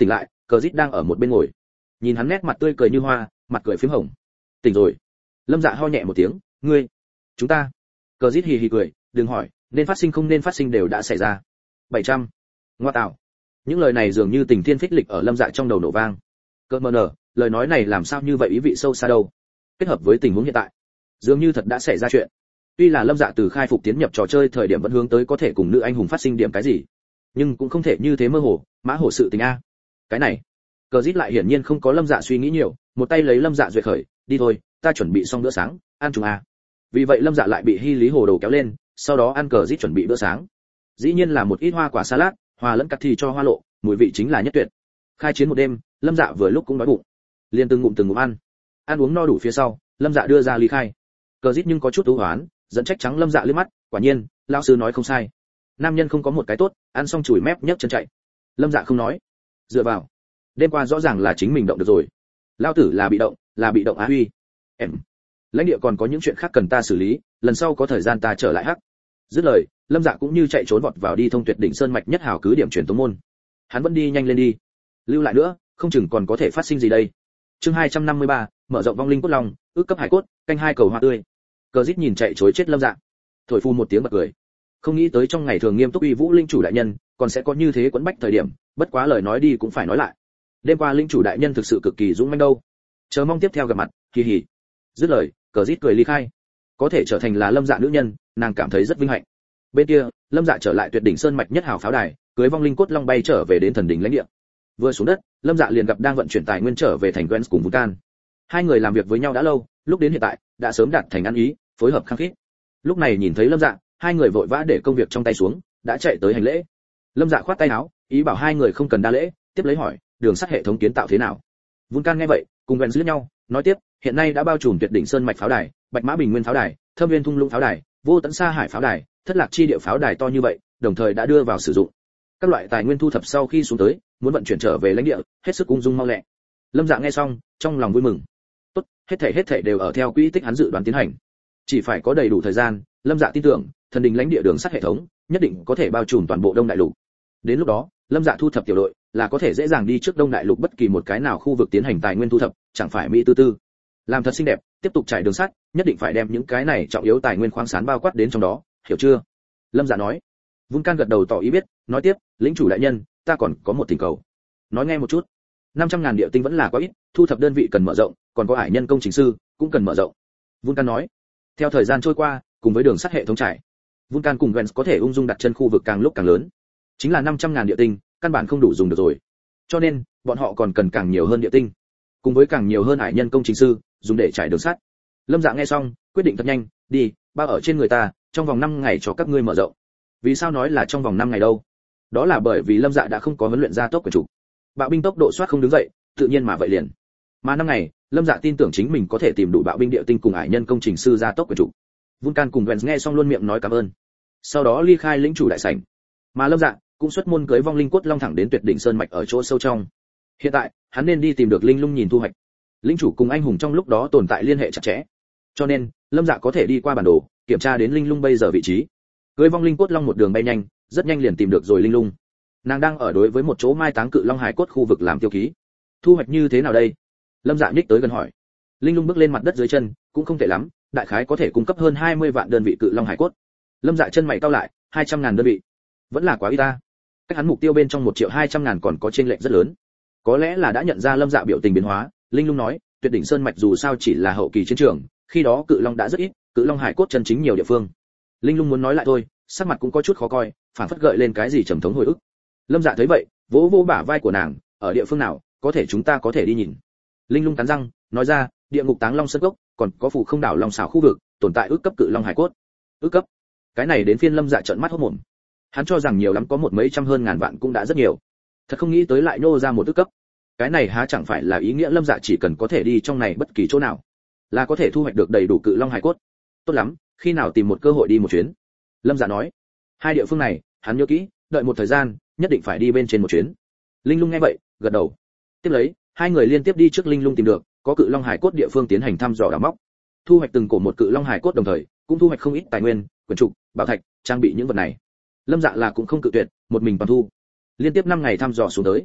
cờ rít đang ở một bên ngồi, nhìn hắn nét mặt tươi cười như hoa, mặt cười phím hồng. Tỉnh rồi. Lâm Dạ ho nhẹ một tiếng, ngươi, chúng ta. Cờ rít hì hì cười, đừng hỏi, nên phát sinh không nên phát sinh đều đã xảy ra. bảy trăm. Ngoa tạo. Những lời này dường như tình thiên phích lịch ở Lâm Dạ trong đầu nổ vang. Cơn mờ nở, lời nói này làm sao như vậy ý vị sâu xa đâu. Kết hợp với tình huống hiện tại, dường như thật đã xảy ra chuyện. Tuy là Lâm Dạ từ khai phục tiến nhập trò chơi thời điểm vẫn hướng tới có thể cùng nữ anh hùng phát sinh điểm cái gì, nhưng cũng không thể như thế mơ hồ, mã hồ sự tình a. Cái này, cờ rít lại hiển nhiên không có Lâm Dạ suy nghĩ nhiều, một tay lấy Lâm Dạ duyệt khởi, đi thôi, ta chuẩn bị xong bữa sáng, ăn chung a. Vì vậy Lâm Dạ lại bị Hy Lý Hồ Đồ kéo lên, sau đó ăn cờ rít chuẩn bị bữa sáng. Dĩ nhiên là một ít hoa quả salad, hòa lẫn cắt thì cho hoa lộ, mùi vị chính là nhất tuyệt. Khai chiến một đêm, Lâm Dạ vừa lúc cũng đói bụng, liền từng ngụm từng ngụm ăn. Ăn uống no đủ phía sau, Lâm Dạ đưa ra ly khai. Cờ rít nhưng có chút u hoán, dẫn trách trắng Lâm Dạ liếc mắt, quả nhiên, lão sư nói không sai. Nam nhân không có một cái tốt, ăn xong chùi mép nhấc chân chạy. Lâm Dạ không nói. Dựa vào. Đêm qua rõ ràng là chính mình động được rồi. Lão tử là bị động, là bị động á huy. Em. Lãnh địa còn có những chuyện khác cần ta xử lý, lần sau có thời gian ta trở lại hắc. Dứt lời, Lâm Dạ cũng như chạy trốn vọt vào đi thông tuyệt đỉnh sơn mạch nhất hào cứ điểm truyền tống môn. Hắn vẫn đi nhanh lên đi. Lưu lại nữa, không chừng còn có thể phát sinh gì đây. Chương hai trăm năm mươi ba, mở rộng vong linh cốt long, ước cấp hải cốt, canh hai cầu hoa tươi. Cờ rít nhìn chạy trối chết Lâm Dạ, thổi phu một tiếng bật cười. Không nghĩ tới trong ngày thường nghiêm túc uy vũ linh chủ đại nhân, còn sẽ có như thế quấn bách thời điểm, bất quá lời nói đi cũng phải nói lại. Đêm qua linh chủ đại nhân thực sự cực kỳ dũng mãnh đâu. Chờ mong tiếp theo gặp mặt, kỳ hỉ. Dứt lời, cờ rít cười ly khai. Có thể trở thành là Lâm Dạ nữ nhân, nàng cảm thấy rất vinh hạnh. Bên kia, Lâm Dạ trở lại tuyệt đỉnh sơn mạch nhất hào pháo đài, cưới vong linh cốt long bay trở về đến thần đỉnh lãnh địa. Vừa xuống đất, Lâm Dạ liền gặp đang vận chuyển tài nguyên trở về thành Gwens cùng Vulcan. Hai người làm việc với nhau đã lâu, lúc đến hiện tại đã sớm đạt thành ăn ý, phối hợp khăng khít. Lúc này nhìn thấy Lâm Dạ, hai người vội vã để công việc trong tay xuống, đã chạy tới hành lễ. Lâm Dạ khoát tay áo, ý bảo hai người không cần đa lễ, tiếp lấy hỏi, đường sắt hệ thống kiến tạo thế nào? Vulcan nghe vậy, cùng Gwens liếc nhau, nói tiếp, hiện nay đã bao trùm tuyệt đỉnh sơn mạch pháo đài, bạch mã bình nguyên pháo đài, thâm viên thung lũng pháo đài, vô tận sa hải pháo đài, thất lạc chi địa pháo đài to như vậy, đồng thời đã đưa vào sử dụng. Các loại tài nguyên thu thập sau khi xuống tới, muốn vận chuyển trở về lãnh địa, hết sức ung dung mau lẹ. Lâm Dạ nghe xong, trong lòng vui mừng. Tốt, hết thảy hết thảy đều ở theo quỹ tích hắn dự đoán tiến hành. Chỉ phải có đầy đủ thời gian, Lâm Dạ tin tưởng, thần đình lãnh địa đường sắt hệ thống nhất định có thể bao trùm toàn bộ Đông Đại Lục. Đến lúc đó, Lâm Dạ thu thập tiểu đội, là có thể dễ dàng đi trước Đông Đại Lục bất kỳ một cái nào khu vực tiến hành tài nguyên thu thập, chẳng phải mỹ tư tư. Làm thật xinh đẹp, tiếp tục trải đường sắt, nhất định phải đem những cái này trọng yếu tài nguyên khoáng sản bao quát đến trong đó, hiểu chưa? Lâm Dạ nói. Vulcan gật đầu tỏ ý biết, nói tiếp, lĩnh chủ đại nhân, ta còn có một thỉnh cầu. Nói nghe một chút. năm trăm ngàn địa tinh vẫn là quá ít, thu thập đơn vị cần mở rộng, còn có hải nhân công trình sư cũng cần mở rộng. Vulcan nói. Theo thời gian trôi qua, cùng với đường sắt hệ thống trải, Vulcan cùng Gwens có thể ung dung đặt chân khu vực càng lúc càng lớn. Chính là năm trăm ngàn địa tinh, căn bản không đủ dùng được rồi. Cho nên, bọn họ còn cần càng nhiều hơn địa tinh, cùng với càng nhiều hơn hải nhân công trình sư, dùng để trải đường sắt. Lâm Dạ nghe xong, quyết định thật nhanh, đi, bao ở trên người ta, trong vòng năm ngày cho các ngươi mở rộng. Vì sao nói là trong vòng năm ngày đâu? Đó là bởi vì Lâm Dạ đã không có huấn luyện gia tốc quyền chủ. Bạo binh tốc độ soát không đứng dậy, tự nhiên mà vậy liền. Mà năm ngày, Lâm Dạ tin tưởng chính mình có thể tìm đủ bạo binh địa tinh cùng ải nhân công trình sư gia tốc quyền chủ. Vulcan cùng Gwens nghe xong luôn miệng nói cảm ơn. Sau đó ly khai lĩnh chủ đại sảnh. Mà Lâm Dạ cũng xuất môn cưới vong linh cốt long thẳng đến tuyệt đỉnh sơn mạch ở chỗ sâu trong. Hiện tại, hắn nên đi tìm được linh lung nhìn thu hoạch. Lĩnh chủ cùng anh hùng trong lúc đó tồn tại liên hệ chặt chẽ. Cho nên, Lâm Dạ có thể đi qua bản đồ, kiểm tra đến linh lung bây giờ vị trí. Cưới vong linh cốt long một đường bay nhanh, rất nhanh liền tìm được rồi linh lung. Nàng đang ở đối với một chỗ mai táng cự long hải cốt khu vực làm tiêu ký. Thu hoạch như thế nào đây? Lâm Dạ nhích tới gần hỏi. Linh lung bước lên mặt đất dưới chân, cũng không tệ lắm, đại khái có thể cung cấp hơn hai mươi vạn đơn vị cự long hải cốt. Lâm Dạ chân mày cau lại, hai trăm ngàn đơn vị, vẫn là quá ít ta. Cách hắn mục tiêu bên trong một triệu hai trăm ngàn còn có chênh lệch rất lớn. Có lẽ là đã nhận ra Lâm Dạ biểu tình biến hóa, Linh lung nói, tuyệt đỉnh sơn mạch dù sao chỉ là hậu kỳ chiến trường, khi đó cự long đã rất ít, cự long hải cốt chân chính nhiều địa phương. Linh lung muốn nói lại thôi, sắc mặt cũng có chút khó coi, phản phất gợi lên cái gì trầm thống hồi ức. Lâm Dạ thấy vậy, vỗ vỗ bả vai của nàng, ở địa phương nào, có thể chúng ta có thể đi nhìn. Linh lung cắn răng, nói ra, địa ngục táng long sơn cốc, còn có phủ không đảo long xảo khu vực, tồn tại ước cấp cự long hải cốt. Ước cấp? Cái này đến phiên Lâm Dạ trợn mắt hốt mồm. Hắn cho rằng nhiều lắm có một mấy trăm hơn ngàn vạn cũng đã rất nhiều. Thật không nghĩ tới lại nô ra một ước cấp. Cái này há chẳng phải là ý nghĩa Lâm Dạ chỉ cần có thể đi trong này bất kỳ chỗ nào, là có thể thu hoạch được đầy đủ cự long hải cốt. Tốt lắm, khi nào tìm một cơ hội đi một chuyến. Lâm Dạ nói. Hai địa phương này, hắn nhớ kỹ, đợi một thời gian, nhất định phải đi bên trên một chuyến. Linh lung nghe vậy, gật đầu. Tiếp lấy, hai người liên tiếp đi trước Linh lung tìm được có cự long hải cốt địa phương tiến hành thăm dò đào móc, thu hoạch từng cổ một cự long hải cốt, đồng thời cũng thu hoạch không ít tài nguyên, quyển trục, bảo thạch, trang bị những vật này. Lâm Dạ là cũng không cự tuyệt, một mình toàn thu. Liên tiếp năm ngày thăm dò xuống tới,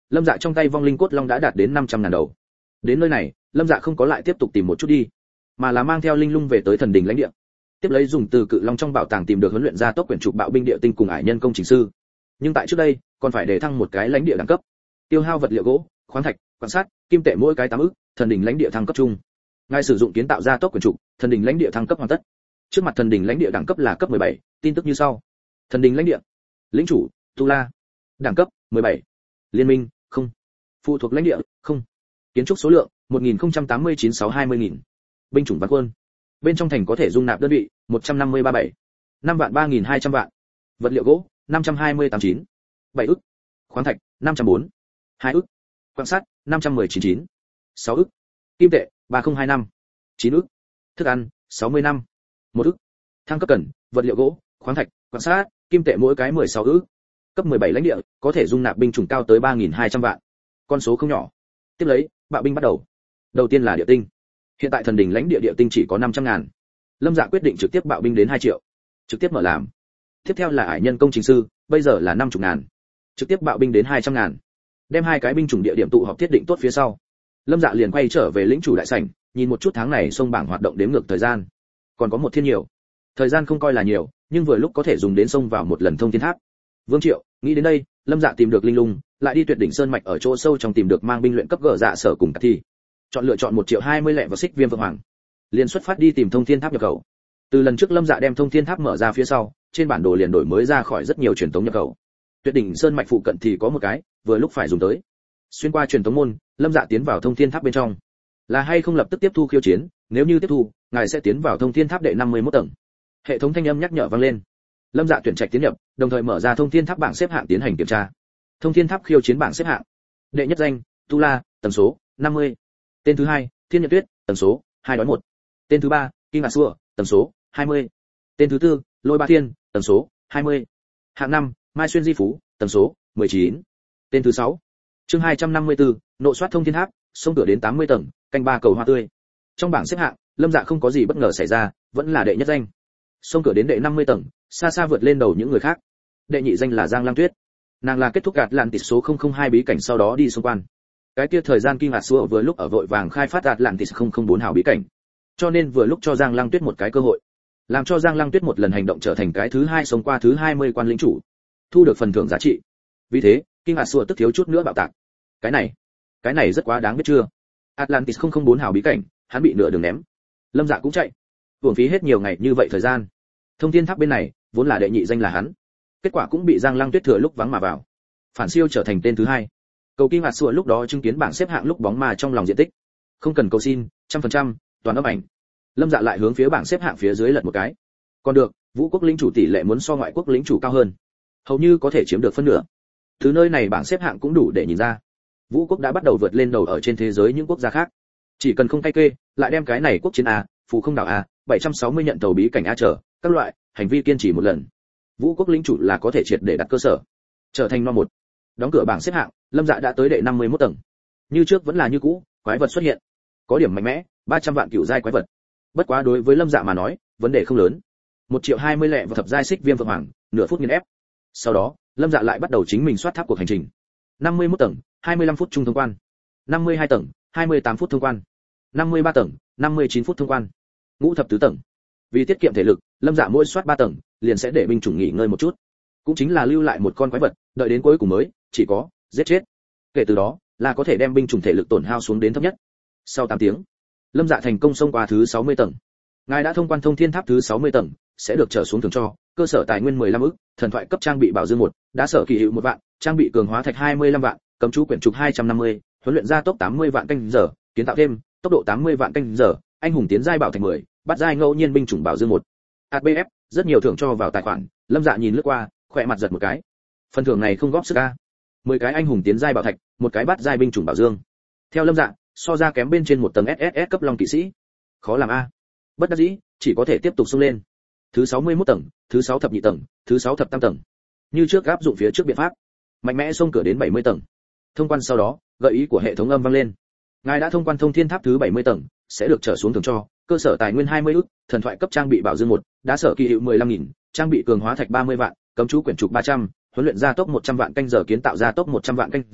Lâm Dạ trong tay vong linh cốt long đã đạt đến năm trăm ngàn đầu. Đến nơi này, Lâm Dạ không có lại tiếp tục tìm một chút đi, mà là mang theo linh lung về tới thần đình lãnh địa. Tiếp lấy dùng từ cự long trong bảo tàng tìm được huấn luyện ra tốc quyển trục bạo binh địa tinh cùng ải nhân công trình sư. Nhưng tại trước đây, còn phải để thăng một cái lãnh địa đẳng cấp. Tiêu hao vật liệu gỗ, khoáng thạch, quan sát, kim tệ mỗi cái tám ức, thần đình lãnh địa thăng cấp chung. Ngài sử dụng kiến tạo ra tốc quyển trục, thần đình lãnh địa thăng cấp hoàn tất. Trước mặt thần đình lãnh địa đẳng cấp là cấp mười bảy, tin tức như sau. Thần đình lãnh địa, lĩnh chủ, Tu La. Đẳng cấp mười bảy. Liên minh, không. Phụ thuộc lãnh địa, không. Kiến trúc số lượng một nghìn không trăm tám mươi chín sáu trăm hai mươi nghìn. Binh chủng vạn quân. Bên trong thành có thể dung nạp đơn vị một trăm năm mươi ba bảy. năm vạn ba nghìn hai trăm vạn. Vật liệu gỗ năm trăm hai mươi tám chín. bảy ức. Khoáng thạch năm trăm bốn. hai ức. Quan sát năm trăm mười chín chín. sáu ức. Kim tệ ba không hai năm. chín ức. Thức ăn sáu mươi năm. một ức. Thăng cấp cần vật liệu gỗ, khoáng thạch, quan sát, kim tệ mỗi cái mười sáu ức. Cấp mười bảy lãnh địa có thể dung nạp binh chủng cao tới ba nghìn hai trăm vạn. Con số không nhỏ. Tiếp lấy, bạo binh bắt đầu. Đầu tiên là địa tinh. Hiện tại thần đình lãnh địa địa tinh chỉ có năm trăm ngàn. Lâm Dạ quyết định trực tiếp bạo binh đến hai triệu, trực tiếp mở làm. Tiếp theo là ải nhân công trình sư, bây giờ là năm mươi ngàn, trực tiếp bạo binh đến hai trăm ngàn. Đem hai cái binh chủng địa điểm tụ họp thiết định tốt phía sau, Lâm Dạ liền quay trở về lĩnh chủ đại sảnh, nhìn một chút tháng này sông bảng hoạt động đếm ngược thời gian. Còn có một thiên nhiều. Thời gian không coi là nhiều, nhưng vừa lúc có thể dùng đến sông vào một lần thông thiên tháp. Vương Triệu, nghĩ đến đây, Lâm Dạ tìm được linh lung, lại đi tuyệt đỉnh sơn mạch ở chỗ sâu trong tìm được mang binh luyện cấp gở dạ sở cùng cả thi. Chọn lựa chọn một triệu hai mươi lẻ và xích viêm vương hoàng. Liền xuất phát đi tìm thông thiên tháp nhập khẩu. Từ lần trước Lâm Dạ đem thông thiên tháp mở ra phía sau, trên bản đồ liền đổi mới ra khỏi rất nhiều truyền tống nhập khẩu. Tuyệt đỉnh sơn mạch phụ cận thì có một cái, vừa lúc phải dùng tới. Xuyên qua truyền tống môn, Lâm Dạ tiến vào thông thiên tháp bên trong. Là hay không lập tức tiếp thu khiêu chiến, nếu như tiếp thu, ngài sẽ tiến vào thông thiên tháp đệ năm mươi mốt tầng. Hệ thống thanh âm nhắc nhở vang lên. Lâm Dạ tuyển trạch tiến nhập, đồng thời mở ra thông thiên tháp bảng xếp hạng tiến hành kiểm tra. Thông thiên tháp khiêu chiến bảng xếp hạng. Đệ nhất danh, Tu La, tầng số năm mươi. Tên thứ hai, Thiên Nhật Tuyết, tầng số hai đói một. Tên thứ ba, Kim Ngạc Xua, tầng số hai mươi. Tên thứ tư, Lôi Ba Thiên, tầng số hai mươi. Hạng năm, Mai Xuyên Di Phú, tầng số mười chín. Tên thứ sáu. Chương hai trăm năm mươi tư, nộ soát thông thiên tháp, xông cửa đến tám mươi tầng, canh ba cầu hoa tươi. Trong bảng xếp hạng, Lâm Dạ không có gì bất ngờ xảy ra, vẫn là đệ nhất danh. Xông cửa đến đệ năm mươi tầng, xa xa vượt lên đầu những người khác. Đệ nhị danh là Giang Lam Tuyết. Nàng là kết thúc gạt lạn tịt số không không hai bí cảnh sau đó đi xung quan. Cái kia thời gian Kim Ngạc Xua vừa lúc ở vội vàng khai phát gạt lạn tịt không không bốn hào bí cảnh, cho nên vừa lúc cho Giang Lăng Tuyết một cái cơ hội, làm cho Giang Lăng Tuyết một lần hành động trở thành cái thứ hai sống qua thứ hai mươi quan lĩnh chủ, thu được phần thưởng giá trị. Vì thế, Kim Ngạc Xua tức thiếu chút nữa bạo tạc. Cái này, cái này rất quá đáng biết chưa? Atlantis không không bốn hào bí cảnh, hắn bị nửa đường ném. Lâm Dạ cũng chạy. Uổng phí hết nhiều ngày như vậy thời gian. Thông thiên tháp bên này, vốn là đệ nhị danh là hắn. Kết quả cũng bị Giang Lăng Tuyết thừa lúc vắng mà vào. Phản siêu trở thành tên thứ hai. Cầu Kim Ngạc Xua lúc đó chứng kiến bảng xếp hạng lúc bóng mà trong lòng diện tích. Không cần cầu xin, trăm phần trăm, toàn âm ảnh. Lâm Dạ lại hướng phía bảng xếp hạng phía dưới lật một cái. Còn được, Vũ quốc lĩnh chủ tỷ lệ muốn so ngoại quốc lĩnh chủ cao hơn, hầu như có thể chiếm được phân nửa. Từ nơi này bảng xếp hạng cũng đủ để nhìn ra, Vũ quốc đã bắt đầu vượt lên đầu ở trên thế giới những quốc gia khác. Chỉ cần không cay kê, lại đem cái này quốc chiến a, phù không đảo a, bảy trăm sáu mươi nhận tàu bí cảnh a trở, các loại hành vi kiên trì một lần, Vũ quốc lĩnh chủ là có thể triệt để đặt cơ sở, trở thành no một. Đóng cửa bảng xếp hạng, Lâm Dạ đã tới đệ năm mươi mốt tầng. Như trước vẫn là như cũ, quái vật xuất hiện. Có điểm mạnh mẽ, ba trăm vạn cửu giai quái vật. Bất quá đối với Lâm Dạ mà nói, vấn đề không lớn. một triệu hai mươi lẻ và thập giai xích viêm vượng hoàng, nửa phút nghiền ép. Sau đó, Lâm Dạ lại bắt đầu chính mình soát tháp cuộc hành trình. năm mươi mốt tầng, hai mươi lăm phút trung thông quan. năm mươi hai tầng, hai mươi tám phút thông quan. năm mươi ba tầng, năm mươi chín phút thông quan. Ngũ thập tứ tầng. Vì tiết kiệm thể lực, Lâm Dạ mỗi soát ba tầng, liền sẽ để binh chủng nghỉ ngơi một chút. Cũng chính là lưu lại một con quái vật, đợi đến cuối cùng mới chỉ có giết chết. Kể từ đó, là có thể đem binh chủng thể lực tổn hao xuống đến thấp nhất. Sau tám tiếng, Lâm Dạ thành công xông qua thứ sáu mươi tầng. Ngài đã thông quan thông thiên tháp thứ sáu mươi tầng, sẽ được trở xuống thưởng cho cơ sở tài nguyên mười lăm ức, thần thoại cấp trang bị bảo dương một, đá sở kỳ hiệu một vạn, trang bị cường hóa thạch hai mươi lăm vạn, cấm chú quyển trục hai trăm năm mươi, huấn luyện gia tốc tám mươi vạn canh giờ, kiến tạo thêm tốc độ tám mươi vạn canh giờ, anh hùng tiến giai bảo thạch mười, bắt giai ngẫu nhiên binh chủng bảo dương một. a bê ép, rất nhiều thưởng cho vào tài khoản, Lâm Dạ nhìn lướt qua, khỏe mặt giật một cái. Phần thưởng này không góp sức a. mười cái anh hùng tiến giai bảo thạch, một cái bắt giai binh chủng bảo dương. Theo Lâm Dạ, so ra kém bên trên một tầng ét ét ét cấp long kỵ sĩ. Khó làm a. Bất đắc dĩ, chỉ có thể tiếp tục xông lên. Thứ sáu mươi mốt tầng, thứ sáu thập nhị tầng, thứ sáu thập tam tầng. Như trước áp dụng phía trước biện pháp, mạnh mẽ xông cửa đến bảy mươi tầng. Thông quan sau đó, gợi ý của hệ thống âm vang lên. Ngài đã thông quan thông thiên tháp thứ bảy mươi tầng, sẽ được trở xuống thưởng cho cơ sở tài nguyên hai mươi ức, thần thoại cấp trang bị bảo dương một, đá sở kỳ hiệu mười lăm nghìn, trang bị cường hóa thạch ba mươi vạn, cấm chú quyển trục ba trăm, huấn luyện gia tốc một trăm vạn canh giờ, kiến tạo gia tốc một trăm vạn canh giờ,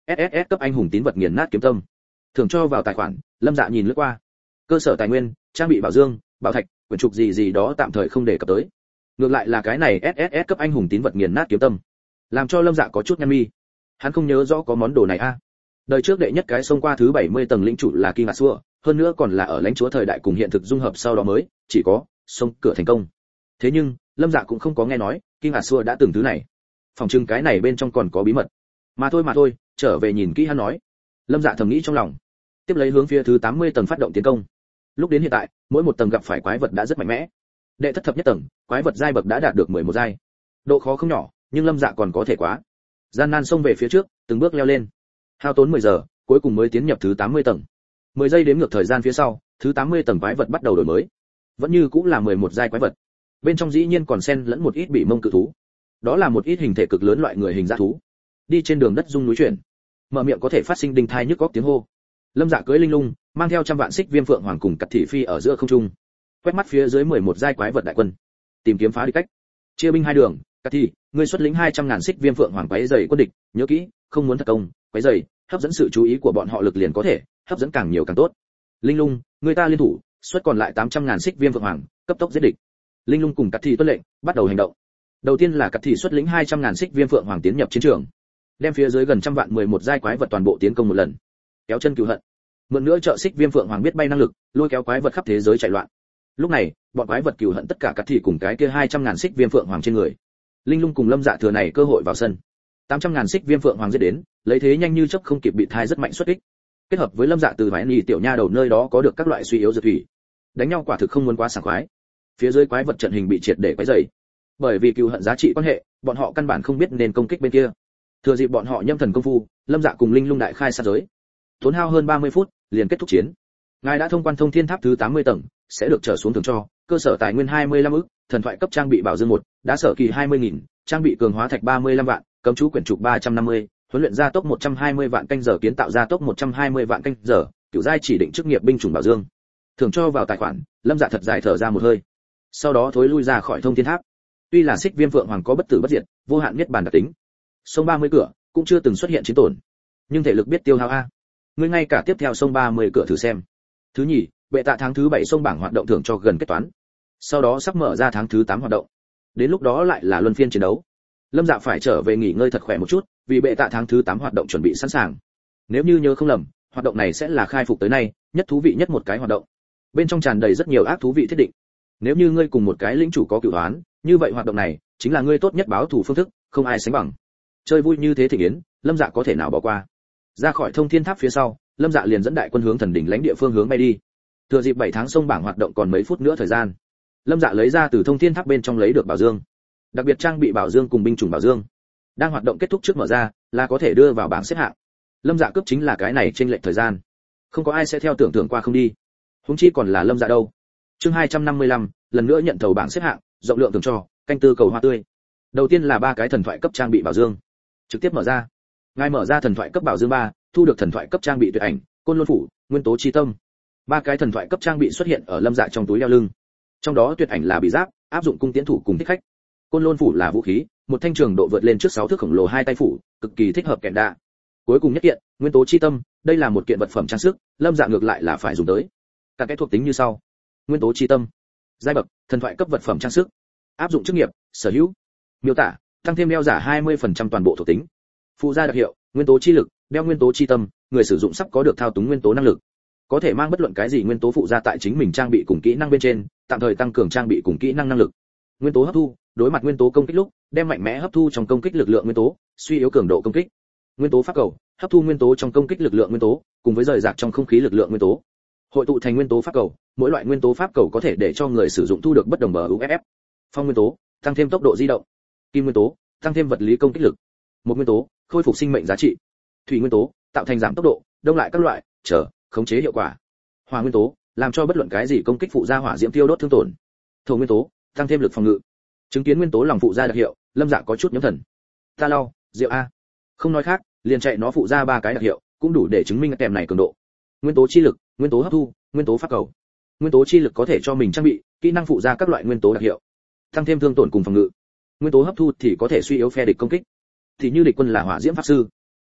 ét ét ét cấp anh hùng tín vật nghiền nát kiếm tâm. Thưởng cho vào tài khoản, Lâm Dạ nhìn lướt qua. Cơ sở tài nguyên, trang bị bảo dương, bảo thạch, quyển trục gì gì đó tạm thời không đề cập tới. Ngược lại là cái này ét ét ét cấp anh hùng tín vật nghiền nát kiếm tâm, làm cho Lâm Dạ có chút nhăn mi. Hắn không nhớ rõ có món đồ này a. À. Đời trước đệ nhất cái xông qua thứ bảy mươi tầng lĩnh chủ là King Asua, hơn nữa còn là ở lãnh chúa thời đại cùng hiện thực dung hợp sau đó mới chỉ có xông cửa thành công. Thế nhưng, Lâm Dạ cũng không có nghe nói King Asua đã từng thứ này. Phòng trưng cái này bên trong còn có bí mật. Mà thôi mà thôi, trở về nhìn kỹ hắn nói. Lâm Dạ thầm nghĩ trong lòng. Tiếp lấy hướng phía thứ tám mươi tầng phát động tiến công. Lúc đến hiện tại, mỗi một tầng gặp phải quái vật đã rất mạnh mẽ. Đệ thất thập nhất tầng, quái vật giai bậc đã đạt được mười một giai. Độ khó không nhỏ, nhưng Lâm Dạ còn có thể quá. Gian nan xông về phía trước, từng bước leo lên. Hao tốn mười giờ, cuối cùng mới tiến nhập thứ tám mươi tầng. mười giây đếm ngược thời gian phía sau, thứ tám mươi tầng quái vật bắt đầu đổi mới. Vẫn như cũng là mười một giai quái vật. Bên trong dĩ nhiên còn xen lẫn một ít bị mông cự thú. Đó là một ít hình thể cực lớn loại người hình dã thú. Đi trên đường đất rung núi chuyển, mở miệng có thể phát sinh đinh thai nhức góc tiếng hô. Lâm Dạ cưỡi linh lung, mang theo trăm vạn xích viêm phượng hoàng cùng cật thị phi ở giữa không trung. Quét mắt phía dưới mười một giai quái vật đại quân, tìm kiếm phá địch cách. Chia binh hai đường, cật thị, ngươi xuất lĩnh hai trăm ngàn xích viêm phượng hoàng quấy rầy quân địch, nhớ kỹ, không muốn thật công, quấy rầy, hấp dẫn sự chú ý của bọn họ lực liền có thể, hấp dẫn càng nhiều càng tốt. Linh lung, người ta liên thủ, xuất còn lại tám trăm ngàn xích viêm phượng hoàng, cấp tốc giết địch. Linh lung cùng cật thị tuân lệnh, bắt đầu hành động. Đầu tiên là cật thị xuất lĩnh hai trăm ngàn xích viêm phượng hoàng tiến nhập chiến trường, đem phía dưới gần trăm vạn mười một giai quái vật toàn bộ tiến công một lần. Kéo chân cứu hận. Mượn nữa trợ xích viêm phượng hoàng biết bay năng lực, lôi kéo quái vật khắp thế giới chạy loạn. Lúc này, bọn quái vật cừu hận tất cả cật thị cùng cái kia hai trăm ngàn xích viêm phượng hoàng trên người. Linh lung cùng Lâm Dạ thừa này cơ hội vào sân. tám trăm ngàn xích viêm phượng hoàng giết đến, lấy thế nhanh như chớp không kịp bị thai rất mạnh xuất kích. Kết hợp với Lâm Dạ từ vải nhì tiểu nha đầu nơi đó có được các loại suy yếu dược thủy. Đánh nhau quả thực không muốn quá sảng khoái. Phía dưới quái vật trận hình bị triệt để quấy rầy. Bởi vì cừu hận giá trị quan hệ, bọn họ căn bản không biết nên công kích bên kia. Thừa dịp bọn họ nhâm thần công phu, Lâm Dạ cùng Linh lung đại khai sát giới. Tốn hao hơn ba mươi phút, liền kết thúc chiến. Ngài đã thông quan thông thiên tháp thứ tám mươi tầng, sẽ được trở xuống thưởng cho cơ sở tài nguyên hai mươi lăm ức, thần thoại cấp trang bị bảo dương một, đá sở kỳ hai mươi nghìn, trang bị cường hóa thạch ba mươi lăm vạn, cấm chú quyển trục ba trăm năm mươi, huấn luyện gia tốc một trăm hai mươi vạn canh giờ, kiến tạo gia tốc một trăm hai mươi vạn canh giờ, cửu giai chỉ định chức nghiệp binh chủng bảo dương. Thưởng cho vào tài khoản, Lâm Dạ thật dài thở ra một hơi. Sau đó thối lui ra khỏi thông thiên tháp. Tuy là xích viêm phượng hoàng có bất tử bất diệt, vô hạn niết bàn đặc tính, sông ba mươi cửa cũng chưa từng xuất hiện chiến tổn, nhưng thể lực biết tiêu hao a. Ngươi ngay cả tiếp theo sông ba mươi cửa thử xem. Thứ nhì, bệ tạ tháng thứ bảy sông bảng hoạt động thưởng cho gần kết toán. Sau đó sắp mở ra tháng thứ tám hoạt động. Đến lúc đó lại là luân phiên chiến đấu. Lâm Dạ phải trở về nghỉ ngơi thật khỏe một chút, vì bệ tạ tháng thứ tám hoạt động chuẩn bị sẵn sàng. Nếu như nhớ không lầm, hoạt động này sẽ là khai phục tới nay nhất thú vị nhất một cái hoạt động. Bên trong tràn đầy rất nhiều ác thú vị thiết định. Nếu như ngươi cùng một cái lĩnh chủ có cửu oán, như vậy hoạt động này chính là ngươi tốt nhất báo thù phương thức, không ai sánh bằng. Chơi vui như thế thịnh yến, Lâm Dạ có thể nào bỏ qua. Ra khỏi thông thiên tháp phía sau, Lâm Dạ liền dẫn đại quân hướng thần đỉnh lãnh địa phương hướng bay đi. Thừa dịp bảy tháng sông bảng hoạt động còn mấy phút nữa thời gian, Lâm Dạ lấy ra từ thông thiên tháp bên trong lấy được bảo dương, đặc biệt trang bị bảo dương cùng binh chủng bảo dương. Đang hoạt động kết thúc trước mở ra, là có thể đưa vào bảng xếp hạng. Lâm Dạ cướp chính là cái này chênh lệch thời gian, không có ai sẽ theo tưởng tượng qua không đi. Huống chi còn là Lâm Dạ đâu. Chương hai trăm năm mươi lăm, lần nữa nhận thầu bảng xếp hạng, rộng lượng thường cho, canh tư cầu hoa tươi. Đầu tiên là ba cái thần thoại cấp trang bị bảo dương, trực tiếp mở ra. Ngài mở ra thần thoại cấp bảo dương ba, thu được thần thoại cấp trang bị tuyệt ảnh, côn luân phủ, nguyên tố chi tâm. Ba cái thần thoại cấp trang bị xuất hiện ở Lâm Dạ trong túi đeo lưng. Trong đó tuyệt ảnh là bị giáp, áp dụng cung tiễn thủ cùng thích khách. Côn luân phủ là vũ khí, một thanh trường độ vượt lên trước sáu thước khổng lồ hai tay phủ, cực kỳ thích hợp kẹn đạ. Cuối cùng nhất kiện, nguyên tố chi tâm, đây là một kiện vật phẩm trang sức, Lâm Dạ ngược lại là phải dùng tới. Các cái thuộc tính như sau. Nguyên tố chi tâm, giai bậc, thần thoại cấp vật phẩm trang sức. Áp dụng chức nghiệp, sở hữu. Miêu tả, tăng thêm đeo giả hai mươi phần trăm toàn bộ thuộc tính. Phụ gia đặc hiệu, nguyên tố chi lực, đeo nguyên tố chi tâm, người sử dụng sắp có được thao túng nguyên tố năng lực. Có thể mang bất luận cái gì nguyên tố phụ gia tại chính mình trang bị cùng kỹ năng bên trên, tạm thời tăng cường trang bị cùng kỹ năng năng lực. Nguyên tố hấp thu, đối mặt nguyên tố công kích lúc, đem mạnh mẽ hấp thu trong công kích lực lượng nguyên tố, suy yếu cường độ công kích. Nguyên tố pháp cầu, hấp thu nguyên tố trong công kích lực lượng nguyên tố, cùng với rời rạc trong không khí lực lượng nguyên tố. Hội tụ thành nguyên tố pháp cầu, mỗi loại nguyên tố pháp cầu có thể để cho người sử dụng thu được bất đồng bờ u ép ép. Phong nguyên tố, tăng thêm tốc độ di động. Kim nguyên tố, tăng thêm vật lý công kích lực. Một nguyên tố, khôi phục sinh mệnh giá trị. Thủy nguyên tố, tạo thành giảm tốc độ, đông lại các loại, trở, khống chế hiệu quả. Hỏa nguyên tố, làm cho bất luận cái gì công kích phụ gia hỏa diễm tiêu đốt thương tổn. Thổ nguyên tố, tăng thêm lực phòng ngự. Chứng kiến nguyên tố lòng phụ gia đặc hiệu, Lâm Dạ có chút nhớ thần. Ta lau, rượu a. Không nói khác, liền chạy nó phụ ra ba cái đặc hiệu, cũng đủ để chứng minh cái kèm này cường độ. Nguyên tố chi lực, nguyên tố hấp thu, nguyên tố pháp cầu. Nguyên tố chi lực có thể cho mình trang bị kỹ năng phụ ra các loại nguyên tố đặc hiệu, tăng thêm thương tổn cùng phòng ngự. Nguyên tố hấp thu thì có thể suy yếu phe địch công kích, thì như địch quân là hỏa diễm pháp sư,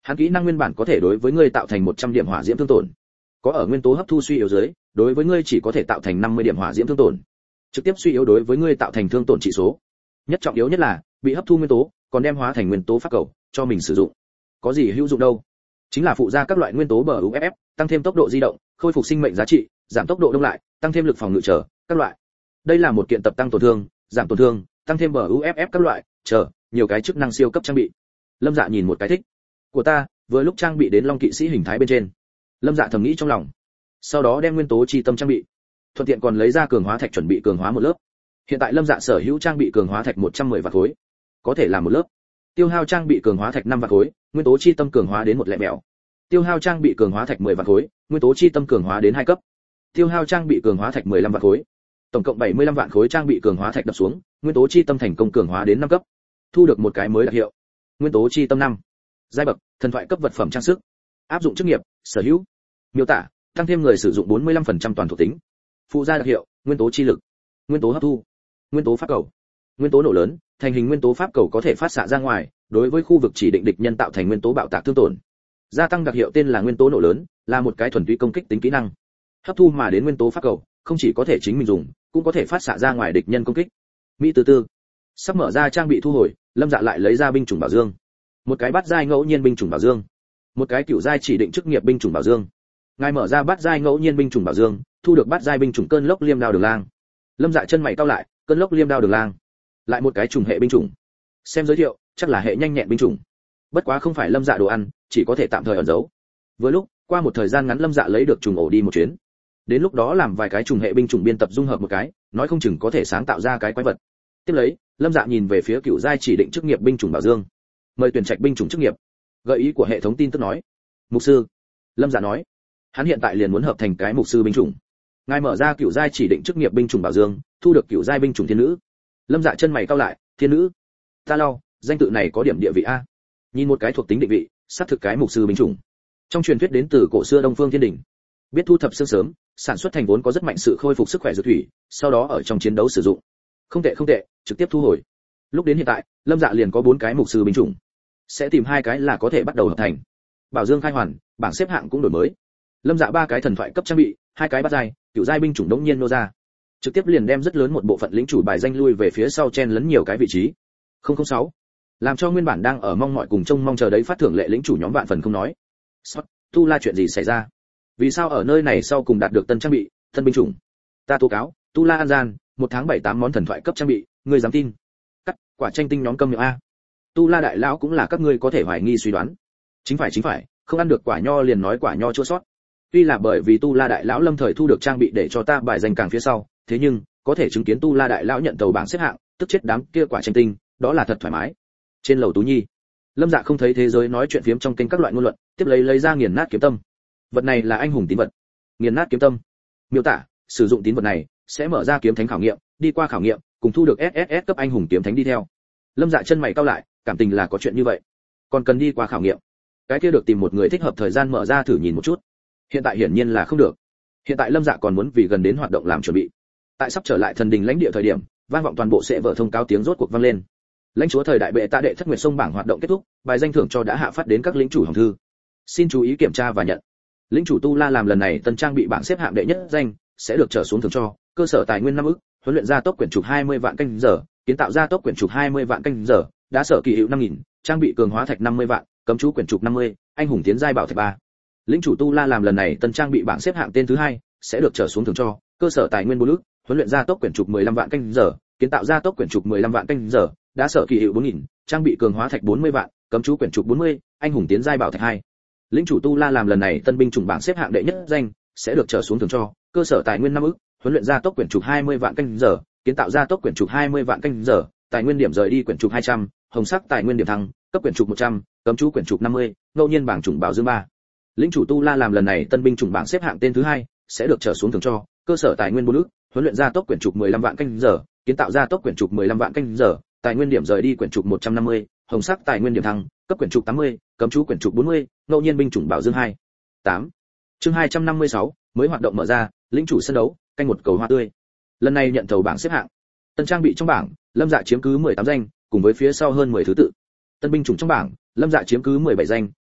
Hắn kỹ năng nguyên bản có thể đối với ngươi tạo thành một trăm điểm hỏa diễm thương tổn, có ở nguyên tố hấp thu suy yếu dưới, đối với ngươi chỉ có thể tạo thành năm mươi điểm hỏa diễm thương tổn, trực tiếp suy yếu đối với ngươi tạo thành thương tổn chỉ số. Nhất trọng yếu nhất là bị hấp thu nguyên tố, còn đem hóa thành nguyên tố pháp cầu cho mình sử dụng. Có gì hữu dụng đâu? Chính là phụ ra các loại nguyên tố bờ u ép ép, tăng thêm tốc độ di động, khôi phục sinh mệnh giá trị, giảm tốc độ đông lại, tăng thêm lực phòng ngự trở, các loại. Đây là một kiện tập tăng tổn thương, giảm tổn thương, tăng thêm bờ u ép ép các loại, chờ, nhiều cái chức năng siêu cấp trang bị. Lâm Dạ nhìn một cái thích của ta, vừa lúc trang bị đến Long kỵ sĩ hình thái bên trên. Lâm Dạ thầm nghĩ trong lòng. Sau đó đem nguyên tố chi tâm trang bị, thuận tiện còn lấy ra cường hóa thạch chuẩn bị cường hóa một lớp. Hiện tại Lâm Dạ sở hữu trang bị cường hóa thạch một trăm mười vạn khối, có thể làm một lớp. Tiêu hao trang bị cường hóa thạch năm vạn khối, nguyên tố chi tâm cường hóa đến một lẻ mèo. Tiêu hao trang bị cường hóa thạch mười vạn khối, nguyên tố chi tâm cường hóa đến hai cấp. Tiêu hao trang bị cường hóa thạch mười lăm vạn khối. Tổng cộng bảy mươi lăm vạn khối trang bị cường hóa thạch đập xuống, nguyên tố chi tâm thành công cường hóa đến năm cấp. Thu được một cái mới đặc hiệu. Nguyên tố chi tâm năm. Giai bậc, thần thoại cấp vật phẩm trang sức. Áp dụng chức nghiệp, sở hữu. Miêu tả, tăng thêm người sử dụng bốn mươi lăm phần trăm toàn thuộc tính. Phụ gia đặc hiệu, nguyên tố chi lực. Nguyên tố hấp thu. Nguyên tố pháp cầu. Nguyên tố nổ lớn, thành hình nguyên tố pháp cầu có thể phát xạ ra ngoài, đối với khu vực chỉ định địch nhân tạo thành nguyên tố bạo tạc thương tổn. Gia tăng đặc hiệu tên là nguyên tố nổ lớn, là một cái thuần túy công kích tính kỹ năng. Hấp thu mà đến nguyên tố pháp cầu, không chỉ có thể chính mình dùng, cũng có thể phát xạ ra ngoài địch nhân công kích. Mỹ từ từ, sắp mở ra trang bị thu hồi, Lâm Dạ lại lấy ra binh chủng bảo dương. Một cái bát giai ngẫu nhiên binh chủng bảo dương, một cái cửu giai chỉ định chức nghiệp binh chủng bảo dương. Ngài mở ra bát giai ngẫu nhiên binh chủng bảo dương, thu được bát giai binh chủng cơn lốc liêm đao đường lang. Lâm Dạ chân mày cau lại, cơn lốc liêm đao đường lang, lại một cái trùng hệ binh chủng. Xem giới thiệu, chắc là hệ nhanh nhẹn binh chủng. Bất quá không phải Lâm Dạ đồ ăn, chỉ có thể tạm thời ẩn giấu. Vừa lúc, qua một thời gian ngắn Lâm Dạ lấy được trùng ổ đi một chuyến. Đến lúc đó làm vài cái trùng hệ binh chủng biên tập dung hợp một cái, nói không chừng có thể sáng tạo ra cái quái vật. Tiếp lấy, Lâm Dạ nhìn về phía cửu giai chỉ định chức nghiệp binh chủng bảo dương. Mời tuyển trạch binh chủng chức nghiệp. Gợi ý của hệ thống tin tức nói. Mục sư. Lâm Dạ nói, hắn hiện tại liền muốn hợp thành cái mục sư binh chủng. Ngài mở ra cửu giai chỉ định chức nghiệp binh chủng bảo dương, thu được cửu giai binh chủng thiên nữ. Lâm Dạ chân mày cau lại, thiên nữ. Ta lau, danh tự này có điểm địa vị a. Nhìn một cái thuộc tính định vị, xác thực cái mục sư binh chủng. Trong truyền thuyết đến từ cổ xưa Đông Phương Thiên Đỉnh. Biết thu thập xương sớm, sản xuất thành vốn có rất mạnh sự khôi phục sức khỏe dược thủy, sau đó ở trong chiến đấu sử dụng. Không tệ không tệ, trực tiếp thu hồi. Lúc đến hiện tại, Lâm Dạ liền có bốn cái mục sư binh chủng. Sẽ tìm hai cái là có thể bắt đầu hợp thành. Bảo dương khai hoàn, bảng xếp hạng cũng đổi mới. Lâm Dạ ba cái thần thoại cấp trang bị, hai cái bát giai, cửu giai binh chủng đống nhiên nô ra. Trực tiếp liền đem rất lớn một bộ phận lĩnh chủ bài danh lui về phía sau chen lấn nhiều cái vị trí. không không sáu làm cho nguyên bản đang ở mong mọi cùng trông mong chờ đấy phát thưởng lệ lĩnh chủ nhóm vạn phần không nói. Sót, tu la chuyện gì xảy ra? Vì sao ở nơi này sau cùng đạt được tân trang bị, tân binh chủng? Ta tố cáo, tu la an gian, một tháng bảy tám món thần thoại cấp trang bị, ngươi dám tin? Cắt, quả tranh tinh nhóm câm miệng a. Tu la đại lão cũng là các ngươi có thể hoài nghi suy đoán. Chính phải chính phải, không ăn được quả nho liền nói quả nho chua sót. Tuy là bởi vì tu la đại lão lâm thời thu được trang bị để cho ta bài danh càng phía sau, thế nhưng có thể chứng kiến tu la đại lão nhận tàu bảng xếp hạng, tức chết đám kia quả tranh tinh, đó là thật thoải mái. Trên lầu Tú Nhi, Lâm Dạ không thấy thế giới nói chuyện phiếm trong kênh các loại ngôn luận, tiếp lấy lấy ra nghiền nát kiếm tâm. Vật này là anh hùng tín vật. Nghiền nát kiếm tâm. Miêu tả, sử dụng tín vật này sẽ mở ra kiếm thánh khảo nghiệm, đi qua khảo nghiệm, cùng thu được ét ét ét cấp anh hùng kiếm thánh đi theo. Lâm Dạ chân mày cau lại, cảm tình là có chuyện như vậy. Còn cần đi qua khảo nghiệm. Cái kia được tìm một người thích hợp thời gian mở ra thử nhìn một chút. Hiện tại hiển nhiên là không được. Hiện tại Lâm Dạ còn muốn vì gần đến hoạt động làm chuẩn bị. Tại sắp trở lại thần đình lãnh địa thời điểm, vang vọng toàn bộ sẽ vở thông cáo tiếng rốt cuộc vang lên. Lãnh chúa thời đại bệ tạ đệ thất nguyệt sông bảng hoạt động kết thúc, bài danh thưởng cho đã hạ phát đến các lĩnh chủ hồng thư. Xin chú ý kiểm tra và nhận. Lĩnh chủ Tu La làm lần này tân trang bị bảng xếp hạng đệ nhất danh, sẽ được trở xuống thưởng cho cơ sở tài nguyên năm ức, huấn luyện gia tốc quyển trục hai mươi vạn canh giờ, kiến tạo gia tốc quyển trục hai mươi vạn canh giờ, đá sở kỳ hiệu năm nghìn, trang bị cường hóa thạch năm mươi vạn, cấm chú quyển trục năm mươi, anh hùng tiến giai bảo thạch ba. Lĩnh chủ Tu La làm lần này tân trang bị bảng xếp hạng tên thứ hai, sẽ được trở xuống thưởng cho cơ sở tài nguyên bốn ức, huấn luyện gia tốc quyển trục mười lăm vạn canh giờ, kiến tạo gia tốc quyển trục mười lăm vạn canh giờ, đá sở kỳ hiệu bốn nghìn, trang bị cường hóa thạch bốn mươi vạn, cấm chú quyển trục bốn mươi, anh hùng tiến giai bảo thạch hai. Lĩnh chủ Tu La làm lần này tân binh chủng bảng xếp hạng đệ nhất danh, sẽ được trở xuống thưởng cho cơ sở tài nguyên năm ức, huấn luyện gia tốc quyển trục hai mươi vạn canh giờ, kiến tạo gia tốc quyển trục hai mươi vạn canh giờ, tài nguyên điểm rời đi quyển trục hai trăm, hồng sắc tài nguyên điểm thăng, cấp quyển trục một trăm, cấm chú quyển trục năm mươi, ngẫu nhiên bảng chủng bảo dương ba. Lĩnh chủ Tu La làm lần này tân binh chủng bảng xếp hạng tên thứ hai, sẽ được trở xuống thưởng cho cơ sở tài nguyên bốn ức, huấn luyện gia tốc quyển trục mười lăm vạn canh giờ, kiến tạo gia tốc quyển trục mười lăm vạn canh giờ, tài nguyên điểm rời đi quyển trục một trăm năm mươi, hồng sắc tài nguyên điểm thăng, cấp quyển trục tám mươi, cấm chú quyển trục bốn mươi, ngẫu nhiên binh chủng bảo dương hai. tám. Chương hai trăm năm mươi sáu, mới hoạt động mở ra, lĩnh chủ sân đấu, canh một cầu hoa tươi. Lần này nhận thầu bảng xếp hạng. Tân trang bị trong bảng, Lâm Dạ chiếm cứ mười tám danh, cùng với phía sau hơn mười thứ tự. Tân binh chủng trong bảng, Lâm Dạ chiếm cứ mười bảy danh,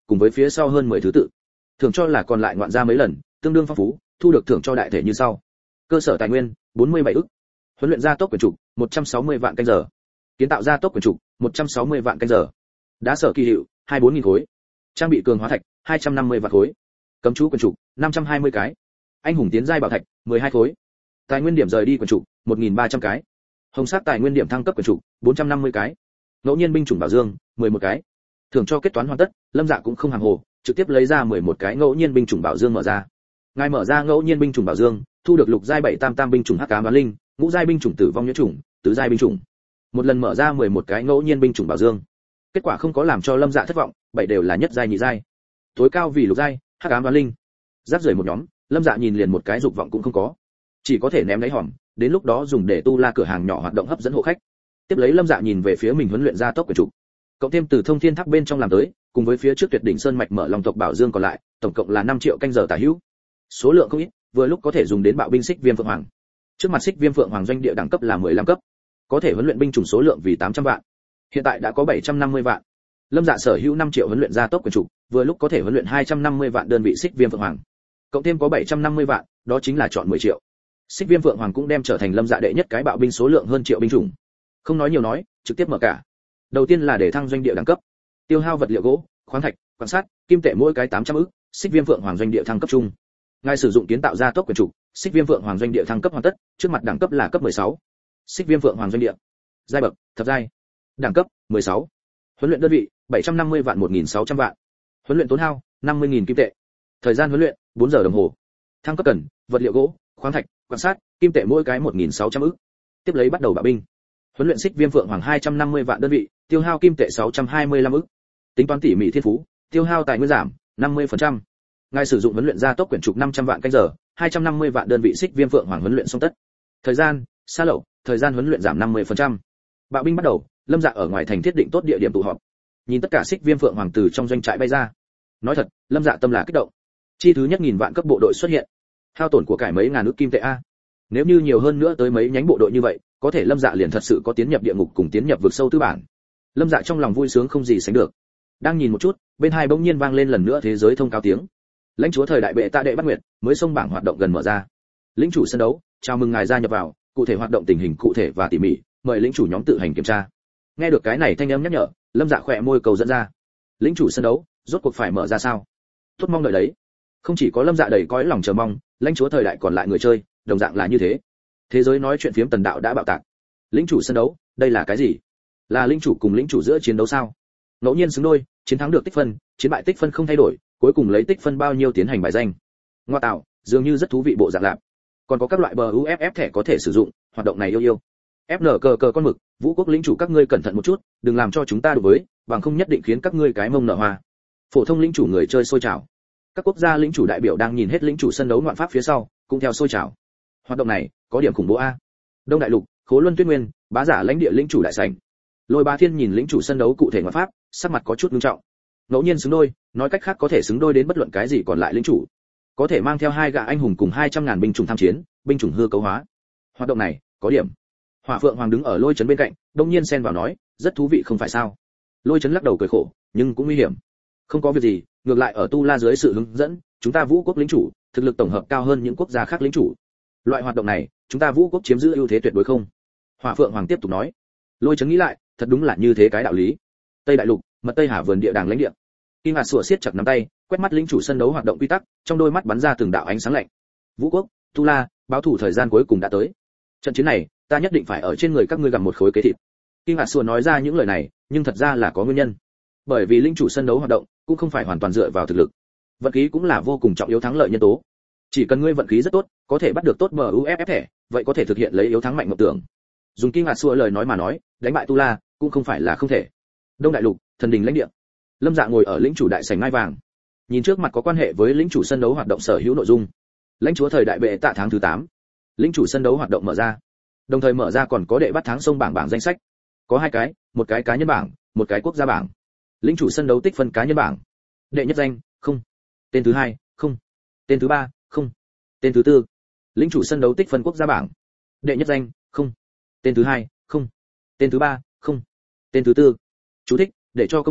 cùng với phía sau hơn mười thứ tự. Thưởng cho là còn lại ngoạn gia mấy lần, tương đương phong phú, thu được thưởng cho đại thể như sau. Cơ sở tài nguyên, bốn mươi bảy ức. Huấn luyện gia tốc quyền trục, một trăm sáu mươi vạn canh giờ. Kiến tạo gia tốc quyền trục, một trăm sáu mươi vạn canh giờ. Đá sở kỳ hiệu, hai mươi bốn nghìn khối. Trang bị cường hóa thạch, hai trăm năm mươi vạn khối. Cấm chú quyền trục, năm trăm hai mươi cái. Anh hùng tiến giai bảo thạch, mười hai khối. Tài nguyên điểm rời đi quyền trục, một nghìn ba trăm cái. Hồng sắc tài nguyên điểm thăng cấp quyền trục, bốn trăm năm mươi cái. Ngẫu nhiên binh chủng bảo dương, mười một cái. Thưởng cho kết toán hoàn tất, Lâm Dạ cũng không hàng hồ, trực tiếp lấy ra mười một cái ngẫu nhiên binh chủng bảo dương mở ra. Ngài mở ra ngẫu nhiên binh chủng bảo dương, thu được lục giai bảy tam tam binh chủng hắc ám đoán linh, ngũ giai binh chủng tử vong nhuyễn chủng, tứ giai binh chủng. Một lần mở ra mười một cái ngẫu nhiên binh chủng bảo dương. Kết quả không có làm cho Lâm Dạ thất vọng, bảy đều là nhất giai nhị giai. Tối cao vì lục giai, hắc ám đoán linh. Rác rưởi một nhóm, Lâm Dạ nhìn liền một cái dục vọng cũng không có, chỉ có thể ném đáy hòm, đến lúc đó dùng để tu la cửa hàng nhỏ hoạt động hấp dẫn hộ khách. Tiếp lấy Lâm Dạ nhìn về phía mình huấn luyện gia tốc quyền trục, cộng thêm từ thông thiên tháp bên trong làm tới, cùng với phía trước tuyệt đỉnh sơn mạch mở lòng tộc bảo dương còn lại, tổng cộng là năm triệu canh giờ tả hữu. Số lượng không ít, vừa lúc có thể dùng đến bạo binh xích viêm phượng hoàng. Trước mặt xích viêm phượng hoàng doanh địa đẳng cấp là mười lăm cấp, có thể huấn luyện binh chủng số lượng vì tám trăm vạn. Hiện tại đã có bảy trăm năm mươi vạn. Lâm Dạ sở hữu năm triệu huấn luyện gia tốc quyền trục, vừa lúc có thể huấn luyện hai trăm năm mươi vạn đơn vị xích viêm phượng hoàng. Cộng thêm có bảy trăm năm mươi vạn, đó chính là chọn mười triệu. Xích viêm phượng hoàng cũng đem trở thành Lâm Dạ đệ nhất cái bạo binh số lượng hơn triệu binh chủng. Không nói nhiều nói, trực tiếp mở cả. Đầu tiên là để thăng doanh địa đẳng cấp. Tiêu hao vật liệu gỗ, khoáng thạch, quan sát, kim tệ mỗi cái tám trăm ức, xích viêm phượng hoàng doanh địa thăng cấp trung. Ngài sử dụng kiến tạo gia tốc quyền trục, xích viêm phượng hoàng doanh địa thăng cấp hoàn tất, trước mặt đẳng cấp là cấp mười sáu. Xích viêm phượng hoàng doanh địa. Giai bậc, thập giai. Đẳng cấp, mười sáu. Huấn luyện đơn vị, bảy trăm năm mươi vạn một nghìn sáu trăm vạn. Huấn luyện tốn hao, năm mươi nghìn kim tệ. Thời gian huấn luyện, bốn giờ đồng hồ. Thăng cấp cần, vật liệu gỗ, khoáng thạch, quan sát, kim tệ mỗi cái một nghìn sáu trăm ức. Tiếp lấy bắt đầu bạo binh. Huấn luyện xích viêm phượng hoàng hai trăm năm mươi vạn đơn vị, tiêu hao kim tệ sáu trăm hai mươi lăm ức. Tính toán tỉ mỉ thiên phú, tiêu hao tài nguyên giảm năm mươi phần trăm. Ngài sử dụng huấn luyện gia tốc quyển trục năm trăm vạn canh giờ, hai trăm năm mươi vạn đơn vị xích viêm phượng hoàng huấn luyện xong tất. Thời gian, xa lậu, thời gian huấn luyện giảm năm mươi phần trăm. Bạo binh bắt đầu, Lâm Dạ ở ngoài thành thiết định tốt địa điểm tụ họp. Nhìn tất cả xích viêm phượng hoàng từ trong doanh trại bay ra. Nói thật, Lâm Dạ tâm là kích động. Chi thứ nhất nghìn vạn cấp bộ đội xuất hiện. Hao tổn của cải mấy ngàn ức kim tệ a. Nếu như nhiều hơn nữa tới mấy nhánh bộ đội như vậy, có thể Lâm Dạ liền thật sự có tiến nhập địa ngục cùng tiến nhập vực sâu tư bản. Lâm Dạ trong lòng vui sướng không gì sánh được. Đang nhìn một chút, bên hai bỗng nhiên vang lên lần nữa thế giới thông cáo tiếng. Lãnh chúa thời đại bệ tạ đệ bắt nguyệt, mới sông bảng hoạt động gần mở ra. Lĩnh chủ sân đấu, chào mừng ngài gia nhập vào, cụ thể hoạt động tình hình cụ thể và tỉ mỉ, mời lĩnh chủ nhóm tự hành kiểm tra. Nghe được cái này thanh âm nhắc nhở, Lâm Dạ khỏe môi cầu dẫn ra. Lĩnh chủ sân đấu, rốt cuộc phải mở ra sao? Tốt mong đợi đấy. Không chỉ có Lâm Dạ đầy cõi lòng chờ mong, lãnh chúa thời đại còn lại người chơi, đồng dạng là như thế. Thế giới nói chuyện phiếm tần đạo đã bạo tạc. Lĩnh chủ sân đấu, đây là cái gì? Là lĩnh chủ cùng lĩnh chủ giữa chiến đấu sao? Ngẫu nhiên xứng đôi, chiến thắng được tích phân, chiến bại tích phân không thay đổi, cuối cùng lấy tích phân bao nhiêu tiến hành bài danh. Ngoa tạo, dường như rất thú vị bộ dạng lạp. Còn có các loại bờ u ép ép thẻ có thể sử dụng, hoạt động này yêu yêu. ép en cờ cờ con mực, Vũ quốc lĩnh chủ các ngươi cẩn thận một chút, đừng làm cho chúng ta đối với, bằng không nhất định khiến các ngươi cái mông nở hoa. Phổ thông lĩnh chủ người chơi sôi trào. Các quốc gia lĩnh chủ đại biểu đang nhìn hết lĩnh chủ sân đấu ngoạn pháp phía sau, cũng theo sôi trào. Hoạt động này có điểm khủng bố a. Đông đại lục, Khố Luân Tuyết Nguyên, bá giả lãnh địa lĩnh chủ đại sảnh. Lôi Bá Thiên nhìn lĩnh chủ sân đấu cụ thể ngoạn pháp, sắc mặt có chút nghiêm trọng. Ngẫu nhiên xứng đôi, nói cách khác có thể xứng đôi đến bất luận cái gì còn lại lĩnh chủ. Có thể mang theo hai gã anh hùng cùng hai trăm ngàn binh chủng tham chiến, binh chủng hư cấu hóa. Hoạt động này có điểm. Hỏa Phượng Hoàng đứng ở Lôi Chấn bên cạnh, đông nhiên xen vào nói, rất thú vị không phải sao? Lôi Chấn lắc đầu cười khổ, nhưng cũng nguy hiểm. Không có việc gì, ngược lại ở Tu La dưới sự hướng dẫn, chúng ta Vũ quốc lĩnh chủ, thực lực tổng hợp cao hơn những quốc gia khác lĩnh chủ. Loại hoạt động này, chúng ta Vũ quốc chiếm giữ ưu thế tuyệt đối không? Hỏa Phượng Hoàng tiếp tục nói. Lôi Chấn nghĩ lại, thật đúng là như thế cái đạo lý. Tây đại lục, mật Tây Hà vườn địa đàng lãnh địa. Kim Hạt sủa siết chặt nắm tay, quét mắt lĩnh chủ sân đấu hoạt động quy tắc, trong đôi mắt bắn ra từng đạo ánh sáng lạnh. Vũ quốc, Tu La, báo thủ thời gian cuối cùng đã tới. Trận chiến này, ta nhất định phải ở trên người các ngươi gặm một khối kế thịt. Kim Hạt sủa nói ra những lời này, nhưng thật ra là có nguyên nhân. Bởi vì lĩnh chủ sân đấu hoạt động cũng không phải hoàn toàn dựa vào thực lực. Vận khí cũng là vô cùng trọng yếu thắng lợi nhân tố. Chỉ cần ngươi vận khí rất tốt, có thể bắt được tốt bờ u ép ép thẻ, vậy có thể thực hiện lấy yếu thắng mạnh mộng tưởng. Dùng Kim Hạt sủa lời nói mà nói, đánh bại Tu La cũng không phải là không thể. Đông đại lục, thần đình lãnh địa. Lâm Dạ ngồi ở lĩnh chủ đại sảnh ngai vàng, nhìn trước mặt có quan hệ với lĩnh chủ sân đấu hoạt động sở hữu nội dung. Lãnh chúa thời đại bệ tạ tháng thứ tám, lĩnh chủ sân đấu hoạt động mở ra, đồng thời mở ra còn có đệ bắt tháng sông bảng bảng danh sách, có hai cái, một cái cá nhân bảng, một cái quốc gia bảng. Lĩnh chủ sân đấu tích phân cá nhân bảng, đệ nhất danh không, tên thứ hai không, tên thứ ba không, tên thứ tư. Lĩnh chủ sân đấu tích phân quốc gia bảng, đệ nhất danh không, tên thứ hai không, tên thứ ba không, tên thứ tư. Chú thích, để cho công bằng,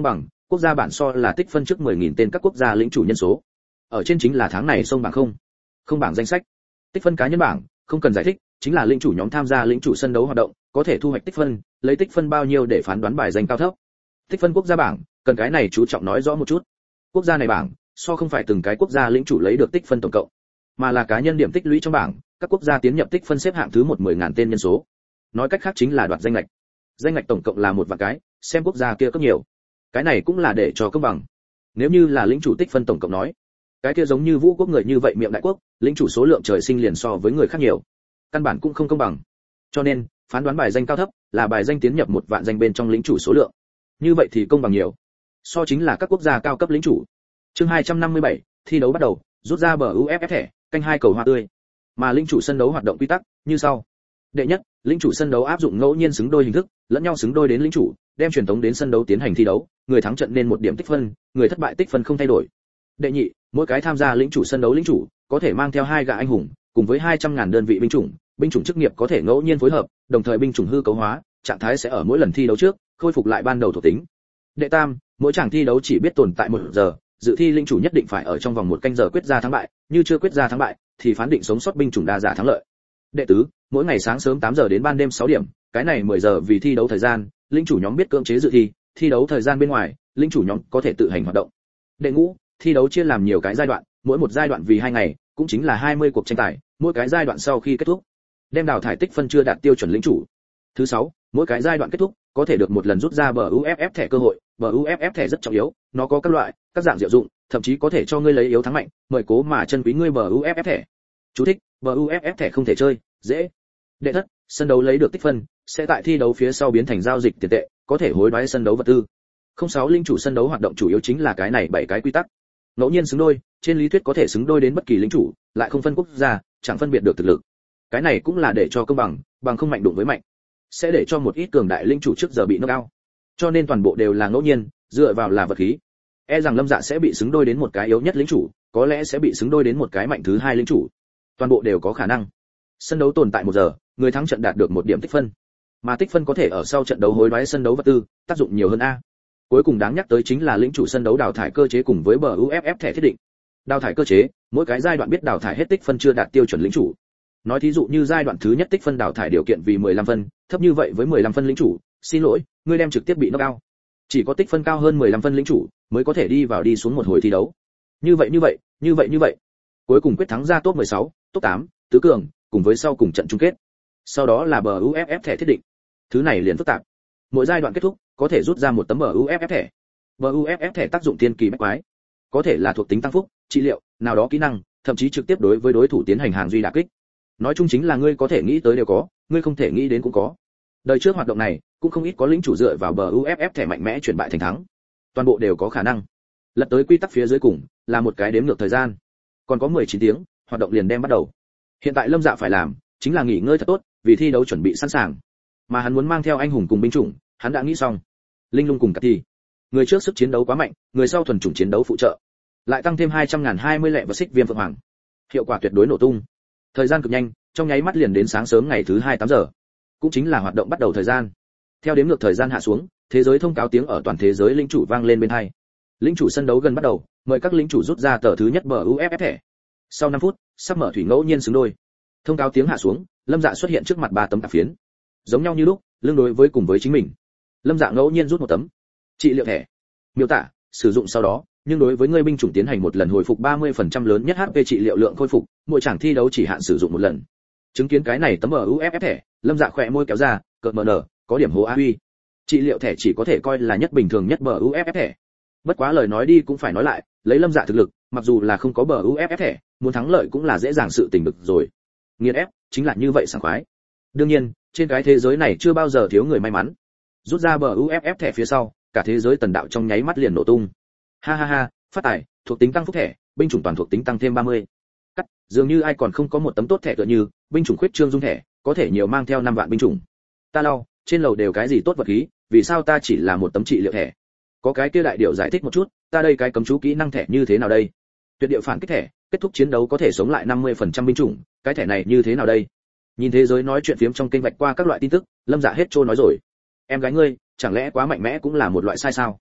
quốc gia bản so là tích phân trước mười nghìn tên các quốc gia lĩnh chủ nhân số. Ở trên chính là tháng này sông bảng không. Không bảng danh sách. Tích phân cá nhân bảng, không cần giải thích, chính là lĩnh chủ nhóm tham gia lĩnh chủ sân đấu hoạt động, có thể thu hoạch tích phân, lấy tích phân bao nhiêu để phán đoán bài danh cao thấp. Tích phân quốc gia bảng, cần cái này chú trọng nói rõ một chút. Quốc gia này bảng, so không phải từng cái quốc gia lĩnh chủ lấy được tích phân tổng cộng, mà là cá nhân điểm tích lũy trong bảng, các quốc gia tiến nhập tích phân xếp hạng thứ một mười ngàn tên nhân số. Nói cách khác chính là đoạt danh lệch. Danh lệch tổng cộng là một vạn cái, xem quốc gia kia cấp nhiều. Cái này cũng là để cho công bằng. Nếu như là lĩnh chủ tích phân tổng cộng nói, cái kia giống như vũ quốc người như vậy miệng đại quốc, lĩnh chủ số lượng trời sinh liền so với người khác nhiều, căn bản cũng không công bằng. Cho nên, phán đoán bài danh cao thấp là bài danh tiến nhập một vạn danh bên trong lĩnh chủ số lượng. Như vậy thì công bằng nhiều. So chính là các quốc gia cao cấp lĩnh chủ. Chương hai trăm năm mươi bảy, thi đấu bắt đầu, rút ra bờ u ép ép thẻ, canh hai cầu hoa tươi. Mà lĩnh chủ sân đấu hoạt động quy tắc như sau. Đệ nhất, lĩnh chủ sân đấu áp dụng ngẫu nhiên xứng đôi hình thức, lẫn nhau xứng đôi đến lĩnh chủ, đem truyền tống đến sân đấu tiến hành thi đấu, người thắng trận nên một điểm tích phân, người thất bại tích phân không thay đổi. Đệ nhị, mỗi cái tham gia lĩnh chủ sân đấu lĩnh chủ có thể mang theo hai gã anh hùng, cùng với hai trăm ngàn đơn vị binh chủng, binh chủng chức nghiệp có thể ngẫu nhiên phối hợp, đồng thời binh chủng hư cấu hóa, trạng thái sẽ ở mỗi lần thi đấu trước khôi phục lại ban đầu thuộc tính. Đệ tam, mỗi chàng thi đấu chỉ biết tồn tại một giờ, dự thi lĩnh chủ nhất định phải ở trong vòng một canh giờ quyết ra thắng bại, như chưa quyết ra thắng bại thì phán định sống sót binh chủng đa giả thắng lợi. Đệ tứ, mỗi ngày sáng sớm tám giờ đến ban đêm sáu điểm, cái này mười giờ vì thi đấu thời gian, lĩnh chủ nhóm biết cưỡng chế dự thi, thi đấu thời gian bên ngoài, lĩnh chủ nhóm có thể tự hành hoạt động. Đệ ngũ, thi đấu chia làm nhiều cái giai đoạn, mỗi một giai đoạn vì hai ngày, cũng chính là hai mươi cuộc tranh tài, mỗi cái giai đoạn sau khi kết thúc, đem đào thải tích phân chưa đạt tiêu chuẩn lĩnh chủ. Thứ sáu, mỗi cái giai đoạn kết thúc, có thể được một lần rút ra bờ u ép ép thẻ cơ hội, bờ u ép ép thẻ rất trọng yếu, nó có các loại, các dạng diệu dụng, thậm chí có thể cho ngươi lấy yếu thắng mạnh, mời cố mà chân quý ngươi bờ u ép ép thẻ. Chú thích: bờ u ép ép thẻ không thể chơi, dễ. Đệ thất, sân đấu lấy được tích phân, sẽ tại thi đấu phía sau biến thành giao dịch tiền tệ, có thể hối đoái sân đấu vật tư. Không sáu linh chủ sân đấu hoạt động chủ yếu chính là cái này bảy cái quy tắc. Ngẫu nhiên xứng đôi, trên lý thuyết có thể xứng đôi đến bất kỳ lĩnh chủ, lại không phân quốc gia, chẳng phân biệt được thực lực. Cái này cũng là để cho công bằng, bằng không mạnh đụng với mạnh, sẽ để cho một ít cường đại lĩnh chủ trước giờ bị knock out. Cho nên toàn bộ đều là ngẫu nhiên, dựa vào là vật khí. E rằng Lâm Dạ sẽ bị xứng đôi đến một cái yếu nhất lĩnh chủ, có lẽ sẽ bị xứng đôi đến một cái mạnh thứ hai lĩnh chủ. Toàn bộ đều có khả năng. Sân đấu tồn tại một giờ, người thắng trận đạt được một điểm tích phân, mà tích phân có thể ở sau trận đấu hối đoái sân đấu vật tư, tác dụng nhiều hơn a. Cuối cùng đáng nhắc tới chính là lĩnh chủ sân đấu đào thải cơ chế cùng với bờ u ép ép thẻ thiết định. Đào thải cơ chế, mỗi cái giai đoạn biết đào thải hết tích phân chưa đạt tiêu chuẩn lĩnh chủ. Nói thí dụ như giai đoạn thứ nhất tích phân đào thải điều kiện vì mười lăm phân, thấp như vậy với mười lăm phân lĩnh chủ, xin lỗi, ngươi đem trực tiếp bị knock out. Chỉ có tích phân cao hơn mười lăm phân lĩnh chủ mới có thể đi vào đi xuống một hồi thi đấu. Như vậy như vậy, như vậy như vậy. Cuối cùng quyết thắng ra top mười sáu, top tám, tứ cường, cùng với sau cùng trận chung kết. Sau đó là bờ u ép ép thẻ thiết định. Thứ này liền phức tạp. Mỗi giai đoạn kết thúc, có thể rút ra một tấm bờ u ép ép thẻ. bờ u ép ép thẻ tác dụng tiên kỳ bách quái, có thể là thuộc tính tăng phúc, trị liệu, nào đó kỹ năng, thậm chí trực tiếp đối với đối thủ tiến hành hàng duy đả kích. Nói chung chính là ngươi có thể nghĩ tới đều có, ngươi không thể nghĩ đến cũng có. Đời trước hoạt động này, cũng không ít có lĩnh chủ dựa vào bờ u ép ép thẻ mạnh mẽ chuyển bại thành thắng. Toàn bộ đều có khả năng. Lật tới quy tắc phía dưới cùng, là một cái đếm ngược thời gian. Còn có mười chín tiếng, hoạt động liền đem bắt đầu. Hiện tại Lâm Dạ phải làm, chính là nghỉ ngơi thật tốt, vì thi đấu chuẩn bị sẵn sàng. Mà hắn muốn mang theo anh hùng cùng binh chủng, hắn đã nghĩ xong. Linh lung cùng cả thì, người trước sức chiến đấu quá mạnh, người sau thuần chủng chiến đấu phụ trợ, lại tăng thêm hai trăm ngàn hai mươi lẹ và xích viêm phượng hoàng, hiệu quả tuyệt đối nổ tung. Thời gian cực nhanh, trong nháy mắt liền đến sáng sớm ngày thứ hai tám giờ, cũng chính là hoạt động bắt đầu thời gian. Theo đếm ngược thời gian hạ xuống, thế giới thông cáo tiếng ở toàn thế giới lĩnh chủ vang lên bên tai. Lĩnh chủ sân đấu gần bắt đầu, mời các lĩnh chủ rút ra tờ thứ nhất bờ u ép ép thẻ. Sau năm phút, sắp mở thủy ngẫu nhiên xứng đôi. Thông cáo tiếng hạ xuống, Lâm Dạ xuất hiện trước mặt ba tấm tạp phiến, giống nhau như lúc, lương đối với cùng với chính mình. Lâm Dạ ngẫu nhiên rút một tấm trị liệu thẻ. Miêu tả, sử dụng sau đó, nhưng đối với ngươi binh chủng tiến hành một lần hồi phục ba mươi phần trăm lớn nhất hát pê trị liệu lượng khôi phục, mỗi chàng thi đấu chỉ hạn sử dụng một lần. Chứng kiến cái này tấm bờ u ép ép thẻ, Lâm Dạ khỏe môi kéo ra, cợt mờ nở, có điểm hố a uy. Trị liệu thẻ chỉ có thể coi là nhất bình thường nhất bờ u ép ép thẻ. Bất quá lời nói đi cũng phải nói lại, lấy Lâm Dạ thực lực, mặc dù là không có bờ u ép ép thẻ, muốn thắng lợi cũng là dễ dàng sự tình được rồi. Nghiền ép, chính là như vậy sảng khoái. Đương nhiên, trên cái thế giới này chưa bao giờ thiếu người may mắn. Rút ra bờ u ép ép thẻ phía sau, cả thế giới tần đạo trong nháy mắt liền nổ tung. Ha ha ha, phát tài, thuộc tính tăng phúc thẻ, binh chủng toàn thuộc tính tăng thêm ba mươi. Cắt, dường như ai còn không có một tấm tốt thẻ tựa như, binh chủng khuyết trương dung thẻ, có thể nhiều mang theo năm vạn binh chủng. Ta lau, trên lầu đều cái gì tốt vật khí, vì sao ta chỉ là một tấm trị liệu thẻ? Có cái kia đại điệu giải thích một chút, ta đây cái cấm chú kỹ năng thẻ như thế nào đây? Tuyệt địa phản kích thẻ, kết thúc chiến đấu có thể sống lại năm mươi phần trăm binh chủng, cái thẻ này như thế nào đây? Nhìn thế giới nói chuyện phiếm trong kênh vạch qua các loại tin tức, Lâm Dạ hết trôi nói rồi. Em gái ngươi, chẳng lẽ quá mạnh mẽ cũng là một loại sai sao?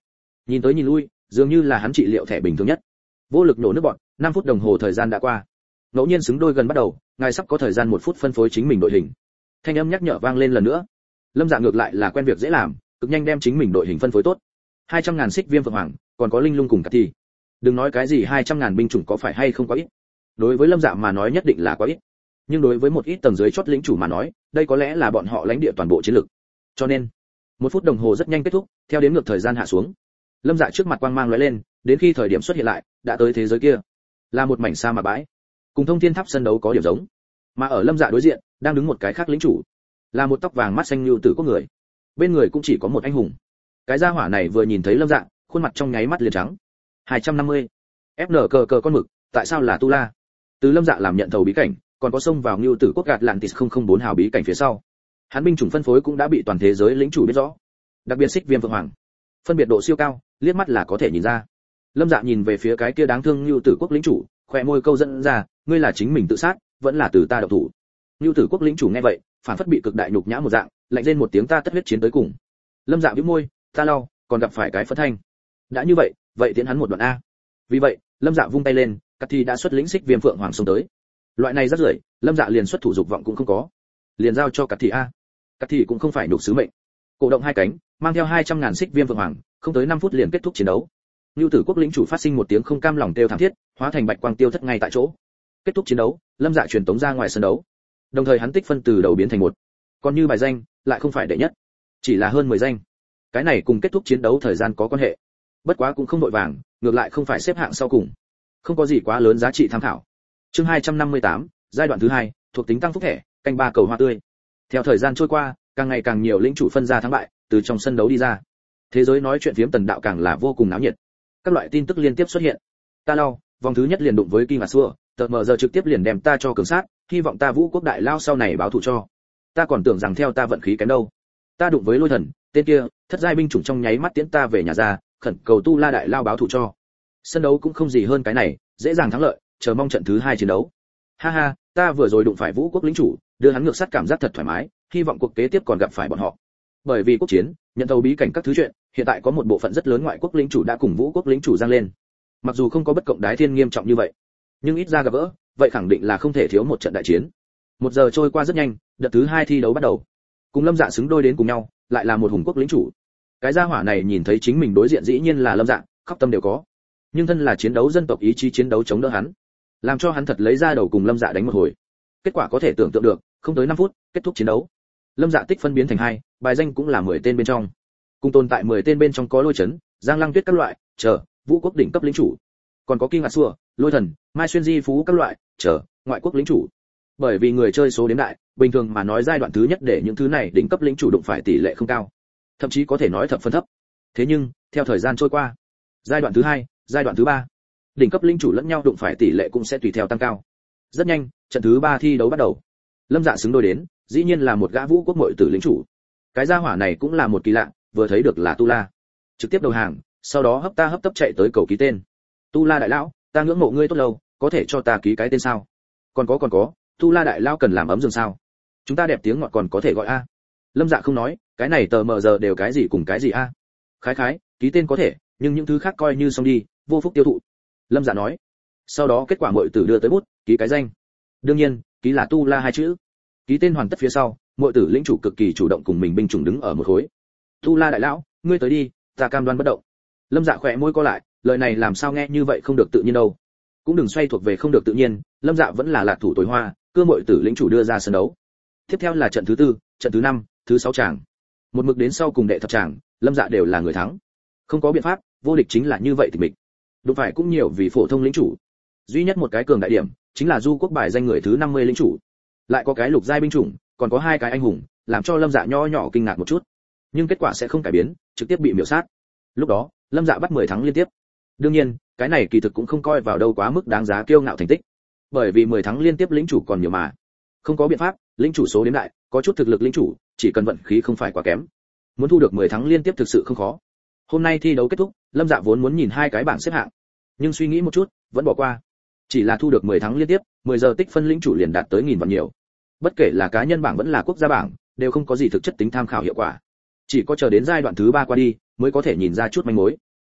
Nhìn tới nhìn lui, dường như là hắn trị liệu thẻ bình thường nhất. Vô lực nổ nước bọt, năm phút đồng hồ thời gian đã qua. Ngẫu nhiên xứng đôi gần bắt đầu, ngài sắp có thời gian một phút phân phối chính mình đội hình. Thanh âm nhắc nhở vang lên lần nữa. Lâm Dạ ngược lại là quen việc dễ làm, cực nhanh đem chính mình đội hình phân phối tốt. hai trăm ngàn xích viêm phượng hoàng, còn có linh lung cùng cả thì. Đừng nói cái gì hai trăm ngàn binh chủng có phải hay không quá ít. Đối với Lâm Dạ mà nói nhất định là quá ít. Nhưng đối với một ít tầng dưới chót lĩnh chủ mà nói, đây có lẽ là bọn họ lãnh địa toàn bộ chiến lực. Cho nên, một phút đồng hồ rất nhanh kết thúc, theo đến ngược thời gian hạ xuống. Lâm Dạ trước mặt quang mang lóe lên, đến khi thời điểm xuất hiện lại, đã tới thế giới kia, là một mảnh sa mạc bãi, cùng Thông Thiên Tháp sân đấu có điểm giống. Mà ở Lâm Dạ đối diện, đang đứng một cái khác lĩnh chủ, là một tóc vàng mắt xanh lưu tử quốc người. Bên người cũng chỉ có một anh hùng. Cái gia hỏa này vừa nhìn thấy Lâm Dạ, khuôn mặt trong nháy mắt liền trắng. hai trăm năm mươi. ép en cờ cờ con mực, tại sao là Tu La? Từ Lâm Dạ làm nhận thầu bí cảnh, còn có xông vào lưu tử quốc gạt Atlantis không không bốn hào bí cảnh phía sau. Hắn binh chủng phân phối cũng đã bị toàn thế giới lĩnh chủ biết rõ. Đặc biệt xích viêm phượng hoàng, phân biệt độ siêu cao, liếc mắt là có thể nhìn ra. Lâm Dạ nhìn về phía cái kia đáng thương lưu tử quốc lĩnh chủ, khóe môi câu dẫn ra, ngươi là chính mình tự sát, vẫn là từ ta động thủ. Lưu tử quốc lĩnh chủ nghe vậy, phản phất bị cực đại nhục nhã một dạng, lạnh lên một tiếng, ta tất huyết chiến tới cùng. Lâm Dạ bĩu môi, ta lau, còn gặp phải cái phất thanh. Đã như vậy, vậy tiến hắn một đoạn a. Vì vậy, Lâm Dạ vung tay lên, Cát Thi đã xuất lĩnh xích viêm phượng hoàng xông tới. Loại này rất rưởi, Lâm Dạ liền xuất thủ dục vọng cũng không có, liền giao cho Cát Thi a. Cát Thi cũng không phải nhục sứ mệnh. Cổ động hai cánh, mang theo hai trăm ngàn xích viêm phượng hoàng, không tới năm phút liền kết thúc chiến đấu. Lưu tử quốc lĩnh chủ phát sinh một tiếng không cam lòng kêu thảm thiết, hóa thành bạch quang tiêu thất ngay tại chỗ. Kết thúc chiến đấu, Lâm Dạ truyền tống ra ngoài sân đấu. Đồng thời hắn tích phân từ đầu biến thành một. Còn như bài danh, lại không phải đệ nhất, chỉ là hơn mười danh. Cái này cùng kết thúc chiến đấu thời gian có quan hệ. Bất quá cũng không đội vàng, ngược lại không phải xếp hạng sau cùng. Không có gì quá lớn giá trị tham khảo. Chương hai trăm năm mươi tám, giai đoạn thứ hai, thuộc tính tăng phúc thẻ, canh ba cầu hoa tươi. Theo thời gian trôi qua, càng ngày càng nhiều lĩnh chủ phân ra thắng bại, từ trong sân đấu đi ra. Thế giới nói chuyện phiếm tần đạo càng là vô cùng náo nhiệt. Các loại tin tức liên tiếp xuất hiện. Ta lau, vòng thứ nhất liền đụng với Kim Ngạc Xua, tờ mờ giờ trực tiếp liền đem ta cho cường sát, hy vọng ta Vũ Quốc đại lao sau này báo thù cho. Ta còn tưởng rằng theo ta vận khí kém đâu. Ta đụng với Lôi Thần, tên kia, thất giai binh chủng trong nháy mắt tiễn ta về nhà ra, khẩn cầu Tu La đại lao báo thù cho. Sân đấu cũng không gì hơn cái này, dễ dàng thắng lợi, chờ mong trận thứ hai chiến đấu. Ha ha, ta vừa rồi đụng phải Vũ Quốc lĩnh chủ, đưa hắn ngược sát cảm giác thật thoải mái, hy vọng cuộc kế tiếp còn gặp phải bọn họ. Bởi vì quốc chiến, nhận thầu bí cảnh các thứ chuyện, hiện tại có một bộ phận rất lớn ngoại quốc lĩnh chủ đã cùng Vũ Quốc lĩnh chủ giang lên. Mặc dù không có bất cộng đái thiên nghiêm trọng như vậy, nhưng ít ra gặp gỡ, vậy khẳng định là không thể thiếu một trận đại chiến. Một giờ trôi qua rất nhanh, đợt thứ hai thi đấu bắt đầu. Cùng Lâm Dạ xứng đôi đến cùng nhau, lại là một hùng quốc lĩnh chủ. Cái gia hỏa này nhìn thấy chính mình đối diện dĩ nhiên là Lâm Dạ, khóc tâm đều có. Nhưng thân là chiến đấu dân tộc, ý chí chiến đấu chống đỡ hắn, làm cho hắn thật lấy ra đầu cùng Lâm Dạ đánh một hồi. Kết quả có thể tưởng tượng được, không tới năm phút, kết thúc chiến đấu. Lâm Dạ tích phân biến thành hai, bài danh cũng là mười tên bên trong. Cùng tồn tại mười tên bên trong có Lôi Chấn, Giang Lăng Tuyết các loại, chờ, Vũ Quốc đỉnh cấp lĩnh chủ. Còn có Kim Ngạc Xua, Lôi Thần, Mai Xuyên Di Phú các loại, chờ, ngoại quốc lĩnh chủ. Bởi vì người chơi số đếm đại, bình thường mà nói giai đoạn thứ nhất để những thứ này đỉnh cấp lĩnh chủ đụng phải tỷ lệ không cao, thậm chí có thể nói thập phân thấp. Thế nhưng, theo thời gian trôi qua, giai đoạn thứ hai, giai đoạn thứ ba, đỉnh cấp lĩnh chủ lẫn nhau đụng phải tỷ lệ cũng sẽ tùy theo tăng cao. Rất nhanh, trận thứ ba thi đấu bắt đầu. Lâm Dạ xứng đôi đến, dĩ nhiên là một gã Vũ Quốc muội tử lĩnh chủ. Cái gia hỏa này cũng là một kỳ lạ, vừa thấy được là Tu La, trực tiếp đầu hàng, sau đó hấp ta hấp tấp chạy tới cầu ký tên. Tu La đại lão, ta ngưỡng mộ ngươi tốt lâu, có thể cho ta ký cái tên sao? Còn có còn có, Tu La đại lão cần làm ấm giường sao? Chúng ta đẹp tiếng ngọt còn có thể gọi a. Lâm Dạ không nói, cái này tờ mờ giờ đều cái gì cùng cái gì a. Khái khái, ký tên có thể, nhưng những thứ khác coi như xong đi, vô phúc tiêu thụ. Lâm Dạ nói. Sau đó kết quả muội tử đưa tới bút, ký cái danh. Đương nhiên, ký là Tu La hai chữ. Ký tên hoàn tất phía sau, muội tử lĩnh chủ cực kỳ chủ động cùng mình binh chủng đứng ở một khối. Tu La đại lão, ngươi tới đi, ta cam đoan bất động. Lâm Dạ khỏe môi co lại, lời này làm sao nghe như vậy không được tự nhiên đâu. Cũng đừng xoay thuộc về không được tự nhiên, Lâm Dạ vẫn là lạc thủ tối hoa, cưa muội tử lĩnh chủ đưa ra sân đấu. Tiếp theo là trận thứ tư, trận thứ năm, thứ sáu tràng. Một mực đến sau cùng đệ thập tràng, Lâm Dạ đều là người thắng. Không có biện pháp, vô địch chính là như vậy thì mình. Đụng phải cũng nhiều vì phổ thông lĩnh chủ. Duy nhất một cái cường đại điểm, chính là Du Quốc bài danh người thứ năm mươi lĩnh chủ. Lại có cái lục giai binh chủng, còn có hai cái anh hùng, làm cho Lâm Dạ nho nhỏ kinh ngạc một chút. Nhưng kết quả sẽ không cải biến, trực tiếp bị miểu sát. Lúc đó, Lâm Dạ bắt mười thắng liên tiếp. Đương nhiên, cái này kỳ thực cũng không coi vào đâu quá mức đáng giá kiêu ngạo thành tích. Bởi vì mười thắng liên tiếp lĩnh chủ còn nhiều mà. Không có biện pháp, lĩnh chủ số đếm đại, có chút thực lực lĩnh chủ, chỉ cần vận khí không phải quá kém. Muốn thu được mười thắng liên tiếp thực sự không khó. Hôm nay thi đấu kết thúc, Lâm Dạ vốn muốn nhìn hai cái bảng xếp hạng, nhưng suy nghĩ một chút, vẫn bỏ qua. Chỉ là thu được mười thắng liên tiếp, mười giờ tích phân lĩnh chủ liền đạt tới nghìn vạn nhiều. Bất kể là cá nhân bảng vẫn là quốc gia bảng, đều không có gì thực chất tính tham khảo hiệu quả. Chỉ có chờ đến giai đoạn thứ ba qua đi, mới có thể nhìn ra chút manh mối.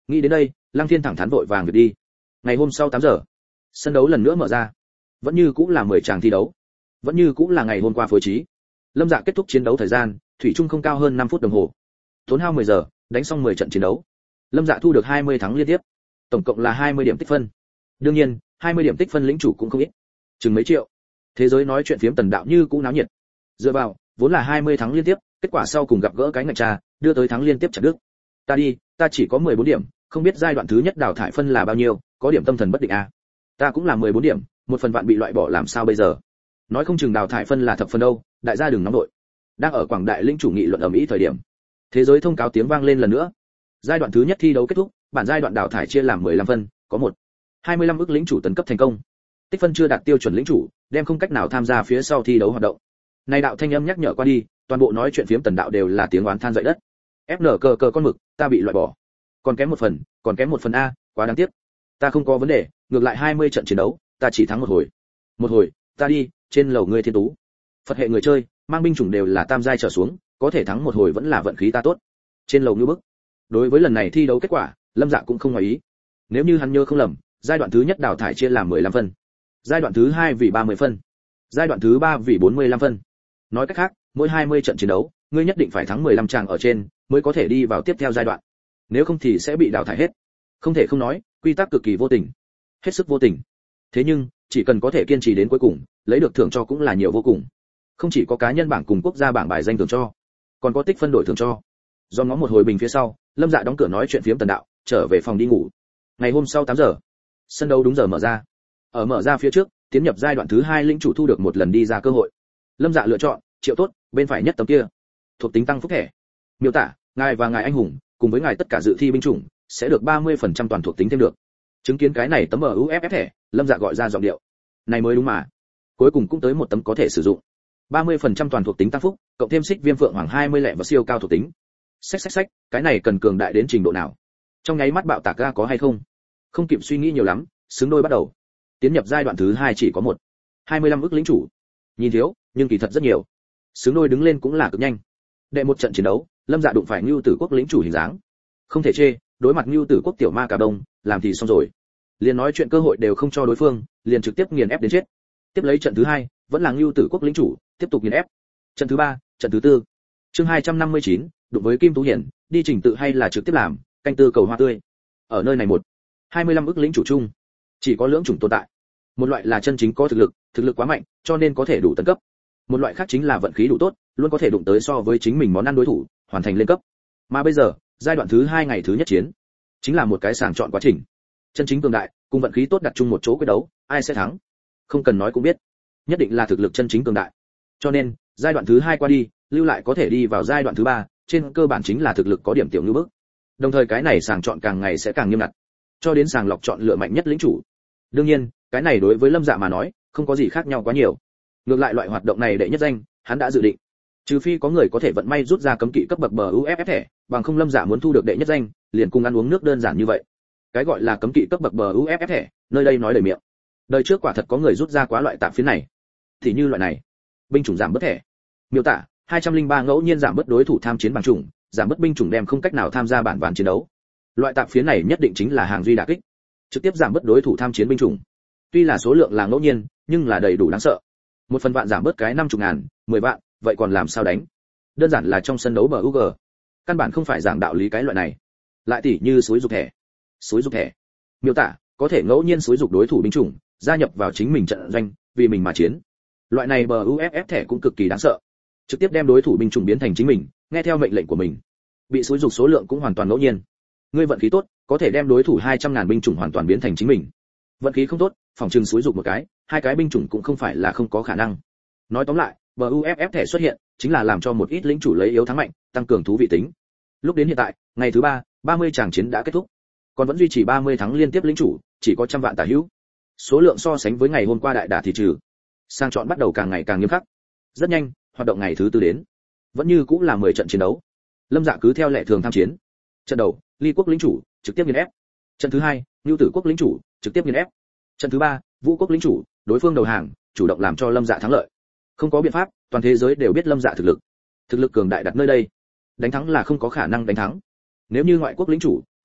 Nghĩ đến đây, Lăng Thiên thẳng thắn vội vàng việc đi. Ngày hôm sau tám giờ, sân đấu lần nữa mở ra. Vẫn như cũng là mười tràng thi đấu. Vẫn như cũng là ngày hôm qua phối trí. Lâm Dạ kết thúc chiến đấu thời gian, thủy chung không cao hơn năm phút đồng hồ. Tốn hao mười giờ, đánh xong mười trận chiến đấu. Lâm Dạ thu được hai mươi thắng liên tiếp. Tổng cộng là hai mươi điểm tích phân. Đương nhiên, hai mươi điểm tích phân lĩnh chủ cũng không ít. Chừng mấy triệu. Thế giới nói chuyện phiếm Tần Đạo như cũng náo nhiệt. Dựa vào, vốn là hai mươi thắng liên tiếp, kết quả sau cùng gặp gỡ cái ngạch trà, đưa tới thắng liên tiếp chặt đứt. Ta đi, ta chỉ có mười bốn điểm, không biết giai đoạn thứ nhất đào thải phân là bao nhiêu, có điểm tâm thần bất định a. À. Ta cũng là mười bốn điểm, một phần vạn bị loại bỏ làm sao bây giờ? Nói không chừng đào thải phân là thập phần đâu, đại gia đừng nóng đội. Đang ở Quảng Đại lĩnh chủ nghị luận ầm ĩ thời điểm, thế giới thông cáo tiếng vang lên lần nữa. Giai đoạn thứ nhất thi đấu kết thúc, bản giai đoạn đào thải chia làm mười lăm phân, có một hai mươi lăm ức lĩnh chủ tấn cấp thành công. Tích phân chưa đạt tiêu chuẩn lĩnh chủ, đem không cách nào tham gia phía sau thi đấu hoạt động. Này đạo thanh âm nhắc nhở qua đi, toàn bộ nói chuyện phiếm Tần Đạo đều là tiếng oán than dậy đất. ép en cờ cờ con mực, ta bị loại bỏ. Còn kém một phần, còn kém một phần a, quá đáng tiếc. Ta không có vấn đề, ngược lại hai mươi trận chiến đấu, ta chỉ thắng một hồi. Một hồi, ta đi, trên lầu ngươi thiên tú. Phật hệ người chơi, mang binh chủng đều là tam giai trở xuống, có thể thắng một hồi vẫn là vận khí ta tốt. Trên lầu như bức. Đối với lần này thi đấu kết quả, Lâm Dạ cũng không ngoài ý. Nếu như hắn nhớ không lầm, giai đoạn thứ nhất đào thải chia làm mười lăm phân. Giai đoạn thứ hai vì ba mươi phân. Giai đoạn thứ ba vì bốn mươi lăm phân. Nói cách khác, mỗi hai mươi trận chiến đấu, ngươi nhất định phải thắng mười lăm tràng ở trên, mới có thể đi vào tiếp theo giai đoạn. Nếu không thì sẽ bị đào thải hết. Không thể không nói, quy tắc cực kỳ vô tình. Hết sức vô tình. Thế nhưng, chỉ cần có thể kiên trì đến cuối cùng, lấy được thưởng cho cũng là nhiều vô cùng. Không chỉ có cá nhân bảng cùng quốc gia bảng bài danh thưởng cho, còn có tích phân đổi thưởng cho. Do ngó một hồi bình phía sau, Lâm Dạ đóng cửa nói chuyện phiếm Tần Đạo, trở về phòng đi ngủ. Ngày hôm sau tám giờ, sân đấu đúng giờ mở ra. Ở mở ra phía trước, tiến nhập giai đoạn thứ hai lĩnh chủ thu được một lần đi ra cơ hội. Lâm Dạ lựa chọn Triệu Tốt, bên phải nhất tấm kia, thuộc tính tăng phúc thẻ. Miêu tả, ngài và ngài anh hùng, cùng với ngài tất cả dự thi binh chủng, sẽ được ba mươi phần trăm toàn thuộc tính thêm được. Chứng kiến cái này tấm em u ép ép thẻ, Lâm Dạ gọi ra giọng điệu. Này mới đúng mà. Cuối cùng cũng tới một tấm có thể sử dụng. ba mươi phần trăm toàn thuộc tính tăng phúc, cộng thêm xích viêm phượng hoàng hai mươi lẻ và siêu cao thuộc tính. Xách xách xách, cái này cần cường đại đến trình độ nào? Trong nháy mắt bạo tạc ra có hay không? Không kịp suy nghĩ nhiều lắm, xứng đôi bắt đầu. Tiến nhập giai đoạn thứ hai chỉ có một hai mươi lăm ức lĩnh chủ. Nhìn thiếu, nhưng kỳ thật rất nhiều. Xứng đôi đứng lên cũng là cực nhanh. Đệ một trận chiến đấu, Lâm Dạ đụng phải Nưu Tử Quốc lĩnh chủ hình dáng. Không thể chê, đối mặt Nưu Tử Quốc tiểu ma cà đông, làm thì xong rồi. Liền nói chuyện cơ hội đều không cho đối phương, liền trực tiếp nghiền ép đến chết. Tiếp lấy trận thứ hai, vẫn là Nưu Tử Quốc lĩnh chủ, tiếp tục nghiền ép. Trận thứ ba, trận thứ tư. Chương hai trăm năm mươi chín, đụng với Kim Tú Hiển, đi trình tự hay là trực tiếp làm, canh tư cầu hoa tươi. Ở nơi này một hai mươi lăm ức lĩnh chủ chung, chỉ có lưỡng chủng tồn tại. Một loại là chân chính có thực lực, thực lực quá mạnh, cho nên có thể đủ tấn cấp. Một loại khác chính là vận khí đủ tốt, luôn có thể đụng tới so với chính mình món ăn đối thủ, hoàn thành lên cấp. Mà bây giờ, giai đoạn thứ hai ngày thứ nhất chiến, chính là một cái sàng chọn quá trình. Chân chính cường đại, cùng vận khí tốt đặt chung một chỗ quyết đấu, ai sẽ thắng? Không cần nói cũng biết, nhất định là thực lực chân chính cường đại. Cho nên, giai đoạn thứ hai qua đi, lưu lại có thể đi vào giai đoạn thứ ba, trên cơ bản chính là thực lực có điểm tiểu như bước. Đồng thời cái này sàng chọn càng ngày sẽ càng nghiêm ngặt, cho đến sàng lọc chọn lựa mạnh nhất lĩnh chủ. Đương nhiên, cái này đối với Lâm Dạ mà nói, không có gì khác nhau quá nhiều. Ngược lại loại hoạt động này đệ nhất danh, hắn đã dự định. Trừ phi có người có thể vận may rút ra cấm kỵ cấp bậc bờ u ép ép thẻ, bằng không Lâm Dạ muốn thu được đệ nhất danh, liền cùng ăn uống nước đơn giản như vậy. Cái gọi là cấm kỵ cấp bậc bờ u ép ép thẻ, nơi đây nói đầy miệng. Đời trước quả thật có người rút ra quá loại tạm phiến này. Thì như loại này, binh chủng giảm bớt thẻ. Miêu tả, hai trăm linh ba ngẫu nhiên giảm bớt đối thủ tham chiến bằng chủng, giảm bớt binh chủng đem không cách nào tham gia bản ván chiến đấu. Loại tạm phiến này nhất định chính là hàng duy đả kích, trực tiếp giảm bớt đối thủ tham chiến binh chủng. Tuy là số lượng là ngẫu nhiên, nhưng là đầy đủ đáng sợ. Một phần vạn giảm bớt cái năm chục ngàn, mười vạn, vậy còn làm sao đánh? Đơn giản là trong sân đấu bờ u giê, căn bản không phải giảng đạo lý cái loại này. Lại tỉ như suối dục thẻ. Suối dục thẻ. Miêu tả, có thể ngẫu nhiên suối dục đối thủ binh chủng, gia nhập vào chính mình trận doanh, vì mình mà chiến. Loại này bờ u ép ép thẻ cũng cực kỳ đáng sợ. Trực tiếp đem đối thủ binh chủng biến thành chính mình, nghe theo mệnh lệnh của mình. Bị suối dục số lượng cũng hoàn toàn ngẫu nhiên. Ngươi vận khí tốt, có thể đem đối thủ hai trăm ngàn binh chủng hoàn toàn biến thành chính mình. Vận khí không tốt, phòng trừng suối dục một cái, hai cái binh chủng cũng không phải là không có khả năng. Nói tóm lại, bờ u ép ép thẻ xuất hiện, chính là làm cho một ít lĩnh chủ lấy yếu thắng mạnh, tăng cường thú vị tính. Lúc đến hiện tại, ngày thứ ba, ba mươi tràng chiến đã kết thúc. Còn vẫn duy trì ba mươi thắng liên tiếp lĩnh chủ, chỉ có trăm vạn tả hữu. Số lượng so sánh với ngày hôm qua đại đả thì trừ. Sang chọn bắt đầu càng ngày càng nghiêm khắc. Rất nhanh, hoạt động ngày thứ tư đến. Vẫn như cũng là mười trận chiến đấu. Lâm Dạ cứ theo lệ thường tham chiến. Trận đầu, Ly quốc lĩnh chủ, trực tiếp nghiền ép. Trận thứ hai, Nưu Tử quốc lĩnh chủ, trực tiếp nghiền ép. Trận thứ ba, Vũ quốc lĩnh chủ, đối phương đầu hàng, chủ động làm cho Lâm Dạ thắng lợi. Không có biện pháp, toàn thế giới đều biết Lâm Dạ thực lực. Thực lực cường đại đặt nơi đây, đánh thắng là không có khả năng đánh thắng. Nếu như ngoại quốc lĩnh chủ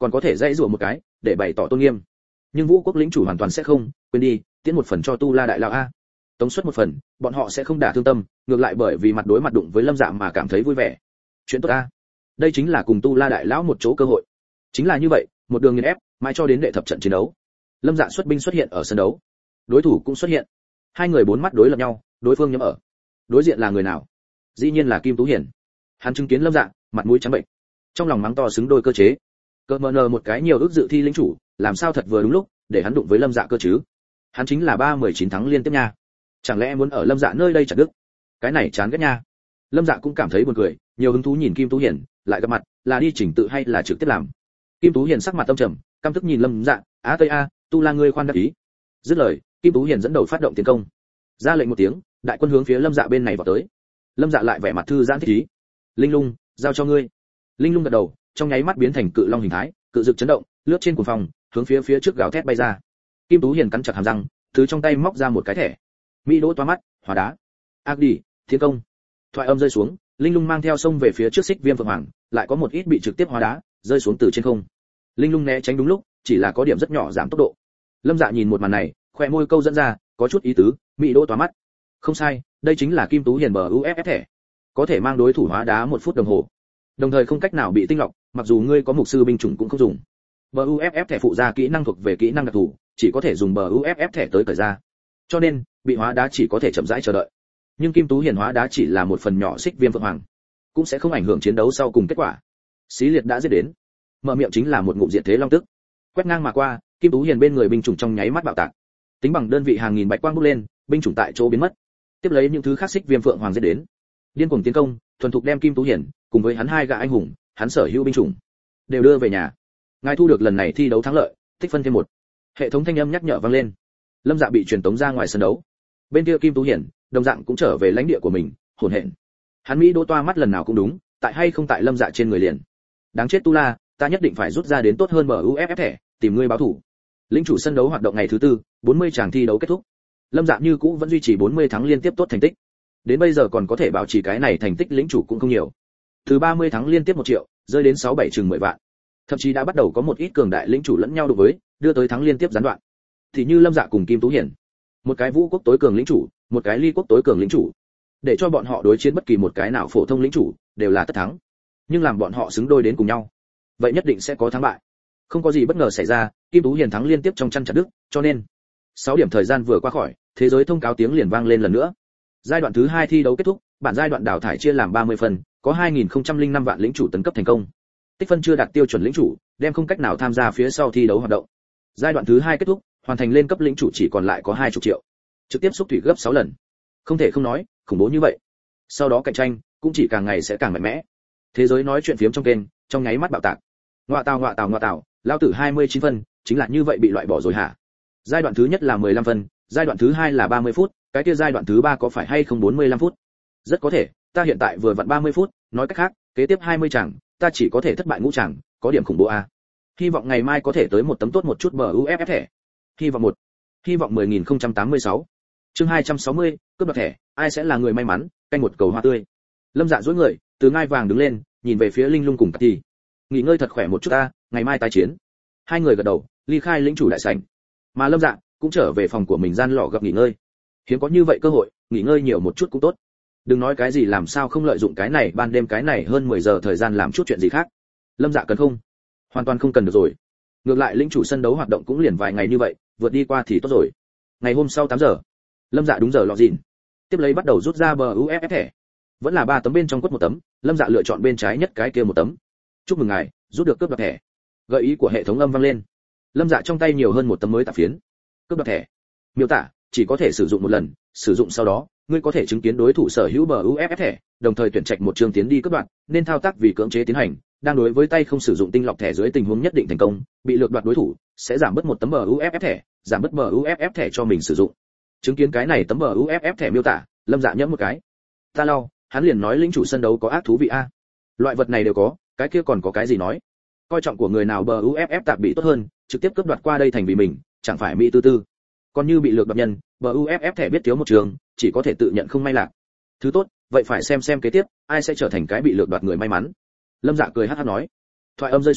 còn có thể dãy rủa một cái để bày tỏ tôn nghiêm. Nhưng vũ quốc lĩnh chủ hoàn toàn sẽ không quên đi, tiễn một phần cho tu la đại lão a. Tống suất một phần, bọn họ sẽ không đả thương tâm, ngược lại bởi vì mặt đối mặt đụng với Lâm Dạ mà cảm thấy vui vẻ. Chuyện tốt a. Đây chính là cùng tu la đại lão một chỗ cơ hội. Chính là như vậy, một đường nghiền ép, mãi cho đến đệ thập trận chiến đấu. Lâm Dạ xuất binh xuất hiện ở sân đấu, đối thủ cũng xuất hiện. Hai người bốn mắt đối lập nhau, đối phương nhắm ở. Đối diện là người nào? Dĩ nhiên là Kim Tú Hiển. Hắn chứng kiến Lâm Dạ, mặt mũi trắng bệnh, trong lòng mắng to xứng đôi cơ chế. Cơ mờ nờ một cái nhiều ước dự thi lĩnh chủ, làm sao thật vừa đúng lúc để hắn đụng với Lâm Dạ cơ chứ? Hắn chính là ba mười chín thắng liên tiếp nha. Chẳng lẽ muốn ở Lâm Dạ nơi đây chặt đứt? Cái này chán ghét nha. Lâm Dạ cũng cảm thấy buồn cười, nhiều hứng thú nhìn Kim Tú Hiển, lại gặp mặt, là đi chỉnh tự hay là trực tiếp làm. Kim Tú Hiển sắc mặt tâm trầm, căm tức nhìn Lâm Dạ, "Á tây a, tu la ngươi khoan đắc ý." Dứt lời, Kim Tú Hiển dẫn đầu phát động tiến công. Ra lệnh một tiếng, đại quân hướng phía Lâm Dạ bên này vào tới. Lâm Dạ lại vẻ mặt thư giãn thích ý. "Linh Lung, giao cho ngươi." Linh Lung gật đầu, trong nháy mắt biến thành cự long hình thái, cự dực chấn động, lướt trên cuồng phong, hướng phía phía trước gào thét bay ra. Kim Tú Hiển cắn chặt hàm răng, từ trong tay móc ra một cái thẻ. Mỹ đỗ toa mắt, hóa đá. Ác đi, thiên công. Thoại âm rơi xuống, Linh Lung mang theo sông về phía trước Xích Viêm Phượng Hoàng, lại có một ít bị trực tiếp hóa đá, rơi xuống từ trên không. Linh Lung né tránh đúng lúc, chỉ là có điểm rất nhỏ giảm tốc độ. Lâm Dạ nhìn một màn này, khóe môi câu dẫn ra, có chút ý tứ, Mỹ đỗ toa mắt. Không sai, đây chính là Kim Tú Hiển bờ u ép ép thẻ. Có thể mang đối thủ hóa đá một phút đồng hồ. Đồng thời không cách nào bị tinh lọc, mặc dù ngươi có mục sư binh chủng cũng không dùng. bê u ép ép thẻ phụ ra kỹ năng thuộc về kỹ năng đặc thù, chỉ có thể dùng bê u ép ép thẻ tới cởi ra. Cho nên, bị hóa đá chỉ có thể chậm rãi chờ đợi. Nhưng Kim Tú Hiển hóa đá chỉ là một phần nhỏ Xích Viêm Phượng Hoàng, cũng sẽ không ảnh hưởng chiến đấu sau cùng kết quả. Xí liệt đã giết đến, mở miệng chính là một ngụm diệt thế long tức. Quét ngang mà qua, Kim Tú Hiển bên người binh chủng trong nháy mắt bạo tạc. Tính bằng đơn vị hàng nghìn bạch quang bốc lên, binh chủng tại chỗ biến mất. Tiếp lấy những thứ khác Xích Viêm Phượng Hoàng giết đến. Điên cuồng tiến công, thuần thục đem Kim Tú Hiển cùng với hắn hai gã anh hùng, hắn sở hữu binh chủng đều đưa về nhà. Ngài thu được lần này thi đấu thắng lợi, tích phân thêm một. Hệ thống thanh âm nhắc nhở vang lên. Lâm Dạ bị truyền tống ra ngoài sân đấu. Bên kia Kim Tú Hiển, đồng dạng cũng trở về lãnh địa của mình, hỗn hển. Hắn Mỹ đỗ toa mắt lần nào cũng đúng, tại hay không tại Lâm Dạ trên người liền. Đáng chết tu la, ta nhất định phải rút ra đến tốt hơn bờ u ép ép thẻ, tìm ngươi báo thủ. Lĩnh chủ sân đấu hoạt động ngày thứ tư, bốn mươi tràng thi đấu kết thúc. Lâm Dạ như cũ vẫn duy trì bốn mươi thắng liên tiếp tốt thành tích. Đến bây giờ còn có thể bảo trì cái này thành tích lĩnh chủ cũng không nhiều. Từ ba mươi thắng liên tiếp một triệu, rơi đến sáu bảy chừng mười vạn. Thậm chí đã bắt đầu có một ít cường đại lĩnh chủ lẫn nhau đối với, đưa tới thắng liên tiếp gián đoạn. Thì như Lâm Dạ cùng Kim Tú Hiển, một cái vũ quốc tối cường lĩnh chủ, một cái ly quốc tối cường lĩnh chủ. Để cho bọn họ đối chiến bất kỳ một cái nào phổ thông lĩnh chủ, đều là tất thắng. Nhưng làm bọn họ xứng đôi đến cùng nhau, vậy nhất định sẽ có thắng bại. Không có gì bất ngờ xảy ra, Kim Tú Hiển thắng liên tiếp trong chăn chặt đứt, cho nên sáu điểm thời gian vừa qua khỏi, thế giới thông cáo tiếng liền vang lên lần nữa. Giai đoạn thứ hai thi đấu kết thúc, bản giai đoạn đào thải chia làm ba mươi phần, có hai nghìn không trăm lẻ năm vạn lĩnh chủ tấn cấp thành công. Tích phân chưa đạt tiêu chuẩn lĩnh chủ, đem không cách nào tham gia phía sau thi đấu hoạt động. Giai đoạn thứ hai kết thúc, hoàn thành lên cấp lĩnh chủ chỉ còn lại có hai mươi triệu. Trực tiếp xúc thủy gấp sáu lần. Không thể không nói, khủng bố như vậy. Sau đó cạnh tranh cũng chỉ càng ngày sẽ càng mạnh mẽ. Thế giới nói chuyện phiếm trong kênh, trong nháy mắt bạo tạc. Ngoạ tào ngoạ tào ngoạ tào, lao tử hai mươi chín phân, chính là như vậy bị loại bỏ rồi hả? Giai đoạn thứ nhất là mười lăm phân, giai đoạn thứ hai là ba mươi phút, cái kia giai đoạn thứ ba có phải hay không bốn mươi lăm phút? Rất có thể, ta hiện tại vừa vặn ba mươi phút, nói cách khác, kế tiếp hai mươi chẳng, ta chỉ có thể thất bại ngũ chẳng, có điểm khủng bố a. Hy vọng ngày mai có thể tới một tấm tốt một chút bờ u ép ép thẻ. Hy vọng một. Hy vọng mười nghìn không trăm tám mươi sáu. Chương hai trăm sáu mươi, cướp đoạt thẻ, ai sẽ là người may mắn, canh một cầu hoa tươi. Lâm Dạ duỗi người, từ ngai vàng đứng lên, nhìn về phía Linh Lung cùng Cathy. Nghỉ ngơi thật khỏe một chút ta, ngày mai tái chiến. Hai người gật đầu, ly khai lĩnh chủ đại sảnh. Mà Lâm Dạ cũng trở về phòng của mình gian lọ gặp nghỉ ngơi. Hiếm có như vậy cơ hội, nghỉ ngơi nhiều một chút cũng tốt. Đừng nói cái gì làm sao không lợi dụng cái này ban đêm cái này hơn mười giờ thời gian làm chút chuyện gì khác. Lâm Dạ cần không? Hoàn toàn không cần được rồi. Ngược lại lĩnh chủ sân đấu hoạt động cũng liền vài ngày như vậy, vượt đi qua thì tốt rồi. Ngày hôm sau tám giờ, Lâm Dạ đúng giờ lọ gìn. Tiếp lấy bắt đầu rút ra bờ u ép ép thẻ. Vẫn là ba tấm bên trong quất một tấm, Lâm Dạ lựa chọn bên trái nhất cái kia một tấm. Chúc mừng ngài, rút được cướp đoạt thẻ. Gợi ý của hệ thống âm vang lên. Lâm Dạ trong tay nhiều hơn một tấm mới tạp phiến. Cướp đoạt thẻ. Miêu tả, chỉ có thể sử dụng một lần, sử dụng sau đó, ngươi có thể chứng kiến đối thủ sở hữu bờ u ép ép thẻ, đồng thời tuyển trạch một chương tiến đi cướp đoạt, nên thao tác vì cưỡng chế tiến hành, đang đối với tay không sử dụng tinh lọc thẻ dưới tình huống nhất định thành công, bị lược đoạt đối thủ, sẽ giảm bớt một tấm bờ u ép ép thẻ, giảm bớt bờ u ép ép thẻ cho mình sử dụng. Chứng kiến cái này tấm bờ u ép ép thẻ miêu tả, Lâm Dạ nhẫm một cái. Ta lau, hắn liền nói lĩnh chủ sân đấu có ác thú vị a. Loại vật này đều có, cái kia còn có cái gì nói? Coi trọng của người nào bờ u ép ép tạp bị tốt hơn, trực tiếp cướp đoạt qua đây thành vì mình, chẳng phải mỹ tư tư. Còn như bị lược đoạt nhân, bờ u ép ép thẻ biết thiếu một trường, chỉ có thể tự nhận không may lạc. Thứ tốt, vậy phải xem xem kế tiếp, ai sẽ trở thành cái bị lược đoạt người may mắn. Lâm Dạ cười hắc hắc nói. Thoại âm rơi xuống,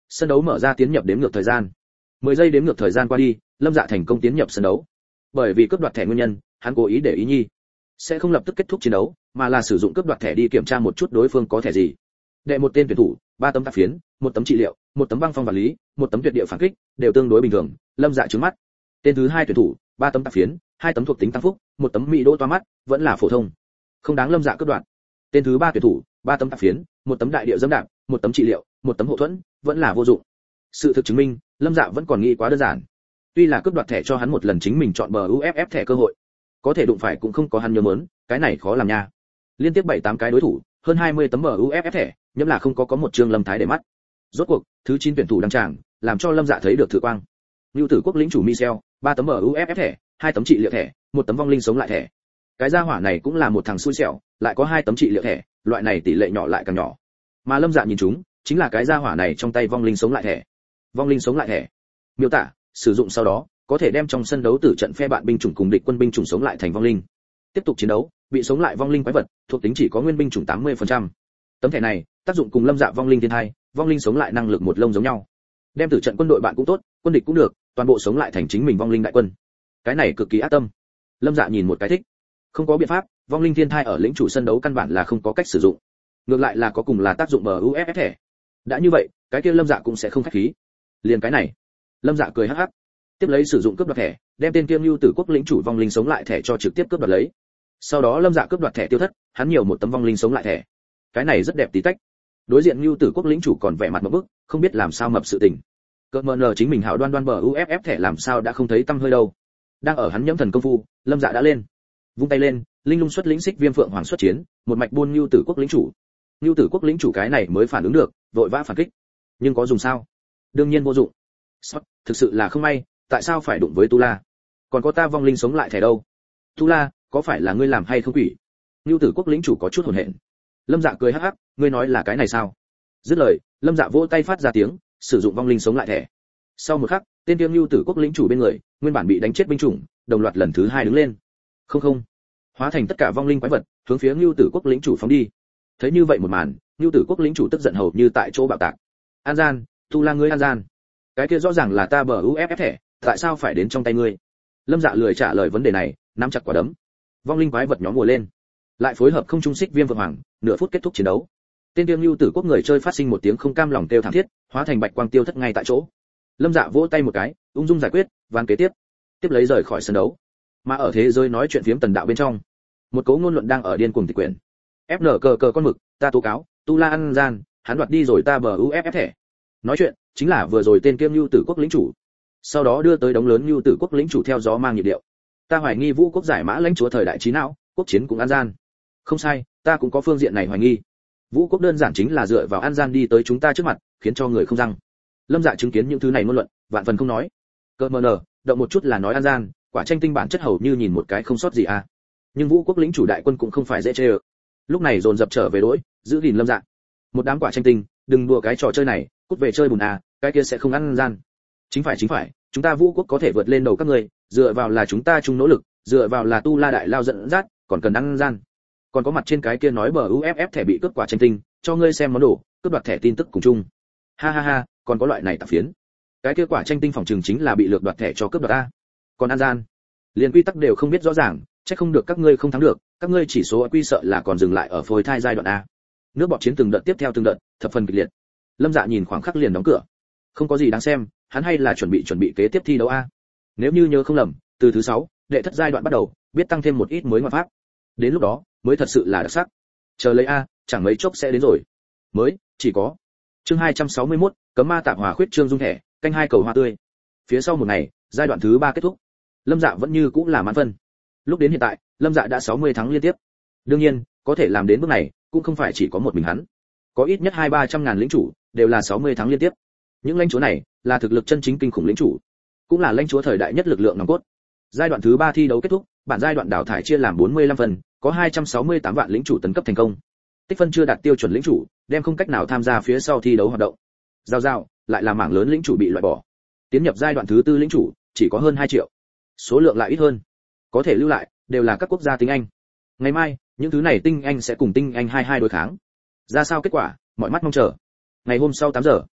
sân đấu mở ra tiến nhập đếm ngược thời gian. mười giây đếm ngược thời gian qua đi, Lâm Dạ thành công tiến nhập sân đấu. Bởi vì cướp đoạt thẻ nguyên nhân, hắn cố ý để ý nhi, sẽ không lập tức kết thúc chiến đấu, mà là sử dụng cướp đoạt thẻ đi kiểm tra một chút đối phương có thẻ gì. Đệ một tên tuyển thủ, ba tấm tạp phiến, một tấm trị liệu, một tấm băng phong vật lý, một tấm tuyệt địa phản kích, đều tương đối bình thường, Lâm Dạ trừng mắt. Tên thứ hai tuyển thủ, ba tấm tạp phiến, hai tấm thuộc tính tăng phúc, một tấm mỹ đỗ toa mắt, vẫn là phổ thông, không đáng Lâm Dạ cướp đoạt. Tên thứ ba tuyển thủ, ba tấm tạp phiến, một tấm đại địa dẫm đạp, một tấm trị liệu, một tấm hộ thuẫn, vẫn là vô dụng. Sự thực chứng minh, Lâm Dạ vẫn còn nghĩ quá đơn giản. Tuy là cướp đoạt thẻ cho hắn một lần chính mình chọn bờ u ép ép thẻ cơ hội, có thể đụng phải cũng không có hắn nhớ muốn, cái này khó làm nha. Liên tiếp bảy tám cái đối thủ, hơn hai mươi tấm bờ u ép ép thẻ, nhẫm là không có có một chương Lâm Thái để mắt. Rốt cuộc, thứ chín tuyển thủ đăng tràng, làm cho Lâm Dạ thấy được thử quang. Nưu Tử Quốc lĩnh chủ Michel, ba tấm bờ u ép ép thẻ, hai tấm trị liệu thẻ, một tấm vong linh sống lại thẻ. Cái gia hỏa này cũng là một thằng xui xẻo, lại có hai tấm trị liệu thẻ, loại này tỷ lệ nhỏ lại càng nhỏ. Mà Lâm Dạ nhìn chúng, chính là cái gia hỏa này trong tay vong linh sống lại thẻ. Vong linh sống lại thẻ. Miêu tả, sử dụng sau đó, có thể đem trong sân đấu tử trận phe bạn binh chủng cùng địch quân binh chủng sống lại thành vong linh. Tiếp tục chiến đấu, bị sống lại vong linh quái vật, thuộc tính chỉ có nguyên binh chủng tám mươi phần trăm. Tấm thẻ này, tác dụng cùng Lâm Dạ vong linh thiên thai, vong linh sống lại năng lực một lông giống nhau. Đem tử trận quân đội bạn cũng tốt, quân địch cũng được, toàn bộ sống lại thành chính mình vong linh đại quân. Cái này cực kỳ ác tâm. Lâm Dạ nhìn một cái thích. Không có biện pháp, vong linh thiên thai ở lĩnh chủ sân đấu căn bản là không có cách sử dụng. Ngược lại là có cùng là tác dụng bờ u ép ép thẻ. Đã như vậy, cái kia Lâm Dạ cũng sẽ không khách khí. Liền cái này. Lâm Dạ cười hắc hắc. Tiếp lấy sử dụng cướp đoạt thẻ, đem tên Kiêm Nưu Tử Quốc lĩnh chủ vong linh sống lại thẻ cho trực tiếp cướp đoạt lấy. Sau đó Lâm Dạ cướp đoạt thẻ tiêu thất, hắn nhiều một tấm vong linh sống lại thẻ. Cái này rất đẹp tí tách. Đối diện Nưu Tử Quốc lĩnh chủ còn vẻ mặt ngộp bức, không biết làm sao mập sự tình. Cơn mờ nờ chính mình hảo đoan đoan bờ u ép ép thẻ làm sao đã không thấy tăm hơi đâu. Đang ở hắn nhẫm thần công phu, Lâm Dạ đã lên. Vung tay lên, linh lung xuất lĩnh xích viêm phượng hoàng xuất chiến, một mạch buôn Nưu Tử Quốc lĩnh chủ. Nưu Tử Quốc lĩnh chủ cái này mới phản ứng được, vội vã phản kích. Nhưng có dùng sao? Đương nhiên vô dụng. Sót, thực sự là không may, tại sao phải đụng với Tu La? Còn có ta vong linh sống lại thẻ đâu? Tu La, có phải là ngươi làm hay không quỷ? Nưu Tử Quốc lĩnh chủ có chút hồn hện. Lâm Dạ cười hắc hắc, ngươi nói là cái này sao? Dứt lời, Lâm Dạ vỗ tay phát ra tiếng, sử dụng vong linh sống lại thẻ. Sau một khắc, tên Tiêm Nưu Tử Quốc lĩnh chủ bên người, nguyên bản bị đánh chết binh chủng, đồng loạt lần thứ hai đứng lên. Không không, hóa thành tất cả vong linh quái vật, hướng phía Nưu Tử Quốc lĩnh chủ phóng đi. Thấy như vậy một màn, Nưu Tử Quốc lĩnh chủ tức giận hầu như tại chỗ bạo tạc. An gian, Tu La ngươi an gian. Cái kia rõ ràng là ta bờ u ép ép thẻ, tại sao phải đến trong tay ngươi? Lâm Dạ lười trả lời vấn đề này, nắm chặt quả đấm. Vong linh quái vật nhóm mùa lên, lại phối hợp không trung xích viêm vượng hoàng, nửa phút kết thúc chiến đấu. Tên Tiêm Nưu Tử Quốc người chơi phát sinh một tiếng không cam lòng kêu thảm thiết, hóa thành bạch quang tiêu thất ngay tại chỗ. Lâm Dạ vỗ tay một cái, ung dung giải quyết, ván kế tiếp, tiếp lấy rời khỏi sân đấu. Mà ở thế giới nói chuyện phiếm tần đạo bên trong, một cấu ngôn luận đang ở điên cuồng tịch quyển. ép en cờ cờ con mực, ta tố cáo, Tu La ăn gian, hắn đoạt đi rồi ta bờ u ép ép thẻ. Nói chuyện chính là vừa rồi tên Kiêm Nưu Tử Quốc lĩnh chủ. Sau đó đưa tới đống lớn Nưu Tử Quốc lĩnh chủ theo gió mang nhịp điệu. Ta hoài nghi Vũ Quốc giải mã lãnh chúa thời đại trí não, quốc chiến cũng ăn gian. Không sai, ta cũng có phương diện này hoài nghi. Vũ Quốc đơn giản chính là dựa vào ăn gian đi tới chúng ta trước mặt, khiến cho người không răng. Lâm Dạ chứng kiến những thứ này ngôn luận, vạn phần không nói. Cơ mờ nở, động một chút là nói ăn gian, quả tranh tinh bản chất hầu như nhìn một cái không sót gì à. Nhưng Vũ Quốc lĩnh chủ đại quân cũng không phải dễ chơi ở. Lúc này dồn dập trở về đối, giữ gìn Lâm Dạ. Một đám quả tranh tinh, đừng đùa cái trò chơi này, cút về chơi bùn à, cái kia sẽ không ăn gian. Chính phải chính phải, chúng ta Vũ Quốc có thể vượt lên đầu các người, dựa vào là chúng ta chung nỗ lực, dựa vào là Tu La đại lao dẫn dắt, còn cần ăn gian. Còn có mặt trên cái kia nói bờ u ép ép thẻ bị cướp quả tranh tinh, cho ngươi xem món đồ, cướp đoạt thẻ tin tức cùng chung. Ha ha ha, còn có loại này tạp phiến. Cái kia quả tranh tinh phòng trường chính là bị lược đoạt thẻ cho cướp đoạt a. Còn ăn gian, liền quy tắc đều không biết rõ ràng, chắc không được các ngươi không thắng được, các ngươi chỉ số quy sợ là còn dừng lại ở phôi thai giai đoạn a. Nước bọt chiến từng đợt tiếp theo từng đợt, thập phần kịch liệt. Lâm Dạ nhìn khoảng khắc liền đóng cửa. Không có gì đáng xem, hắn hay là chuẩn bị chuẩn bị kế tiếp thi đấu a. Nếu như nhớ không lầm, từ thứ sáu, đệ thất giai đoạn bắt đầu, biết tăng thêm một ít mới ngoại pháp. Đến lúc đó, mới thật sự là đặc sắc. Chờ lấy a, chẳng mấy chốc sẽ đến rồi. Mới, chỉ có. Chương hai trăm sáu mươi mốt, cấm ma tạp hòa khuyết trương dung thẻ, canh hai cầu hoa tươi. Phía sau một ngày, giai đoạn thứ ba kết thúc. Lâm Dạ vẫn như cũng là mãn phân. Lúc đến hiện tại, Lâm Dạ đã sáu mươi thắng liên tiếp. Đương nhiên, có thể làm đến bước này, cũng không phải chỉ có một mình hắn. Có ít nhất hai ba trăm ngàn lĩnh chủ, đều là sáu mươi thắng liên tiếp. Những lãnh chúa này, là thực lực chân chính kinh khủng lĩnh chủ, cũng là lãnh chúa thời đại nhất lực lượng nòng cốt. Giai đoạn thứ ba thi đấu kết thúc, bản giai đoạn đào thải chia làm bốn mươi lăm phần, có hai trăm sáu mươi tám vạn lĩnh chủ tấn cấp thành công. Tích phân chưa đạt tiêu chuẩn lĩnh chủ, đem không cách nào tham gia phía sau thi đấu hoạt động. Giao giao, lại là mảng lớn lĩnh chủ bị loại bỏ. Tiến nhập giai đoạn thứ tư lĩnh chủ, chỉ có hơn hai triệu. Số lượng lại ít hơn. Có thể lưu lại, đều là các quốc gia tinh Anh. Ngày mai, những thứ này tinh Anh sẽ cùng tinh Anh hai hai đối kháng. Ra sao kết quả, mọi mắt mong chờ. Ngày hôm sau tám giờ,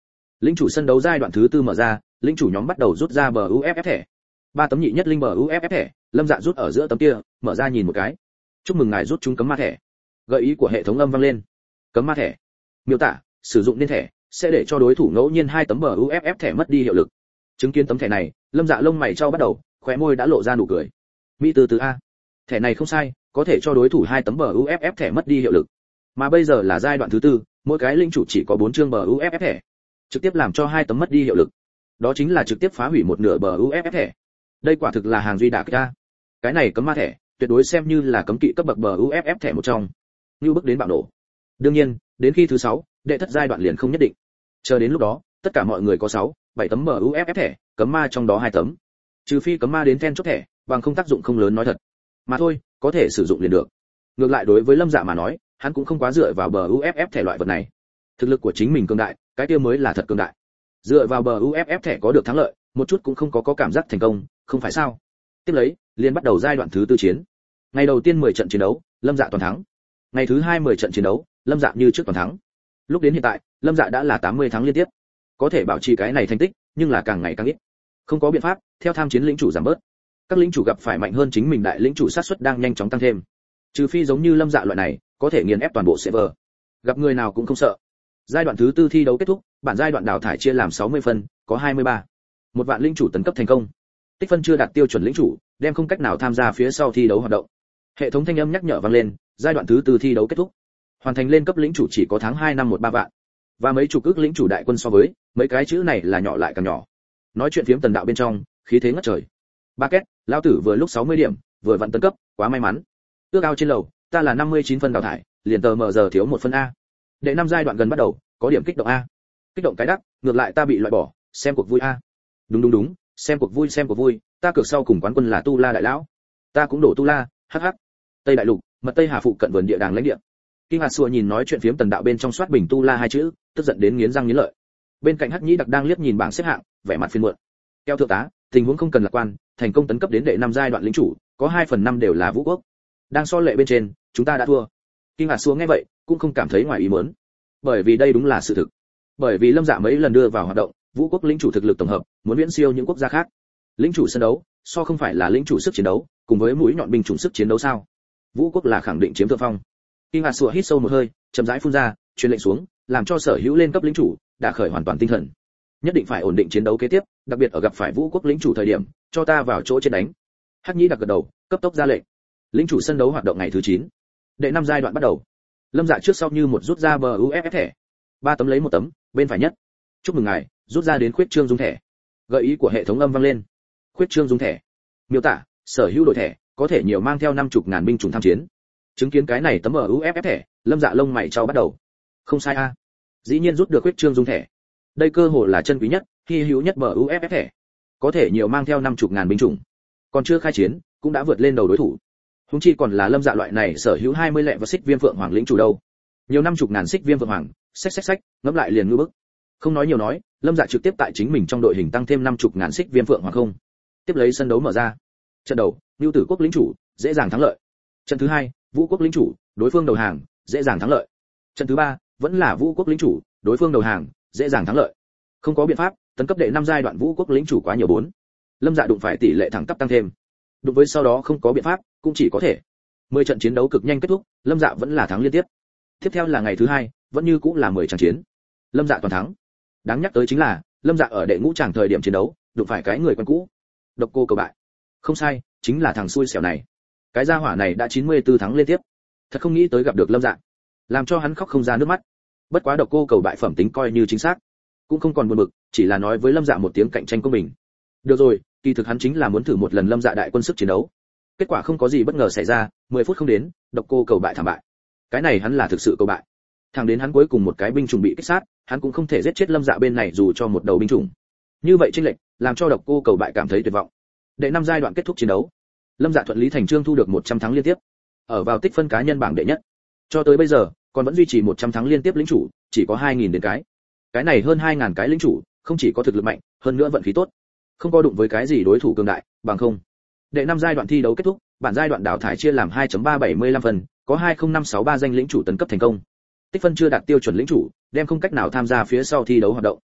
Lĩnh chủ sân đấu giai đoạn thứ tư mở ra, lĩnh chủ nhóm bắt đầu rút ra bờ u ép ép thẻ. Ba tấm nhị nhất linh bờ u ép ép thẻ, Lâm Dạ rút ở giữa tấm kia, mở ra nhìn một cái. Chúc mừng ngài rút trúng cấm ma thẻ. Gợi ý của hệ thống âm vang lên. Cấm ma thẻ. Miêu tả, sử dụng nên thẻ sẽ để cho đối thủ ngẫu nhiên hai tấm bờ u ép ép thẻ mất đi hiệu lực. Chứng kiến tấm thẻ này, Lâm Dạ lông mày trao bắt đầu, khóe môi đã lộ ra nụ cười. Mỹ từ từ a. Thẻ này không sai, có thể cho đối thủ hai tấm bờ u ép ép thẻ mất đi hiệu lực. Mà bây giờ là giai đoạn thứ tư, mỗi cái lĩnh chủ chỉ có bốn chương bờ u ép ép thẻ, trực tiếp làm cho hai tấm mất đi hiệu lực. Đó chính là trực tiếp phá hủy một nửa bờ u ép ép thẻ. Đây quả thực là hàng duy đả kích a. Cái này cấm ma thẻ, tuyệt đối xem như là cấm kỵ cấp bậc bờ u ép ép thẻ một trong. Như bước đến bạo nổ. Đương nhiên, đến khi thứ sáu, đệ thất giai đoạn liền không nhất định. Chờ đến lúc đó, tất cả mọi người có sáu, bảy tấm bờ u ép ép thẻ, cấm ma trong đó hai tấm. Trừ phi cấm ma đến then chốt thẻ, bằng không tác dụng không lớn nói thật. Mà thôi, có thể sử dụng liền được. Ngược lại đối với Lâm Dạ mà nói, hắn cũng không quá dựa vào bờ u ép ép thẻ loại vật này. Thực lực của chính mình cường đại, cái kia mới là thật cường đại. Dựa vào bờ u ép ép thẻ có được thắng lợi, một chút cũng không có có cảm giác thành công, không phải sao? Tiếp lấy, liền bắt đầu giai đoạn thứ tư chiến. Ngày đầu tiên mười trận chiến đấu, Lâm Dạ toàn thắng. Ngày thứ hai mười trận chiến đấu, Lâm Dạ như trước toàn thắng. Lúc đến hiện tại, Lâm Dạ đã là tám mươi thắng liên tiếp. Có thể bảo trì cái này thành tích, nhưng là càng ngày càng ít. Không có biện pháp, theo tham chiến lĩnh chủ giảm bớt. Các lĩnh chủ gặp phải mạnh hơn chính mình đại lĩnh chủ sát suất đang nhanh chóng tăng thêm. Trừ phi giống như Lâm Dạ loại này, có thể nghiền ép toàn bộ server. Gặp người nào cũng không sợ. Giai đoạn thứ tư thi đấu kết thúc, bản giai đoạn đào thải chia làm sáu mươi phân, có hai mươi ba. Một vạn lĩnh chủ tấn cấp thành công. Tích phân chưa đạt tiêu chuẩn lĩnh chủ, đem không cách nào tham gia phía sau thi đấu hoạt động. Hệ thống thanh âm nhắc nhở vang lên, giai đoạn thứ tư thi đấu kết thúc. Hoàn thành lên cấp lĩnh chủ chỉ có tháng hai năm một ba vạn. Và mấy chục ước lĩnh chủ đại quân so với, mấy cái chữ này là nhỏ lại càng nhỏ. Nói chuyện phiếm tần đạo bên trong, khí thế ngất trời. Ba két, lão tử vừa lúc sáu mươi điểm, vừa vặn tấn cấp, quá may mắn. Ước ao trên lầu, ta là năm mươi chín phân đào thải, liền tờ mờ giờ thiếu một phân a. Đệ năm giai đoạn gần bắt đầu, có điểm kích động a. Kích động cái đắc, ngược lại ta bị loại bỏ, xem cuộc vui a. Đúng đúng đúng, xem cuộc vui xem cuộc vui, ta cược sau cùng quán quân là Tu La đại lão. Ta cũng đổ Tu La, hắc hắc. Tây đại lục, mật Tây Hà phụ cận vườn địa đàng lãnh địa. Kinh Hạt Xua nhìn nói chuyện phiếm tần đạo bên trong soát bình Tu La hai chữ, tức giận đến nghiến răng nghiến lợi. Bên cạnh Hắc Nhĩ Đặc đang liếc nhìn bảng xếp hạng, vẻ mặt phiền muộn. Keo thượng tá, tình huống không cần lạc quan, thành công tấn cấp đến đệ năm giai đoạn lĩnh chủ, có hai phần năm đều là vũ quốc. Đang so lệ bên trên, chúng ta đã thua. Kinh Hạt Xua nghe vậy, cũng không cảm thấy ngoài ý muốn. Bởi vì đây đúng là sự thực. Bởi vì Lâm Dạ mấy lần đưa vào hoạt động, vũ quốc lĩnh chủ thực lực tổng hợp, muốn viễn siêu những quốc gia khác. Lĩnh chủ sân đấu, so không phải là lĩnh chủ sức chiến đấu, cùng với mũi nhọn binh chủng sức chiến đấu sao? Vũ quốc là khẳng định chiếm thượng phong. Kinh Hạt Xua hít sâu một hơi, chậm rãi phun ra, truyền lệnh xuống, làm cho sở hữu lên cấp lĩnh chủ, đã khởi hoàn toàn tinh thần. Nhất định phải ổn định chiến đấu kế tiếp, đặc biệt ở gặp phải vũ quốc lĩnh chủ thời điểm, cho ta vào chỗ trên đánh. Hắc Nhĩ Đặc gật đầu, cấp tốc ra lệnh. Lĩnh chủ sân đấu hoạt động ngày thứ chín. Đệ năm giai đoạn bắt đầu. Lâm Dạ trước sau như một rút ra bờ u ép ép thẻ. Ba tấm lấy một tấm, bên phải nhất. Chúc mừng ngài, rút ra đến khuyết trương dung thẻ. Gợi ý của hệ thống âm vang lên. Khuyết trương dung thẻ. Miêu tả, sở hữu đổi thẻ, có thể nhiều mang theo năm chục ngàn binh chủng tham chiến. Chứng kiến cái này tấm bờ u ép ép thẻ, Lâm Dạ lông mày trao bắt đầu. Không sai a. Dĩ nhiên rút được khuyết trương dung thẻ. Đây cơ hội là chân quý nhất, hy hữu nhất bờ u ép ép thẻ. Có thể nhiều mang theo năm chục ngàn binh chủng. Còn chưa khai chiến, cũng đã vượt lên đầu đối thủ. Huống chi còn là Lâm Dạ loại này sở hữu hai mươi lẹ và xích viêm phượng hoàng lĩnh chủ đâu. Nhiều năm chục ngàn xích viêm phượng hoàng, xách xách xách, ngẫm lại liền ngư bức. Không nói nhiều nói, Lâm Dạ trực tiếp tại chính mình trong đội hình tăng thêm năm chục ngàn xích viêm phượng hoàng không. Tiếp lấy sân đấu mở ra. Trận đầu, Nưu Tử quốc lĩnh chủ, dễ dàng thắng lợi. Trận thứ hai, Vũ quốc lĩnh chủ, đối phương đầu hàng, dễ dàng thắng lợi. Trận thứ ba, vẫn là Vũ quốc lĩnh chủ, đối phương đầu hàng, dễ dàng thắng lợi. Không có biện pháp, tấn cấp đệ năm giai đoạn Vũ quốc lĩnh chủ quá nhiều bốn. Lâm Dạ đụng phải tỷ lệ thẳng tắp tăng thêm. Đối với sau đó không có biện pháp, cũng chỉ có thể. mười trận chiến đấu cực nhanh kết thúc, Lâm Dạ vẫn là thắng liên tiếp. Tiếp theo là ngày thứ hai, vẫn như cũng là mười trận chiến. Lâm Dạ toàn thắng. Đáng nhắc tới chính là, Lâm Dạ ở đệ ngũ tràng thời điểm chiến đấu, đụng phải cái người quen cũ. Độc Cô Cầu Bại. Không sai, chính là thằng xui xẻo này. Cái gia hỏa này đã chín mươi tư thắng liên tiếp. Thật không nghĩ tới gặp được Lâm Dạ, làm cho hắn khóc không ra nước mắt. Bất quá Độc Cô Cầu Bại phẩm tính coi như chính xác, cũng không còn buồn bực, chỉ là nói với Lâm Dạ một tiếng cạnh tranh công bình. Được rồi, kỳ thực hắn chính là muốn thử một lần Lâm Dạ đại quân sức chiến đấu. Kết quả không có gì bất ngờ xảy ra, mười phút không đến, Độc Cô Cầu Bại thảm bại. Cái này hắn là thực sự cầu bại. Thẳng đến hắn cuối cùng một cái binh chủng bị kích sát, hắn cũng không thể giết chết Lâm Dạ bên này dù cho một đầu binh chủng. Như vậy chênh lệch, làm cho Độc Cô Cầu Bại cảm thấy tuyệt vọng. Đệ năm giai đoạn kết thúc chiến đấu, Lâm Dạ thuận lý thành chương thu được một trăm thắng liên tiếp, ở vào tích phân cá nhân bảng đệ nhất. Cho tới bây giờ, còn vẫn duy trì một trăm thắng liên tiếp lĩnh chủ, chỉ có hai nghìn đến cái. Cái này hơn hai nghìn cái lĩnh chủ, không chỉ có thực lực mạnh, hơn nữa vận khí tốt. Không có đụng với cái gì đối thủ cường đại, bằng không. Đệ năm giai đoạn thi đấu kết thúc, bản giai đoạn đào thải chia làm hai chấm ba bảy mươi lăm phần, có hai không năm sáu ba danh lĩnh chủ tấn cấp thành công. Tích phân chưa đạt tiêu chuẩn lĩnh chủ, đem không cách nào tham gia phía sau thi đấu hoạt động.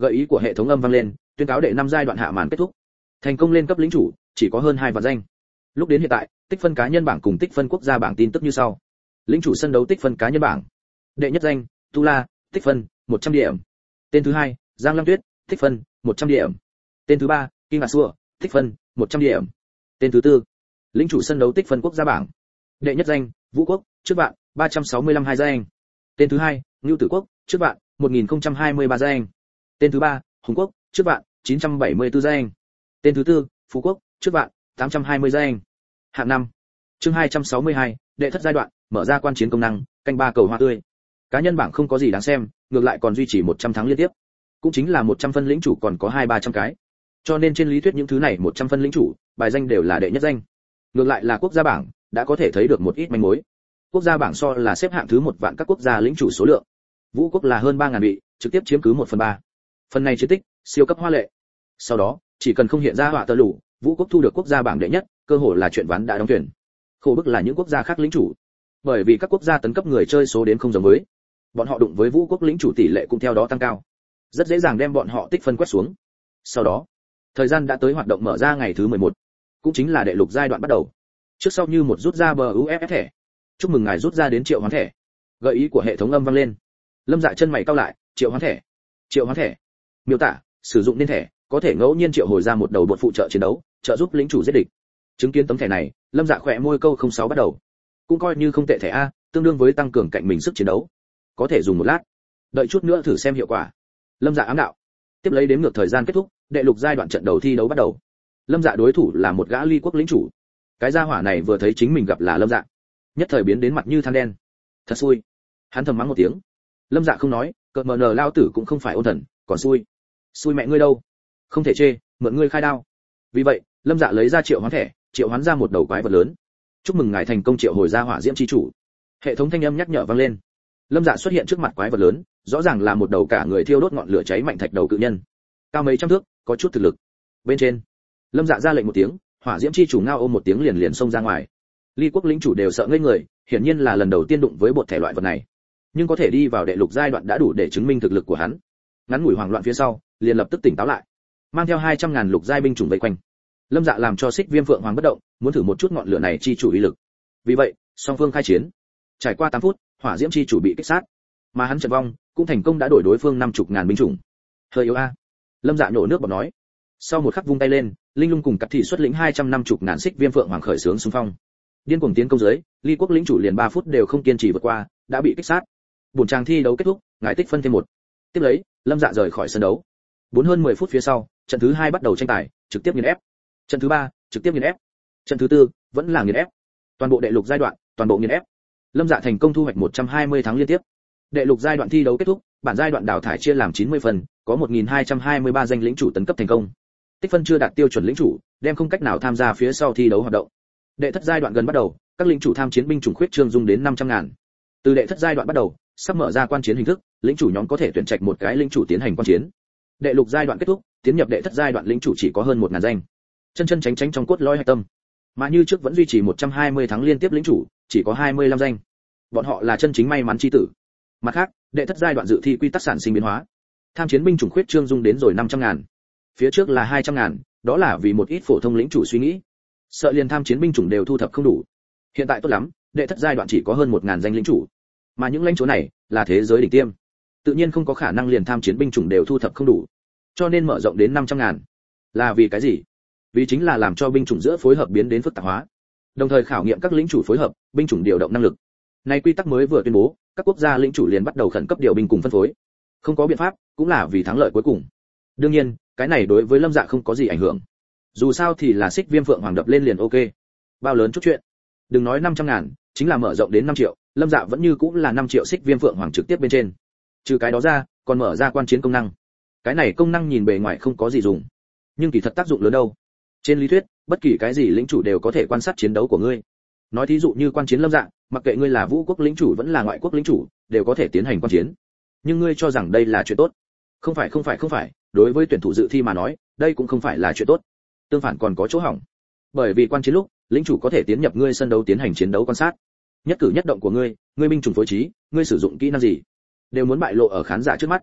Gợi ý của hệ thống âm vang lên, tuyên cáo đệ năm giai đoạn hạ màn kết thúc. Thành công lên cấp lĩnh chủ, chỉ có hơn hai vạn danh. Lúc đến hiện tại, tích phân cá nhân bảng cùng tích phân quốc gia bảng tin tức như sau. Lĩnh chủ sân đấu tích phân cá nhân bảng. Đệ nhất danh, Tu La, tích phân một trăm điểm. Tên thứ hai, Giang Lăng Tuyết, tích phân một trăm điểm. Tên thứ ba, Kim Ngạc Xua, tích phân một trăm điểm. Tên thứ tư, lĩnh chủ sân đấu tích phân quốc gia bảng. Đệ nhất danh, Vũ Quốc, trước bạn ba trăm sáu mươi lăm hai danh. Tên thứ hai, Ngưu Tử Quốc, trước bạn một nghìn không trăm hai mươi ba danh. Tên thứ ba, Hùng Quốc, trước bạn chín trăm bảy mươi tư danh. Tên thứ tư, Phú Quốc, trước bạn tám trăm hai mươi danh. Hạng năm. Chương hai trăm sáu mươi hai, đệ thất giai đoạn, mở ra quan chiến công năng, canh ba cầu hoa tươi. Cá nhân bảng không có gì đáng xem, ngược lại còn duy trì một trăm tháng liên tiếp. Cũng chính là một trăm phân lĩnh chủ còn có hai ba trăm cái. Cho nên trên lý thuyết những thứ này một trăm phân lĩnh chủ, bài danh đều là đệ nhất danh. Ngược lại là quốc gia bảng, đã có thể thấy được một ít manh mối. Quốc gia bảng so là xếp hạng thứ một vạn các quốc gia lĩnh chủ số lượng. Vũ Quốc là hơn ba ngàn vị, trực tiếp chiếm cứ một phần ba. Phần này chiến tích, siêu cấp hoa lệ. Sau đó, chỉ cần không hiện ra họa tơ lũ, Vũ Quốc thu được quốc gia bảng đệ nhất, cơ hội là chuyện ván đã đóng thuyền. Khổ bức là những quốc gia khác lĩnh chủ. Bởi vì các quốc gia tấn cấp người chơi số đến không giống với, bọn họ đụng với Vũ Quốc lĩnh chủ tỷ lệ cũng theo đó tăng cao. Rất dễ dàng đem bọn họ tích phân quét xuống. Sau đó, thời gian đã tới hoạt động mở ra ngày thứ mười một, cũng chính là đệ lục giai đoạn bắt đầu. Trước sau như một rút ra bờ u ép ép thẻ. Chúc mừng ngài rút ra đến triệu hoán thẻ. Gợi ý của hệ thống âm vang lên. Lâm Dạ chân mày cau lại, triệu hoán thẻ. Triệu hoán thẻ. Miêu tả, sử dụng nên thẻ, có thể ngẫu nhiên triệu hồi ra một đầu bột phụ trợ chiến đấu, trợ giúp lĩnh chủ giết địch. Chứng kiến tấm thẻ này, Lâm Dạ khỏe môi câu không sáu bắt đầu. Cũng coi như không tệ thẻ a, tương đương với tăng cường cạnh mình sức chiến đấu. Có thể dùng một lát. Đợi chút nữa thử xem hiệu quả. Lâm Dạ ám đạo. Tiếp lấy đếm ngược thời gian kết thúc, đệ lục giai đoạn trận đầu thi đấu bắt đầu. Lâm Dạ đối thủ là một gã ly quốc lĩnh chủ. Cái gia hỏa này vừa thấy chính mình gặp là Lâm Dạ, nhất thời biến đến mặt như than đen. Thật xui. Hắn thầm mắng một tiếng. Lâm Dạ không nói, cợt mờ nờ lao tử cũng không phải ôn thần, còn xui. Xui mẹ ngươi đâu? Không thể chê, mượn ngươi khai đao. Vì vậy, Lâm Dạ lấy ra triệu hoán thẻ, triệu hoán ra một đầu quái vật lớn. Chúc mừng ngài thành công triệu hồi ra hỏa diễm chi chủ. Hệ thống thanh âm nhắc nhở vang lên. Lâm Dạ xuất hiện trước mặt quái vật lớn, rõ ràng là một đầu cả người thiêu đốt ngọn lửa cháy mạnh thạch đầu cự nhân, cao mấy trăm thước, có chút thực lực. Bên trên, Lâm Dạ ra lệnh một tiếng, hỏa diễm chi chủ ngao ôm một tiếng liền liền xông ra ngoài. Ly quốc lĩnh chủ đều sợ ngây người, hiển nhiên là lần đầu tiên đụng với bột thể loại vật này. Nhưng có thể đi vào đệ lục giai đoạn đã đủ để chứng minh thực lực của hắn. Ngắn ngủi hoảng loạn phía sau, liền lập tức tỉnh táo lại, mang theo hai trăm ngàn lục giai binh chủng vây quanh. Lâm Dạ làm cho Xích Viêm Phượng Hoàng bất động, muốn thử một chút ngọn lửa này chi chủ uy lực. Vì vậy, song phương khai chiến. Trải qua tám phút, hỏa diễm chi chủ bị kích sát, mà hắn trận vong, cũng thành công đã đổi đối phương năm chục ngàn binh chủng. Hơi yếu a. Lâm Dạ nhổ nước bọt nói. Sau một khắc vung tay lên, linh lung cùng cắt thị xuất lĩnh hai trăm năm mươi ngàn Xích Viêm Phượng Hoàng khởi xướng xung phong. Điên cuồng tiến công dưới, Ly quốc lĩnh chủ liền ba phút đều không kiên trì vượt qua, đã bị kích sát. Buổi tràng thi đấu kết thúc, ngài tích phân thêm một. Tiếp lấy, Lâm Dạ rời khỏi sân đấu. Bốn hơn mười phút phía sau, trận thứ hai bắt đầu tranh tài, trực tiếp nghiền ép. Trận thứ ba, trực tiếp nghiền ép. Trận thứ tư, vẫn là nghiền ép. Toàn bộ đệ lục giai đoạn, toàn bộ nghiền ép. Lâm Dạ thành công thu hoạch một trăm hai mươi thắng liên tiếp. Đệ lục giai đoạn thi đấu kết thúc, bản giai đoạn đào thải chia làm chín mươi phần, có một nghìn hai trăm hai mươi ba danh lĩnh chủ tấn cấp thành công. Tích phân chưa đạt tiêu chuẩn lĩnh chủ, đem không cách nào tham gia phía sau thi đấu hoạt động. Đệ thất giai đoạn gần bắt đầu, các lĩnh chủ tham chiến binh chủng khuyết trương dung đến năm trăm ngàn. Từ đệ thất giai đoạn bắt đầu, sắp mở ra quan chiến hình thức, lĩnh chủ nhóm có thể tuyển trạch một cái lĩnh chủ tiến hành quan chiến. Đệ lục giai đoạn kết thúc, tiến nhập đệ thất giai đoạn lĩnh chủ chỉ có hơn một ngàn danh. Chân chân tránh tránh trong cốt lõi hạch tâm. Mà như trước vẫn duy trì một trăm hai mươi tháng liên tiếp lĩnh chủ, chỉ có hai mươi lăm danh. Bọn họ là chân chính may mắn chi tử. Mặt khác, đệ thất giai đoạn dự thi quy tắc sản sinh biến hóa. Tham chiến binh chủng khuyết trương dung đến rồi năm trăm ngàn. Phía trước là hai trăm ngàn, đó là vì một ít phổ thông lĩnh chủ suy nghĩ, sợ liền tham chiến binh chủng đều thu thập không đủ. Hiện tại tốt lắm, đệ thất giai đoạn chỉ có hơn một ngàn danh lĩnh chủ. Mà những lãnh chúa này là thế giới đỉnh tiêm, tự nhiên không có khả năng liền tham chiến binh chủng đều thu thập không đủ, cho nên mở rộng đến năm trăm ngàn. Là vì cái gì? Vì chính là làm cho binh chủng giữa phối hợp biến đến phức tạp hóa, đồng thời khảo nghiệm các lĩnh chủ phối hợp, binh chủng điều động năng lực. Này quy tắc mới vừa tuyên bố, các quốc gia lĩnh chủ liền bắt đầu khẩn cấp điều binh cùng phân phối. Không có biện pháp, cũng là vì thắng lợi cuối cùng. Đương nhiên, cái này đối với Lâm Dạ không có gì ảnh hưởng. Dù sao thì là Xích Viêm Phượng Hoàng đập lên liền ok. Bao lớn chút chuyện. Đừng nói năm trăm ngàn, chính là mở rộng đến năm triệu, Lâm Dạ vẫn như cũng là năm triệu Xích Viêm Phượng Hoàng trực tiếp bên trên. Trừ cái đó ra, còn mở ra quan chiến công năng. Cái này công năng nhìn bề ngoài không có gì dùng, nhưng kỳ thật tác dụng lớn đâu. Trên lý thuyết, bất kỳ cái gì lĩnh chủ đều có thể quan sát chiến đấu của ngươi. Nói thí dụ như quan chiến Lâm Dạ, mặc kệ ngươi là Vũ quốc lĩnh chủ vẫn là ngoại quốc lĩnh chủ, đều có thể tiến hành quan chiến. Nhưng ngươi cho rằng đây là chuyện tốt? Không phải không phải không phải, đối với tuyển thủ dự thi mà nói, đây cũng không phải là chuyện tốt. Tương phản còn có chỗ hỏng. Bởi vì quan chiến lúc, lĩnh chủ có thể tiến nhập ngươi sân đấu tiến hành chiến đấu quan sát. Nhất cử nhất động của ngươi, ngươi binh chủng phối trí, ngươi sử dụng kỹ năng gì, đều muốn bại lộ ở khán giả trước mắt.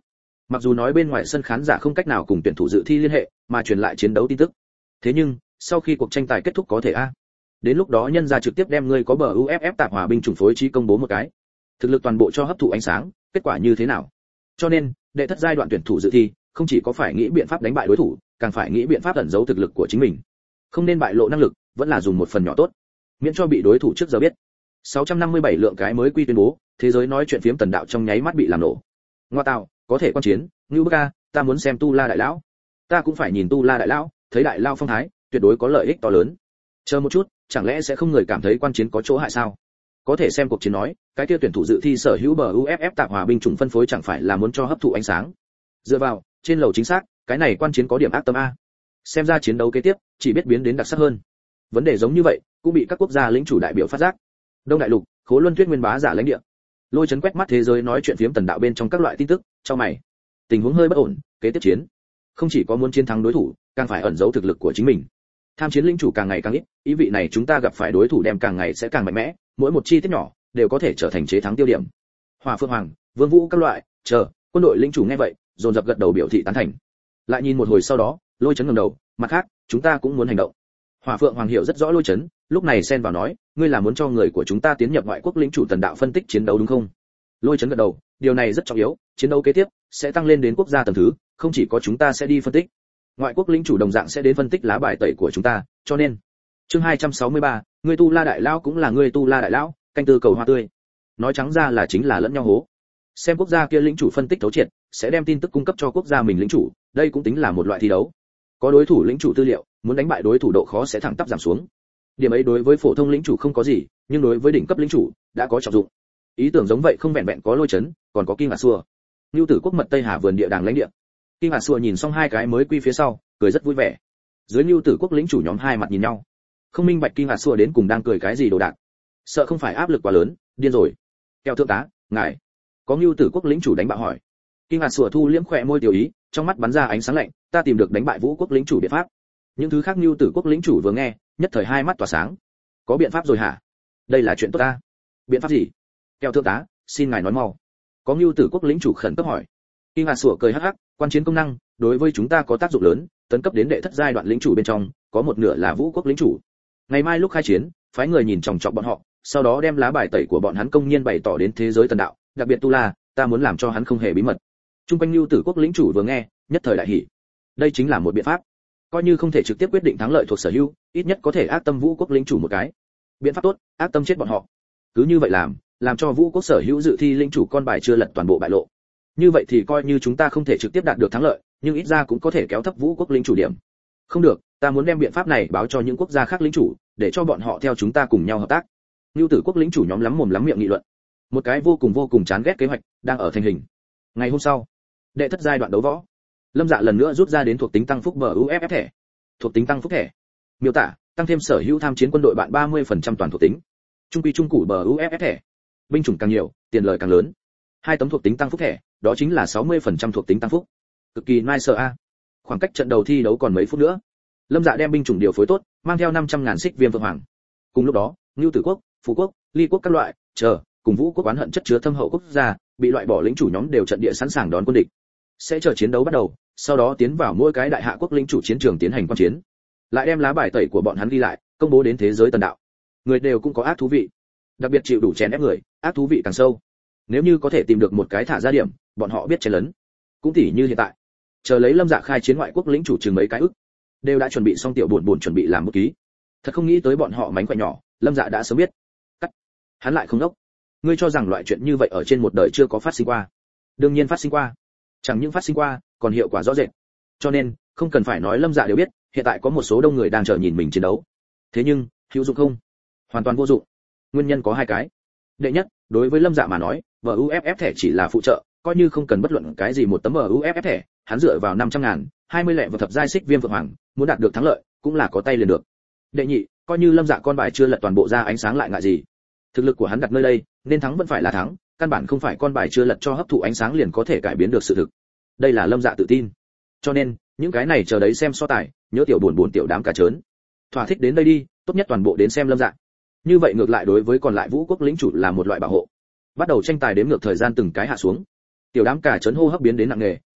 Mặc dù nói bên ngoài sân khán giả không cách nào cùng tuyển thủ dự thi liên hệ, mà truyền lại chiến đấu tin tức. Thế nhưng, sau khi cuộc tranh tài kết thúc có thể a. Đến lúc đó nhân ra trực tiếp đem ngươi có bờ u ép ép tạp hòa binh chủng phối trí công bố một cái. Thực lực toàn bộ cho hấp thụ ánh sáng, kết quả như thế nào? Cho nên, đệ thất giai đoạn tuyển thủ dự thi, không chỉ có phải nghĩ biện pháp đánh bại đối thủ, càng phải nghĩ biện pháp ẩn giấu thực lực của chính mình. Không nên bại lộ năng lực, vẫn là dùng một phần nhỏ tốt, miễn cho bị đối thủ trước giờ biết. sáu trăm năm mươi bảy lượng cái mới quy tuyên bố, thế giới nói chuyện phiếm tần đạo trong nháy mắt bị làm nổ. Ngoa tạo, có thể quan chiến, Ngưu Bức A, ta muốn xem Tu La đại lão. Ta cũng phải nhìn Tu La đại lão, thấy đại lao phong thái, tuyệt đối có lợi ích to lớn. Chờ một chút, chẳng lẽ sẽ không người cảm thấy quan chiến có chỗ hại sao? Có thể xem cuộc chiến nói, cái kia tuyển thủ dự thi sở hữu bờ u ép ép tạp hòa binh chủng phân phối chẳng phải là muốn cho hấp thụ ánh sáng. Dựa vào, trên lầu chính xác, cái này quan chiến có điểm ác tâm a. Xem ra chiến đấu kế tiếp, chỉ biết biến đến đặc sắc hơn. Vấn đề giống như vậy, cũng bị các quốc gia lĩnh chủ đại biểu phát giác. Đông đại lục, Khố Luân Tuyết nguyên bá giả lãnh địa. Lôi Chấn quét mắt thế giới nói chuyện phiếm tần đạo bên trong các loại tin tức, cho mày. Tình huống hơi bất ổn, kế tiếp chiến, không chỉ có muốn chiến thắng đối thủ, càng phải ẩn giấu thực lực của chính mình. Tham chiến lĩnh chủ càng ngày càng ít, ý vị này chúng ta gặp phải đối thủ đem càng ngày sẽ càng mạnh mẽ, mỗi một chi tiết nhỏ đều có thể trở thành chế thắng tiêu điểm. Hỏa Phượng Hoàng, Vương Vũ các loại, chờ, quân đội lĩnh chủ nghe vậy, dồn dập gật đầu biểu thị tán thành. Lại nhìn một hồi sau đó, Lôi Chấn ngẩng đầu, mặt khác, chúng ta cũng muốn hành động. Hỏa Phượng Hoàng hiểu rất rõ Lôi Chấn, lúc này xen vào nói, ngươi là muốn cho người của chúng ta tiến nhập ngoại quốc lĩnh chủ tần đạo phân tích chiến đấu đúng không? Lôi Chấn gật đầu, điều này rất trọng yếu, chiến đấu kế tiếp sẽ tăng lên đến quốc gia tầng thứ, không chỉ có chúng ta sẽ đi phân tích, ngoại quốc lĩnh chủ đồng dạng sẽ đến phân tích lá bài tẩy của chúng ta, cho nên chương hai trăm sáu mươi ba, ngươi Tu La đại lão cũng là ngươi Tu La đại lão, canh tư cầu hoa tươi. Nói trắng ra là chính là lẫn nhau hố. Xem quốc gia kia lĩnh chủ phân tích thấu triệt, sẽ đem tin tức cung cấp cho quốc gia mình lĩnh chủ, đây cũng tính là một loại thi đấu. Có đối thủ lĩnh chủ tư liệu, muốn đánh bại đối thủ độ khó sẽ thẳng tắp giảm xuống. Điểm ấy đối với phổ thông lĩnh chủ không có gì, nhưng đối với đỉnh cấp lĩnh chủ đã có trọng dụng. Ý tưởng giống vậy không vẹn vẹn có Lôi Chấn, còn có Kim Ngạc Xua. Nưu Tử Quốc mật Tây Hà vườn địa đàng lãnh địa. Kim Ngạc Xua nhìn xong hai cái mới quy phía sau, cười rất vui vẻ. Dưới Nưu Tử Quốc lĩnh chủ nhóm hai mặt nhìn nhau, không minh bạch Kim Ngạc Xua đến cùng đang cười cái gì đồ đạc. Sợ không phải áp lực quá lớn, điên rồi. Keo thượng tá, ngài có Nưu Tử Quốc lĩnh chủ đánh bạo hỏi. Kim Ngạc Xua thu liễm khỏe môi tiểu ý, trong mắt bắn ra ánh sáng lạnh, ta tìm được đánh bại Vũ Quốc lĩnh chủ biện pháp. Những thứ khác Nưu Tử Quốc lĩnh chủ vừa nghe, nhất thời hai mắt tỏa sáng. Có biện pháp rồi hả? Đây là chuyện tốt ta. Biện pháp gì? Keo thượng tá, xin ngài nói mau. Có Nưu Tử Quốc lĩnh chủ khẩn cấp hỏi. Kim Ngạc Xua cười hắc hắc, quan chiến công năng đối với chúng ta có tác dụng lớn, tấn cấp đến đệ thất giai đoạn lĩnh chủ bên trong, có một nửa là Vũ Quốc lĩnh chủ. Ngày mai lúc khai chiến, phái người nhìn chòng chọc bọn họ, sau đó đem lá bài tẩy của bọn hắn công nhiên bày tỏ đến thế giới tần đạo, đặc biệt Tu La, ta muốn làm cho hắn không hề bí mật. Trung quanh Nưu Tử Quốc lĩnh chủ vừa nghe, nhất thời đại hỉ. Đây chính là một biện pháp. Coi như không thể trực tiếp quyết định thắng lợi thuộc sở hữu, ít nhất có thể ác tâm Vũ Quốc lĩnh chủ một cái. Biện pháp tốt, ác tâm chết bọn họ. Cứ như vậy làm, làm cho Vũ Quốc sở hữu dự thi lĩnh chủ con bài chưa lật toàn bộ bại lộ. Như vậy thì coi như chúng ta không thể trực tiếp đạt được thắng lợi, nhưng ít ra cũng có thể kéo thấp Vũ Quốc lĩnh chủ điểm. Không được, ta muốn đem biện pháp này báo cho những quốc gia khác lĩnh chủ, để cho bọn họ theo chúng ta cùng nhau hợp tác. Nưu Tử Quốc lĩnh chủ nhóm lắm mồm lắm miệng nghị luận. Một cái vô cùng vô cùng chán ghét kế hoạch đang ở thành hình. Ngày hôm sau, đệ thất giai đoạn đấu võ, Lâm Dạ lần nữa rút ra đến thuộc tính tăng phúc bờ u ép ép thẻ. Thuộc tính tăng phúc thẻ. Miêu tả, tăng thêm sở hữu tham chiến quân đội bạn ba mươi phần trăm toàn thuộc tính. Trung quy trung củ bờ u ép ép thẻ. Binh chủng càng nhiều, tiền lợi càng lớn. Hai tấm thuộc tính tăng phúc thẻ, đó chính là sáu mươi phần trăm thuộc tính tăng phúc. Cực kỳ nice a. Khoảng cách trận đầu thi đấu còn mấy phút nữa. Lâm Dạ đem binh chủng điều phối tốt, mang theo năm trăm ngàn xích viêm vượng hoàng. Cùng lúc đó, Nưu Tử Quốc, Phú Quốc, Ly Quốc các loại, chờ, cùng Vũ Quốc oán hận chất chứa thâm hậu quốc gia, bị loại bỏ lĩnh chủ nhóm đều trận địa sẵn sàng đón quân địch. Sẽ chờ chiến đấu bắt đầu, sau đó tiến vào mỗi cái đại hạ quốc lĩnh chủ chiến trường tiến hành quan chiến. Lại đem lá bài tẩy của bọn hắn ghi lại, công bố đến thế giới tần đạo. Người đều cũng có ác thú vị. Đặc biệt chịu đủ chèn ép người, ác thú vị càng sâu. Nếu như có thể tìm được một cái thả ra điểm, bọn họ biết chèn lớn. Cũng tỉ như hiện tại, chờ lấy Lâm Dạ khai chiến ngoại quốc lĩnh chủ chừng mấy cái ức, đều đã chuẩn bị xong tiểu buồn buồn chuẩn bị làm một ký. Thật không nghĩ tới bọn họ mánh khỏe nhỏ, Lâm Dạ đã sớm biết. Cắt. Hắn lại không đốc. Ngươi cho rằng loại chuyện như vậy ở trên một đời chưa có phát sinh qua? Đương nhiên phát sinh qua. Chẳng những phát sinh qua, còn hiệu quả rõ rệt. Cho nên, không cần phải nói Lâm Dạ đều biết, hiện tại có một số đông người đang chờ nhìn mình chiến đấu. Thế nhưng, hữu dụng không? Hoàn toàn vô dụng. Nguyên nhân có hai cái. Đệ nhất, đối với Lâm Dạ mà nói, vê u ép ép thẻ chỉ là phụ trợ, coi như không cần bất luận cái gì một tấm vê u ép ép thẻ, hắn dựa vào năm trăm ngàn, hai mươi lẻ và thập giai xích viêm vượng hoàng, muốn đạt được thắng lợi, cũng là có tay liền được. Đệ nhị, coi như Lâm Dạ con bài chưa lật toàn bộ ra ánh sáng lại ngại gì? Thực lực của hắn đặt nơi đây, nên thắng vẫn phải là thắng, căn bản không phải con bài chưa lật cho hấp thụ ánh sáng liền có thể cải biến được sự thực. Đây là Lâm Dạ tự tin. Cho nên, những cái này chờ đấy xem so tài, nhớ tiểu buồn buồn tiểu đám cả trớn. Thỏa thích đến đây đi, tốt nhất toàn bộ đến xem Lâm Dạ. Như vậy ngược lại đối với còn lại Vũ Quốc lĩnh chủ là một loại bảo hộ. Bắt đầu tranh tài đếm ngược thời gian từng cái hạ xuống. Tiểu đám cả trấn hô hấp biến đến nặng nề,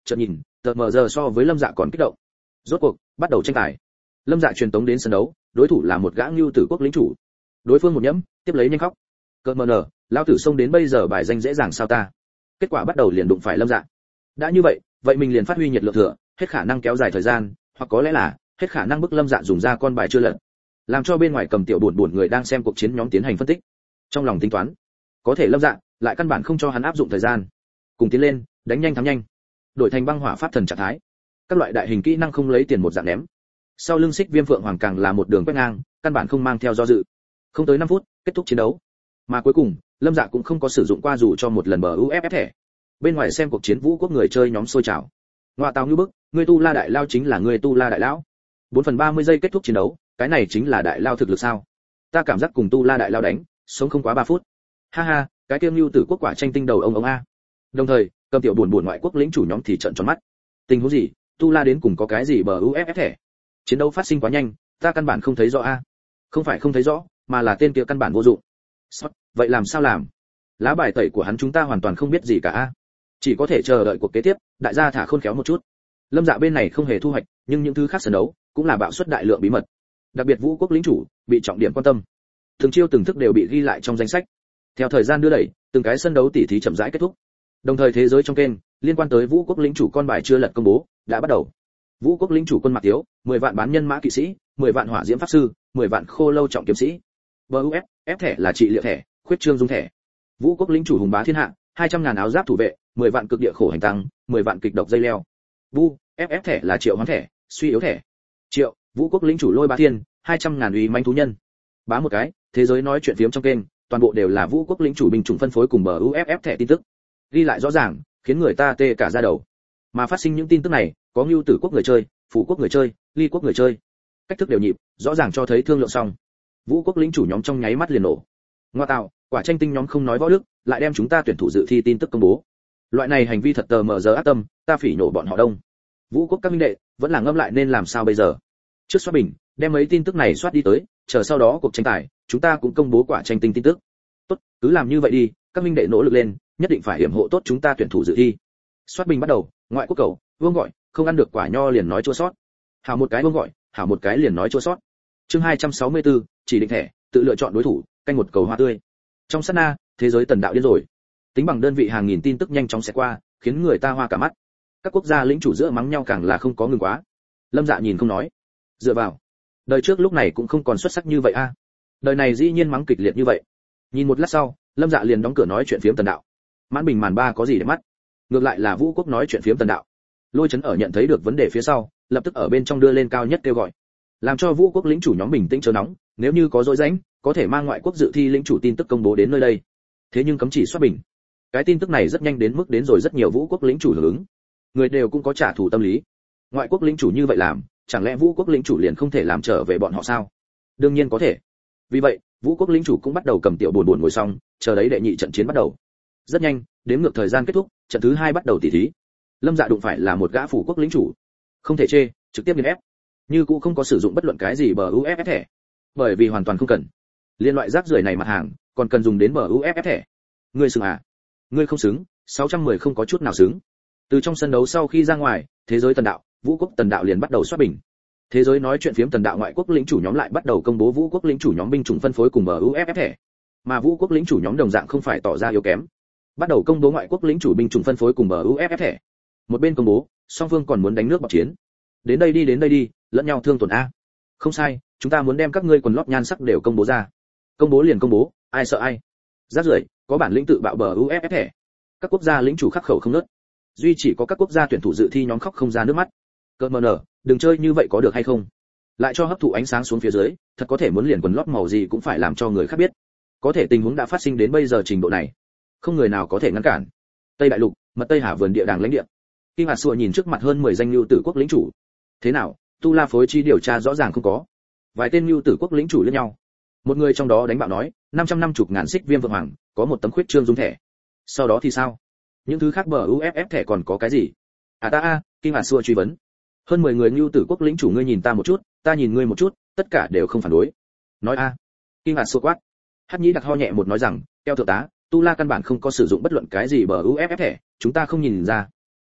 chợt nhìn, tờ mờ giờ so với Lâm Dạ còn kích động. Rốt cuộc, bắt đầu tranh tài. Lâm Dạ truyền tống đến sân đấu, đối thủ là một gã Nưu Tử Quốc lĩnh chủ. Đối phương một nhẫm, tiếp lấy nhanh khóc. Cơn mờ nở, lão tử xông đến bây giờ bài danh dễ dàng sao ta? Kết quả bắt đầu liền đụng phải Lâm Dạ. Đã như vậy, vậy mình liền phát huy nhiệt lượng thừa, hết khả năng kéo dài thời gian, hoặc có lẽ là hết khả năng bức Lâm Dạ dùng ra con bài chưa lật, làm cho bên ngoài cầm tiểu buồn buồn người đang xem cuộc chiến nhóm tiến hành phân tích. Trong lòng tính toán, có thể Lâm Dạ lại căn bản không cho hắn áp dụng thời gian. Cùng tiến lên, đánh nhanh thắng nhanh. Đổi thành băng hỏa pháp thần trạng thái. Các loại đại hình kỹ năng không lấy tiền một dạng ném. Sau lưng Xích Viêm Phượng Hoàng càng là một đường quét ngang, căn bản không mang theo do dự. Không tới năm phút, kết thúc chiến đấu. Mà cuối cùng, Lâm Dạ cũng không có sử dụng qua dù cho một lần bờ u ép ép thẻ. Bên ngoài xem cuộc chiến Vũ Quốc người chơi nhóm sôi trào. Ngoa tào như bức, người tu La đại lao chính là người tu La đại lão. bốn phần ba mươi giây kết thúc chiến đấu, cái này chính là đại lao thực lực sao? Ta cảm giác cùng tu La đại lao đánh, sống không quá ba phút. Ha ha, cái kiêm Nưu Tử Quốc quả tranh tinh đầu ông ông a. Đồng thời, cầm tiểu buồn buồn ngoại quốc lĩnh chủ nhóm thì trợn tròn mắt. Tình huống gì? Tu La đến cùng có cái gì bờ u ép ép thẻ? Chiến đấu phát sinh quá nhanh, ta căn bản không thấy rõ a. Không phải không thấy rõ, mà là tên kia căn bản vô dụng. Sót, vậy làm sao làm? Lá bài tẩy của hắn chúng ta hoàn toàn không biết gì cả a. Chỉ có thể chờ đợi cuộc kế tiếp, đại gia thả khôn khéo một chút. Lâm Dạ bên này không hề thu hoạch, nhưng những thứ khác sân đấu cũng là bạo suất đại lượng bí mật. Đặc biệt Vũ Quốc lĩnh chủ bị trọng điểm quan tâm. Từng chiêu từng thức đều bị ghi lại trong danh sách. Theo thời gian đưa đẩy, từng cái sân đấu tỉ thí chậm rãi kết thúc. Đồng thời thế giới trong kênh liên quan tới Vũ Quốc lĩnh chủ con bài chưa lật công bố đã bắt đầu. Vũ Quốc lĩnh chủ quân Mạc Tiếu, mười vạn bán nhân mã kỵ sĩ, mười vạn hỏa diễm pháp sư, mười vạn khô lâu trọng kiếm sĩ. bê u ép, ép thẻ là trị liệu thẻ, khuyết trương dung thẻ. Vũ Quốc lĩnh chủ hùng bá thiên hạ, hai trăm ngàn áo giáp thủ vệ, mười vạn cực địa khổ hành tăng, mười vạn kịch độc dây leo. Vu, ép ép thẻ là triệu hoán thẻ, suy yếu thẻ. Triệu, Vũ Quốc lĩnh chủ lôi bá thiên, hai trăm ngàn uy manh thú nhân. Bá một cái, thế giới nói chuyện phiếm trong kênh, toàn bộ đều là Vũ Quốc lĩnh chủ binh chủng phân phối cùng bờ u ép ép thẻ tin tức. Ghi lại rõ ràng, khiến người ta tê cả da đầu. Mà phát sinh những tin tức này, có Nưu Tử Quốc người chơi, Phù Quốc người chơi, Ly Quốc người chơi. Cách thức đều nhịp, rõ ràng cho thấy thương lượng xong. Vũ Quốc lĩnh chủ nhóm trong nháy mắt liền nổ. Ngoa tạo, quả tranh tinh nhóm không nói võ đức, lại đem chúng ta tuyển thủ dự thi tin tức công bố. Loại này hành vi thật tờ mờ giờ ác tâm, ta phỉ nổ bọn họ đông. Vũ Quốc các minh đệ, vẫn là ngâm lại nên làm sao bây giờ? Trước soát bình, đem mấy tin tức này soát đi tới, chờ sau đó cuộc tranh tài, chúng ta cũng công bố quả tranh tinh tin tức. Tốt, cứ làm như vậy đi, các minh đệ nỗ lực lên, nhất định phải hiểm hộ tốt chúng ta tuyển thủ dự thi. Soát bình bắt đầu, ngoại quốc cầu, vương gọi, không ăn được quả nho liền nói chua sót. Hảo một cái vương gọi, hảo một cái liền nói chua sót. Chương hai trăm sáu mươi tư, chỉ định thẻ, tự lựa chọn đối thủ, canh một cầu hoa tươi. Trong sát na, thế giới tần đạo điên rồi. Tính bằng đơn vị hàng nghìn tin tức nhanh chóng sẽ qua, khiến người ta hoa cả mắt. Các quốc gia lĩnh chủ giữa mắng nhau càng là không có ngừng quá. Lâm Dạ nhìn không nói. Dựa vào, đời trước lúc này cũng không còn xuất sắc như vậy a. Đời này dĩ nhiên mắng kịch liệt như vậy. Nhìn một lát sau, Lâm Dạ liền đóng cửa nói chuyện phiếm tần đạo. Mãn bình màn ba có gì để mắt? Ngược lại là Vũ Quốc nói chuyện phiếm tần đạo. Lôi Chấn ở nhận thấy được vấn đề phía sau, lập tức ở bên trong đưa lên cao nhất kêu gọi, làm cho Vũ Quốc lĩnh chủ nhóm bình tĩnh chờ nóng, nếu như có dối rãnh, có thể mang ngoại quốc dự thi lĩnh chủ tin tức công bố đến nơi đây. Thế nhưng cấm chỉ soát bình. Cái tin tức này rất nhanh đến mức đến rồi rất nhiều Vũ Quốc lĩnh chủ hưởng ứng. Người đều cũng có trả thù tâm lý. Ngoại quốc lĩnh chủ như vậy làm, chẳng lẽ Vũ Quốc lĩnh chủ liền không thể làm trở về bọn họ sao? Đương nhiên có thể. Vì vậy, Vũ Quốc lĩnh chủ cũng bắt đầu cầm tiểu buồn buồn ngồi xong, chờ đấy đệ nhị trận chiến bắt đầu. Rất nhanh, đếm ngược thời gian kết thúc, trận thứ hai bắt đầu tỉ thí. Lâm Dạ đụng phải là một gã Phủ Quốc lĩnh chủ. Không thể chê, trực tiếp nghiền ép. Như cũng không có sử dụng bất luận cái gì bờ u ép ép thẻ, bởi vì hoàn toàn không cần. Liên loại rác rưởi này mặt hàng, còn cần dùng đến bờ u ép ép thẻ. Ngươi xứng à? Ngươi không xứng, sáu trăm mười không có chút nào xứng. Từ trong sân đấu sau khi ra ngoài, thế giới tần đạo, Vũ Quốc tần đạo liền bắt đầu soát bình. Thế giới nói chuyện phiếm tần đạo ngoại quốc lĩnh chủ nhóm lại bắt đầu công bố Vũ Quốc lĩnh chủ nhóm binh chủng phân phối cùng bờ u ép ép thẻ. Mà Vũ Quốc lĩnh chủ nhóm đồng dạng không phải tỏ ra yếu kém, bắt đầu công bố ngoại quốc lĩnh chủ binh chủng phân phối cùng bờ u ép ép thẻ. Một bên công bố, song phương còn muốn đánh nước bọc chiến. Đến đây đi đến đây đi, lẫn nhau thương tổn a. Không sai, chúng ta muốn đem các ngươi quần lót nhan sắc đều công bố ra. Công bố liền công bố, ai sợ ai. Rác rưởi, có bản lĩnh tự bạo bờ u ép ép thẻ. Các quốc gia lĩnh chủ khắc khẩu không nớt. Duy chỉ có các quốc gia tuyển thủ dự thi nhóm khóc không ra nước mắt. Cơn mờ nở, đừng chơi như vậy có được hay không? Lại cho hấp thụ ánh sáng xuống phía dưới, thật có thể muốn liền quần lót màu gì cũng phải làm cho người khác biết. Có thể tình huống đã phát sinh đến bây giờ trình độ này, không người nào có thể ngăn cản. Tây Đại Lục, mật Tây Hà vườn địa đàng lãnh địa. Kim Hạt Sùa nhìn trước mặt hơn mười danh Nưu Tử Quốc lĩnh chủ. Thế nào, Tu La phối chi điều tra rõ ràng không có. Vài tên Nưu Tử Quốc lĩnh chủ liếc nhau. Một người trong đó đánh bạo nói, năm trăm năm mươi ngàn xích viêm vượng hoàng, có một tấm khuyết trương dung thẻ. Sau đó thì sao? Những thứ khác bờ u ép ép thẻ còn có cái gì? À ta a, Kim Hạt Sùa truy vấn. Hơn mười người Nưu Tử Quốc lĩnh chủ ngươi nhìn ta một chút, ta nhìn ngươi một chút, tất cả đều không phản đối. Nói a. Kim Hạt Sùa quát. Hắc Nhĩ đặc ho nhẹ một nói rằng, theo thượng tá, Tu La căn bản không có sử dụng bất luận cái gì bờ u ép ép thẻ, chúng ta không nhìn ra.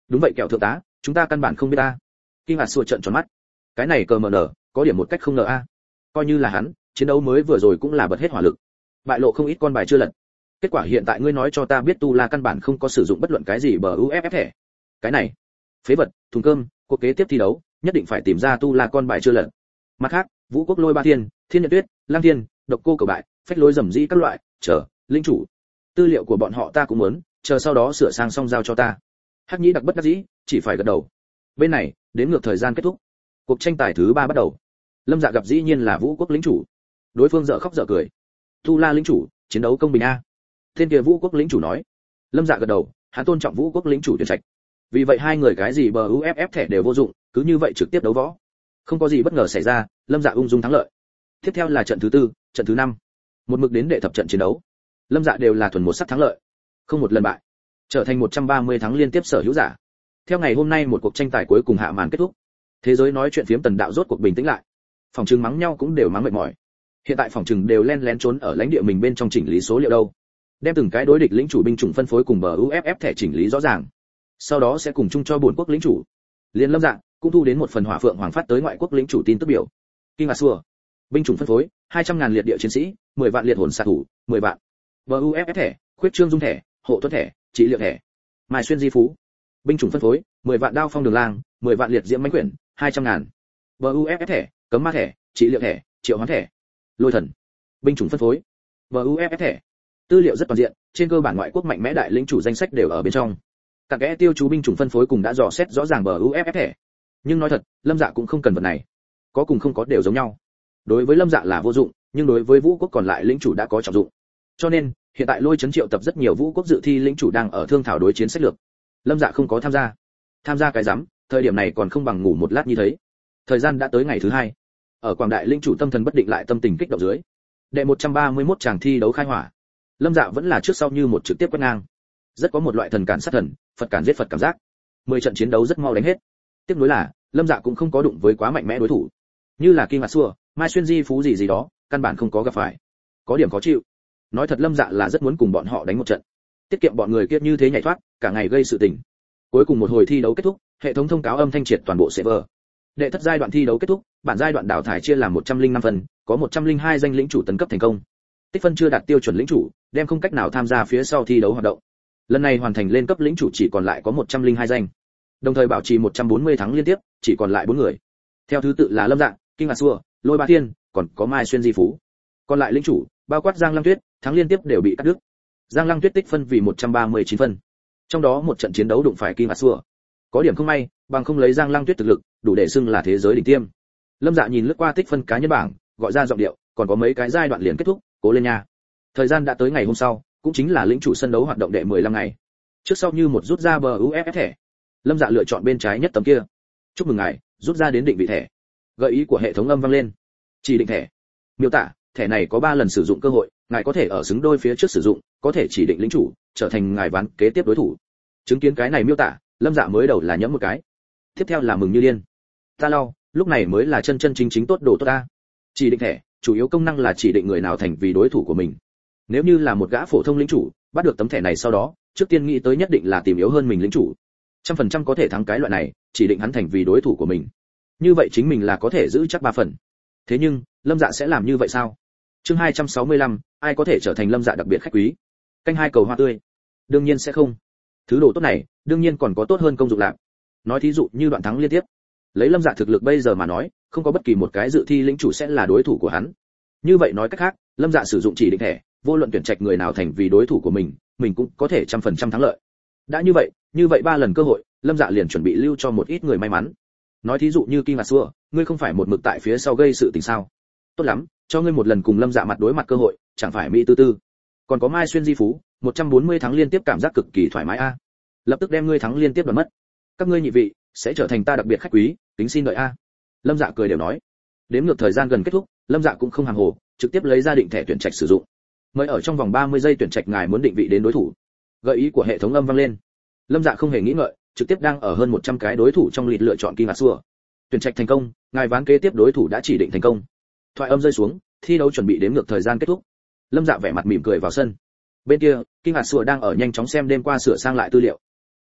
Đúng vậy kẹo thượng tá, chúng ta căn bản không biết a. Kinh ngạc sủa trợn tròn mắt. Cái này cờ mờ nở, có điểm một cách không ngờ a. Coi như là hắn, chiến đấu mới vừa rồi cũng là bật hết hỏa lực, bại lộ không ít con bài chưa lật. Kết quả hiện tại ngươi nói cho ta biết tu la căn bản không có sử dụng bất luận cái gì bờ u ép ép thẻ. Cái này, phế vật, thùng cơm, cuộc kế tiếp thi đấu, nhất định phải tìm ra tu la con bài chưa lật. Mặt khác, Vũ Quốc Lôi Ba Thiên, Thiên Nhật Tuyết, Lang Thiên, Độc Cô Cầu Bại, Phách Lối Rầm Rĩ các loại, chờ, linh chủ. Tư liệu của bọn họ ta cũng muốn, chờ sau đó sửa sang xong giao cho ta. Hắc Nhĩ đặc bất đắc dĩ, chỉ phải gật đầu. Bên này, đến ngược thời gian kết thúc. Cuộc tranh tài thứ ba bắt đầu. Lâm Dạ gặp dĩ nhiên là Vũ Quốc lĩnh chủ. Đối phương dở khóc dở cười. Tu La lĩnh chủ, chiến đấu công bình a. Tên kia Vũ Quốc lĩnh chủ nói. Lâm Dạ gật đầu, hắn tôn trọng Vũ Quốc lĩnh chủ tuyển trạch. Vì vậy hai người cái gì bờ u ép ép thẻ đều vô dụng, cứ như vậy trực tiếp đấu võ. Không có gì bất ngờ xảy ra, Lâm Dạ ung dung thắng lợi. Tiếp theo là trận thứ tư, trận thứ năm. Một mực đến đệ thập trận chiến đấu. Lâm Dạ đều là thuần một sắc thắng lợi, không một lần bại, trở thành một trăm ba mươi tháng liên tiếp sở hữu giả. Theo ngày hôm nay một cuộc tranh tài cuối cùng hạ màn kết thúc. Thế giới nói chuyện phiếm tần đạo rốt cuộc bình tĩnh lại. Phòng trừng mắng nhau cũng đều mắng mệt mỏi. Hiện tại phòng trừng đều len lén trốn ở lãnh địa mình bên trong chỉnh lý số liệu đâu. Đem từng cái đối địch lĩnh chủ binh chủng phân phối cùng bờ u ép ép thẻ chỉnh lý rõ ràng. Sau đó sẽ cùng chung cho bốn quốc lĩnh chủ. Liên Lâm Dạ cũng thu đến một phần Hỏa Phượng Hoàng phát tới ngoại quốc lĩnh chủ tin tức biểu. Kinh ngạc xua. Binh chủng phân phối, hai trăm ngàn liệt địa chiến sĩ, mười vạn liệt hồn xạ thủ, mười vạn. bờ u ép ép thẻ, khuyết trương dung thẻ, hộ tuất thẻ, trị liệu thẻ. Mai xuyên di phú. Binh chủng phân phối, mười vạn đao phong đường lang, mười vạn liệt diễm mãnh quyển, hai trăm ngàn. bờ u ép ép thẻ, cấm ma thẻ, trị liệu thẻ, triệu hoán thẻ. Lôi thần. Binh chủng phân phối, bờ u ép ép thẻ. Tư liệu rất toàn diện, trên cơ bản ngoại quốc mạnh mẽ đại lĩnh chủ danh sách đều ở bên trong. Các kẽ tiêu chú binh chủng phân phối cùng đã dò xét rõ ràng bờ u ép ép thẻ. Nhưng nói thật, Lâm Dạ cũng không cần vật này. Có cùng không có đều giống nhau. Đối với Lâm Dạ là vô dụng, nhưng đối với Vũ quốc còn lại lĩnh chủ đã có trọng dụng. Cho nên, hiện tại Lôi Chấn triệu tập rất nhiều Vũ quốc dự thi lĩnh chủ đang ở thương thảo đối chiến sách lược. Lâm Dạ không có tham gia. Tham gia cái rắm, thời điểm này còn không bằng ngủ một lát như thế. Thời gian đã tới ngày thứ hai. Ở Quảng Đại lĩnh chủ tâm thần bất định lại tâm tình kích động dưới. Đệ một trăm ba mươi mốt tràng thi đấu khai hỏa. Lâm Dạ vẫn là trước sau như một trực tiếp quét ngang. Rất có một loại thần cản sát thần, Phật cản giết Phật cảm giác. mười trận chiến đấu rất mau đánh hết. Tiếp nối là, Lâm Dạ cũng không có đụng với quá mạnh mẽ đối thủ. Như là Kim Ngạc Xua, Mai Xuyên Di Phú gì gì đó, căn bản không có gặp phải. Có điểm khó chịu. Nói thật Lâm Dạ là rất muốn cùng bọn họ đánh một trận. Tiết kiệm bọn người kia như thế nhảy thoát, cả ngày gây sự tình. Cuối cùng một hồi thi đấu kết thúc, hệ thống thông cáo âm thanh triệt toàn bộ server. Đệ thất giai đoạn thi đấu kết thúc, bản giai đoạn đào thải chia làm một trăm lẻ năm phần, có một trăm lẻ hai danh lĩnh chủ tấn cấp thành công. Tích phân chưa đạt tiêu chuẩn lĩnh chủ, đem không cách nào tham gia phía sau thi đấu hoạt động. Lần này hoàn thành lên cấp lĩnh chủ chỉ còn lại có một trăm lẻ hai danh. Đồng thời bảo trì một trăm bốn mươi tháng liên tiếp, chỉ còn lại bốn người. Theo thứ tự là Lâm Dạ, Kinh Ngạc Xua, Lôi Ba Thiên, còn có Mai Xuyên Di Phú. Còn lại lĩnh chủ, bao quát Giang Lăng Tuyết, tháng liên tiếp đều bị cắt đứt. Giang Lăng Tuyết tích phân vì một trăm ba mươi chín phân. Trong đó một trận chiến đấu đụng phải Kinh Ngạc Xua. Có điểm không may, bằng không lấy Giang Lăng Tuyết thực lực, đủ để xưng là thế giới đỉnh tiêm. Lâm Dạ nhìn lướt qua tích phân cá nhân bảng, gọi ra giọng điệu, còn có mấy cái giai đoạn liền kết thúc, cố lên nha. Thời gian đã tới ngày hôm sau, cũng chính là lĩnh chủ sân đấu hoạt động đệ mười lăm ngày. Trước sau như một rút ra bờ u ép ép thẻ. Lâm Dạ lựa chọn bên trái nhất tấm kia. Chúc mừng ngài, rút ra đến định vị thẻ. Gợi ý của hệ thống âm vang lên. Chỉ định thẻ. Miêu tả, thẻ này có ba lần sử dụng cơ hội, ngài có thể ở xứng đôi phía trước sử dụng, có thể chỉ định lĩnh chủ, trở thành ngài ván kế tiếp đối thủ. Chứng kiến cái này miêu tả, Lâm Dạ mới đầu là nhấm một cái. Tiếp theo là mừng như điên. Ta lau, lúc này mới là chân chân chính chính tốt đồ tốt ta. Chỉ định thẻ, chủ yếu công năng là chỉ định người nào thành vì đối thủ của mình. Nếu như là một gã phổ thông lĩnh chủ, bắt được tấm thẻ này sau đó, trước tiên nghĩ tới nhất định là tìm yếu hơn mình lĩnh chủ. Trăm phần trăm có thể thắng cái loại này, chỉ định hắn thành vì đối thủ của mình. Như vậy chính mình là có thể giữ chắc ba phần. Thế nhưng, Lâm Dạ sẽ làm như vậy sao? Chương hai trăm sáu mươi lăm, ai có thể trở thành Lâm Dạ đặc biệt khách quý? Canh hai cầu hoa tươi. Đương nhiên sẽ không. Thứ đồ tốt này, đương nhiên còn có tốt hơn công dụng lạc. Nói thí dụ như đoạn thắng liên tiếp. Lấy Lâm Dạ thực lực bây giờ mà nói, không có bất kỳ một cái dự thi lĩnh chủ sẽ là đối thủ của hắn. Như vậy nói cách khác, Lâm Dạ sử dụng chỉ định thẻ, vô luận tuyển trạch người nào thành vì đối thủ của mình, mình cũng có thể trăm phần trăm thắng lợi. Đã như vậy, như vậy ba lần cơ hội, Lâm Dạ liền chuẩn bị lưu cho một ít người may mắn. Nói thí dụ như Kim Ngạc Xua, ngươi không phải một mực tại phía sau gây sự tình sao? Tốt lắm, cho ngươi một lần cùng Lâm Dạ mặt đối mặt cơ hội, chẳng phải mỹ tư tư. Còn có Mai Xuyên Di Phú, một trăm bốn mươi tháng liên tiếp cảm giác cực kỳ thoải mái a. Lập tức đem ngươi thắng liên tiếp đoạt mất. Các ngươi nhị vị sẽ trở thành ta đặc biệt khách quý, kính xin đợi a. Lâm Dạ cười đều nói. Đến ngược thời gian gần kết thúc, Lâm Dạ cũng không hàng hồ, trực tiếp lấy ra định thẻ tuyển trạch sử dụng. Mới ở trong vòng ba mươi giây tuyển trạch ngài muốn định vị đến đối thủ. Gợi ý của hệ thống âm vang lên. Lâm Dạ không hề nghĩ ngợi, trực tiếp đang ở hơn một trăm cái đối thủ trong lịt lựa chọn Kim Ngạc Xua. Tuyển trạch thành công, ngài ván kế tiếp đối thủ đã chỉ định thành công. Thoại âm rơi xuống, thi đấu chuẩn bị đến ngược thời gian kết thúc. Lâm Dạ vẻ mặt mỉm cười vào sân. Bên kia, Kim Ngạc Xua đang ở nhanh chóng xem đêm qua sửa sang lại tư liệu.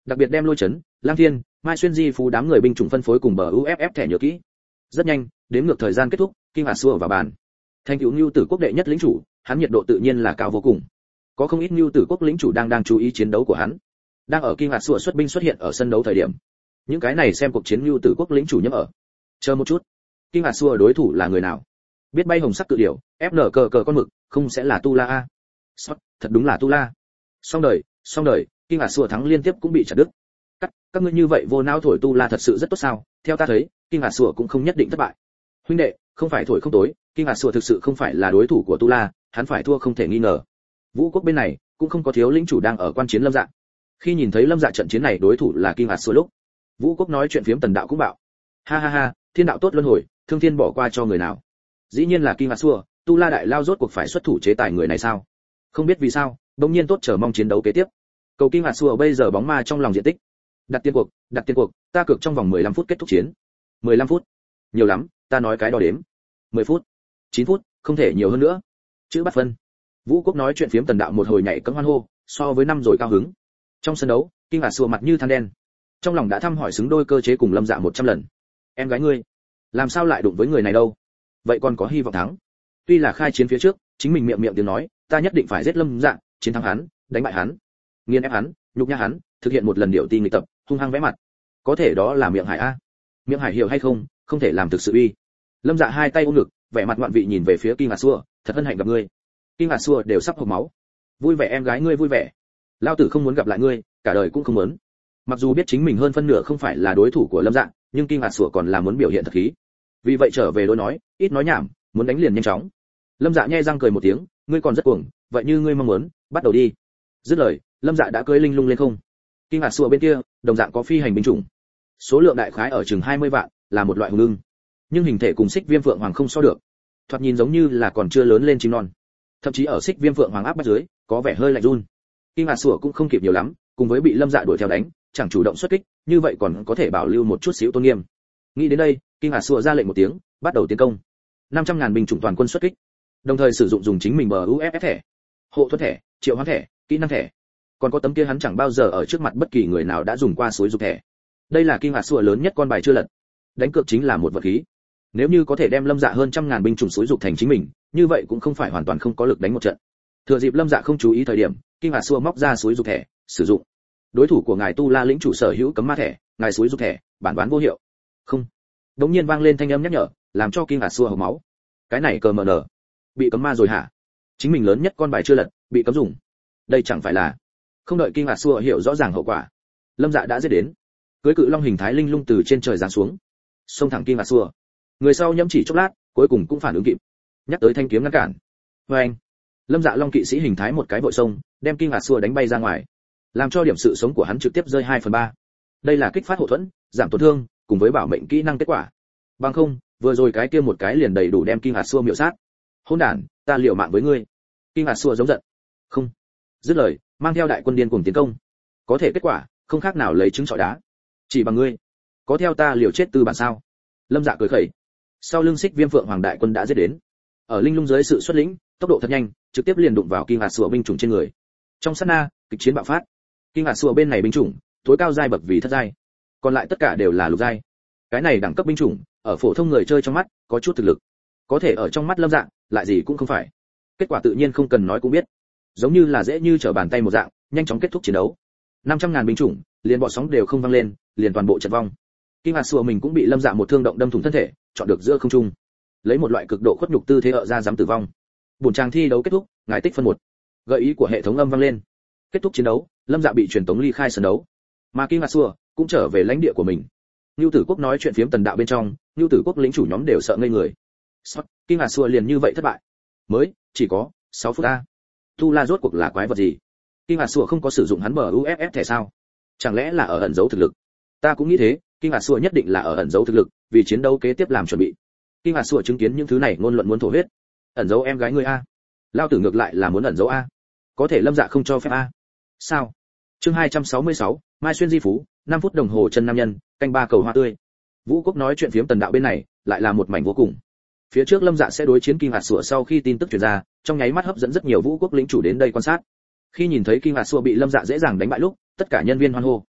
Đặc biệt đem Lôi Chấn, Lang Thiên, Mai Xuyên Di phú đám người binh chủng phân phối cùng bờ u ép ép thẻ nhớ kỹ. Rất nhanh, đếm ngược thời gian kết thúc, King Arthur vào bàn. Thành tựu Nưu Tử quốc đệ nhất lĩnh chủ, hắn nhiệt độ tự nhiên là cao vô cùng. Có không ít Nưu Tử quốc lĩnh chủ đang đang chú ý chiến đấu của hắn. Đang ở King Arthur xuất binh xuất hiện ở sân đấu thời điểm, những cái này xem cuộc chiến Nưu Tử quốc lĩnh chủ nhắm ở. Chờ một chút, King Arthur đối thủ là người nào? Biết bay hồng sắc cự điểu, ép nở cờ cờ con mực, không sẽ là Tu La a? Sót, thật đúng là Tu La. Xong đời, xong đời, King Arthur thắng liên tiếp cũng bị chặt đứt. Các, các ngươi như vậy vô não thổi Tu La thật sự rất tốt sao? Theo ta thấy, King Arthur cũng không nhất định thất bại. Huynh đệ, không phải thổi không tối, King Arthur thực sự không phải là đối thủ của Tu La, hắn phải thua không thể nghi ngờ. Vũ quốc bên này cũng không có thiếu lĩnh chủ đang ở quan chiến Lâm Dạ. Khi nhìn thấy Lâm Dạ trận chiến này đối thủ là King Arthur lúc, Vũ quốc nói chuyện phiếm Tần Đạo cũng bảo: ha ha ha, thiên đạo tốt luân hồi, thương thiên bỏ qua cho người nào? Dĩ nhiên là King Arthur, Tu La đại lao rốt cuộc phải xuất thủ chế tài người này sao? Không biết vì sao, đột nhiên tốt chờ mong chiến đấu kế tiếp. Cầu King Arthur bây giờ bóng ma trong lòng diện tích. Đặt tiền cuộc, đặt tiền cuộc, ta cược trong vòng mười lăm phút kết thúc chiến. mười lăm phút. Nhiều lắm, ta nói cái đo đếm. mười phút. chín phút, không thể nhiều hơn nữa. Chữ bắt phân. Vũ quốc nói chuyện phiếm Tần Đạo một hồi nhảy cẫng hoan hô, so với năm rồi cao hứng. Trong sân đấu, King Arthur mặt như than đen. Trong lòng đã thăm hỏi xứng đôi cơ chế cùng Lâm Dạ một trăm lần. Em gái ngươi, làm sao lại đụng với người này đâu? Vậy còn có hy vọng thắng. Tuy là khai chiến phía trước, chính mình miệng miệng tiếng nói, ta nhất định phải giết Lâm Dạ, chiến thắng hắn, đánh bại hắn, nghiền ép hắn, nhục nhã hắn, thực hiện một lần điệu ti nghịch tập, hung hăng vẽ mặt. Có thể đó là miệng hải a. Miệng hải hiểu hay không, không thể làm thực sự uy. Lâm Dạ hai tay ôm ngực, vẻ mặt ngoạn vị nhìn về phía King Arthur, thật hân hạnh gặp ngươi. King Arthur đều sắp hộc máu. Vui vẻ em gái ngươi vui vẻ. Lão tử không muốn gặp lại ngươi, cả đời cũng không muốn. Mặc dù biết chính mình hơn phân nửa không phải là đối thủ của Lâm Dạ, nhưng King Arthur còn là muốn biểu hiện thật khí. Vì vậy trở về đối nói, ít nói nhảm, muốn đánh liền nhanh chóng. Lâm Dạ nhe răng cười một tiếng, ngươi còn rất cuồng, vậy như ngươi mong muốn, bắt đầu đi. Dứt lời, Lâm Dạ đã cưỡi linh lung lên không. King Arthur bên kia, đồng dạng có phi hành binh chủng. Số lượng đại khái ở chừng hai mươi vạn, là một loại hùng ưng. Nhưng hình thể cùng Xích Viêm Phượng Hoàng không so được. Thoạt nhìn giống như là còn chưa lớn lên chim non. Thậm chí ở Xích Viêm Phượng Hoàng áp bách dưới, có vẻ hơi lạnh run. King Arthur cũng không kịp nhiều lắm, cùng với bị Lâm Dạ đuổi theo đánh, chẳng chủ động xuất kích, như vậy còn có thể bảo lưu một chút xíu tôn nghiêm. Nghĩ đến đây, King Arthur ra lệnh một tiếng, bắt đầu tiến công. năm trăm ngàn binh chủng toàn quân xuất kích, đồng thời sử dụng dùng chính mình bờ u ép ép thẻ, hộ thuẫn thẻ, triệu hoán thẻ, kỹ năng thẻ, còn có tấm kia hắn chẳng bao giờ ở trước mặt bất kỳ người nào đã dùng qua suối dục thẻ. Đây là King Arthur lớn nhất con bài chưa lật. Đánh cược chính là một vật khí. Nếu như có thể đem Lâm Dạ hơn trăm ngàn binh chủng suối dục thành chính mình, như vậy cũng không phải hoàn toàn không có lực đánh một trận. Thừa dịp Lâm Dạ không chú ý thời điểm, King Arthur móc ra suối dục thẻ, sử dụng. Đối thủ của ngài Tu La lĩnh chủ sở hữu cấm ma thẻ, ngài suối dục thẻ, bản đoán vô hiệu. Không. Đống nhiên vang lên thanh âm nhắc nhở, làm cho King Arthur hộc máu. Cái này cờ mờ nở, bị cấm ma rồi hả? Chính mình lớn nhất con bài chưa lật, bị cấm dùng. Đây chẳng phải là. Không đợi King Arthur hiểu rõ ràng hậu quả, Lâm Dạ đã giết đến. Cưới cự long hình thái linh lung từ trên trời giáng xuống, xông thẳng King Arthur. Người sau nhẫm chỉ chốc lát, cuối cùng cũng phản ứng kịp, nhắc tới thanh kiếm ngăn cản. Và anh, Lâm Dạ long kỵ sĩ hình thái một cái vội xông, đem King Arthur đánh bay ra ngoài, làm cho điểm sự sống của hắn trực tiếp rơi hai phần ba. Đây là kích phát hộ thuẫn, giảm tổn thương, cùng với bảo mệnh kỹ năng kết quả. Bằng không, vừa rồi cái kia một cái liền đầy đủ đem King Arthur miểu sát. Hỗn đản, ta liều mạng với ngươi. King Arthur giống giận. Không. Dứt lời, mang theo đại quân điên cuồng tiến công. Có thể kết quả, không khác nào lấy trứng trọi đá. Chỉ bằng ngươi, có theo ta liều chết tư bản sao? Lâm Dạ cười khẩy. Sau lưng Xích Viêm Phượng Hoàng đại quân đã giết đến. Ở linh lung dưới sự xuất lĩnh, tốc độ thật nhanh, trực tiếp liền đụng vào King Arthur binh chủng trên người. Trong sát na, kịch chiến bạo phát. King Arthur bên này binh chủng, tối cao giai bậc vì thất giai, còn lại tất cả đều là lục giai. Cái này đẳng cấp binh chủng, ở phổ thông người chơi trong mắt, có chút thực lực. Có thể ở trong mắt Lâm Dạ, lại gì cũng không phải. Kết quả tự nhiên không cần nói cũng biết. Giống như là dễ như trở bàn tay một dạng, nhanh chóng kết thúc chiến đấu. năm trăm ngàn binh chủng, liền bọ sóng đều không vang lên, liền toàn bộ trận vong. King Arthur mình cũng bị Lâm Dạ một thương động đâm thủng thân thể, chọn được giữa không trung. Lấy một loại cực độ khuất nhục tư thế ở ra dám tử vong. Buổi trang thi đấu kết thúc, ngài tích phân một. Gợi ý của hệ thống âm vang lên. Kết thúc chiến đấu, Lâm Dạ bị truyền tống ly khai sân đấu. Mà King Arthur cũng trở về lãnh địa của mình. Nưu Tử quốc nói chuyện phiếm Tần Đạo bên trong, Nưu Tử quốc lĩnh chủ nhóm đều sợ ngây người. Sót, King Arthur liền như vậy thất bại. Mới chỉ có sáu phút a. Tu La rốt cuộc là quái vật gì? King Arthur không có sử dụng hắn bờ u ép ép thẻ sao? Chẳng lẽ là ở ẩn giấu thực lực? Ta cũng nghĩ thế, King Arthur nhất định là ở ẩn giấu thực lực, vì chiến đấu kế tiếp làm chuẩn bị. King Arthur chứng kiến những thứ này ngôn luận muốn thổ huyết. Ẩn giấu em gái ngươi a? Lao tử ngược lại là muốn ẩn giấu a. Có thể Lâm Dạ không cho phép a. Sao? Chương hai trăm sáu mươi sáu, Mai Xuyên Di Phú, năm phút đồng hồ chân nam nhân, canh ba cầu hoa tươi. Vũ quốc nói chuyện phiếm Tần Đạo bên này, lại là một mảnh vô cùng. Phía trước Lâm Dạ sẽ đối chiến King Arthur sau khi tin tức truyền ra, trong nháy mắt hấp dẫn rất nhiều Vũ quốc lĩnh chủ đến đây quan sát. Khi nhìn thấy King Arthur bị Lâm Dạ dễ dàng đánh bại lúc, tất cả nhân viên hoan hô.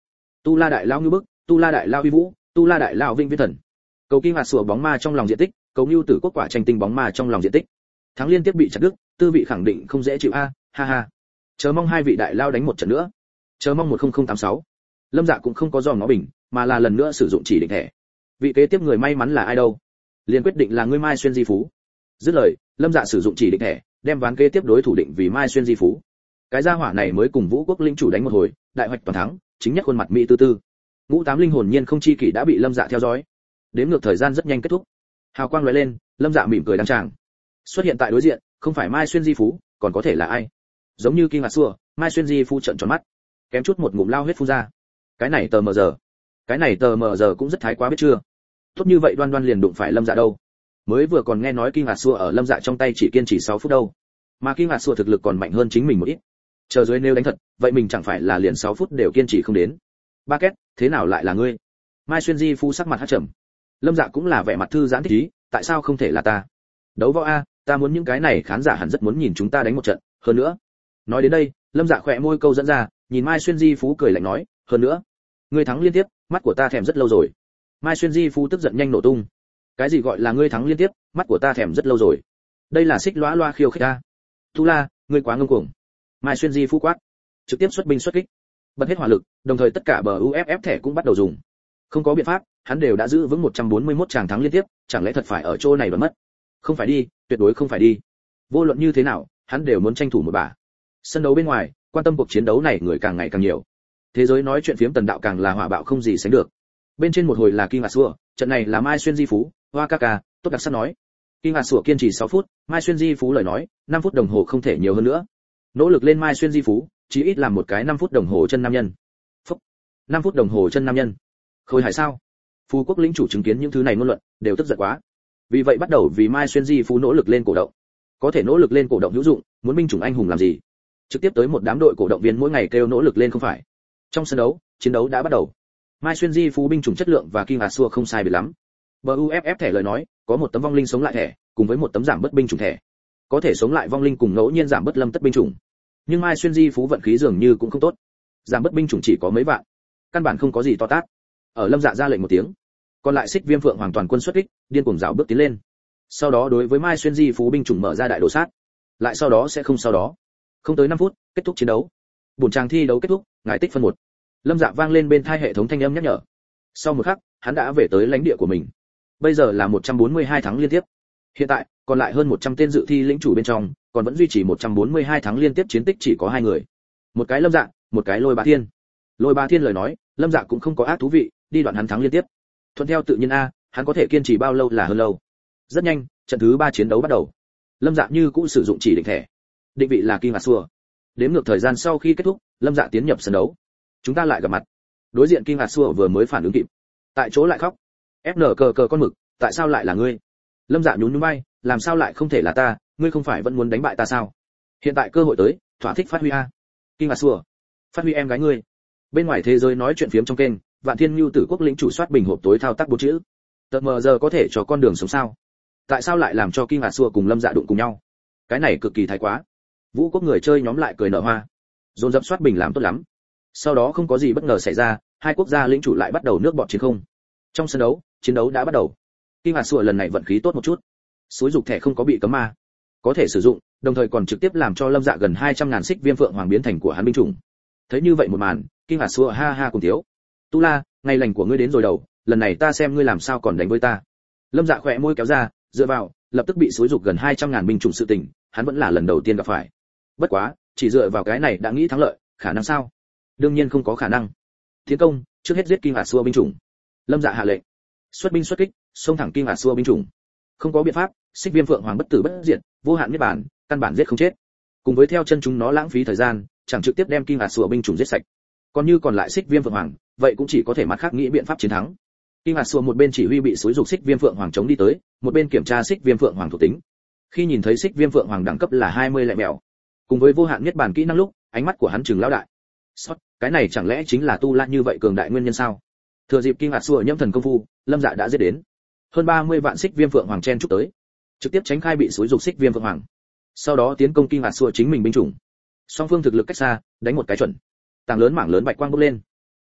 Tu La đại lao như bức, Tu La đại lao uy vũ, Tu La đại lao vinh viễn thần. Cầu kim hạt sủa bóng ma trong lòng diện tích, cầu nưu tử quốc quả tranh tinh bóng ma trong lòng diện tích. Thắng liên tiếp bị chặt đứt, tư vị khẳng định không dễ chịu a, ha ha. Chờ mong hai vị đại lao đánh một trận nữa. Chờ mong một không tám sáu. Lâm Dạ cũng không có dòm ngó bình, mà là lần nữa sử dụng chỉ định thẻ. Vị kế tiếp người may mắn là ai đâu? Liền quyết định là ngươi Mai Xuyên Di Phú. Dứt lời, Lâm Dạ sử dụng chỉ định thẻ, đem ván kế tiếp đối thủ định vì Mai Xuyên Di Phú. Cái gia hỏa này mới cùng Vũ Quốc lĩnh chủ đánh một hồi, đại hoạch toàn thắng, chính nhất khuôn mặt mỹ tư tư. Ngũ tám linh hồn nhiên không chi kỷ đã bị Lâm Dạ theo dõi. Đếm ngược thời gian rất nhanh kết thúc. Hào quang lóe lên, Lâm Dạ mỉm cười đăng tràng. Xuất hiện tại đối diện, không phải Mai Xuyên Di Phú, còn có thể là ai? Giống như Kim Ngạc Xua, Mai Xuyên Di Phú trợn tròn mắt, kém chút một ngụm lao huyết phun ra. Cái này tờ mờ giờ, cái này tờ mờ giờ cũng rất thái quá biết chưa? Tốt như vậy đoan đoan liền đụng phải Lâm Dạ đâu. Mới vừa còn nghe nói Kim Ngạc Xua ở Lâm Dạ trong tay chỉ kiên trì sáu phút đâu. Mà Kim Ngạc Xua thực lực còn mạnh hơn chính mình một ít. Chờ dưới nếu đánh thật, vậy mình chẳng phải là liền sáu phút đều kiên trì không đến. Ba két, thế nào lại là ngươi? Mai Xuyên Di Phú sắc mặt hắt trầm. Lâm Dạ cũng là vẻ mặt thư giãn thích ý, tại sao không thể là ta? Đấu võ a, ta muốn những cái này khán giả hẳn rất muốn nhìn chúng ta đánh một trận, hơn nữa. Nói đến đây, Lâm Dạ khỏe môi câu dẫn ra, nhìn Mai Xuyên Di Phú cười lạnh nói, hơn nữa, ngươi thắng liên tiếp, mắt của ta thèm rất lâu rồi. Mai Xuyên Di Phú tức giận nhanh nổ tung. Cái gì gọi là ngươi thắng liên tiếp, mắt của ta thèm rất lâu rồi? Đây là xích lóa loa khiêu khích ta. Tu La, ngươi quá ngông cuồng. Mai Xuyên Di Phú quát, trực tiếp xuất binh xuất kích, bật hết hỏa lực, đồng thời tất cả bờ u ép ép thẻ cũng bắt đầu dùng. Không có biện pháp, hắn đều đã giữ vững một trăm bốn mươi mốt tràng thắng liên tiếp, chẳng lẽ thật phải ở chỗ này đoạt mất? Không phải đi, tuyệt đối không phải đi. Vô luận như thế nào, hắn đều muốn tranh thủ một bả. Sân đấu bên ngoài, quan tâm cuộc chiến đấu này người càng ngày càng nhiều. Thế giới nói chuyện phiếm tần đạo càng là hỏa bạo không gì sánh được. Bên trên một hồi là Kim Ngạc Xua, trận này là Mai Xuyên Di Phú, Hoa ca ca, tốt đặc sắc nói. Kim Ngạc Xua kiên trì sáu phút, Mai Xuyên Di Phú lời nói, năm phút đồng hồ không thể nhiều hơn nữa. Nỗ lực lên Mai Xuyên Di Phú, chỉ ít làm một cái năm phút đồng hồ chân nam nhân. Phúc. năm phút đồng hồ chân nam nhân. Khôi hài sao? Phú Quốc lĩnh chủ chứng kiến những thứ này ngôn luận, đều tức giận quá. Vì vậy bắt đầu vì Mai Xuyên Di Phú nỗ lực lên cổ động. Có thể nỗ lực lên cổ động hữu dụng, muốn binh chủng anh hùng làm gì? Trực tiếp tới một đám đội cổ động viên mỗi ngày kêu nỗ lực lên không phải. Trong sân đấu, chiến đấu đã bắt đầu. Mai Xuyên Di Phú binh chủng chất lượng và Kim Ngạc Xua không sai biệt lắm. bê u ép ép thẻ lời nói, có một tấm vong linh sống lại thẻ, cùng với một tấm giảm bất binh chủng thẻ. Có thể sống lại vong linh cùng ngẫu nhiên giảm bất lâm tất binh chủng. Nhưng Mai Xuyên Di Phú vận khí dường như cũng không tốt. Giảm bất binh chủng chỉ có mấy vạn, căn bản không có gì to tát. Ở Lâm Dạ ra lệnh một tiếng, còn lại Xích Viêm Phượng Hoàng toàn quân xuất kích, điên cuồng rảo bước tiến lên. Sau đó đối với Mai Xuyên Di Phú binh chủng mở ra đại đồ sát. Lại sau đó sẽ không sau đó. Không tới năm phút, kết thúc chiến đấu. Buổi tràng thi đấu kết thúc, ngải tích phân một. Lâm Dạ vang lên bên tai hệ thống thanh âm nhắc nhở. Sau một khắc, hắn đã về tới lãnh địa của mình. Bây giờ là một trăm bốn mươi hai thắng liên tiếp. Hiện tại, còn lại hơn một trăm tên dự thi lĩnh chủ bên trong, còn vẫn duy trì một trăm bốn mươi hai thắng liên tiếp chiến tích chỉ có hai người. Một cái Lâm Dạ, một cái Lôi Bá Thiên. Lôi Bá Thiên lời nói, Lâm Dạ cũng không có ác thú vị, đi đoạn hắn thắng liên tiếp. Thuận theo tự nhiên a, hắn có thể kiên trì bao lâu là hơn lâu. Rất nhanh, trận thứ ba chiến đấu bắt đầu. Lâm Dạ như cũ sử dụng chỉ định thẻ. Định vị là Kim Ngạc Xua. Đếm ngược thời gian sau khi kết thúc, Lâm Dạ tiến nhập sân đấu. Chúng ta lại gặp mặt. Đối diện Kim Ngạc Xua vừa mới phản ứng kịp, tại chỗ lại khóc. ép en cờ cờ con mực, tại sao lại là ngươi? Lâm Dạ nhún nhún vai, làm sao lại không thể là ta, ngươi không phải vẫn muốn đánh bại ta sao? Hiện tại cơ hội tới, thỏa thích phát huy a. Kim Ngạc Xua, phát huy em gái ngươi. Bên ngoài thế giới nói chuyện phiếm trong kênh, Vạn Thiên Nưu Tử Quốc lĩnh chủ soát bình hộp tối thao tác bốn chữ. Tờ mờ giờ có thể cho con đường sống sao? Tại sao lại làm cho Kim Ngạc Xua cùng Lâm Dạ đụng cùng nhau? Cái này cực kỳ thái quá. Vũ Quốc người chơi nhóm lại cười nở hoa. Dồn dập soát bình làm tốt lắm. Sau đó không có gì bất ngờ xảy ra, hai quốc gia lĩnh chủ lại bắt đầu nước bọt chiến không. Trong sân đấu, chiến đấu đã bắt đầu. Kim Ngạc Xua lần này vận khí tốt một chút. Suối dục thẻ không có bị cấm ma, có thể sử dụng, đồng thời còn trực tiếp làm cho Lâm Dạ gần hai trăm ngàn Xích Viêm Phượng Hoàng biến thành của hắn binh chủng. Thấy như vậy một màn, Kim Ngạc Xua ha ha cùng thiếu. Tu La, ngày lành của ngươi đến rồi đầu, lần này ta xem ngươi làm sao còn đánh với ta. Lâm Dạ khỏe môi kéo ra, dựa vào, lập tức bị xúi dục gần hai trăm ngàn binh chủng sự tình, hắn vẫn là lần đầu tiên gặp phải. Bất quá, chỉ dựa vào cái này đã nghĩ thắng lợi, khả năng sao? Đương nhiên không có khả năng. Tiến công, trước hết giết Kim Ngạc Xua binh chủng. Lâm Dạ hạ lệnh. Xuất binh xuất kích, xông thẳng Kim Ngạc Xua binh chủng. Không có biện pháp, Xích Viêm Phượng Hoàng bất tử bất diệt, vô hạn niết bàn, căn bản giết không chết. Cùng với theo chân chúng nó lãng phí thời gian, chẳng trực tiếp đem Kim Ngạc Xua binh chủng giết sạch. Còn như còn lại Xích Viêm Phượng Hoàng, vậy cũng chỉ có thể mặt khác nghĩ biện pháp chiến thắng. Kim Ngạc Xua một bên chỉ huy bị xúi dục Xích Viêm Phượng Hoàng chống đi tới, một bên kiểm tra Xích Viêm Phượng Hoàng thuộc tính. Khi nhìn thấy Xích Viêm Phượng Hoàng đẳng cấp là hai mươi lẻ mèo, cùng với vô hạn niết bàn kỹ năng lúc, ánh mắt của hắn trừng lão đại. Sót, cái này chẳng lẽ chính là tu la như vậy cường đại nguyên nhân sao? Thừa dịp Kim Ngạc Xua nhâm thần công phu, Lâm Dạ đã giết đến. Hơn ba mươi vạn Xích Viêm Phượng Hoàng chen chúc tới, trực tiếp tránh khai bị xúi dục Xích Viêm Phượng Hoàng. Sau đó tiến công Kim Ngạc Xua chính mình binh chủng. Song phương thực lực cách xa, đánh một cái chuẩn. Tảng lớn mảng lớn bạch quang bốc lên.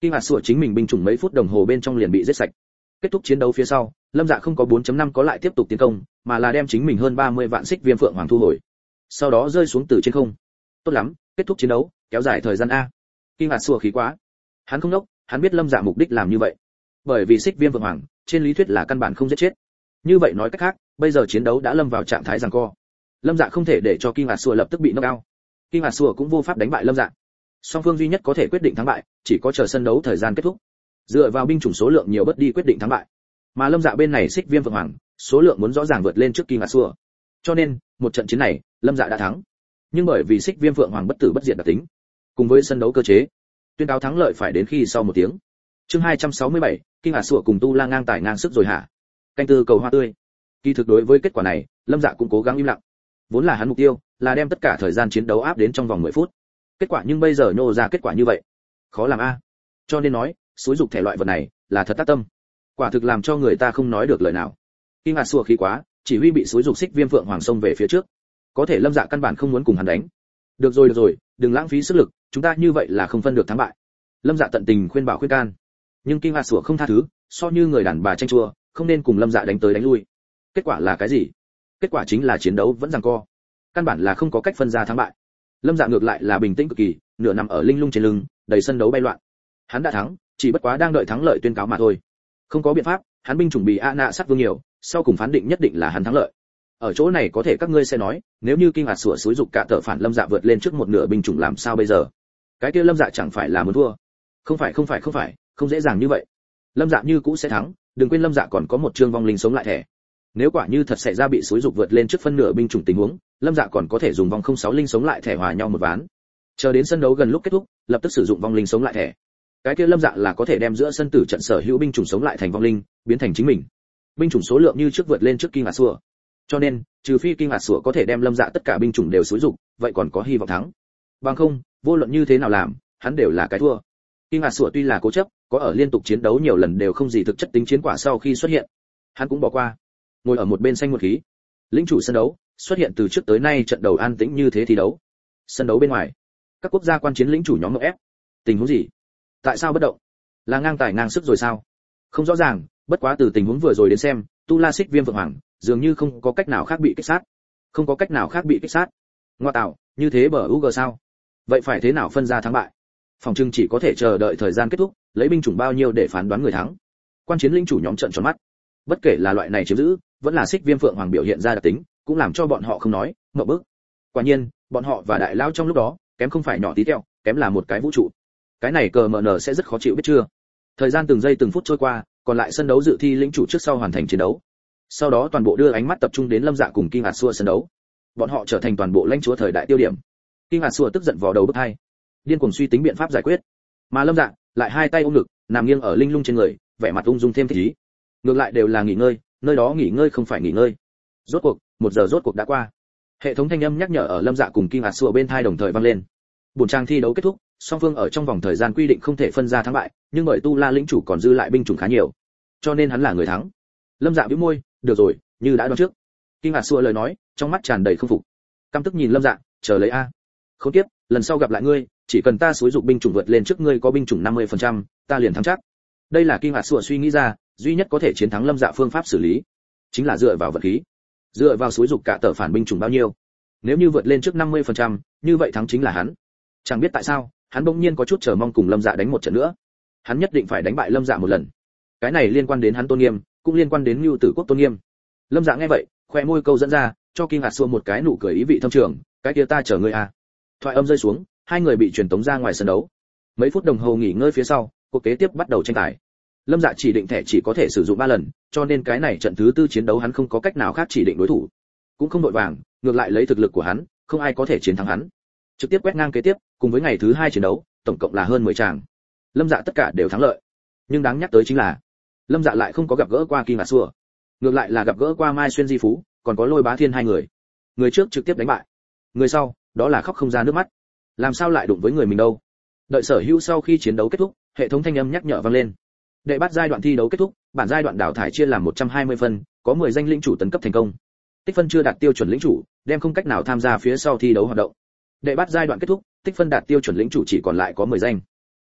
Kinh ngạc sủa chính mình binh chủng mấy phút đồng hồ bên trong liền bị giết sạch. Kết thúc chiến đấu phía sau, Lâm Dạ không có bốn chấm năm có lại tiếp tục tiến công, mà là đem chính mình hơn ba mươi vạn xích viêm phượng hoàng thu hồi. Sau đó rơi xuống từ trên không. Tốt lắm, kết thúc chiến đấu, kéo dài thời gian a. Kinh ngạc sủa khí quá. Hắn không đốc, hắn biết Lâm Dạ mục đích làm như vậy. Bởi vì xích viêm phượng hoàng, trên lý thuyết là căn bản không giết chết. Như vậy nói cách khác, bây giờ chiến đấu đã lâm vào trạng thái giằng co. Lâm Dạ không thể để cho Kinh ngạc sủa lập tức bị knock out. Kinh ngạc sủa cũng vô pháp đánh bại Lâm Dạ. Song phương duy nhất có thể quyết định thắng bại, chỉ có chờ sân đấu thời gian kết thúc. Dựa vào binh chủng số lượng nhiều bất đi quyết định thắng bại. Mà Lâm Dạ bên này xích viêm phượng hoàng, số lượng muốn rõ ràng vượt lên trước Kinh ngạc sủa. Cho nên, một trận chiến này, Lâm Dạ đã thắng. Nhưng bởi vì xích viêm phượng hoàng bất tử bất diệt đặc tính, cùng với sân đấu cơ chế, tuyên cáo thắng lợi phải đến khi sau một tiếng. Chương hai trăm sáu mươi bảy, Kinh ngạc sủa cùng Tu La ngang tài ngang sức rồi hả? Canh tư cầu hoa tươi. Kỳ thực đối với kết quả này, Lâm Dạ cũng cố gắng im lặng. Vốn là hắn mục tiêu là đem tất cả thời gian chiến đấu áp đến trong vòng mười phút. Kết quả nhưng bây giờ nhô ra kết quả như vậy, khó làm a. Cho nên nói, xúi dục thể loại vật này là thật tác tâm. Quả thực làm cho người ta không nói được lời nào. Kinh ngạc sủa khí quá, chỉ huy bị xúi dục xích viêm phượng hoàng xông về phía trước. Có thể Lâm Dạ căn bản không muốn cùng hắn đánh. Được rồi được rồi, đừng lãng phí sức lực, chúng ta như vậy là không phân được thắng bại. Lâm Dạ tận tình khuyên bảo khuyên can. Nhưng Kinh ngạc sủa không tha thứ, so như người đàn bà tranh chua, không nên cùng Lâm Dạ đánh tới đánh lui. Kết quả là cái gì? Kết quả chính là chiến đấu vẫn giằng co, căn bản là không có cách phân ra thắng bại. Lâm Dạ ngược lại là bình tĩnh cực kỳ, nửa nằm ở linh lung trên lưng, đầy sân đấu bay loạn. Hắn đã thắng, chỉ bất quá đang đợi thắng lợi tuyên cáo mà thôi. Không có biện pháp, hắn binh chủng bị a nạ sát vương nhiều, sau cùng phán định nhất định là hắn thắng lợi. Ở chỗ này có thể các ngươi sẽ nói, nếu như Kinh ngạc sủa xúi dục cả tợ phản Lâm Dạ vượt lên trước một nửa binh chủng làm sao bây giờ? Cái kia Lâm Dạ chẳng phải là muốn thua? Không phải không phải không phải, không dễ dàng như vậy. Lâm Dạ như cũ sẽ thắng, đừng quên Lâm Dạ còn có một chương vong linh sống lại thẻ. Nếu quả như thật xảy ra bị xúi dục vượt lên trước phân nửa binh chủng tình huống, Lâm Dạ còn có thể dùng vòng không sáu linh sống lại thẻ hòa nhau một ván. Chờ đến sân đấu gần lúc kết thúc, lập tức sử dụng vong linh sống lại thẻ. Cái kia Lâm Dạ là có thể đem giữa sân tử trận sở hữu binh chủng sống lại thành vong linh, biến thành chính mình. Binh chủng số lượng như trước vượt lên trước Kinh ngạc sủa. Cho nên, trừ phi Kinh ngạc sủa có thể đem Lâm Dạ tất cả binh chủng đều xúi dục, vậy còn có hy vọng thắng. Bằng không, vô luận như thế nào làm, hắn đều là cái thua. Kinh ngạc sủa tuy là cố chấp, có ở liên tục chiến đấu nhiều lần đều không gì thực chất tính chiến quả sau khi xuất hiện, hắn cũng bỏ qua. Ngồi ở một bên xanh một khí. Lĩnh chủ sân đấu xuất hiện từ trước tới nay trận đầu an tĩnh như thế thi đấu. Sân đấu bên ngoài, các quốc gia quan chiến lĩnh chủ nhóm ngộp ép. Tình huống gì? Tại sao bất động? Là ngang tài ngang sức rồi sao? Không rõ ràng, bất quá từ tình huống vừa rồi đến xem, Tu La xích viêm phượng hoàng dường như không có cách nào khác bị kích sát. Không có cách nào khác bị kích sát. Ngoa tạo, như thế bờ u giê sao? Vậy phải thế nào phân ra thắng bại? Phòng trưng chỉ có thể chờ đợi thời gian kết thúc, lấy binh chủng bao nhiêu để phán đoán người thắng. Quan chiến lĩnh chủ nhóm trợn tròn mắt. Bất kể là loại này chiếm giữ, vẫn là xích viêm phượng hoàng biểu hiện ra đặc tính, cũng làm cho bọn họ không nói, ngậm bức. Quả nhiên, bọn họ và đại lao trong lúc đó, kém không phải nhỏ tí tẹo, kém là một cái vũ trụ. Cái này cờ mờ nở sẽ rất khó chịu biết chưa? Thời gian từng giây từng phút trôi qua, còn lại sân đấu dự thi lĩnh chủ trước sau hoàn thành chiến đấu. Sau đó toàn bộ đưa ánh mắt tập trung đến Lâm Dạ cùng Kinh ngạc sủa sân đấu. Bọn họ trở thành toàn bộ lãnh chúa thời đại tiêu điểm. Kinh ngạc sủa tức giận vò đầu bứt hai, điên cuồng suy tính biện pháp giải quyết. Mà Lâm Dạ lại hai tay ôm ngực, nằm nghiêng ở linh lung trên người, vẻ mặt ung dung thêm thích ý. Ngược lại đều là nghỉ ngơi, nơi đó nghỉ ngơi không phải nghỉ ngơi. Rốt cuộc, một giờ rốt cuộc đã qua. Hệ thống thanh âm nhắc nhở ở Lâm Dạ cùng Kinh ngạc sủa bên tai đồng thời vang lên. Buổi trang thi đấu kết thúc, song phương ở trong vòng thời gian quy định không thể phân ra thắng bại, nhưng bởi Tu La lĩnh chủ còn dư lại binh chủng khá nhiều, cho nên hắn là người thắng. Lâm Dạ bĩu môi, được rồi, như đã đoán trước. Kinh ngạc sủa lời nói, trong mắt tràn đầy không phục. Căm tức nhìn Lâm Dạ, chờ lấy a. Khốn kiếp, lần sau gặp lại ngươi, chỉ cần ta xúi dục binh chủng vượt lên trước ngươi có binh chủng năm mươi phần trăm, ta liền thắng chắc. Đây là Kinh ngạc sủa suy nghĩ ra, duy nhất có thể chiến thắng Lâm Dạ phương pháp xử lý, chính là dựa vào vật khí. Dựa vào xúi dục cả tờ phản binh chủng bao nhiêu. Nếu như vượt lên trước năm mươi phần trăm, như vậy thắng chính là hắn. Chẳng biết tại sao, hắn bỗng nhiên có chút chờ mong cùng Lâm Dạ đánh một trận nữa. Hắn nhất định phải đánh bại Lâm Dạ một lần. Cái này liên quan đến hắn tôn nghiêm, cũng liên quan đến Nưu Tử Quốc tôn nghiêm. Lâm Dạ nghe vậy, khoe môi câu dẫn ra, cho Kinh ngạc sủa một cái nụ cười ý vị thâm trường, cái kia ta chờ ngươi à. Thoại âm rơi xuống, hai người bị truyền tống ra ngoài sân đấu. Mấy phút đồng hồ nghỉ ngơi phía sau, cuộc kế tiếp bắt đầu tranh tài. Lâm Dạ chỉ định thẻ chỉ có thể sử dụng ba lần, cho nên cái này trận thứ tư chiến đấu hắn không có cách nào khác chỉ định đối thủ. Cũng không đội vàng, ngược lại lấy thực lực của hắn, không ai có thể chiến thắng hắn. Trực tiếp quét ngang kế tiếp, cùng với ngày thứ hai chiến đấu, tổng cộng là hơn mười tràng. Lâm Dạ tất cả đều thắng lợi. Nhưng đáng nhắc tới chính là, Lâm Dạ lại không có gặp gỡ qua Kinh ngạc sủa, ngược lại là gặp gỡ qua Mai Xuyên Di Phú, còn có Lôi Bá Thiên hai người. Người trước trực tiếp đánh bại, người sau, đó là khóc không ra nước mắt. Làm sao lại đụng với người mình đâu? Đợi sở hữu sau khi chiến đấu kết thúc, hệ thống thanh âm nhắc nhở vang lên. Đệ bắt giai đoạn thi đấu kết thúc, bản giai đoạn đào thải chia làm một trăm hai mươi phân, có mười danh lĩnh chủ tấn cấp thành công. Tích phân chưa đạt tiêu chuẩn lĩnh chủ, đem không cách nào tham gia phía sau thi đấu hoạt động. Đệ bắt giai đoạn kết thúc, tích phân đạt tiêu chuẩn lĩnh chủ chỉ còn lại có mười danh.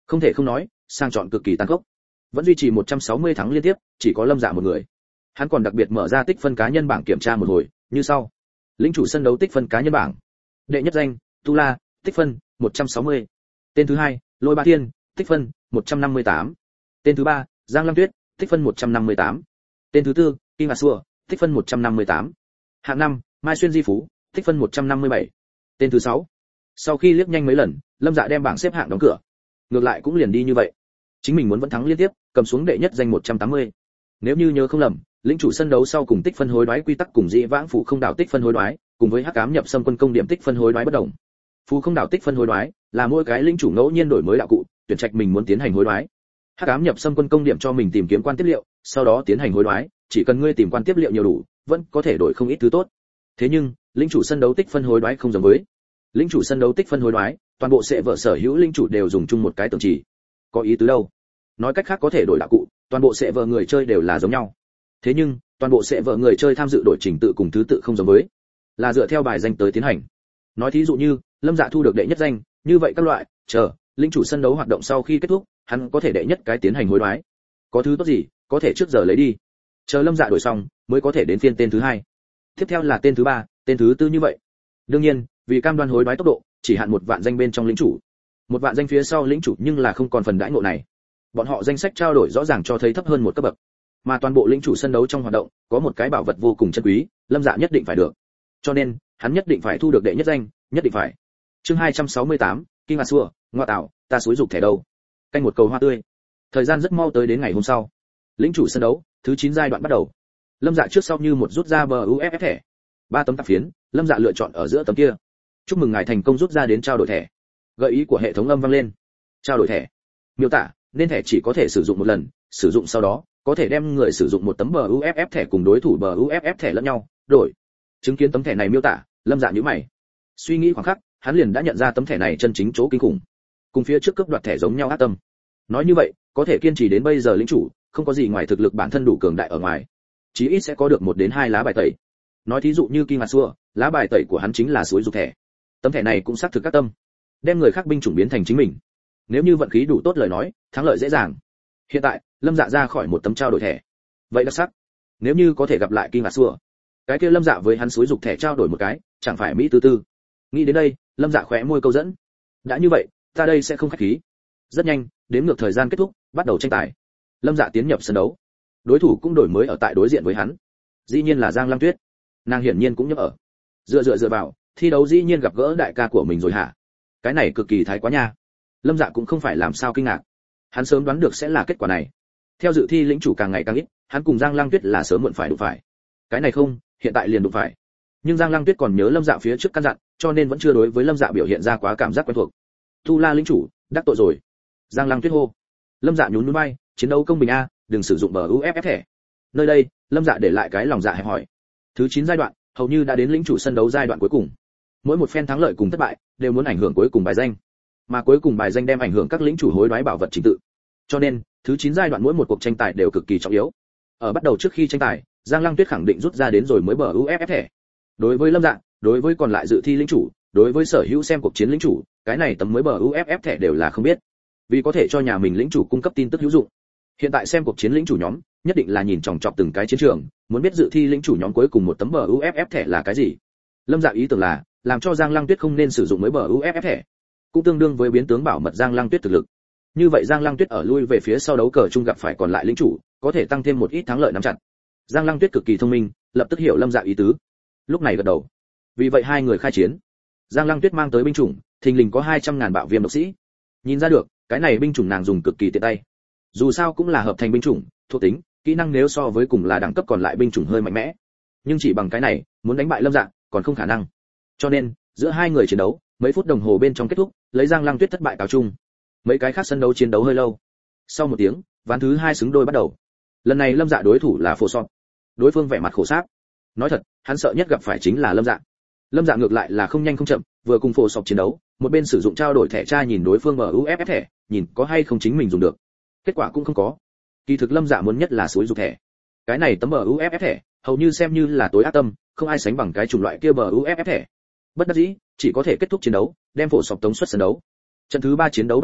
Không thể không nói, sang chọn cực kỳ tàn khốc. Vẫn duy trì một trăm sáu mươi thắng liên tiếp, chỉ có Lâm Dạ một người. Hắn còn đặc biệt mở ra tích phân cá nhân bảng kiểm tra một hồi, như sau. Lĩnh chủ sân đấu tích phân cá nhân bảng. Đệ nhất danh, Tu La, tích phân một trăm sáu mươi. Tên thứ hai, Lôi Ba Thiên, tích phân một trăm năm mươi tám. Tên thứ ba, Giang Lăng Tuyết, tích phân một trăm năm mươi tám. Tên thứ tư, Kim Hà Xua, tích phân một trăm năm mươi tám. Hạng năm, Mai Xuyên Di Phú, tích phân một trăm năm mươi bảy. Tên thứ sáu. Sau khi liếc nhanh mấy lần, Lâm Dạ đem bảng xếp hạng đóng cửa. Ngược lại cũng liền đi như vậy. Chính mình muốn vẫn thắng liên tiếp, cầm xuống đệ nhất danh một trăm tám mươi. Nếu như nhớ không lầm, lĩnh chủ sân đấu sau cùng tích phân hối đoái quy tắc cùng dĩ vãng phụ không đảo tích phân hối đoái, cùng với hắc ám nhập xâm quân công điểm tích phân hối đoái bất đồng. Phụ không đảo tích phân hối đoái là mỗi cái lĩnh chủ ngẫu nhiên đổi mới đạo cụ, tuyển trạch mình muốn tiến hành hối đoái. Hắc ám nhập xâm quân công điểm cho mình tìm kiếm quan tiếp liệu, sau đó tiến hành hối đoái, chỉ cần ngươi tìm quan tiếp liệu nhiều đủ, vẫn có thể đổi không ít thứ tốt. Thế nhưng, lĩnh chủ sân đấu tích phân hối đoái không giống với. Lĩnh chủ sân đấu tích phân hối đoái, toàn bộ sẽ vợ sở hữu lĩnh chủ đều dùng chung một cái tượng chỉ. Có ý tứ đâu? Nói cách khác có thể đổi đạo cụ, toàn bộ sẽ vợ người chơi đều là giống nhau. Thế nhưng, toàn bộ sẽ vợ người chơi tham dự đổi trình tự cùng thứ tự không giống với, là dựa theo bài danh tới tiến hành. Nói thí dụ như, Lâm Dạ thu được đệ nhất danh, như vậy các loại, chờ, lĩnh chủ sân đấu hoạt động sau khi kết thúc, hắn có thể đệ nhất cái tiến hành hối đoái. Có thứ tốt gì, có thể trước giờ lấy đi. Chờ Lâm Dạ đổi xong, mới có thể đến phiên tên thứ hai. Tiếp theo là tên thứ ba, tên thứ tư như vậy. Đương nhiên, vì cam đoan hối đoái tốc độ, chỉ hạn một vạn danh bên trong lĩnh chủ. Một vạn danh phía sau lĩnh chủ nhưng là không còn phần đãi ngộ này. Bọn họ danh sách trao đổi rõ ràng cho thấy thấp hơn một cấp bậc. Mà toàn bộ lĩnh chủ sân đấu trong hoạt động, có một cái bảo vật vô cùng chân quý, Lâm Dạ nhất định phải được. Cho nên, hắn nhất định phải thu được đệ nhất danh, nhất định phải. Chương hai trăm sáu mươi tám, Kinh Ngạc Xua, ngoa tạo, ta xúi dục thẻ đâu. Canh một cầu hoa tươi. Thời gian rất mau tới đến ngày hôm sau. Lĩnh chủ sân đấu, thứ chín giai đoạn bắt đầu. Lâm Dạ trước sau như một rút ra bờ u ép ép thẻ. Ba tấm tạp phiến, Lâm Dạ lựa chọn ở giữa tấm kia. Chúc mừng ngài thành công rút ra đến trao đổi thẻ. Gợi ý của hệ thống âm vang lên. Trao đổi thẻ. Miêu tả, nên thẻ chỉ có thể sử dụng một lần, sử dụng sau đó, có thể đem người sử dụng một tấm bờ u ép ép thẻ cùng đối thủ bờ u ép ép thẻ lẫn nhau, đổi. Chứng kiến tấm thẻ này miêu tả, Lâm Dạ nhíu mày. Suy nghĩ khoảng khắc, hắn liền đã nhận ra tấm thẻ này chân chính chỗ kinh khủng. Cùng phía trước cướp đoạt thẻ giống nhau ác tâm. Nói như vậy, có thể kiên trì đến bây giờ lĩnh chủ, không có gì ngoài thực lực bản thân đủ cường đại ở ngoài. Chí ít sẽ có được một đến hai lá bài tẩy. Nói thí dụ như Kim Ngạc Xua, lá bài tẩy của hắn chính là suối dục thẻ. Tấm thẻ này cũng xác thực các tâm, đem người khác binh chủng biến thành chính mình. Nếu như vận khí đủ tốt lời nói, thắng lợi dễ dàng. Hiện tại, Lâm Dạ ra khỏi một tấm trao đổi thẻ. Vậy đặc sắc. Nếu như có thể gặp lại Kim Ngạc Xua, cái kia Lâm Dạ với hắn suối dục thẻ trao đổi một cái, chẳng phải mỹ tư tư. Nghĩ đến đây, Lâm Dạ khóe môi câu dẫn. Đã như vậy, ta đây sẽ không khách khí. Rất nhanh, đến ngược thời gian kết thúc, bắt đầu tranh tài. Lâm Dạ tiến nhập sân đấu. Đối thủ cũng đổi mới ở tại đối diện với hắn. Dĩ nhiên là Giang Lăng Tuyết. Nàng hiển nhiên cũng nhấp ở. Dựa dựa dựa vào, thi đấu dĩ nhiên gặp gỡ đại ca của mình rồi hả? Cái này cực kỳ thái quá nha. Lâm Dạ cũng không phải làm sao kinh ngạc. Hắn sớm đoán được sẽ là kết quả này. Theo dự thi lĩnh chủ càng ngày càng ít, hắn cùng Giang Lăng Tuyết là sớm muộn phải đụng phải. Cái này không, hiện tại liền đụng phải. Nhưng Giang Lăng Tuyết còn nhớ Lâm Dạ phía trước căn dặn, cho nên vẫn chưa đối với Lâm Dạ biểu hiện ra quá cảm giác quen thuộc. Tu La lĩnh chủ, đắc tội rồi. Giang Lăng Tuyết hô. Lâm Dạ nhún nhún vai, chiến đấu công bình a, đừng sử dụng bờ u ép ép thẻ. Nơi đây, Lâm Dạ để lại cái lòng dạ hẹp hỏi. Thứ chín giai đoạn, hầu như đã đến lĩnh chủ sân đấu giai đoạn cuối cùng. Mỗi một phen thắng lợi cùng thất bại đều muốn ảnh hưởng cuối cùng bài danh, mà cuối cùng bài danh đem ảnh hưởng các lĩnh chủ hối đoái bảo vật chính tự. Cho nên, thứ chín giai đoạn mỗi một cuộc tranh tài đều cực kỳ trọng yếu. Ở bắt đầu trước khi tranh tài, Giang Lăng Tuyết khẳng định rút ra đến rồi mới bờ u ép ép thẻ. Đối với Lâm Dạ, đối với còn lại dự thi lĩnh chủ, đối với sở hữu xem cuộc chiến lĩnh chủ, cái này tấm mới bờ u ép ép thẻ đều là không biết, vì có thể cho nhà mình lĩnh chủ cung cấp tin tức hữu dụng. Hiện tại xem cuộc chiến lĩnh chủ nhóm, nhất định là nhìn chòng chọc từng cái chiến trường, muốn biết dự thi lĩnh chủ nhóm cuối cùng một tấm bờ u ép ép thẻ là cái gì. Lâm Dạ ý tưởng là làm cho Giang Lăng Tuyết không nên sử dụng mới bờ u ép ép thẻ, cũng tương đương với biến tướng bảo mật Giang Lăng Tuyết thực lực. Như vậy Giang Lăng Tuyết ở lui về phía sau đấu cờ chung gặp phải còn lại lĩnh chủ, có thể tăng thêm một ít thắng lợi nắm chặt. Giang Lăng Tuyết cực kỳ thông minh, lập tức hiểu Lâm Dạ ý tứ. Lúc này gật đầu. Vì vậy hai người khai chiến. Giang Lăng Tuyết mang tới binh chủng, thình lình có hai trăm ngàn bạo viêm độc sĩ. Nhìn ra được, cái này binh chủng nàng dùng cực kỳ tiện tay. Dù sao cũng là hợp thành binh chủng, thuộc tính, kỹ năng nếu so với cùng là đẳng cấp còn lại binh chủng hơi mạnh mẽ. Nhưng chỉ bằng cái này, muốn đánh bại Lâm Dạ, còn không khả năng. Cho nên, giữa hai người chiến đấu, mấy phút đồng hồ bên trong kết thúc, lấy Giang Lăng Tuyết thất bại cáo chung. Mấy cái khác sân đấu chiến đấu hơi lâu. Sau một tiếng, ván thứ hai xứng đôi bắt đầu. Lần này Lâm Dạ đối thủ là Phổ Sọt. Đối phương vẻ mặt khổ sáp. Nói thật, hắn sợ nhất gặp phải chính là Lâm Dạ. Lâm Dạ ngược lại là không nhanh không chậm, vừa cùng Phổ Sọt chiến đấu, một bên sử dụng trao đổi thẻ tra nhìn đối phương bờ u ép ép thẻ, nhìn có hay không chính mình dùng được. Kết quả cũng không có. Kỳ thực Lâm Dạ muốn nhất là suối dục thẻ. Cái này tấm bờ u ép ép thẻ, hầu như xem như là tối ác tâm, không ai sánh bằng cái chủng loại kia bờ u ép ép thẻ. Bất đắc dĩ, chỉ có thể kết thúc chiến đấu, đem Phổ Sọt tống xuất sân đấu. Trận thứ ba chiến đấu bắt đầu,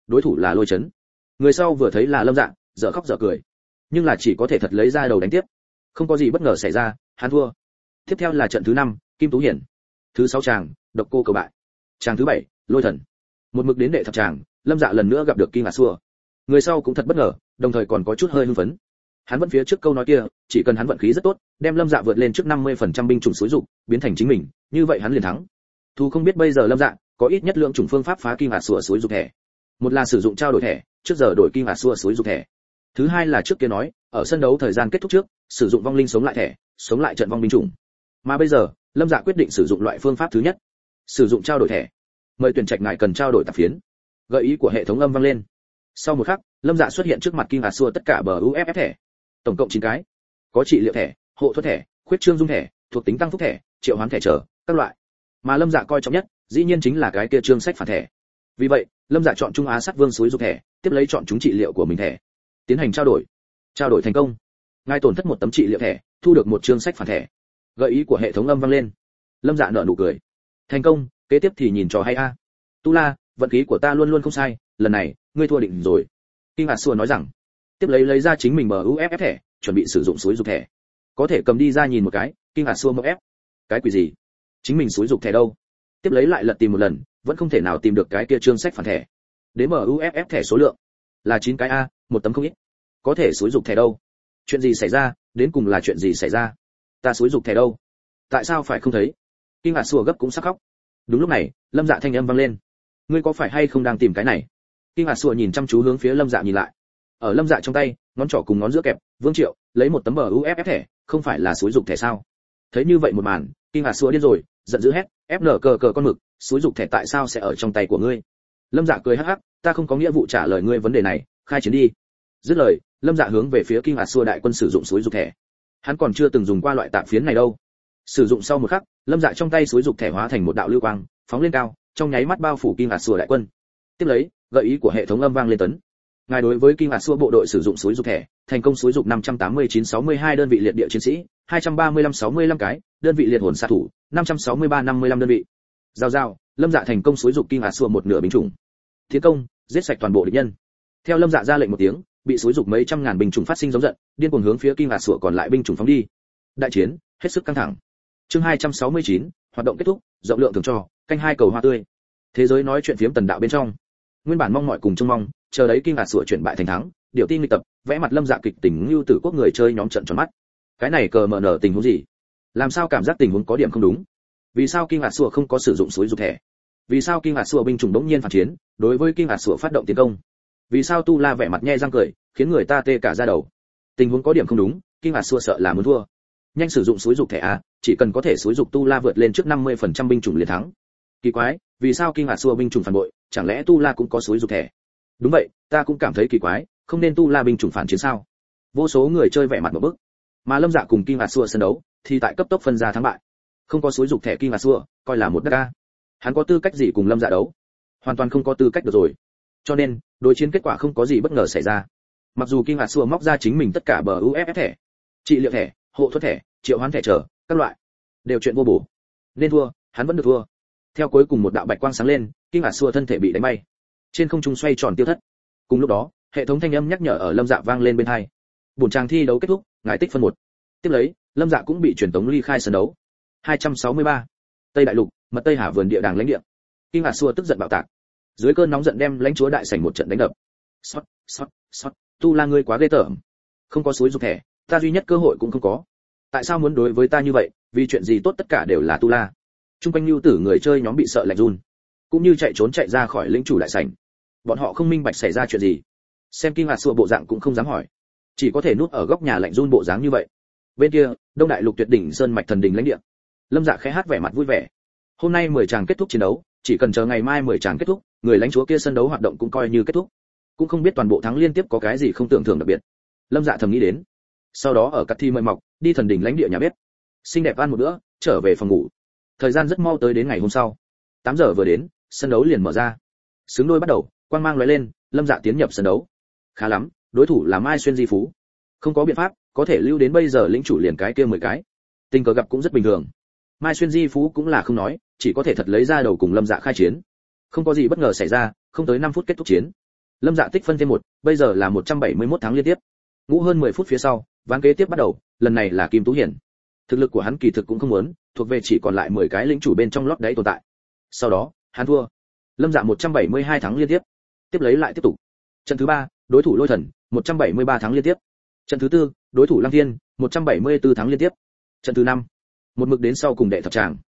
đối thủ là Lôi Chấn. Người sau vừa thấy là Lâm Dạ, dở khóc dở cười, nhưng là chỉ có thể thật lấy ra đầu đánh tiếp. Không có gì bất ngờ xảy ra, hắn thua. Tiếp theo là trận thứ năm, Kim Tú Hiển. Thứ sáu tràng, Độc Cô Cầu bại. Tràng thứ bảy, Lôi Thần. Một mực đến đệ thập tràng, Lâm Dạ lần nữa gặp được Kim Ngạc Xua. Người sau cũng thật bất ngờ, đồng thời còn có chút hơi hưng phấn. Hắn vẫn phía trước câu nói kia, chỉ cần hắn vận khí rất tốt, đem Lâm Dạ vượt lên trước năm mươi phần trăm binh chủng xúi dục, biến thành chính mình, như vậy hắn liền thắng. Thu không biết bây giờ Lâm Dạ có ít nhất lượng chủng phương pháp phá Kim Ngạc Xua xúi dục thẻ. Một là sử dụng trao đổi thẻ, trước giờ đổi Kim Ngạc Xua xúi dục thẻ. Thứ hai là trước kia nói, ở sân đấu thời gian kết thúc trước, sử dụng vong linh sống lại thẻ, sống lại trận vong binh chủng. Mà bây giờ, Lâm Dạ quyết định sử dụng loại phương pháp thứ nhất, sử dụng trao đổi thẻ. Mời tuyển trạch ngài cần trao đổi tạp phiến. Gợi ý của hệ thống âm vang lên. Sau một khắc, Lâm Dạ xuất hiện trước mặt Kim Ngạc Xua tất cả bờ u ép ép thẻ, tổng cộng chín cái. Có trị liệu thẻ, hộ thuẫn thẻ, khuyết trương dung thẻ, thuộc tính tăng phúc thẻ, triệu hoán thẻ trở, các loại. Mà Lâm Dạ coi trọng nhất, dĩ nhiên chính là cái kia trương sách phản thẻ. Vì vậy, Lâm Dạ chọn Trung Á Sát Vương suối dục thẻ, tiếp lấy chọn chúng trị liệu của mình thẻ, tiến hành trao đổi. Trao đổi thành công. Ngài tổn thất một tấm trị liệu thẻ, thu được một trương sách phản thẻ. Gợi ý của hệ thống âm vang lên. Lâm Dạ nở nụ cười. Thành công, kế tiếp thì nhìn trò hay a. Tu La, vận khí của ta luôn luôn không sai, lần này, ngươi thua định rồi. Kim Ngạc Xua nói rằng. Tiếp lấy lấy ra chính mình bờ u ép ép thẻ, chuẩn bị sử dụng suối dục thẻ. Có thể cầm đi ra nhìn một cái, Kim Ngạc Xua mộng ép. Cái quỷ gì? Chính mình suối dục thẻ đâu? Tiếp lấy lại lật tìm một lần, vẫn không thể nào tìm được cái kia trương sách phản thẻ. Đến bờ u ép ép thẻ số lượng là chín cái a, một tấm không ít. Có thể suối dục thẻ đâu? Chuyện gì xảy ra? Đến cùng là chuyện gì xảy ra? Ta suối dục thẻ đâu? Tại sao phải không thấy? Kim Ngạc Xua gấp cũng sắp khóc. Đúng lúc này, Lâm Dạ thanh âm vang lên. Ngươi có phải hay không đang tìm cái này? Kim Ngạc Xua nhìn chăm chú hướng phía Lâm Dạ nhìn lại. Ở Lâm Dạ trong tay, ngón trỏ cùng ngón giữa kẹp, Vương Triệu lấy một tấm bờ u ép ép thẻ, không phải là suối dục thẻ sao? Thấy như vậy một màn, Kim Ngạc Xua điên rồi, giận dữ hét, ép nở cờ cờ con mực, suối dục thẻ tại sao sẽ ở trong tay của ngươi? Lâm Dạ cười hắc hắc, ta không có nghĩa vụ trả lời ngươi vấn đề này, khai chiến đi. Dứt lời, Lâm Dạ hướng về phía Kim Ngạc Xua đại quân sử dụng suối dục thẻ. Hắn còn chưa từng dùng qua loại tạp phiến này đâu. Sử dụng sau một khắc, Lâm Dạ trong tay suối dục thẻ hóa thành một đạo lưu quang, phóng lên cao, trong nháy mắt bao phủ Kim Ngạc Xua đại quân. Tiếp lấy, gợi ý của hệ thống âm vang lên tấn. Ngài đối với Kim Ngạc Xua bộ đội sử dụng suối dục thẻ, thành công suối dục năm trăm tám mươi chín sáu mươi hai đơn vị liệt địa chiến sĩ, hai trăm ba mươi lăm sáu mươi lăm cái, đơn vị liệt hồn xạ thủ, năm trăm sáu mươi ba năm mươi lăm đơn vị. Giao giao, Lâm Dạ thành công suối dục Kim Ngạc Xua một nửa binh chủng. Tiến công, giết sạch toàn bộ địch nhân. Theo Lâm Dạ ra lệnh một tiếng, bị suối dục mấy trăm ngàn binh chủng phát sinh giống giận, điên cuồng hướng phía Kim Ngạc Xua còn lại binh chủng phóng đi. Đại chiến hết sức căng thẳng. Chương hai trăm sáu mươi chín, hoạt động kết thúc, rộng lượng thường cho, canh hai cầu hoa tươi. Thế giới nói chuyện phiếm tần đạo bên trong. Nguyên bản mong mọi cùng trông mong, chờ đấy Kim Ngạc Xua chuyển bại thành thắng, điều tin nghịch tập, vẽ mặt Lâm Dạ kịch tình lưu tử quốc người chơi nhóm trận tròn mắt. Cái này cờ mở nở tình huống gì? Làm sao cảm giác tình huống có điểm không đúng? Vì sao Kim Ngạc Xua không có sử dụng suối dục thẻ? Vì sao Kim Ngạc Xua binh chủng đống nhiên phản chiến, đối với Kim Ngạc Xua phát động tiến công? Vì sao Tu La vẻ mặt nhe răng cười, khiến người ta tê cả da đầu? Tình huống có điểm không đúng, Kim Ngạc Xua sợ là muốn thua. Nhanh sử dụng suối dục thẻ a, chỉ cần có thể suối dục Tu La vượt lên trước năm mươi phần trăm binh chủng liền thắng. Kỳ quái, vì sao Kim Ngạc Xua binh chủng phản bội, chẳng lẽ Tu La cũng có suối dục thẻ? Đúng vậy, ta cũng cảm thấy kỳ quái, không nên Tu La binh chủng phản chiến sao? Vô số người chơi vẻ mặt một bức. Mà Lâm Dạ cùng Kim Ngạc Xua sân đấu, thì tại cấp tốc phân ra thắng bại. Không có suối dục thẻ Kim Ngạc Xua, coi là một đắc ca. Hắn có tư cách gì cùng Lâm Dạ đấu? Hoàn toàn không có tư cách được rồi. Cho nên, đối chiến kết quả không có gì bất ngờ xảy ra. Mặc dù Kim Ngạc Xua móc ra chính mình tất cả bờ u ép ép thẻ, trị liệu thẻ, hộ thuẫn thẻ, triệu hoán thẻ trở, các loại, đều chuyện vô bổ. Nên thua, hắn vẫn được thua. Theo cuối cùng một đạo bạch quang sáng lên, Kim Ngạc Xua thân thể bị đánh bay, trên không trung xoay tròn tiêu thất. Cùng lúc đó, hệ thống thanh âm nhắc nhở ở Lâm Dạ vang lên bên tai. Buổi tràng thi đấu kết thúc, ngài tích phân một. Tiếp lấy, Lâm Dạ cũng bị truyền tống ly khai sân đấu. hai trăm sáu mươi ba. Tây Đại Lục, mật Tây Hà vườn địa đàng lãnh địa. Kim Ngạc Xua tức giận bạo tạc. Dưới cơn nóng giận đem lãnh chúa đại sảnh một trận đánh đập. Sót, sót, sót, Tu La ngươi quá ghê tởm. Không có suối dục thẻ, ta duy nhất cơ hội cũng không có. Tại sao muốn đối với ta như vậy, vì chuyện gì tốt tất cả đều là Tu La. Trung quanh lưu tử người chơi nhóm bị sợ lạnh run, cũng như chạy trốn chạy ra khỏi lĩnh chủ đại sảnh. Bọn họ không minh bạch xảy ra chuyện gì. Xem Kim Ngạc Xua bộ dạng cũng không dám hỏi, chỉ có thể núp ở góc nhà lạnh run bộ dáng như vậy. Bên kia, Đông Đại Lục tuyệt đỉnh sơn mạch thần đình lãnh địa. Lâm Dạ khẽ hát vẻ mặt vui vẻ. Hôm nay mười tràng kết thúc chiến đấu, chỉ cần chờ ngày mai mười tràng kết thúc, người lãnh chúa kia sân đấu hoạt động cũng coi như kết thúc. Cũng không biết toàn bộ thắng liên tiếp có cái gì không tưởng tượng đặc biệt. Lâm Dạ thầm nghĩ đến. Sau đó ở Cát Thi mời mọc, đi thần đình lãnh địa nhà bếp. Xinh đẹp ăn một bữa, trở về phòng ngủ. Thời gian rất mau tới đến ngày hôm sau. tám giờ vừa đến, sân đấu liền mở ra. Xứng đôi bắt đầu, quang mang lóe lên, Lâm Dạ tiến nhập sân đấu. Khá lắm, đối thủ là Mai Xuyên Di Phú. Không có biện pháp, có thể lưu đến bây giờ lĩnh chủ liền cái kia mười cái. Tình cờ gặp cũng rất bình thường. Mai Xuyên Di Phú cũng là không nói, chỉ có thể thật lấy ra đầu cùng Lâm Dạ khai chiến. Không có gì bất ngờ xảy ra, không tới năm phút kết thúc chiến. Lâm Dạ tích phân thêm một, bây giờ là một trăm bảy mươi mốt tháng liên tiếp. Ngũ hơn mười phút phía sau, ván kế tiếp bắt đầu, lần này là Kim Tú Hiển. Thực lực của hắn kỳ thực cũng không muốn, thuộc về chỉ còn lại mười cái lĩnh chủ bên trong lót đáy tồn tại. Sau đó, hắn thua. Lâm Dạ một trăm bảy mươi hai tháng liên tiếp. Tiếp lấy lại tiếp tục. Trận thứ ba, đối thủ Lôi Thần, một trăm bảy mươi ba tháng liên tiếp. Trận thứ tư, đối thủ Lăng Thiên, một trăm bảy mươi tư tháng liên tiếp. Trận thứ năm, một mực đến sau cùng đệ thập tràng.